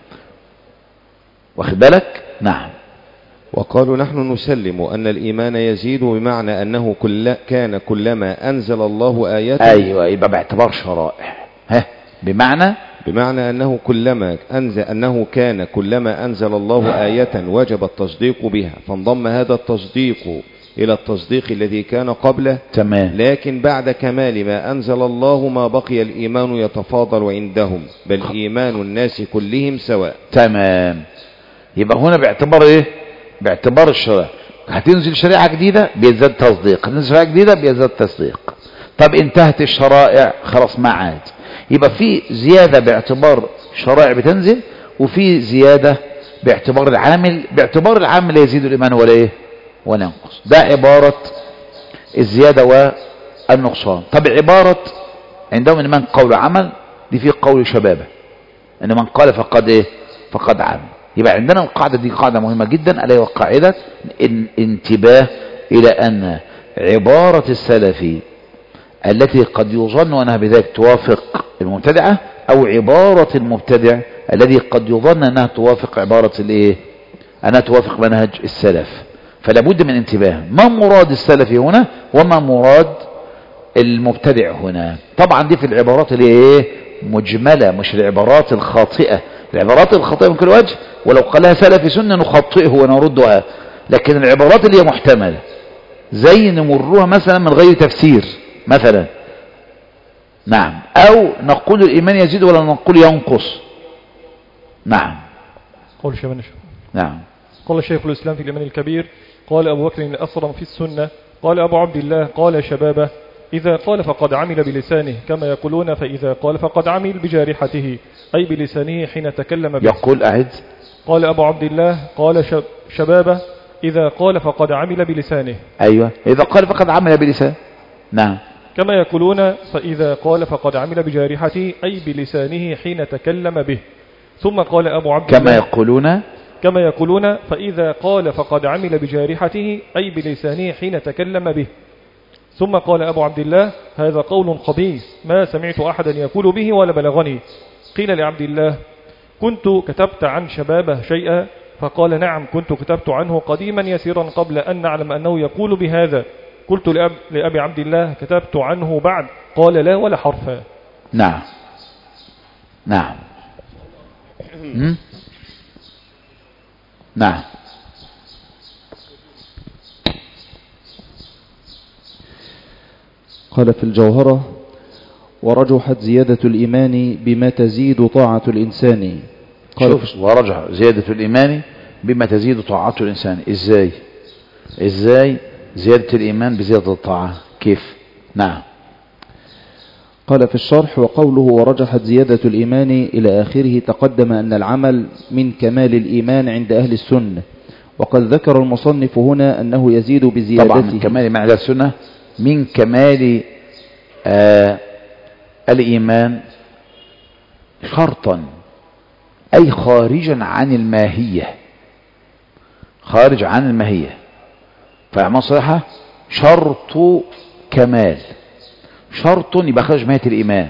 واخد بالك؟ نعم. وقالوا نحن نسلم أن الإيمان يزيد بمعنى أنه كل كان كلما أنزل الله آيات. أيوة، يبقى باعتبار شرائع. ها بمعنى بمعنى أنه كلما أنزل أنه كان كلما أنزل الله آية وجب التصديق بها، فانضم هذا التصديق إلى التصديق الذي كان قبله. تمام. لكن بعد كمال ما أنزل الله ما بقي الإيمان يتفاضل عندهم، بل إيمان الناس كلهم سواء. تمام. يبقى هنا باعتبار إيه؟ باعتبار الشرائع. هتنزل شريعة جديدة بيزداد تصديق، هتنزل شريعة جديدة بيزداد تصديق. طب انتهت الشرائع خلاص ما عاد، يبقى في زيادة باعتبار شرائع بتنزل، وفي زيادة باعتبار العامل. باعتبار العامل يزيد الإيمان ولا إيه؟ ولا ينقص. ده عبارة الزيادة والنقصان. طب عبارة عندهم إن من قول عمل دي في قول شبابه، إن من قال فقد إيه؟ فقد عمل. يبقى عندنا القاعدة دي قاعدة مهمة جدا، ألا هي قاعدة انتباه إلى أن عبارة السلفي التي قد يظن أنها بذلك توافق المبتدعة، أو عبارة المبتدع الذي قد يظن أنها توافق عبارة الإيه؟ أنها توافق منهج السلف. فلا بد من انتباه ما مراد السلف هنا وما مراد المبتدع هنا. طبعا دي في العبارات اللي ايه مجملة، مش العبارات الخاطئة. العبارات الخاطئة من كل وجه، ولو قالها سلفي سنة نخطئه ونردها، لكن العبارات اللي هي محتملة زي نمرها مثلا من غير تفسير مثلا، نعم، او نقول الايمان يزيد ولا نقول ينقص. نعم. قول شيخ. نعم. قال شيخ الإسلام في الإيمان الكبير، قال أبو بكر الأصرم في السنة، قال أبو عبد الله قال شبابه إذا قال فقد عمل بلسانه كما يقولون، فإذا قال فقد عمل بجارحته أي بلسانه حين تكلم به. يقول أعد. قال أبو عبد الله قال شبابه إذا قال فقد عمل بلسانه. أيوة، إذا قال فقد عمل بلسانه. نعم. كما يقولون فإذا قال فقد عمل بجارحته أي بلسانه حين تكلم به. ثم قال أبو عبد الله كما يقولون كما يقولون فإذا قال فقد عمل بجارحته أي بلسانه حين تكلم به. ثم قال أبو عبد الله هذا قول خبيث ما سمعت أحدا يقول به ولا بلغني. قيل لعبد الله كنت كتبت عن شبابه شيئا؟ فقال نعم كنت كتبت عنه قديما يسيرا قبل أن نعلم أنه يقول بهذا. قلت لأب لأبي عبد الله كتبت عنه بعد؟ قال لا ولا حرفا. نعم. نعم. نعم. قال في الجوهرة ورجحت زيادة الإيمان بما تزيد طاعة الإنسان. قال شوف، ورجح زيادة الإيمان بما تزيد طاعة الإنسان. إزاي إزاي زيادة الإيمان بزيادة الطاعة كيف؟ نعم. قال في الشرح: وقوله ورجحت زيادة الإيمان إلى آخره، تقدم أن العمل من كمال الإيمان عند أهل السنة، وقد ذكر المصنف هنا أنه يزيد بزيادته. طبعا من كمال الإيمان عند السنة، من كمال آه الإيمان شرطا، أي خارجا عن الماهية، خارج عن الماهية. فأعمال صحيحة شرط كمال، شرط يبقى خارج ماهية الإيمان،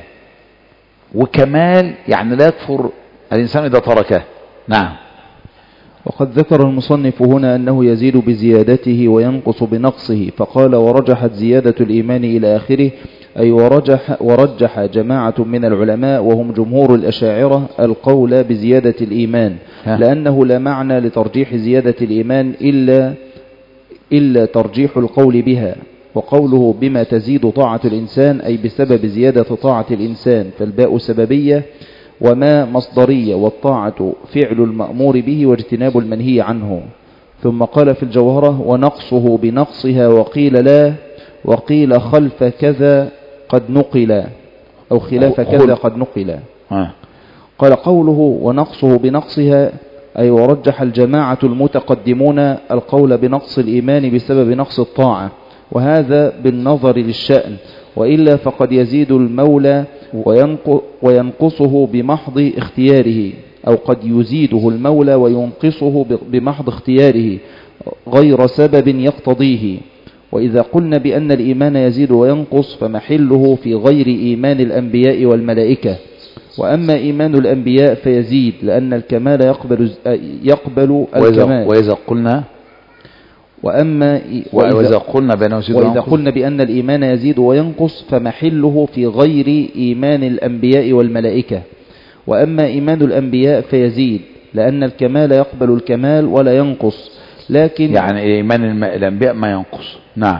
وكمال يعني لا يكفر الإنسان إذا تركه. نعم. وقد ذكر المصنف هنا أنه يزيد بزيادته وينقص بنقصه، فقال ورجحت زيادة الإيمان إلى آخره، أي ورجح, ورجح جماعة من العلماء وهم جمهور الأشاعرة القول بزيادة الإيمان، لأنه لا معنى لترجيح زيادة الإيمان إلا, إلا ترجيح القول بها. وقوله بما تزيد طاعة الإنسان أي بسبب زيادة طاعة الإنسان، فالباء سببية وما مصدرية، والطاعة فعل المأمور به واجتناب المنهي عنه. ثم قال في الجوهرة: ونقصه بنقصها، وقيل لا، وقيل خلف كذا قد نقل، أو خلاف كذا قد نقل. قال قوله ونقصه بنقصها أي ورجح الجماعة المتقدمون القول بنقص الإيمان بسبب نقص الطاعة، وهذا بالنظر للشأن، وإلا فقد يزيد المولى وينقصه بمحض اختياره، أو قد يزيده المولى وينقصه بمحض اختياره غير سبب يقتضيه. وإذا قلنا بأن الإيمان يزيد وينقص فمحله في غير إيمان الأنبياء والملائكة. وأما إيمان الأنبياء فيزيد لأن الكمال يقبل, يقبل الكمال. وإذا قلنا وأما وإذا قلنا بأنه يزيد وإذا قلنا بأن الإيمان يزيد وينقص فمحله في غير إيمان الأنبياء والملائكة. وأما إيمان الأنبياء فيزيد لأن الكمال يقبل الكمال ولا ينقص، لكن يعني إيمان الأنبياء ما ينقص. نعم.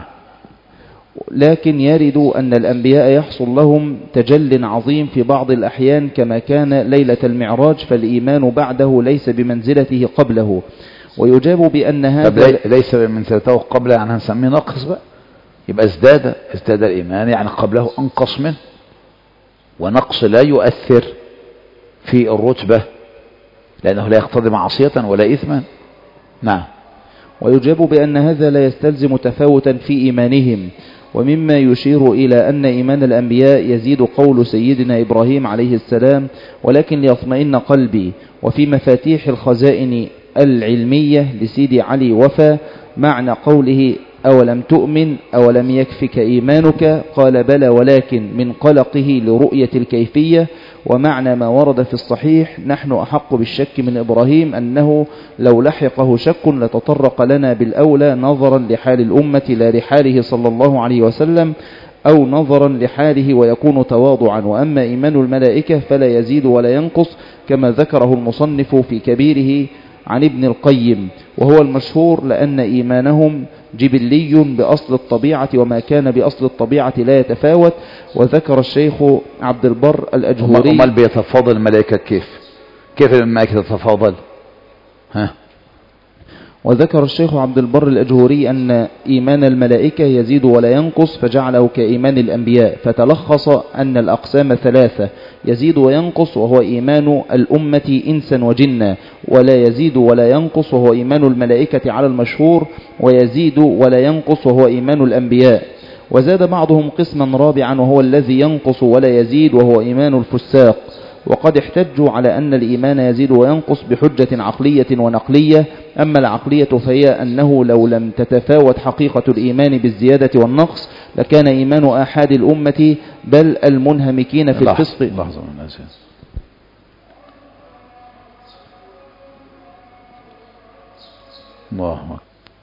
لكن يرد أن الأنبياء يحصل لهم تجل عظيم في بعض الأحيان كما كان ليلة المعراج، فالإيمان بعده ليس بمنزلته قبله. ويجاب بأن هذا ليس بمنزلته قبله، يعني هنسميه نقص بقى، يبقى ازداد ازداد الإيمان، يعني قبله أنقص منه، ونقص لا يؤثر في الرتبة لأنه لا يقتضي معصية ولا إثما. نعم. ويجاب بأن هذا لا يستلزم تفاوتا في إيمانهم. ومما يشير إلى أن إيمان الأنبياء يزيد قول سيدنا إبراهيم عليه السلام: ولكن ليطمئن قلبي. وفي مفاتيح الخزائن العلمية لسيدي علي وفا معنى قوله: أولم تؤمن أولم يكفك إيمانك؟ قال: بلى، ولكن من قلقه لرؤية الكيفية. ومعنى ما ورد في الصحيح: نحن أحق بالشك من إبراهيم، أنه لو لحقه شك لتطرق لنا بالأولى نظرا لحال الأمة لا لحاله صلى الله عليه وسلم، أو نظرا لحاله ويكون تواضعا. وأما إيمان الملائكة فلا يزيد ولا ينقص كما ذكره المصنف في كبيره عن ابن القيم، وهو المشهور، لأن إيمانهم جبلي بأصل الطبيعة، وما كان بأصل الطبيعة لا يتفاوت. وذكر الشيخ عبد البر الأجهوري: أمال بيتفاضل الملائكة كيف؟ كيف الملائكة تتفاضل؟ ها؟ وذكر الشيخ عبد البر الأجهوري أن إيمان الملائكة يزيد ولا ينقص، فجعله كإيمان الأنبياء، فتلخص أن الأقسام ثلاثة: يزيد وينقص وهو إيمان الأمة إنسا وجنا، ولا يزيد ولا ينقص وهو إيمان الملائكة على المشهور، ويزيد ولا ينقص وهو إيمان الأنبياء. وزاد بعضهم قسما رابعا وهو الذي ينقص ولا يزيد وهو إيمان الفساق. وقد احتجوا على أن الإيمان يزيد وينقص بحجة عقلية ونقلية. أما العقلية فهي أنه لو لم تتفاوت حقيقة الإيمان بالزيادة والنقص لكان إيمان آحاد الأمة بل المنهمكين في الفسق. لحظة من الناس. الله أكبر.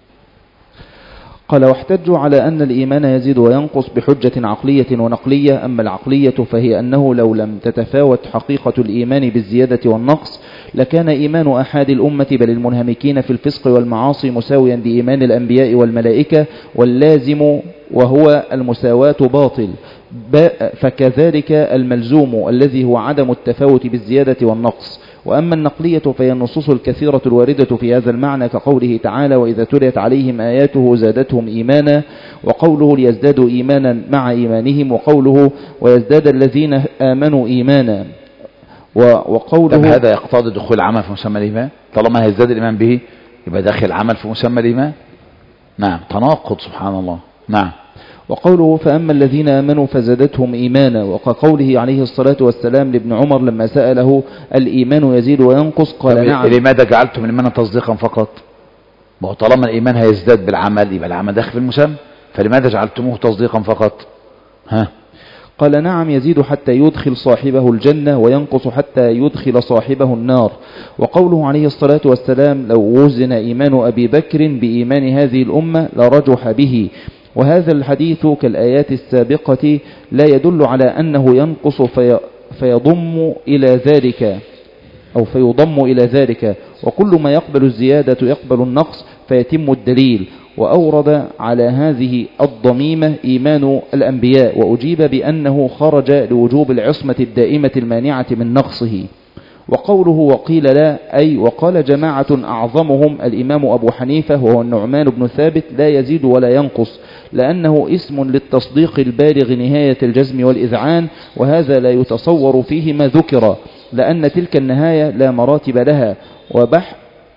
قال: واحتجوا على أن الإيمان يزيد وينقص بحجة عقلية ونقلية. أما العقلية فهي أنه لو لم تتفاوت حقيقة الإيمان بالزيادة والنقص لكان إيمان أحد الأمة بل المنهمكين في الفسق والمعاصي مساويا لإيمان الأنبياء والملائكة، واللازم وهو المساواة باطل، فكذلك الملزوم الذي هو عدم التفاوت بالزيادة والنقص. وأما النقلية فهي النصوص الكثيرة الواردة في هذا المعنى كقوله تعالى وإذا تليت عليهم آياته زادتهم إيمانا، وقوله ليزدادوا إيمانا مع إيمانهم، وقوله ويزداد الذين آمنوا إيمانا، وقوله هذا يقتضي دخول العمل في مسمى الإيمان. طالما هيزداد الإيمان به يبقى داخل العمل في مسمى الإيمان. نعم، تناقض سبحان الله. نعم. وقوله فأما الذين آمنوا فزادتهم إيمانا، وكقوله عليه الصلاة والسلام لابن عمر لما سأله الإيمان يزيد وينقص قال نعم. لماذا جعلتم الإيمان تصديقا فقط؟ وطالما الإيمان هيزداد بالعمل يبقى العمل داخل في المسمى، فلماذا جعلتموه تصديقا فقط؟ ها؟ قال نعم يزيد حتى يدخل صاحبه الجنة وينقص حتى يدخل صاحبه النار. وقوله عليه الصلاة والسلام لو وزن إيمان أبي بكر بإيمان هذه الأمة لرجح به. وهذا الحديث كالآيات السابقة لا يدل على أنه ينقص في فيضم إلى ذلك أو فيضم إلى ذلك، وكل ما يقبل الزيادة يقبل النقص فيتم الدليل. وأورد على هذه الضميمة إيمان الأنبياء، وأجيب بأنه خرج لوجوب العصمة الدائمة المانعة من نقصه. وقوله وقيل لا أي وقال جماعة أعظمهم الإمام أبو حنيفة وهو النعمان بن ثابت لا يزيد ولا ينقص، لأنه اسم للتصديق البالغ نهاية الجزم والإذعان، وهذا لا يتصور فيه ما ذكر، لأن تلك النهاية لا مراتب لها. وبح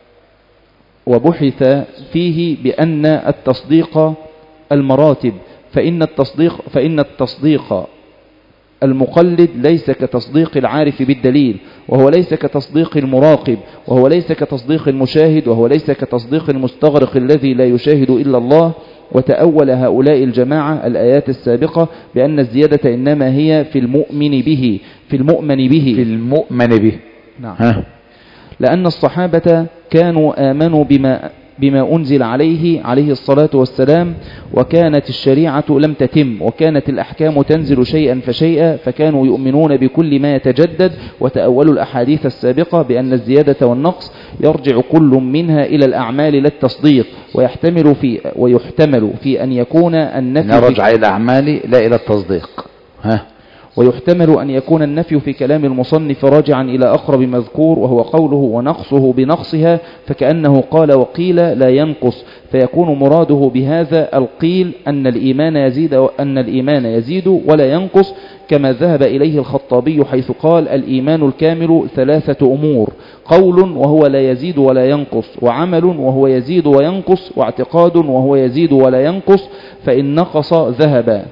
وبحث فيه بأن التصديق المراتب، فإن التصديق, فإن التصديق المقلد ليس كتصديق العارف بالدليل، وهو ليس كتصديق المراقب، وهو ليس كتصديق المشاهد، وهو ليس كتصديق المستغرق الذي لا يشاهد إلا الله. وتأول هؤلاء الجماعة الآيات السابقة بأن الزيادة إنما هي في المؤمن به في المؤمن به في المؤمن به. نعم. ها. لأن الصحابة كانوا آمنوا بما بما أنزل عليه عليه الصلاة والسلام، وكانت الشريعة لم تتم، وكانت الأحكام تنزل شيئا فشيئا، فكانوا يؤمنون بكل ما يتجدد. وتأولوا الأحاديث السابقة بأن الزيادة والنقص يرجع كل منها إلى الأعمال لا التصديق، ويحتمل في ويحتمل في أن يكون النفي نرجع إلى الأعمال لا إلى التصديق. ها. ويحتمل أن يكون النفي في كلام المصنف راجعا إلى أقرب مذكور، وهو قوله ونقصه بنقصها، فكأنه قال وقيل لا ينقص، فيكون مراده بهذا القيل أن الإيمان يزيد أن الإيمان يزيد ولا ينقص، كما ذهب إليه الخطابي حيث قال الإيمان الكامل ثلاثة أمور: قول وهو لا يزيد ولا ينقص، وعمل وهو يزيد وينقص، واعتقاد وهو يزيد ولا ينقص، فإن نقص ذهب.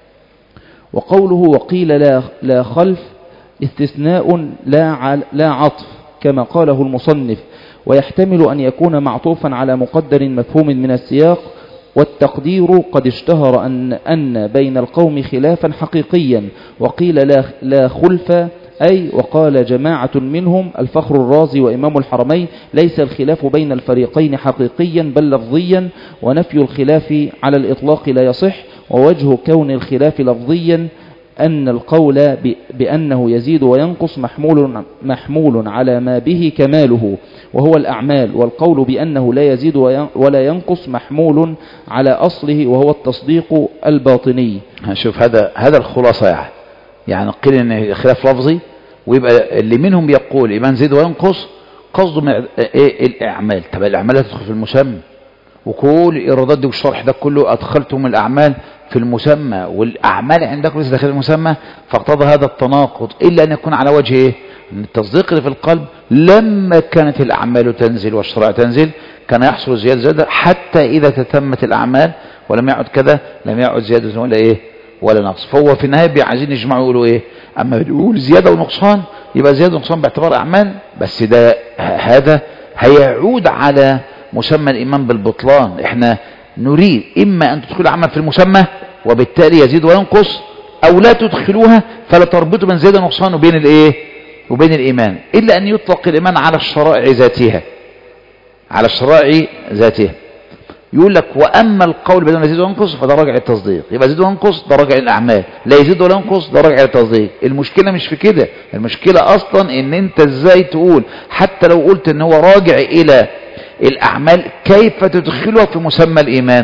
وقوله وقيل لا, لا خلف استثناء لا, لا عطف كما قاله المصنف، ويحتمل أن يكون معطوفا على مقدر مفهوم من السياق. والتقدير قد اشتهر أن, أن بين القوم خلافا حقيقيا، وقيل لا, لا خلف أي وقال جماعة منهم الفخر الرازي وإمام الحرمين ليس الخلاف بين الفريقين حقيقيا بل لفظيا، ونفي الخلاف على الإطلاق لا يصح. ووجه كون الخلاف لفظيا أن القول بأنه يزيد وينقص محمول, محمول على ما به كماله وهو الأعمال، والقول بأنه لا يزيد ولا ينقص محمول على أصله وهو التصديق الباطني. هنشوف هذا هذا الخلاصة يعني يعني قيل إن خلاف لفظي، ويبقى اللي منهم بيقول إيمان زيد وينقص قصده من إيه الأعمال. طب الأعمال تدخل في المسمى، وكل الإيرادات دي والشرح ده كله أدخلتم الأعمال في المسمى، والأعمال عندكم ليس داخل المسمى، فاقتضى هذا التناقض، إلا أن يكون على وجه إيه؟ أن التصديق اللي في القلب لما كانت الأعمال تنزل والشرائع تنزل كان يحصل زيادة زيادة، حتى إذا تتمت الأعمال ولم يعد كذا لم يعد زيادة ولا إيه ولا نقص. فهو في النهاية عايزين يجمعوا يقولوا إيه؟ أما يقول زيادة ونقصان يبقى زيادة ونقصان باعتبار أعمال، بس ده هذا هيعود على مسمى الإيمان بالبطلان. إحنا نريد إما أن تدخل عمل في المسمى وبالتالي يزيد وينقص، أو لا تدخلوها فلا تربطوا بين زيادة ونقصان وبين الإيه وبين الإيمان، إلا أن يطلق الإيمان على الشرائع ذاتها على الشرائع ذاتها. يقول لك وأما القول بدون يزيد وينقص فده راجع التصديق، يبقى يزيد وينقص ده راجع الأعمال، لا يزيد ولا ينقص ده راجع التصديق. المشكلة مش في كده، المشكلة أصلا إن أنت إزاي تقول حتى لو قلت إن هو راجع إلى الأعمال كيف تدخلها في مسمى الإيمان؟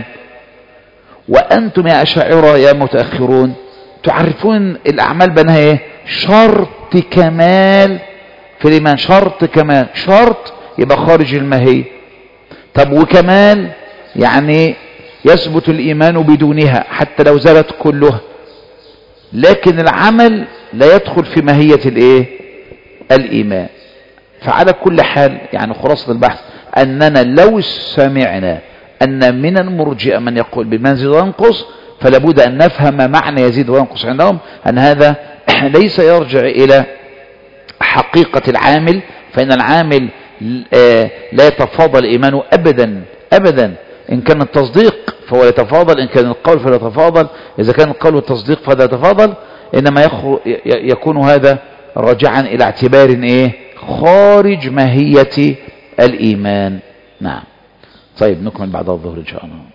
وأنتم يا أشاعرة يا متأخرون تعرفون الأعمال بأنها إيه؟ شرط كمال في الإيمان شرط كمان، شرط يبقى خارج الماهية. طب وكمان يعني يثبت الإيمان بدونها حتى لو زالت كلها، لكن العمل لا يدخل في ماهية الإيه؟ الإيمان. فعلى كل حال يعني خلاصة البحث أننا لو سمعنا أن من المرجئة من يقول بالإيمان يزيد وينقص، فلا بد أن نفهم معنى يزيد وينقص عندهم، أن هذا ليس يرجع إلى حقيقة العامل، فإن العامل لا يتفاضل إيمانه أبدا أبدا. إن كان التصديق فهو يتفاضل، إن كان القول فلا يتفاضل، إذا كان القول والتصديق فلا يتفاضل، إنما يكون هذا راجعا إلى اعتبار إيه؟ خارج ماهية الإيمان. نعم. طيب نكمل بعد الظهر إن شاء الله.